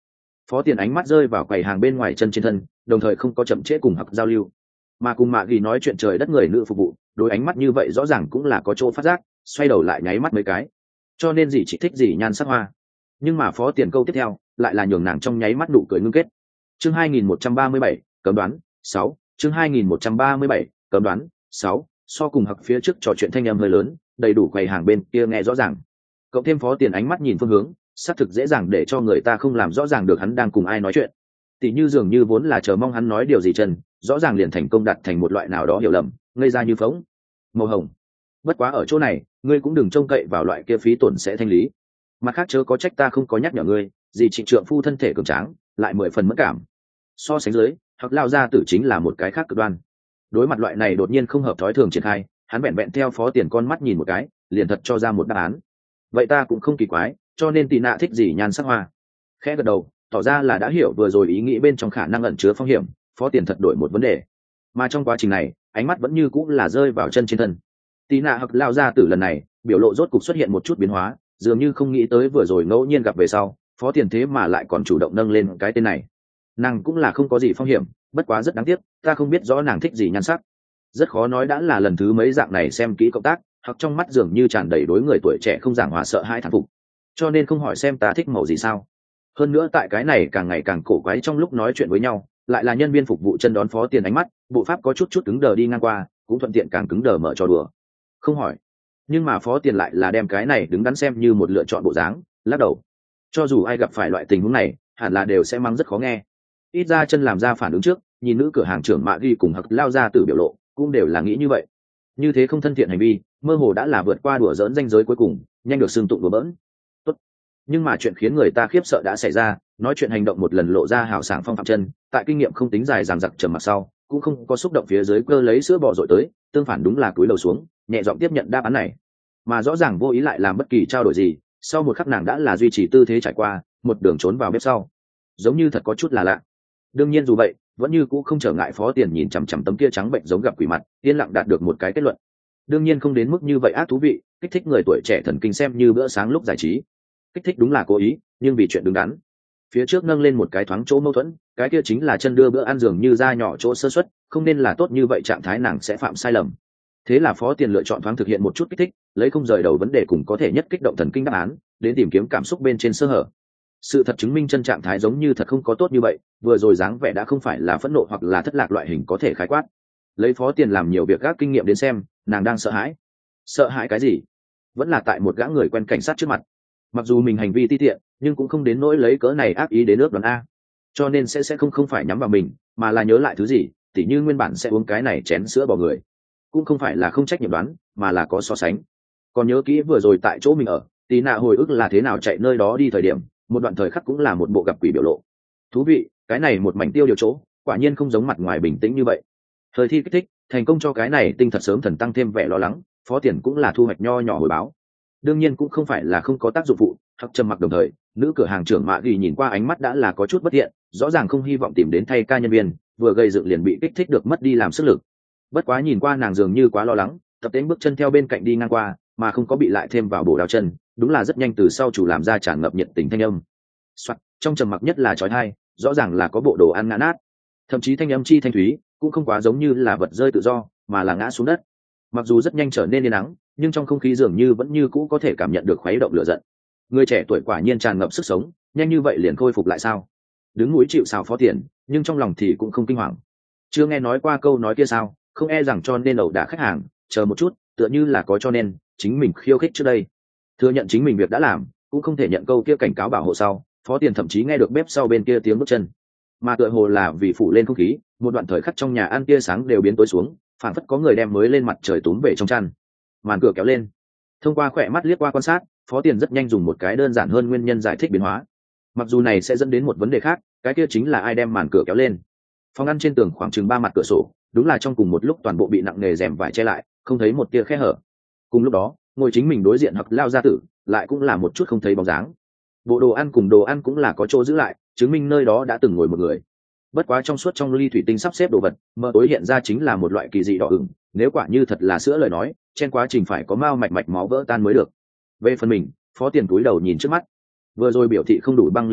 Phó Tiền ánh mắt rơi vào quầy hàng bên ngoài chân trên thân, đồng thời không có chậm trễ cùng Hặc giao lưu, mà cùng Mạ Ghi nói chuyện trời đất người nữ phục vụ, đối ánh mắt như vậy rõ ràng cũng là có chỗ phát giác, xoay đầu lại nháy mắt mấy cái. Cho nên gì chỉ thích gì nhan sắc hoa. Nhưng mà Phó Tiền câu tiếp theo lại là nhường nàng trong nháy mắt nụ cười ngưng kết. Chương 2137, cấm đoán 6, chương 2137, cấm đoán 6, so cùng Hặc phía trước trò chuyện thanh âm hơi lớn, đầy đủ quầy hàng bên kia nghe rõ ràng. Cộng thêm Phó Tiền ánh mắt nhìn phương hướng, xác thực dễ dàng để cho người ta không làm rõ ràng được hắn đang cùng ai nói chuyện. Tỷ như dường như vốn là chờ mong hắn nói điều gì chân, rõ ràng liền thành công đặt thành một loại nào đó hiểu lầm, ngây ra như phóng. Màu hồng. Bất quá ở chỗ này, ngươi cũng đừng trông cậy vào loại kia phí tổn sẽ thanh lý. Mặt khác chớ có trách ta không có nhắc nhở ngươi, gì trịnh trượng phu thân thể cường tráng, lại 10 phần mất cảm. So sánh dưới, Hoặc lao ra tử chính là một cái khác cực đoan. Đối mặt loại này đột nhiên không hợp thói thường triển khai, hắn vẹn vẹn theo Phó Tiền con mắt nhìn một cái, liền thật cho ra một đáp án. Vậy ta cũng không kỳ quái, cho nên Tì Nạ thích gì nhan sắc hoa. Khẽ gật đầu, tỏ ra là đã hiểu vừa rồi ý nghĩ bên trong khả năng ẩn chứa phong hiểm. Phó Tiền thật đổi một vấn đề, mà trong quá trình này ánh mắt vẫn như cũng là rơi vào chân trên thân. Tì Nạ Hoặc lao ra tử lần này biểu lộ rốt cục xuất hiện một chút biến hóa, dường như không nghĩ tới vừa rồi ngẫu nhiên gặp về sau Phó Tiền thế mà lại còn chủ động nâng lên cái tên này. Nàng cũng là không có gì phong hiểm, bất quá rất đáng tiếc, ta không biết rõ nàng thích gì nhan sắc. Rất khó nói đã là lần thứ mấy dạng này xem kỹ cộng tác, hoặc trong mắt dường như tràn đầy đối người tuổi trẻ không giảng hòa sợ hãi thán phục. Cho nên không hỏi xem ta thích màu gì sao. Hơn nữa tại cái này càng ngày càng cổ quái trong lúc nói chuyện với nhau, lại là nhân viên phục vụ chân đón Phó Tiền ánh mắt, bộ pháp có chút cứng đờ đi ngang qua, cũng thuận tiện càng cứng đờ mở trò đùa. Không hỏi. Nhưng mà Phó Tiền lại là đem cái này đứng đắn xem như một lựa chọn bộ dáng, lắc đầu. Cho dù ai gặp phải loại tình huống này, hẳn là đều sẽ mắng rất khó nghe. Ít ra chân làm ra phản ứng trước, nhìn nữ cửa hàng trưởng Mạ Ghi cùng Hặc lao ra từ biểu lộ, cũng đều là nghĩ như vậy. Như thế không thân thiện hành vi, mơ hồ đã là vượt qua đùa giỡn ranh giới cuối cùng, nhanh được xưng tụng đùa bỡn. Tốt. Nhưng mà chuyện khiến người ta khiếp sợ đã xảy ra, nói chuyện hành động một lần lộ ra hào sảng phong phạm chân, tại kinh nghiệm không tính dài dằng dặc trầm mặc sau, cũng không có xúc động phía dưới cơ lấy sữa bò dội tới, tương phản đúng là cúi đầu xuống, nhẹ giọng tiếp nhận đáp án này. Mà rõ ràng vô ý lại làm bất kỳ trao đổi gì, sau một khắc nàng đã là duy trì tư thế trải qua, một đường trốn vào bếp sau. Giống như thật có chút là lạ. Đương nhiên dù vậy, vẫn như cũ không trở ngại Phó Tiền nhìn chằm chằm tấm kia trắng bệnh giống gặp quỷ mặt, yên lặng đạt được một cái kết luận. Đương nhiên không đến mức như vậy ác thú vị, kích thích người tuổi trẻ thần kinh xem như bữa sáng lúc giải trí. Kích thích đúng là cố ý, nhưng vì chuyện đứng đắn. Phía trước nâng lên một cái thoáng chỗ mâu thuẫn, cái kia chính là chân đưa bữa ăn dường như ra nhỏ chỗ sơ suất, không nên là tốt như vậy trạng thái nàng sẽ phạm sai lầm. Thế là Phó Tiền lựa chọn thoáng thực hiện một chút kích thích, lấy không rời đầu vấn đề cùng có thể nhất kích động thần kinh đáp án, đến tìm kiếm cảm xúc bên trên sơ hở. Sự thật chứng minh chân trạng thái giống như thật không có tốt như vậy, vừa rồi dáng vẻ đã không phải là phẫn nộ hoặc là thất lạc loại hình có thể khái quát. Lấy Phó Tiền làm nhiều việc gác kinh nghiệm đến xem, nàng đang sợ hãi. Sợ hãi cái gì? Vẫn là tại một gã người quen cảnh sát trước mặt. Mặc dù mình hành vi ti tiện, nhưng cũng không đến nỗi lấy cỡ này ác ý đến ước đoán a. Cho nên sẽ không phải nhắm vào mình, mà là nhớ lại thứ gì, tỉ như nguyên bản sẽ uống cái này chén sữa bò người. Cũng không phải là không trách nhiệm đoán, mà là có so sánh. Còn nhớ kỹ vừa rồi tại chỗ mình ở, Tí Nạ hồi ức là thế nào chạy nơi đó đi thời điểm, một đoạn thời khắc cũng là một bộ gặp quỷ biểu lộ. Thú vị, cái này một mảnh tiêu điều chỗ, quả nhiên không giống mặt ngoài bình tĩnh như vậy. Thời thi kích thích, thành công cho cái này tinh thật sớm thần tăng thêm vẻ lo lắng, Phó Tiền cũng là thu hoạch nho nhỏ hồi báo. Đương nhiên cũng không phải là không có tác dụng phụ, Hặc trầm mặc đồng thời, nữ cửa hàng trưởng Mạ Ghi nhìn qua ánh mắt đã là có chút bất thiện, rõ ràng không hy vọng tìm đến thay ca nhân viên, vừa gây dựng liền bị kích thích được mất đi làm sức lực. Bất quá nhìn qua nàng dường như quá lo lắng, tập đến bước chân theo bên cạnh đi ngang qua, mà không có bị lại thêm vào bổ đào chân, đúng là rất nhanh từ sau chủ làm ra tràn ngập nhiệt tình thanh âm. Soạt, trong trầm mặc nhất là chói tai, rõ ràng là có bộ đồ ăn ngã nát, thậm chí thanh âm chi thanh thúy, cũng không quá giống như là vật rơi tự do, mà là ngã xuống đất. Mặc dù rất nhanh trở nên yên nắng, nhưng trong không khí dường như vẫn như cũ có thể cảm nhận được khuấy động lửa giận. Người trẻ tuổi quả nhiên tràn ngập sức sống, nhanh như vậy liền khôi phục lại sao? Đứng núi chịu sào Phó Tiền, nhưng trong lòng thì cũng không kinh hoàng. Chưa nghe nói qua câu nói kia sao, không e rằng cho nên ẩu đả khách hàng, chờ một chút, tựa như là có cho nên, chính mình khiêu khích trước đây. Thừa nhận chính mình việc đã làm, cũng không thể nhận câu kia cảnh cáo bảo hộ sau. Phó Tiền thậm chí nghe được bếp sau bên kia tiếng bước chân, mà tựa hồ là vì phủ lên không khí, một đoạn thời khắc trong nhà ăn tia sáng đều biến tối xuống, phản phất có người đem mới lên mặt trời túm về trong chăn. Màn cửa kéo lên, thông qua khỏe mắt liếc qua quan sát, Phó Tiền rất nhanh dùng một cái đơn giản hơn nguyên nhân giải thích biến hóa. Mặc dù này sẽ dẫn đến một vấn đề khác, cái kia chính là ai đem màn cửa kéo lên. Phòng ăn trên tường khoảng chừng 3 mặt cửa sổ, đúng là trong cùng một lúc toàn bộ bị nặng nề rèm vải che lại, không thấy một tia khe hở. Cùng lúc đó, ngồi chính mình đối diện Hặc lao gia tử, lại cũng là một chút không thấy bóng dáng. Bộ đồ ăn cùng đồ ăn cũng là có chỗ giữ lại, chứng minh nơi đó đã từng ngồi một người. Bất quá trong suốt trong ly thủy tinh sắp xếp đồ vật, mờ tối hiện ra chính là một loại kỳ dị đỏ ửng, nếu quả như thật là sữa lời nói, trên quá trình phải có mao mạch máu vỡ tan mới được. Về phần mình, Phó Tiền cúi đầu nhìn trước mắt, vừa rồi biểu thị không đủ băng ly kia,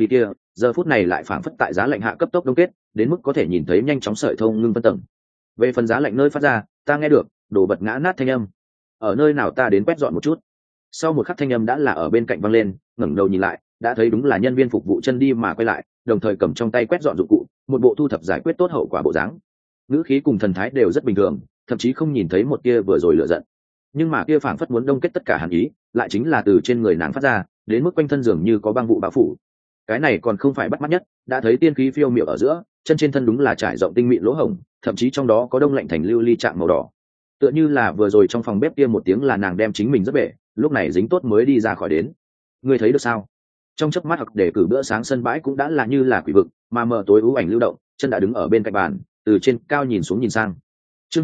giờ phút này lại phảng phất tại giá lạnh hạ cấp tốc đông kết, đến mức có thể nhìn thấy nhanh chóng sợi thông ngưng phân tầng. Về phần giá lạnh nơi phát ra, ta nghe được đồ vật ngã nát thanh âm. Ở nơi nào ta đến quét dọn một chút. Sau một khắc thanh âm đã là ở bên cạnh văng lên, ngẩng đầu nhìn lại, đã thấy đúng là nhân viên phục vụ chân đi mà quay lại, đồng thời cầm trong tay quét dọn dụng cụ, một bộ thu thập giải quyết tốt hậu quả bộ dáng. Ngữ khí cùng thần thái đều rất bình thường, thậm chí không nhìn thấy một tia vừa rồi lửa giận. Nhưng mà kia phảng phất muốn đông kết tất cả hàn ý, lại chính là từ trên người nàng phát ra, đến mức quanh thân dường như có băng vụ bao phủ. Cái này còn không phải bắt mắt nhất, đã thấy tiên khí phiêu miểu ở giữa, chân trên thân đúng là trải rộng tinh mịn lỗ hổng, thậm chí trong đó có đông lạnh thành lưu ly trạng màu đỏ. Tựa như là vừa rồi trong phòng bếp kia một tiếng là nàng đem chính mình rất bể, lúc này dính tốt mới đi ra khỏi đến. Ngươi thấy được sao? Trong chớp mắt hoặc để cử bữa sáng sân bãi cũng đã là như là quỷ vực, mà mờ tối ưu ảnh lưu động, chân đã đứng ở bên cạnh bàn, từ trên cao nhìn xuống nhìn sang. Chương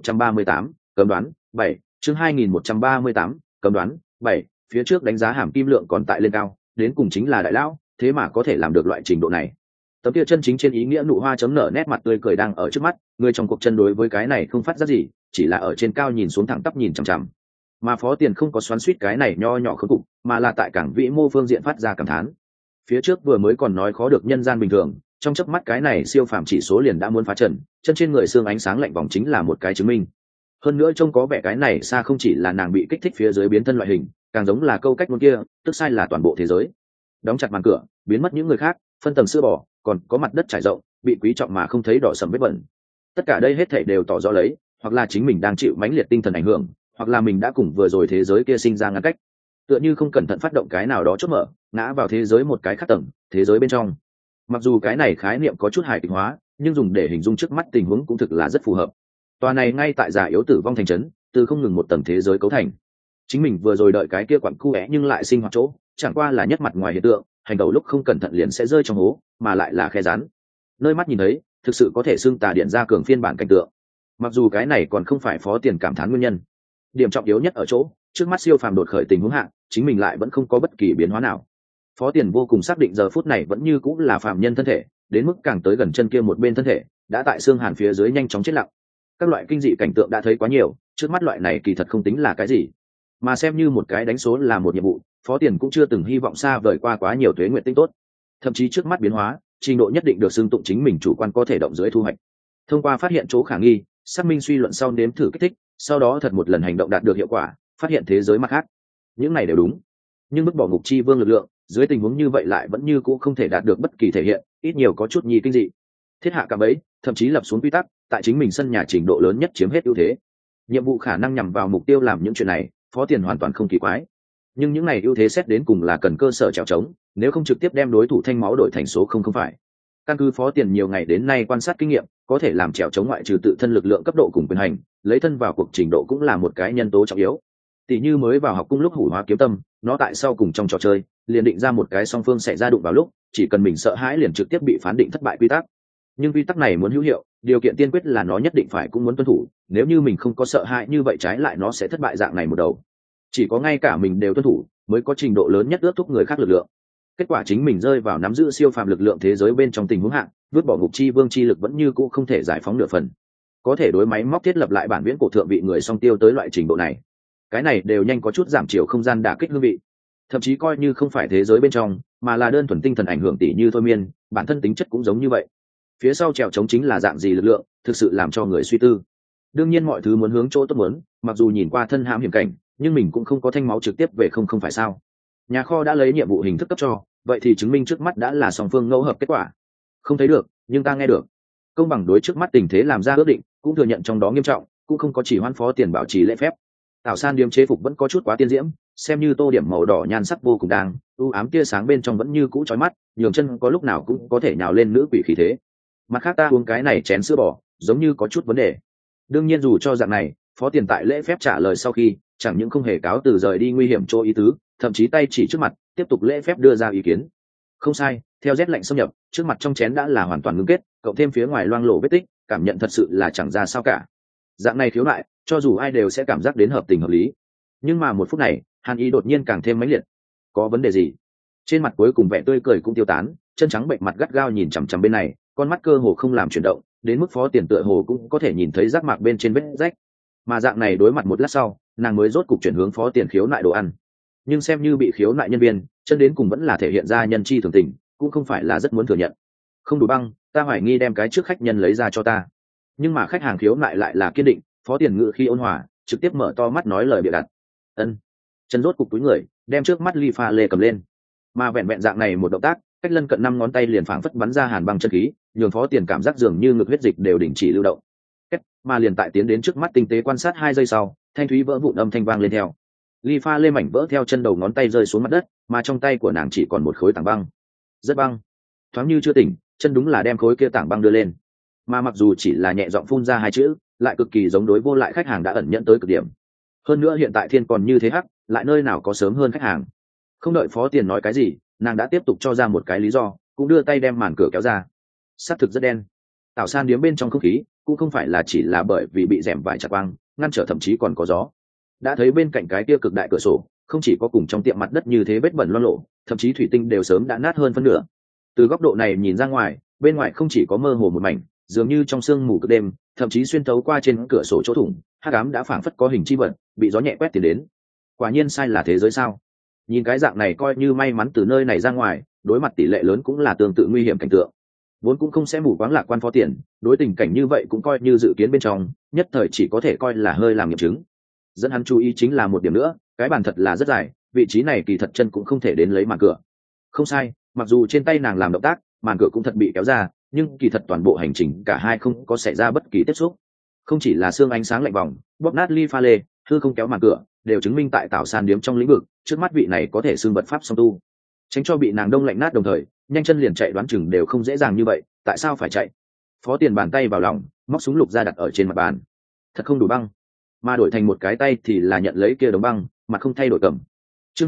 2138, cấm đoán 7, chương 2138, cấm đoán 7, phía trước đánh giá hàm kim lượng còn tại lên cao, đến cùng chính là đại lão, thế mà có thể làm được loại trình độ này. Tấm kia chân chính trên ý nghĩa nụ hoa chấm nở nét mặt tươi cười đang ở trước mắt, người trong cuộc chân đối với cái này không phát giác gì, chỉ là ở trên cao nhìn xuống thẳng tắp nhìn chằm chằm. Mà Phó Tiền không có xoắn xuýt cái này nho nhỏ khốn cục, mà là tại cảng vĩ mô phương diện phát ra cảm thán. Phía trước vừa mới còn nói khó được nhân gian bình thường, trong chớp mắt cái này siêu phàm chỉ số liền đã muốn phá trần, chân trên người xương ánh sáng lạnh vòng chính là một cái chứng minh. Hơn nữa trông có vẻ cái này xa không chỉ là nàng bị kích thích phía dưới biến thân loại hình, càng giống là câu cách ngôn kia, tức sai là toàn bộ thế giới. Đóng chặt màn cửa, biến mất những người khác, phân tầng sữa bò, còn có mặt đất trải rộng, bị quý trọng mà không thấy đỏ sầm vết bẩn. Tất cả đây hết thảy đều tỏ rõ lấy, hoặc là chính mình đang chịu mãnh liệt tinh thần ảnh hưởng, hoặc là mình đã cùng vừa rồi thế giới kia sinh ra ngăn cách. Tựa như không cẩn thận phát động cái nào đó chốt mở, ngã vào thế giới một cái khác tầng, thế giới bên trong. Mặc dù cái này khái niệm có chút hài kịch hóa, nhưng dùng để hình dung trước mắt tình huống cũng thực là rất phù hợp. Tòa này ngay tại Già Yếu tử vong thành trấn, từ không ngừng một tầng thế giới cấu thành. Chính mình vừa rồi đợi cái kia quặng cu é nhưng lại sinh hoạt chỗ, chẳng qua là nhất mặt ngoài hiện tượng, hành động lúc không cẩn thận liền sẽ rơi trong hố, mà lại là khe rắn. Nơi mắt nhìn thấy, thực sự có thể xưng tà điện ra cường phiên bản cảnh tượng. Mặc dù cái này còn không phải Phó Tiền cảm thán nguyên nhân. Điểm trọng yếu nhất ở chỗ, trước mắt siêu phàm đột khởi tình huống hạ, chính mình lại vẫn không có bất kỳ biến hóa nào. Phó Tiền vô cùng xác định giờ phút này vẫn như cũng là phàm nhân thân thể, đến mức càng tới gần chân kia một bên thân thể, đã tại xương hàn phía dưới nhanh chóng chết lặng. Các loại kinh dị cảnh tượng đã thấy quá nhiều, trước mắt loại này kỳ thật không tính là cái gì, mà xem như một cái đánh số là một nhiệm vụ. Phó Tiền cũng chưa từng hy vọng xa vời qua quá nhiều tuế nguyện tinh tốt, thậm chí trước mắt biến hóa, trình độ nhất định được xưng tụng chính mình chủ quan có thể động dưới thu hoạch. Thông qua phát hiện chỗ khả nghi, xác minh suy luận sau nếm thử kích thích, sau đó thật một lần hành động đạt được hiệu quả, phát hiện thế giới mặt khác. Những này đều đúng, nhưng bức bỏ ngục chi vương lực lượng, dưới tình huống như vậy lại vẫn như cũ không thể đạt được bất kỳ thể hiện, ít nhiều có chút nhi kinh dị. Thiết hạ cả bấy, thậm chí lập xuống quy tắc, tại chính mình sân nhà trình độ lớn nhất chiếm hết ưu thế. Nhiệm vụ khả năng nhằm vào mục tiêu làm những chuyện này, Phó Tiền hoàn toàn không kỳ quái. Nhưng những này ưu thế xét đến cùng là cần cơ sở trèo trống, nếu không trực tiếp đem đối thủ thanh máu đổi thành số không phải. Căn cứ Phó Tiền nhiều ngày đến nay quan sát kinh nghiệm, có thể làm trèo chống ngoại trừ tự thân lực lượng cấp độ cùng quyền hành, lấy thân vào cuộc trình độ cũng là một cái nhân tố trọng yếu. Tỷ như mới vào học cung lúc hủ hóa kiếm tâm, nó tại sau cùng trong trò chơi liền định ra một cái song phương xảy ra đụng vào lúc, chỉ cần mình sợ hãi liền trực tiếp bị phán định thất bại quy tắc. Nhưng quy tắc này muốn hữu hiệu, điều kiện tiên quyết là nó nhất định phải cũng muốn tuân thủ, nếu như mình không có sợ hãi như vậy trái lại nó sẽ thất bại dạng này một đầu. Chỉ có ngay cả mình đều tuân thủ, mới có trình độ lớn nhất ước thúc người khác lực lượng. Kết quả chính mình rơi vào nắm giữ siêu phàm lực lượng thế giới bên trong tình huống hạng, vứt bỏ ngục chi vương chi lực vẫn như cũ không thể giải phóng nửa phần. Có thể đối máy móc thiết lập lại bản viễn cổ thượng vị người song tiêu tới loại trình độ này, cái này đều nhanh có chút giảm chiều không gian đả kích hương vị. Thậm chí coi như không phải thế giới bên trong, mà là đơn thuần tinh thần ảnh hưởng tỷ như thôi miên, bản thân tính chất cũng giống như vậy. Phía sau trèo chống chính là dạng gì lực lượng, thực sự làm cho người suy tư. Đương nhiên mọi thứ muốn hướng chỗ tốt muốn, mặc dù nhìn qua thân hãm hiểm cảnh, nhưng mình cũng không có thanh máu trực tiếp về không phải sao. Nhà kho đã lấy nhiệm vụ hình thức cấp cho, vậy thì chứng minh trước mắt đã là song phương ngẫu hợp kết quả. Không thấy được, nhưng ta nghe được. Công bằng đối trước mắt tình thế làm ra ước định, cũng thừa nhận trong đó nghiêm trọng, cũng không có chỉ hoãn Phó Tiền bảo trì lễ phép. Tảo san điếm chế phục vẫn có chút quá tiên diễm, xem như tô điểm màu đỏ nhan sắc vô cùng đang, u ám tia sáng bên trong vẫn như cũ chói mắt, nhường chân có lúc nào cũng có thể nhào lên nữ quỷ khí thế. Mặt khác ta uống cái này chén sữa bò, giống như có chút vấn đề. Đương nhiên dù cho dạng này, Phó Tiền tại lễ phép trả lời sau khi, chẳng những không hề cáo từ rời đi nguy hiểm chỗ ý tứ, thậm chí tay chỉ trước mặt, tiếp tục lễ phép đưa ra ý kiến. Không sai, theo rét lạnh xâm nhập, trước mặt trong chén đã là hoàn toàn ngưng kết, cộng thêm phía ngoài loang lổ vết tích, cảm nhận thật sự là chẳng ra sao cả. Dạng này thiếu lại, cho dù ai đều sẽ cảm giác đến hợp tình hợp lý. Nhưng mà một phút này, hàn ý đột nhiên càng thêm mãnh liệt. Có vấn đề gì? Trên mặt cuối cùng vẻ tươi cười cũng tiêu tán, chân trắng bệnh mặt gắt gao nhìn chằm chằm bên này, con mắt cơ hồ không làm chuyển động, đến mức Phó Tiền tựa hồ cũng có thể nhìn thấy rác mạc bên trên vết rách. Mà dạng này đối mặt một lát sau, nàng mới rốt cục chuyển hướng Phó Tiền khiếu nại đồ ăn. Nhưng xem như bị khiếu nại nhân viên, chân đến cùng vẫn là thể hiện ra nhân chi thường tình, cũng không phải là rất muốn thừa nhận. Không đủ băng, ta hoài nghi đem cái trước khách nhân lấy ra cho ta. Nhưng mà khách hàng khiếu nại lại là kiên định. Phó Tiền ngự khi ôn hòa, trực tiếp mở to mắt nói lời bịa đặt. Ân. Chân rốt cục túi người, đem trước mắt ly pha lê cầm lên. Mà vẹn vẹn dạng này một động tác, cách lân cận 5 ngón tay liền phảng phất bắn ra hàn băng chân khí, nhường Phó Tiền cảm giác dường như ngực huyết dịch đều đình chỉ lưu động. Mà liền tại tiến đến trước mắt tinh tế quan sát 2 giây sau, thanh thúy vỡ vụn âm thanh vang lên theo. Ly pha lê mảnh vỡ theo chân đầu ngón tay rơi xuống mặt đất, mà trong tay của nàng chỉ còn một khối tảng băng. Rất băng. Thoáng như chưa tỉnh, chân đúng là đem khối kia tảng băng đưa lên. Mà mặc dù chỉ là nhẹ giọng phun ra 2 chữ, lại cực kỳ giống đối vô lại khách hàng đã ẩn nhận tới cực điểm. Hơn nữa hiện tại thiên còn như thế hắc, lại nơi nào có sớm hơn khách hàng. Không đợi Phó Tiền nói cái gì, nàng đã tiếp tục cho ra một cái lý do, cũng đưa tay đem màn cửa kéo ra. Sắc thực rất đen. Tảo san điếm bên trong không khí cũng không phải là chỉ là bởi vì bị rèm vải chặt quang ngăn trở, thậm chí còn có gió. Đã thấy bên cạnh cái kia cực đại cửa sổ, không chỉ có cùng trong tiệm mặt đất như thế vết bẩn loang lộ, thậm chí thủy tinh đều sớm đã nát hơn phân nửa. Từ góc độ này nhìn ra ngoài, bên ngoài không chỉ có mơ hồ một mảnh, dường như trong sương mù cực đêm, thậm chí xuyên thấu qua trên cửa sổ chỗ thủng, hắc ám đã phảng phất có hình chi vật, bị gió nhẹ quét tiến đến. Quả nhiên sai là thế giới sao? Nhìn cái dạng này coi như may mắn từ nơi này ra ngoài, đối mặt tỷ lệ lớn cũng là tương tự nguy hiểm cảnh tượng. Vốn cũng không sẽ mù quáng lạc quan Phó Tiền, đối tình cảnh như vậy cũng coi như dự kiến bên trong, nhất thời chỉ có thể coi là hơi làm nghiệm chứng. Dẫn hắn chú ý chính là một điểm nữa, cái bàn thật là rất dài, vị trí này kỳ thật chân cũng không thể đến lấy màn cửa. Không sai, mặc dù trên tay nàng làm động tác, màn cửa cũng thật bị kéo ra, nhưng kỳ thật toàn bộ hành trình cả hai không có xảy ra bất kỳ tiếp xúc. Không chỉ là xương ánh sáng lạnh vòng, bóp nát ly pha lê, hư không kéo màn cửa, đều chứng minh tại Tảo San điếm trong lĩnh vực, trước mắt vị này có thể xương bật pháp song tu. Tránh cho bị nàng đông lạnh nát đồng thời, nhanh chân liền chạy đoán chừng đều không dễ dàng như vậy, tại sao phải chạy? Phó Tiền bàn tay vào lòng, móc súng lục ra đặt ở trên mặt bàn. Thật không đủ băng, mà đổi thành một cái tay thì là nhận lấy kia đống băng, mặt không thay đổi cầm. Chương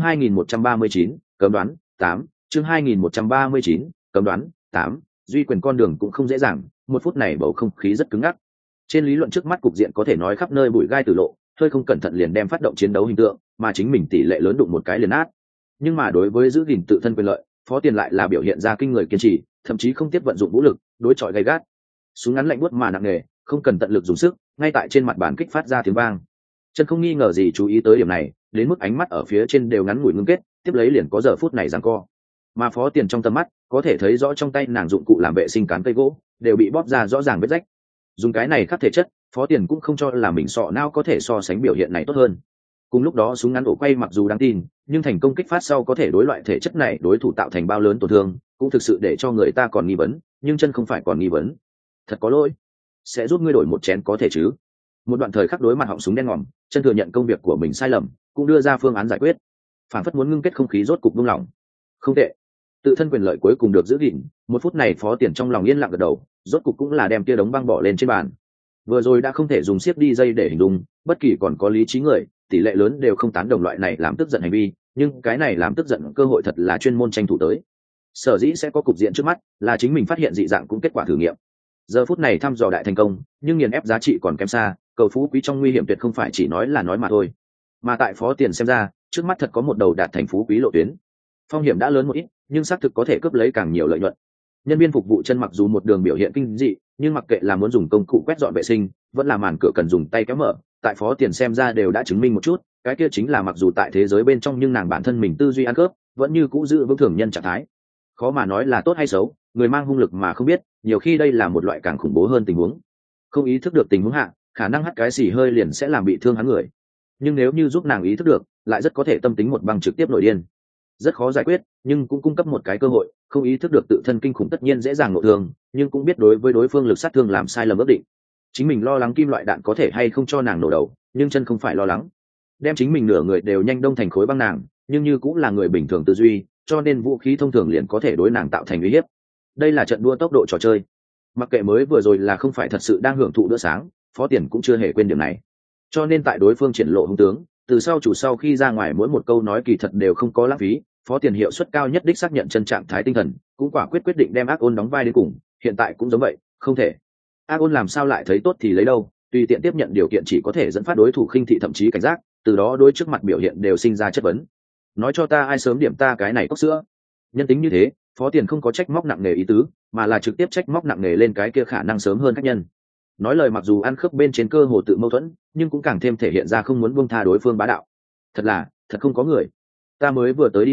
2139, cấm đoán 8, chương 2139, cấm đoán 8, duy quyền con đường cũng không dễ dàng, một phút này bầu không khí rất cứng ngắc. Trên lý luận trước mắt cục diện có thể nói khắp nơi bụi gai tử lộ, hơi không cẩn thận liền đem phát động chiến đấu hình tượng, mà chính mình tỷ lệ lớn đụng một cái liền nát. Nhưng mà đối với giữ gìn tự thân quyền lợi, Phó Tiền lại là biểu hiện ra kinh người kiên trì, thậm chí không tiếp vận dụng vũ lực, đối chọi gay gắt. Súng ngắn lạnh buốt mà nặng nề, không cần tận lực dùng sức, ngay tại trên mặt bàn kích phát ra tiếng vang. Chân không nghi ngờ gì chú ý tới điểm này, đến mức ánh mắt ở phía trên đều ngắn ngủi ngưng kết, tiếp lấy liền có giờ phút này giằng co. Mà Phó Tiền trong tầm mắt, có thể thấy rõ trong tay nàng dụng cụ làm vệ sinh cán cây gỗ, đều bị bóp ra rõ ràng vết rách. Dùng cái này khắc thể chất, Phó Tiền cũng không cho là mình sọ não có thể so sánh biểu hiện này tốt hơn. Cùng lúc đó súng ngắn ổ quay mặc dù đáng tin, nhưng thành công kích phát sau có thể đối loại thể chất này đối thủ tạo thành bao lớn tổn thương, cũng thực sự để cho người ta còn nghi vấn, nhưng chân không phải còn nghi vấn. Thật có lỗi, sẽ giúp ngươi đổi một chén có thể chứ? Một đoạn thời khắc đối mặt họng súng đen ngòm, chân thừa nhận công việc của mình sai lầm, cũng đưa ra phương án giải quyết. Phản phất muốn ngưng kết không khí rốt cục buông lỏng. Không tệ, tự thân quyền lợi cuối cùng được giữ gìn. Một phút này Phó Tiền trong lòng yên lặng gật đầu, rốt cục cũng là đem tia đống băng bỏ lên trên bàn. Vừa rồi đã không thể dùng xiết đi dây để hình dung, bất kỳ còn có lý trí người, tỷ lệ lớn đều không tán đồng loại này làm tức giận hành vi, nhưng cái này làm tức giận cơ hội thật là chuyên môn tranh thủ tới. Sở dĩ sẽ có cục diện trước mắt, là chính mình phát hiện dị dạng cũng kết quả thử nghiệm. Giờ phút này thăm dò đại thành công, nhưng nghiền ép giá trị còn kém xa, cầu phú quý trong nguy hiểm tuyệt không phải chỉ nói là nói mà thôi. Mà tại Phó Tiền xem ra, trước mắt thật có một đầu đạt thành phú quý lộ tuyến. Phong hiểm đã lớn một ít, nhưng xác thực có thể cướp lấy càng nhiều lợi nhuận. Nhân viên phục vụ chân mặc dù một đường biểu hiện kinh dị, nhưng mặc kệ là muốn dùng công cụ quét dọn vệ sinh, vẫn là màn cửa cần dùng tay kéo mở, tại Phó Tiền xem ra đều đã chứng minh một chút, cái kia chính là mặc dù tại thế giới bên trong nhưng nàng bản thân mình tư duy ăn cướp, vẫn như cũ giữ vững thường nhân trạng thái. Khó mà nói là tốt hay xấu, người mang hung lực mà không biết, nhiều khi đây là một loại càng khủng bố hơn tình huống. Không ý thức được tình huống hạ, khả năng hắt cái xì hơi liền sẽ làm bị thương hắn người. Nhưng nếu như giúp nàng ý thức được, lại rất có thể tâm tính một băng trực tiếp nổi điên. Rất khó giải quyết, nhưng cũng cung cấp một cái cơ hội. Không ý thức được tự thân kinh khủng tất nhiên dễ dàng nội thương, nhưng cũng biết đối với đối phương lực sát thương làm sai lầm ước định. Chính mình lo lắng kim loại đạn có thể hay không cho nàng nổ đầu, nhưng chân không phải lo lắng. Đem chính mình nửa người đều nhanh đông thành khối băng nàng, nhưng như cũng là người bình thường tư duy, cho nên vũ khí thông thường liền có thể đối nàng tạo thành uy hiếp. Đây là trận đua tốc độ trò chơi. Mặc kệ mới vừa rồi là không phải thật sự đang hưởng thụ bữa sáng, Phó Tiền cũng chưa hề quên điểm này. Cho nên tại đối phương triển lộ hung tướng, từ sau chủ sau khi ra ngoài mỗi một câu nói kỳ thật đều không có lãng phí. Phó Tiền hiệu suất cao nhất đích xác nhận chân trạng thái tinh thần, cũng quả quyết quyết định đem ác ôn đóng vai đến cùng. Hiện tại cũng giống vậy, không thể. Ác ôn làm sao lại thấy tốt thì lấy đâu, tùy tiện tiếp nhận điều kiện chỉ có thể dẫn phát đối thủ khinh thị thậm chí cảnh giác, từ đó đối trước mặt biểu hiện đều sinh ra chất vấn. Nói cho ta ai sớm điểm ta cái này cốc sữa. Nhân tính như thế, Phó Tiền không có trách móc nặng nề ý tứ, mà là trực tiếp trách móc nặng nề lên cái kia khả năng sớm hơn khách nhân. Nói lời mặc dù ăn khớp bên trên cơ hồ tự mâu thuẫn, nhưng cũng càng thêm thể hiện ra không muốn buông tha đối phương bá đạo. Thật không có người. Ta mới vừa tới đi làm,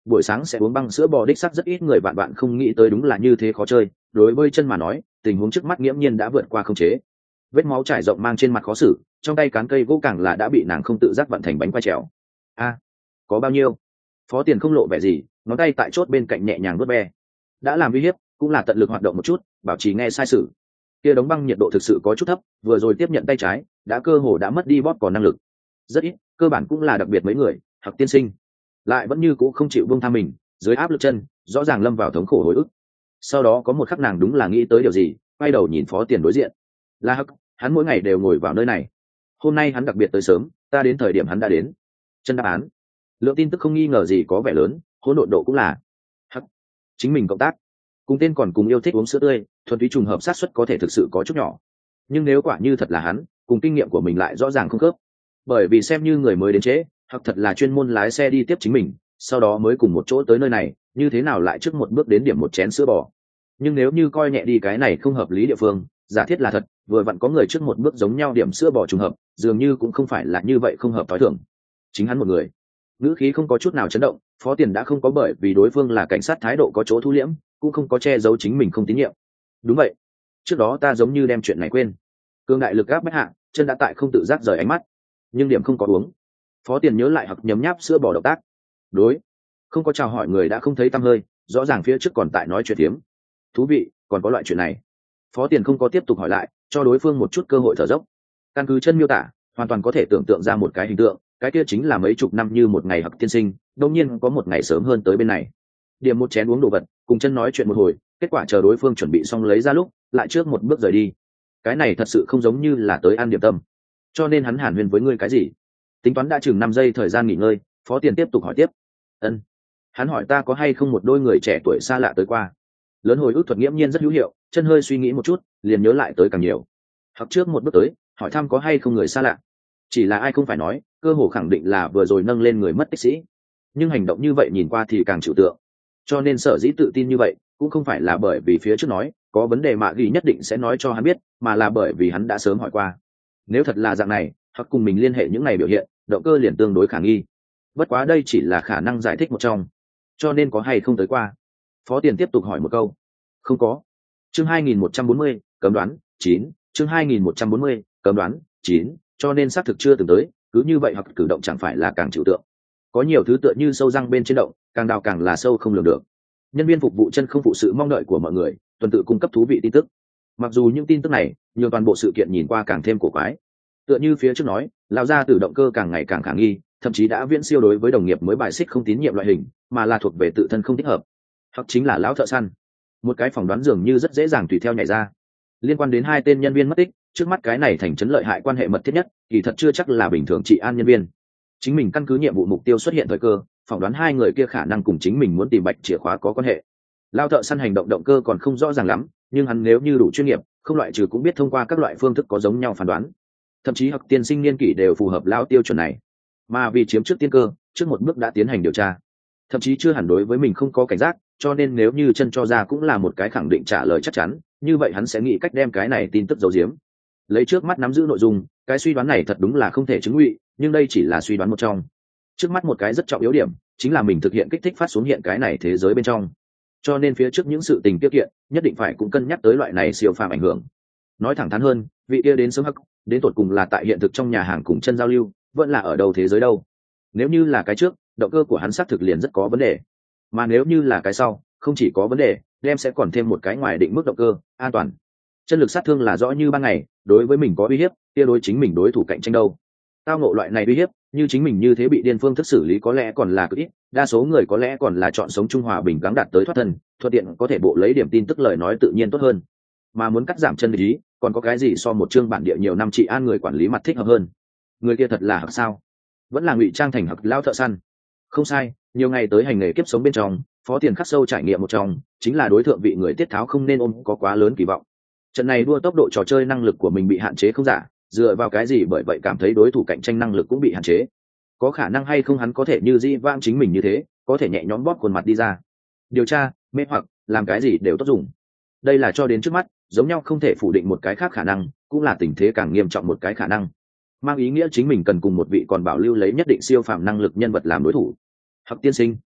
buổi sáng sẽ uống băng sữa bò đích sắc rất ít người bạn bạn không nghĩ tới đúng là như thế khó chơi. Đối với chân mà nói, tình huống trước mắt nghiễm nhiên đã vượt qua khống chế. Vết máu trải rộng mang trên mặt khó xử, trong tay cán cây gỗ càng là đã bị nàng không tự giác vận thành bánh quay trèo. A, có bao nhiêu? Phó Tiền không lộ vẻ gì, ngón tay tại chốt bên cạnh nhẹ nhàng vuốt ve. Đã làm uy hiếp, cũng là tận lực hoạt động một chút, bảo trì nghe sai sự. Kia đống băng nhiệt độ thực sự có chút thấp, vừa rồi tiếp nhận tay trái, đã cơ hồ đã mất đi bóp còn năng lực. Rất ít, cơ bản cũng là đặc biệt mấy người, hoặc tiên sinh, lại vẫn như cũ không chịu buông tha mình, dưới áp lực chân, rõ ràng lâm vào thống khổ hồi ức. Sau đó có một khắc nàng đúng là nghĩ tới điều gì, quay đầu nhìn Phó Tiền đối diện. Là Hắc, hắn mỗi ngày đều ngồi vào nơi này. Hôm nay hắn đặc biệt tới sớm, ta đến thời điểm hắn đã đến. Chân đáp án. Lượng tin tức không nghi ngờ gì có vẻ lớn, hỗn độn độ cũng là. Hắc, chính mình cộng tác, cùng tên còn cùng yêu thích uống sữa tươi, thuần túy trùng hợp xác suất có thể thực sự có chút nhỏ. Nhưng nếu quả như thật là hắn, cùng kinh nghiệm của mình lại rõ ràng không khớp. Bởi vì xem như người mới đến trễ, hoặc thật là chuyên môn lái xe đi tiếp chính mình, sau đó mới cùng một chỗ tới nơi này, như thế nào lại trước một bước đến điểm một chén sữa bò. Nhưng nếu như coi nhẹ đi cái này không hợp lý địa phương, giả thiết là thật, vừa vặn có người trước một bước giống nhau điểm sữa bò trùng hợp, dường như cũng không phải là như vậy không hợp thói thường. Chính hắn một người. Ngữ khí không có chút nào chấn động, Phó Tiền đã không có bởi vì đối phương là cảnh sát thái độ có chỗ thu liễm, cũng không có che giấu chính mình không tín nhiệm. Đúng vậy, trước đó ta giống như đem chuyện này quên. Cương đại lực áp bách hạ, chân đã tại không tự giác rời ánh mắt, nhưng điểm không có uống. Phó Tiền nhớ lại hoặc nhấm nháp sữa bò động tác. Đối, không có chào hỏi người đã không thấy tăm hơi, rõ ràng phía trước còn tại nói chuyện tiếm. Thú vị, còn có loại chuyện này. Phó Tiền không có tiếp tục hỏi lại, cho đối phương một chút cơ hội thở dốc. Căn cứ chân miêu tả, hoàn toàn có thể tưởng tượng ra một cái hình tượng, cái kia chính là mấy chục năm như một ngày học tiên sinh, đương nhiên có một ngày sớm hơn tới bên này. Điểm một chén uống đồ vật, cùng chân nói chuyện một hồi, kết quả chờ đối phương chuẩn bị xong lấy ra lúc, lại trước một bước rời đi. Cái này thật sự không giống như là tới ăn điểm tâm. Cho nên hắn hàn huyên với ngươi cái gì? Tính toán đã chừng 5 giây thời gian nghỉ ngơi, Phó Tiền tiếp tục hỏi tiếp. Ân. Hắn hỏi ta có hay không một đôi người trẻ tuổi xa lạ tới qua. Lớn hồi ức thuật nghiễm nhiên rất hữu hiệu, chân hơi suy nghĩ một chút, liền nhớ lại tới càng nhiều. Học trước một bước tới, hỏi thăm có hay không người xa lạ. Chỉ là ai không phải nói, cơ hồ khẳng định là vừa rồi nâng lên người mất tích sĩ. Nhưng hành động như vậy nhìn qua thì càng chịu tượng. Cho nên sở dĩ tự tin như vậy, cũng không phải là bởi vì phía trước nói, có vấn đề mà ghi nhất định sẽ nói cho hắn biết, mà là bởi vì hắn đã sớm hỏi qua. Nếu thật là dạng này, hoặc cùng mình liên hệ những ngày biểu hiện, động cơ liền tương đối khả nghi. Bất quá đây chỉ là khả năng giải thích một trong. Cho nên có hay không tới qua. Phó Tiền tiếp tục hỏi một câu. Không có. Chương 2140, cấm đoán, 9, chương 2140, cấm đoán, 9, cho nên xác thực chưa từng tới, cứ như vậy hoặc cử động chẳng phải là càng chịu tượng. Có nhiều thứ tựa như sâu răng bên trên động, càng đào càng là sâu không lường được. Nhân viên phục vụ chân không phụ sự mong đợi của mọi người, tuần tự cung cấp thú vị tin tức. Mặc dù những tin tức này, nhiều toàn bộ sự kiện nhìn qua càng thêm cổ quái. Tựa như phía trước nói, lão gia tử động cơ càng ngày càng khả nghi, thậm chí đã viễn siêu đối với đồng nghiệp mới bài xích không tín nhiệm loại hình, mà là thuộc về tự thân không thích hợp. Hoặc chính là lão thợ săn. Một cái phỏng đoán dường như rất dễ dàng tùy theo nhảy ra. Liên quan đến 2 tên nhân viên mất tích, trước mắt cái này thành trấn lợi hại quan hệ mật thiết nhất, kỳ thật chưa chắc là bình thường trị an nhân viên. Chính mình căn cứ nhiệm vụ mục tiêu xuất hiện thời cơ, phỏng đoán 2 người kia khả năng cùng chính mình muốn tìm bạch chìa khóa có quan hệ. Lao thợ săn hành động động cơ còn không rõ ràng lắm, nhưng hắn nếu như đủ chuyên nghiệp, không loại trừ cũng biết thông qua các loại phương thức có giống nhau phán đoán. Thậm chí học tiên sinh niên kỷ đều phù hợp lao tiêu chuẩn này. Mà vì chiếm trước tiên cơ, trước một bước đã tiến hành điều tra. Thậm chí chưa hẳn đối với mình không có cảnh giác, cho nên nếu như chân cho ra cũng là một cái khẳng định trả lời chắc chắn, như vậy hắn sẽ nghĩ cách đem cái này tin tức giấu giếm. Lấy trước mắt nắm giữ nội dung, cái suy đoán này thật đúng là không thể chứng ngụy, nhưng đây chỉ là suy đoán một trong. Trước mắt một cái rất trọng yếu điểm, chính là mình thực hiện kích thích phát xuống hiện cái này thế giới bên trong. Cho nên phía trước những sự tình tiêu kiện, nhất định phải cũng cân nhắc tới loại này siêu phàm ảnh hưởng. Nói thẳng thắn hơn, vị kia đến sớm hắc, đến tột cùng là tại hiện thực trong nhà hàng cùng chân giao lưu, vẫn là ở đâu thế giới đâu. Nếu như là cái trước, động cơ của hắn xác thực liền rất có vấn đề. Mà nếu như là cái sau, không chỉ có vấn đề, đem sẽ còn thêm một cái ngoài định mức động cơ, an toàn. Chân lực sát thương là rõ như ban ngày, đối với mình có uy hiếp, kia đối chính mình đối thủ cạnh tranh đâu. Tao ngộ loại này uy hiếp, như chính mình như thế bị điên phương thức xử lý có lẽ còn là cực ít, đa số người có lẽ còn là chọn sống trung hòa bình gắng đạt tới thoát thân, thuận tiện có thể bộ lấy điểm tin tức lời nói tự nhiên tốt hơn. Mà muốn cắt giảm chân lý, còn có cái gì so một chương bản địa nhiều năm trị an người quản lý mặt thích hợp hơn. Người kia thật là hặc sao? Vẫn là ngụy trang thành hặc lao thợ săn. Không sai, nhiều ngày tới hành nghề kiếp sống bên trong, Phó Tiền khắc sâu trải nghiệm một trong, chính là đối tượng vị người tiết tháo không nên ôm có quá lớn kỳ vọng. Trận này đua tốc độ trò chơi năng lực của mình bị hạn chế không giả, dựa vào cái gì bởi vậy cảm thấy đối thủ cạnh tranh năng lực cũng bị hạn chế. Có khả năng hay không hắn có thể như di vãng chính mình như thế, có thể nhẹ nhõm bóp khuôn mặt đi ra. Điều tra, mê hoặc, làm cái gì đều tốt dùng. Đây là cho đến trước mắt, giống nhau không thể phủ định một cái khác khả năng, cũng là tình thế càng nghiêm trọng một cái khả năng. Mang ý nghĩa chính mình cần cùng một vị còn bảo lưu lấy nhất định siêu phàm năng lực nhân vật làm đối thủ. Hắc tiên sinh,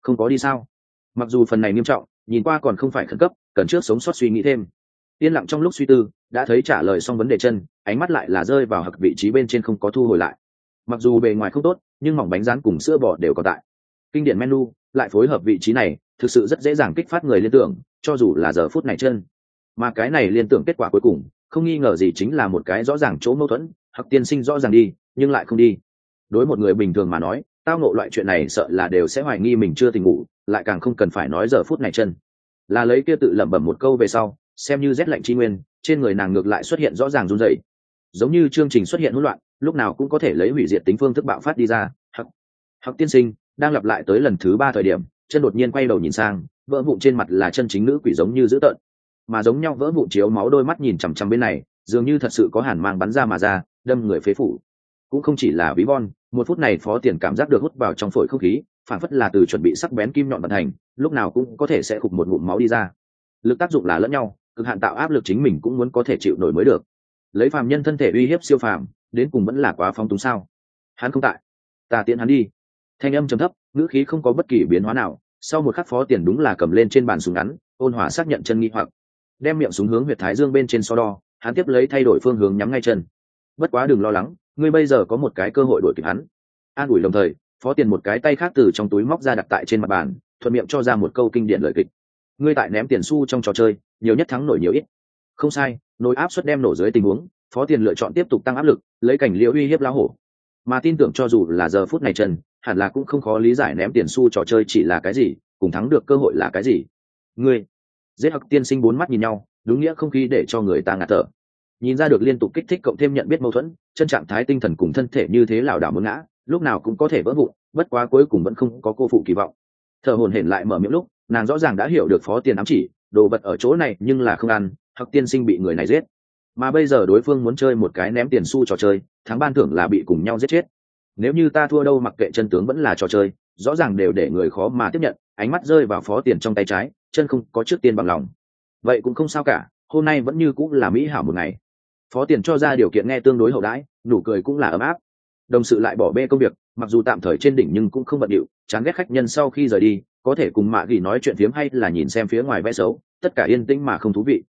Không có đi sao? Mặc dù phần này nghiêm trọng, nhìn qua còn không phải khẩn cấp, cần trước sống sót suy nghĩ thêm. Yên lặng trong lúc suy tư, đã thấy trả lời xong vấn đề chân, ánh mắt lại là rơi vào hặc vị trí bên trên không có thu hồi lại. Mặc dù bề ngoài không tốt, nhưng mỏng bánh rán cùng sữa bò đều còn tại. Kinh điển menu lại phối hợp vị trí này, thực sự rất dễ dàng kích phát người liên tưởng, cho dù là giờ phút này chân. Mà cái này liên tưởng kết quả cuối cùng, không nghi ngờ gì chính là một cái rõ ràng chỗ mâu thuẫn, Hặc tiên sinh rõ ràng đi, nhưng lại không đi. Đối một người bình thường mà nói, tao ngộ loại chuyện này sợ là đều sẽ hoài nghi mình chưa tỉnh ngủ, lại càng không cần phải nói giờ phút này chân. Là lấy kia tự lẩm bẩm một câu về sau, xem như rét lạnh chi nguyên, trên người nàng ngược lại xuất hiện rõ ràng run rẩy, giống như chương trình xuất hiện hỗn loạn, lúc nào cũng có thể lấy hủy diệt tính phương thức bạo phát đi ra. Hặc tiên sinh đang lặp lại tới lần thứ 3 thời điểm, chân đột nhiên quay đầu nhìn sang, vỡ vụn trên mặt là chân chính nữ quỷ giống như dữ tợn, mà giống nhau vỡ vụn chiếu máu đôi mắt nhìn chằm chằm bên này, dường như thật sự có hàn mang bắn ra mà ra, đâm người phế phủ. Cũng không chỉ là ví von, một phút này Phó Tiền cảm giác được hút vào trong phổi không khí, phản phất là từ chuẩn bị sắc bén kim nhọn vận thành, lúc nào cũng có thể sẽ khục một ngụm máu đi ra. Lực tác dụng là lẫn nhau, cực hạn tạo áp lực chính mình cũng muốn có thể chịu nổi mới được. Lấy phàm nhân thân thể uy hiếp siêu phàm, đến cùng vẫn là quá phóng túng sao? Hắn không tại, ta tiễn hắn đi. Thanh âm trầm thấp, ngữ khí không có bất kỳ biến hóa nào. Sau một khắc Phó Tiền đúng là cầm lên trên bàn súng ngắn, ôn hòa xác nhận chân nghi hoặc, đem miệng súng hướng huyệt thái dương bên trên so đo, hắn tiếp lấy thay đổi phương hướng nhắm ngay chân. Bất quá đừng lo lắng, ngươi bây giờ có một cái cơ hội đuổi kịp hắn. An ủi đồng thời, Phó Tiền một cái tay khác từ trong túi móc ra đặt tại trên mặt bàn, thuận miệng cho ra một câu kinh điển lời kịch. Ngươi tại ném tiền xu trong trò chơi, nhiều nhất thắng nổi nhiều ít. Không sai, nồi áp suất đem nổ dưới tình huống, Phó Tiền lựa chọn tiếp tục tăng áp lực, lấy cảnh liễu uy hiếp lão hổ. Mà tin tưởng cho dù là giờ phút này chân, hẳn là cũng không khó lý giải ném tiền xu trò chơi chỉ là cái gì, cùng thắng được cơ hội là cái gì. Ngươi, giết Hặc tiên sinh bốn mắt nhìn nhau, đúng nghĩa không khí để cho người ta ngạt thở. Nhìn ra được liên tục kích thích cộng thêm nhận biết mâu thuẫn, chân trạng thái tinh thần cùng thân thể như thế lảo đảo muốn ngã, lúc nào cũng có thể vỡ vụn, bất quá cuối cùng vẫn không có cô phụ kỳ vọng. Thở hổn hển lại mở miệng lúc, nàng rõ ràng đã hiểu được Phó Tiền ám chỉ, đồ vật ở chỗ này nhưng là không ăn, Hặc tiên sinh bị người này giết. Mà bây giờ đối phương muốn chơi một cái ném tiền xu trò chơi, thắng ban thưởng là bị cùng nhau giết chết. Nếu như ta thua đâu mặc kệ chân tướng vẫn là trò chơi, rõ ràng đều để người khó mà tiếp nhận. Ánh mắt rơi vào Phó Tiền trong tay trái, chân không có trước tiên bằng lòng. Vậy cũng không sao cả, hôm nay vẫn như cũng là mỹ hảo một ngày. Phó Tiền cho ra điều kiện nghe tương đối hậu đãi, nụ cười cũng là ấm áp. Đồng sự lại bỏ bê công việc, mặc dù tạm thời trên đỉnh nhưng cũng không bận điệu, chán ghét khách nhân sau khi rời đi, có thể cùng Mạ Gỉ nói chuyện phiếm hay là nhìn xem phía ngoài vẽ xấu, tất cả yên tĩnh mà không thú vị.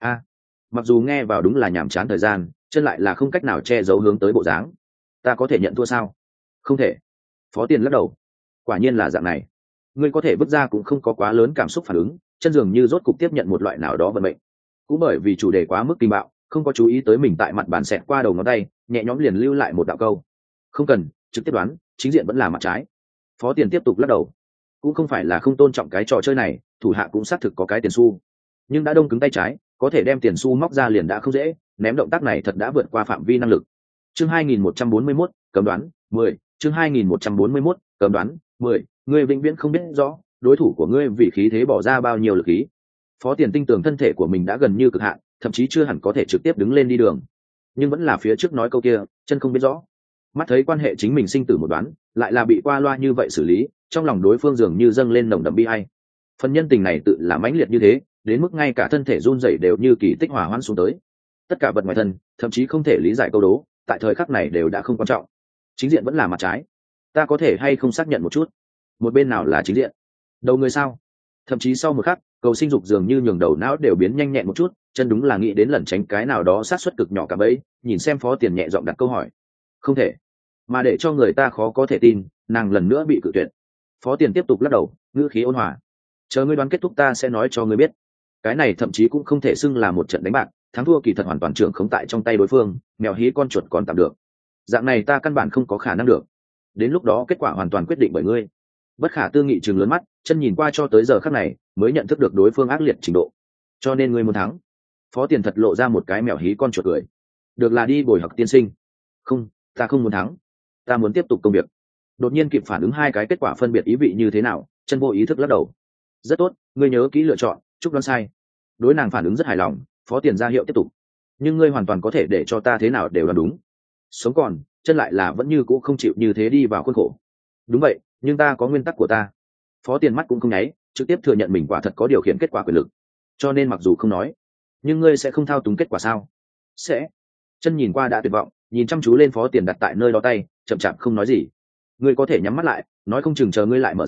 Mặc dù nghe vào đúng là nhàm chán thời gian, chân lại là không cách nào che giấu hướng tới bộ dáng. Ta có thể nhận thua sao? Không thể. Phó Tiền lắc đầu. Quả nhiên là dạng này. Ngươi có thể bước ra cũng không có quá lớn cảm xúc phản ứng, chân dường như rốt cục tiếp nhận một loại nào đó vận mệnh. Cũng bởi vì chủ đề quá mức kinh bạo, không có chú ý tới mình tại mặt bàn xẹt qua đầu ngón tay, nhẹ nhõm liền lưu lại một đạo câu. Không cần, trực tiếp đoán, chính diện vẫn là mặt trái. Phó Tiền tiếp tục lắc đầu. Cũng không phải là không tôn trọng cái trò chơi này, thủ hạ cũng xác thực có cái tiền xu, nhưng đã đông cứng tay trái, có thể đem tiền xu móc ra liền đã không dễ, ném động tác này thật đã vượt qua phạm vi năng lực. Chương 2141, cấm đoán 10, chương 2141, cấm đoán 10, ngươi vĩnh viễn không biết rõ đối thủ của ngươi vì khí thế bỏ ra bao nhiêu lực khí. Phó Tiền tin tưởng thân thể của mình đã gần như cực hạn, thậm chí chưa hẳn có thể trực tiếp đứng lên đi đường, nhưng vẫn là phía trước nói câu kia, chân không biết rõ. Mắt thấy quan hệ chính mình sinh tử một đoán, lại là bị qua loa như vậy xử lý, trong lòng đối phương dường như dâng lên nồng đậm bi ai. Phần nhân tình này tự là mãnh liệt như thế, đến mức ngay cả thân thể run rẩy đều như kỳ tích hỏa hoãn xuống tới. Tất cả vật ngoài thân, thậm chí không thể lý giải câu đố, tại thời khắc này đều đã không quan trọng. Chính diện vẫn là mặt trái. Ta có thể hay không xác nhận một chút, một bên nào là chính diện? Đầu người sao? Thậm chí sau một khắc, cầu sinh dục dường như nhường đầu não đều biến nhanh nhẹn một chút, chân đúng là nghĩ đến lẩn tránh cái nào đó sát suất cực nhỏ cả bấy, nhìn xem Phó Tiền nhẹ giọng đặt câu hỏi. Không thể. Mà để cho người ta khó có thể tin, nàng lần nữa bị cự tuyệt. Phó Tiền tiếp tục lắc đầu, ngữ khí ôn hòa. Chờ ngươi đoán kết thúc ta sẽ nói cho ngươi biết. Cái này thậm chí cũng không thể xưng là một trận đánh bạc, thắng thua kỳ thật hoàn toàn trưởng không tại trong tay đối phương, mèo hí con chuột còn tạm được. Dạng này ta căn bản không có khả năng được. Đến lúc đó kết quả hoàn toàn quyết định bởi ngươi. Bất khả tư nghị trừng lớn mắt, chân nhìn qua cho tới giờ khắc này, mới nhận thức được đối phương ác liệt trình độ. Cho nên ngươi muốn thắng. Phó Tiền thật lộ ra một cái mèo hí con chuột cười. Được là đi bồi Hặc tiên sinh. Không, ta không muốn thắng. Ta muốn tiếp tục công việc. Đột nhiên kịp phản ứng hai cái kết quả phân biệt ý vị như thế nào, chân vô ý thức lắc đầu. Rất tốt, ngươi nhớ kỹ lựa chọn, chúc đoán sai. Đối nàng phản ứng rất hài lòng, Phó Tiền ra hiệu tiếp tục. Nhưng ngươi hoàn toàn có thể để cho ta thế nào đều đoán đúng. Sống còn, chân lại là vẫn như cũ không chịu như thế đi vào khuôn khổ. Đúng vậy, nhưng ta có nguyên tắc của ta. Phó Tiền mắt cũng không nháy, trực tiếp thừa nhận mình quả thật có điều khiển kết quả quyền lực. Cho nên mặc dù không nói, nhưng ngươi sẽ không thao túng kết quả sao? Sẽ. Chân nhìn qua đã tuyệt vọng, nhìn chăm chú lên Phó Tiền đặt tại nơi đó tay, chậm chạp không nói gì. Ngươi có thể nhắm mắt lại, nói không chừng chờ ngươi lại mở ra,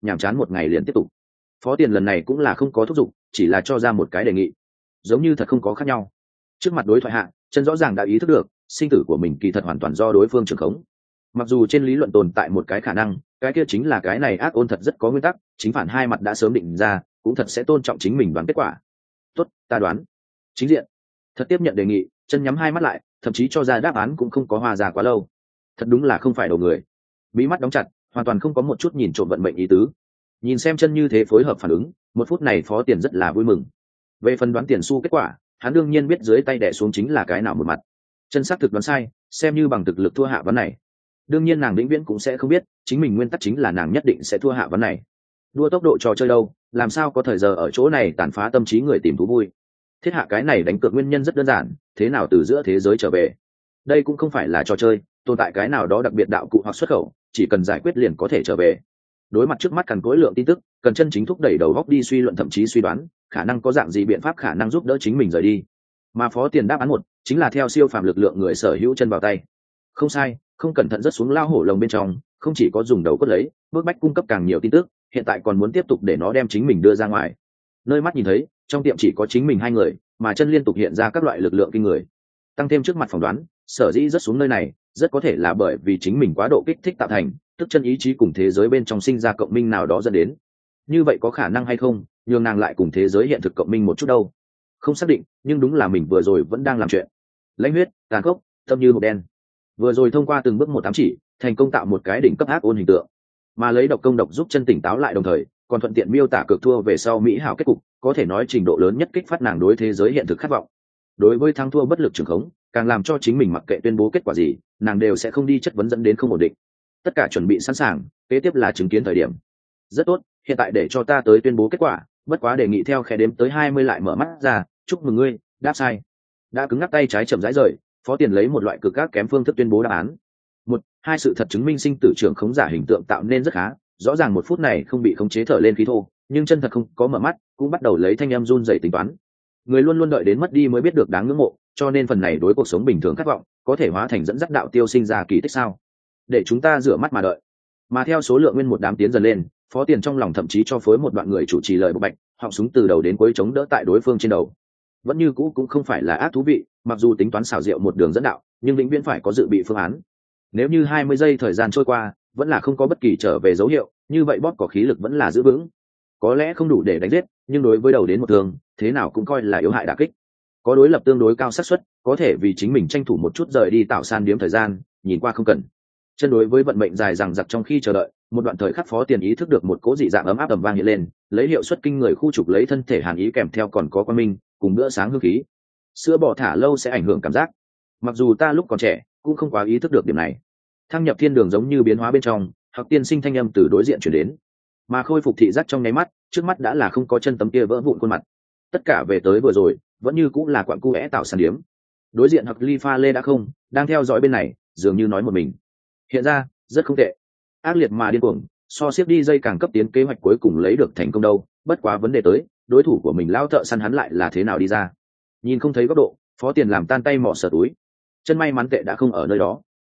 nhàm chán một ngày liền tiếp tục. Phó Tiền lần này cũng là không có thúc giục, chỉ là cho ra một cái đề nghị, giống như thật không có khác nhau. Trước mặt đối thoại hạ, chân rõ ràng đã ý thức được sinh tử của mình kỳ thật hoàn toàn do đối phương trưởng khống. Mặc dù trên lý luận tồn tại một cái khả năng, cái kia chính là cái này ác ôn thật rất có nguyên tắc, chính phản hai mặt đã sớm định ra, cũng thật sẽ tôn trọng chính mình đoán kết quả. Tốt, ta đoán. Chính diện. Thật tiếp nhận đề nghị, chân nhắm hai mắt lại, thậm chí cho ra đáp án cũng không có hòa ra quá lâu. Thật đúng là không phải đầu người. Mí mắt đóng chặt, hoàn toàn không có một chút nhìn trộm vận mệnh ý tứ. Nhìn xem chân như thế phối hợp phản ứng, một phút này Phó Tiền rất là vui mừng. Về phần đoán tiền xu kết quả, hắn đương nhiên biết dưới tay đè xuống chính là cái nào một mặt. Chân xác thực đoán sai, xem như bằng thực lực thua hạ ván này. Đương nhiên nàng vĩnh viễn cũng sẽ không biết, chính mình nguyên tắc chính là nàng nhất định sẽ thua hạ ván này. Đua tốc độ trò chơi đâu, làm sao có thời giờ ở chỗ này tàn phá tâm trí người tìm thú vui. Thiết hạ cái này đánh cược nguyên nhân rất đơn giản, thế nào từ giữa thế giới trở về. Đây cũng không phải là trò chơi, tồn tại cái nào đó đặc biệt đạo cụ hoặc xuất khẩu, chỉ cần giải quyết liền có thể trở về. Đối mặt trước mắt cằn cỗi lượng tin tức, cần chân chính thúc đẩy đầu góc đi suy luận, thậm chí suy đoán khả năng có dạng gì biện pháp khả năng giúp đỡ chính mình rời đi. Mà Phó Tiền đáp án một chính là theo siêu phàm lực lượng người sở hữu chân vào tay. Không sai, không cẩn thận rớt xuống lao hổ lồng bên trong, không chỉ có dùng đầu cốt lấy, bước bách cung cấp càng nhiều tin tức, hiện tại còn muốn tiếp tục để nó đem chính mình đưa ra ngoài. Nơi mắt nhìn thấy, trong tiệm chỉ có chính mình hai người, mà chân liên tục hiện ra các loại lực lượng kinh người. Tăng thêm trước mặt phỏng đoán, sở dĩ rớt xuống nơi này, rất có thể là bởi vì chính mình quá độ kích thích tạo thành, tức chân ý chí cùng thế giới bên trong sinh ra cộng minh nào đó dẫn đến. Như vậy có khả năng hay không, nhường nàng lại cùng thế giới hiện thực cộng minh một chút đâu? Không xác định, nhưng đúng là mình vừa rồi vẫn đang làm chuyện. Lãnh huyết, tàn khốc, tâm như hộp đen. Vừa rồi thông qua từng bước một ám chỉ, thành công tạo một cái đỉnh cấp ác ôn hình tượng, mà lấy độc công độc giúp chân tỉnh táo lại, đồng thời còn thuận tiện miêu tả cược thua về sau mỹ hảo kết cục, có thể nói trình độ lớn nhất kích phát nàng đối thế giới hiện thực khát vọng. Đối với thắng thua bất lực trường khống, càng làm cho chính mình mặc kệ tuyên bố kết quả gì, nàng đều sẽ không đi chất vấn dẫn đến không ổn định. Tất cả chuẩn bị sẵn sàng, kế tiếp là chứng kiến thời điểm. Rất tốt, hiện tại để cho ta tới tuyên bố kết quả, bất quá đề nghị theo khẽ đếm tới 20 lại mở mắt ra, chúc mừng ngươi, đáp sai. Đã cứng ngắc tay trái chậm rãi rời, Phó Tiền lấy một loại cực các kém phương thức tuyên bố đáp án. Hai sự thật chứng minh sinh tử trưởng khống giả hình tượng tạo nên rất khá, rõ ràng một phút này không bị khống chế thở lên khí thô, nhưng chân thật không có mở mắt, cũng bắt đầu lấy thanh em run rẩy tính toán. Người luôn luôn đợi đến mất đi mới biết được đáng ngưỡng mộ, cho nên phần này đối cuộc sống bình thường khát vọng, có thể hóa thành dẫn dắt đạo tiêu sinh ra kỳ tích sao? Để chúng ta rửa mắt mà đợi. Mà theo số lượng nguyên một đám tiến dần lên, Phó Tiền trong lòng thậm chí cho phối một đoạn người chủ trì lời bộc bạch, họng súng từ đầu đến cuối chống đỡ tại đối phương trên đầu. Vẫn như cũ cũng không phải là ác thú vị, mặc dù tính toán xảo diệu một đường dẫn đạo, nhưng vĩnh viễn phải có dự bị phương án. Nếu như 20 giây thời gian trôi qua, vẫn là không có bất kỳ trở về dấu hiệu, như vậy bóp cỏ khí lực vẫn là giữ vững. Có lẽ không đủ để đánh giết, nhưng đối với đầu đến một thương, thế nào cũng coi là yếu hại đả kích. Có đối lập tương đối cao xác suất, có thể vì chính mình tranh thủ một chút rời đi tạo san điếm thời gian, nhìn qua không cần. Chân đối với vận mệnh dài dằng dặc trong khi chờ đợi, một đoạn thời khắc Phó Tiền ý thức được một cố dị dạng ấm áp tầm vang hiện lên, lấy hiệu suất kinh người khu trục lấy thân thể hàn ý kèm theo còn có quan minh, cùng bữa sáng hương khí. Sữa bò thả lâu sẽ ảnh hưởng cảm giác. Mặc dù ta lúc còn trẻ, cũng không quá ý thức được điểm này. Thăng nhập thiên đường giống như biến hóa bên trong, Học tiên sinh thanh âm từ đối diện chuyển đến, mà khôi phục thị giác trong nháy mắt, trước mắt đã là không có chân tấm kia vỡ vụn khuôn mặt. Tất cả về tới vừa rồi, vẫn như cũng là quặng cu é tạo sản điếm. Đối diện Học Ly Pha Lê đã không đang theo dõi bên này, dường như nói một mình. Hiện ra rất không tệ, ác liệt mà điên cuồng, so xếp đi dây càng cấp tiến kế hoạch cuối cùng lấy được thành công đâu. Bất quá vấn đề tới, đối thủ của mình lao thợ săn hắn lại là thế nào đi ra? Nhìn không thấy góc độ, Phó Tiền làm tan tay mỏ sờ túi. Chân may mắn tệ đã không ở nơi đó.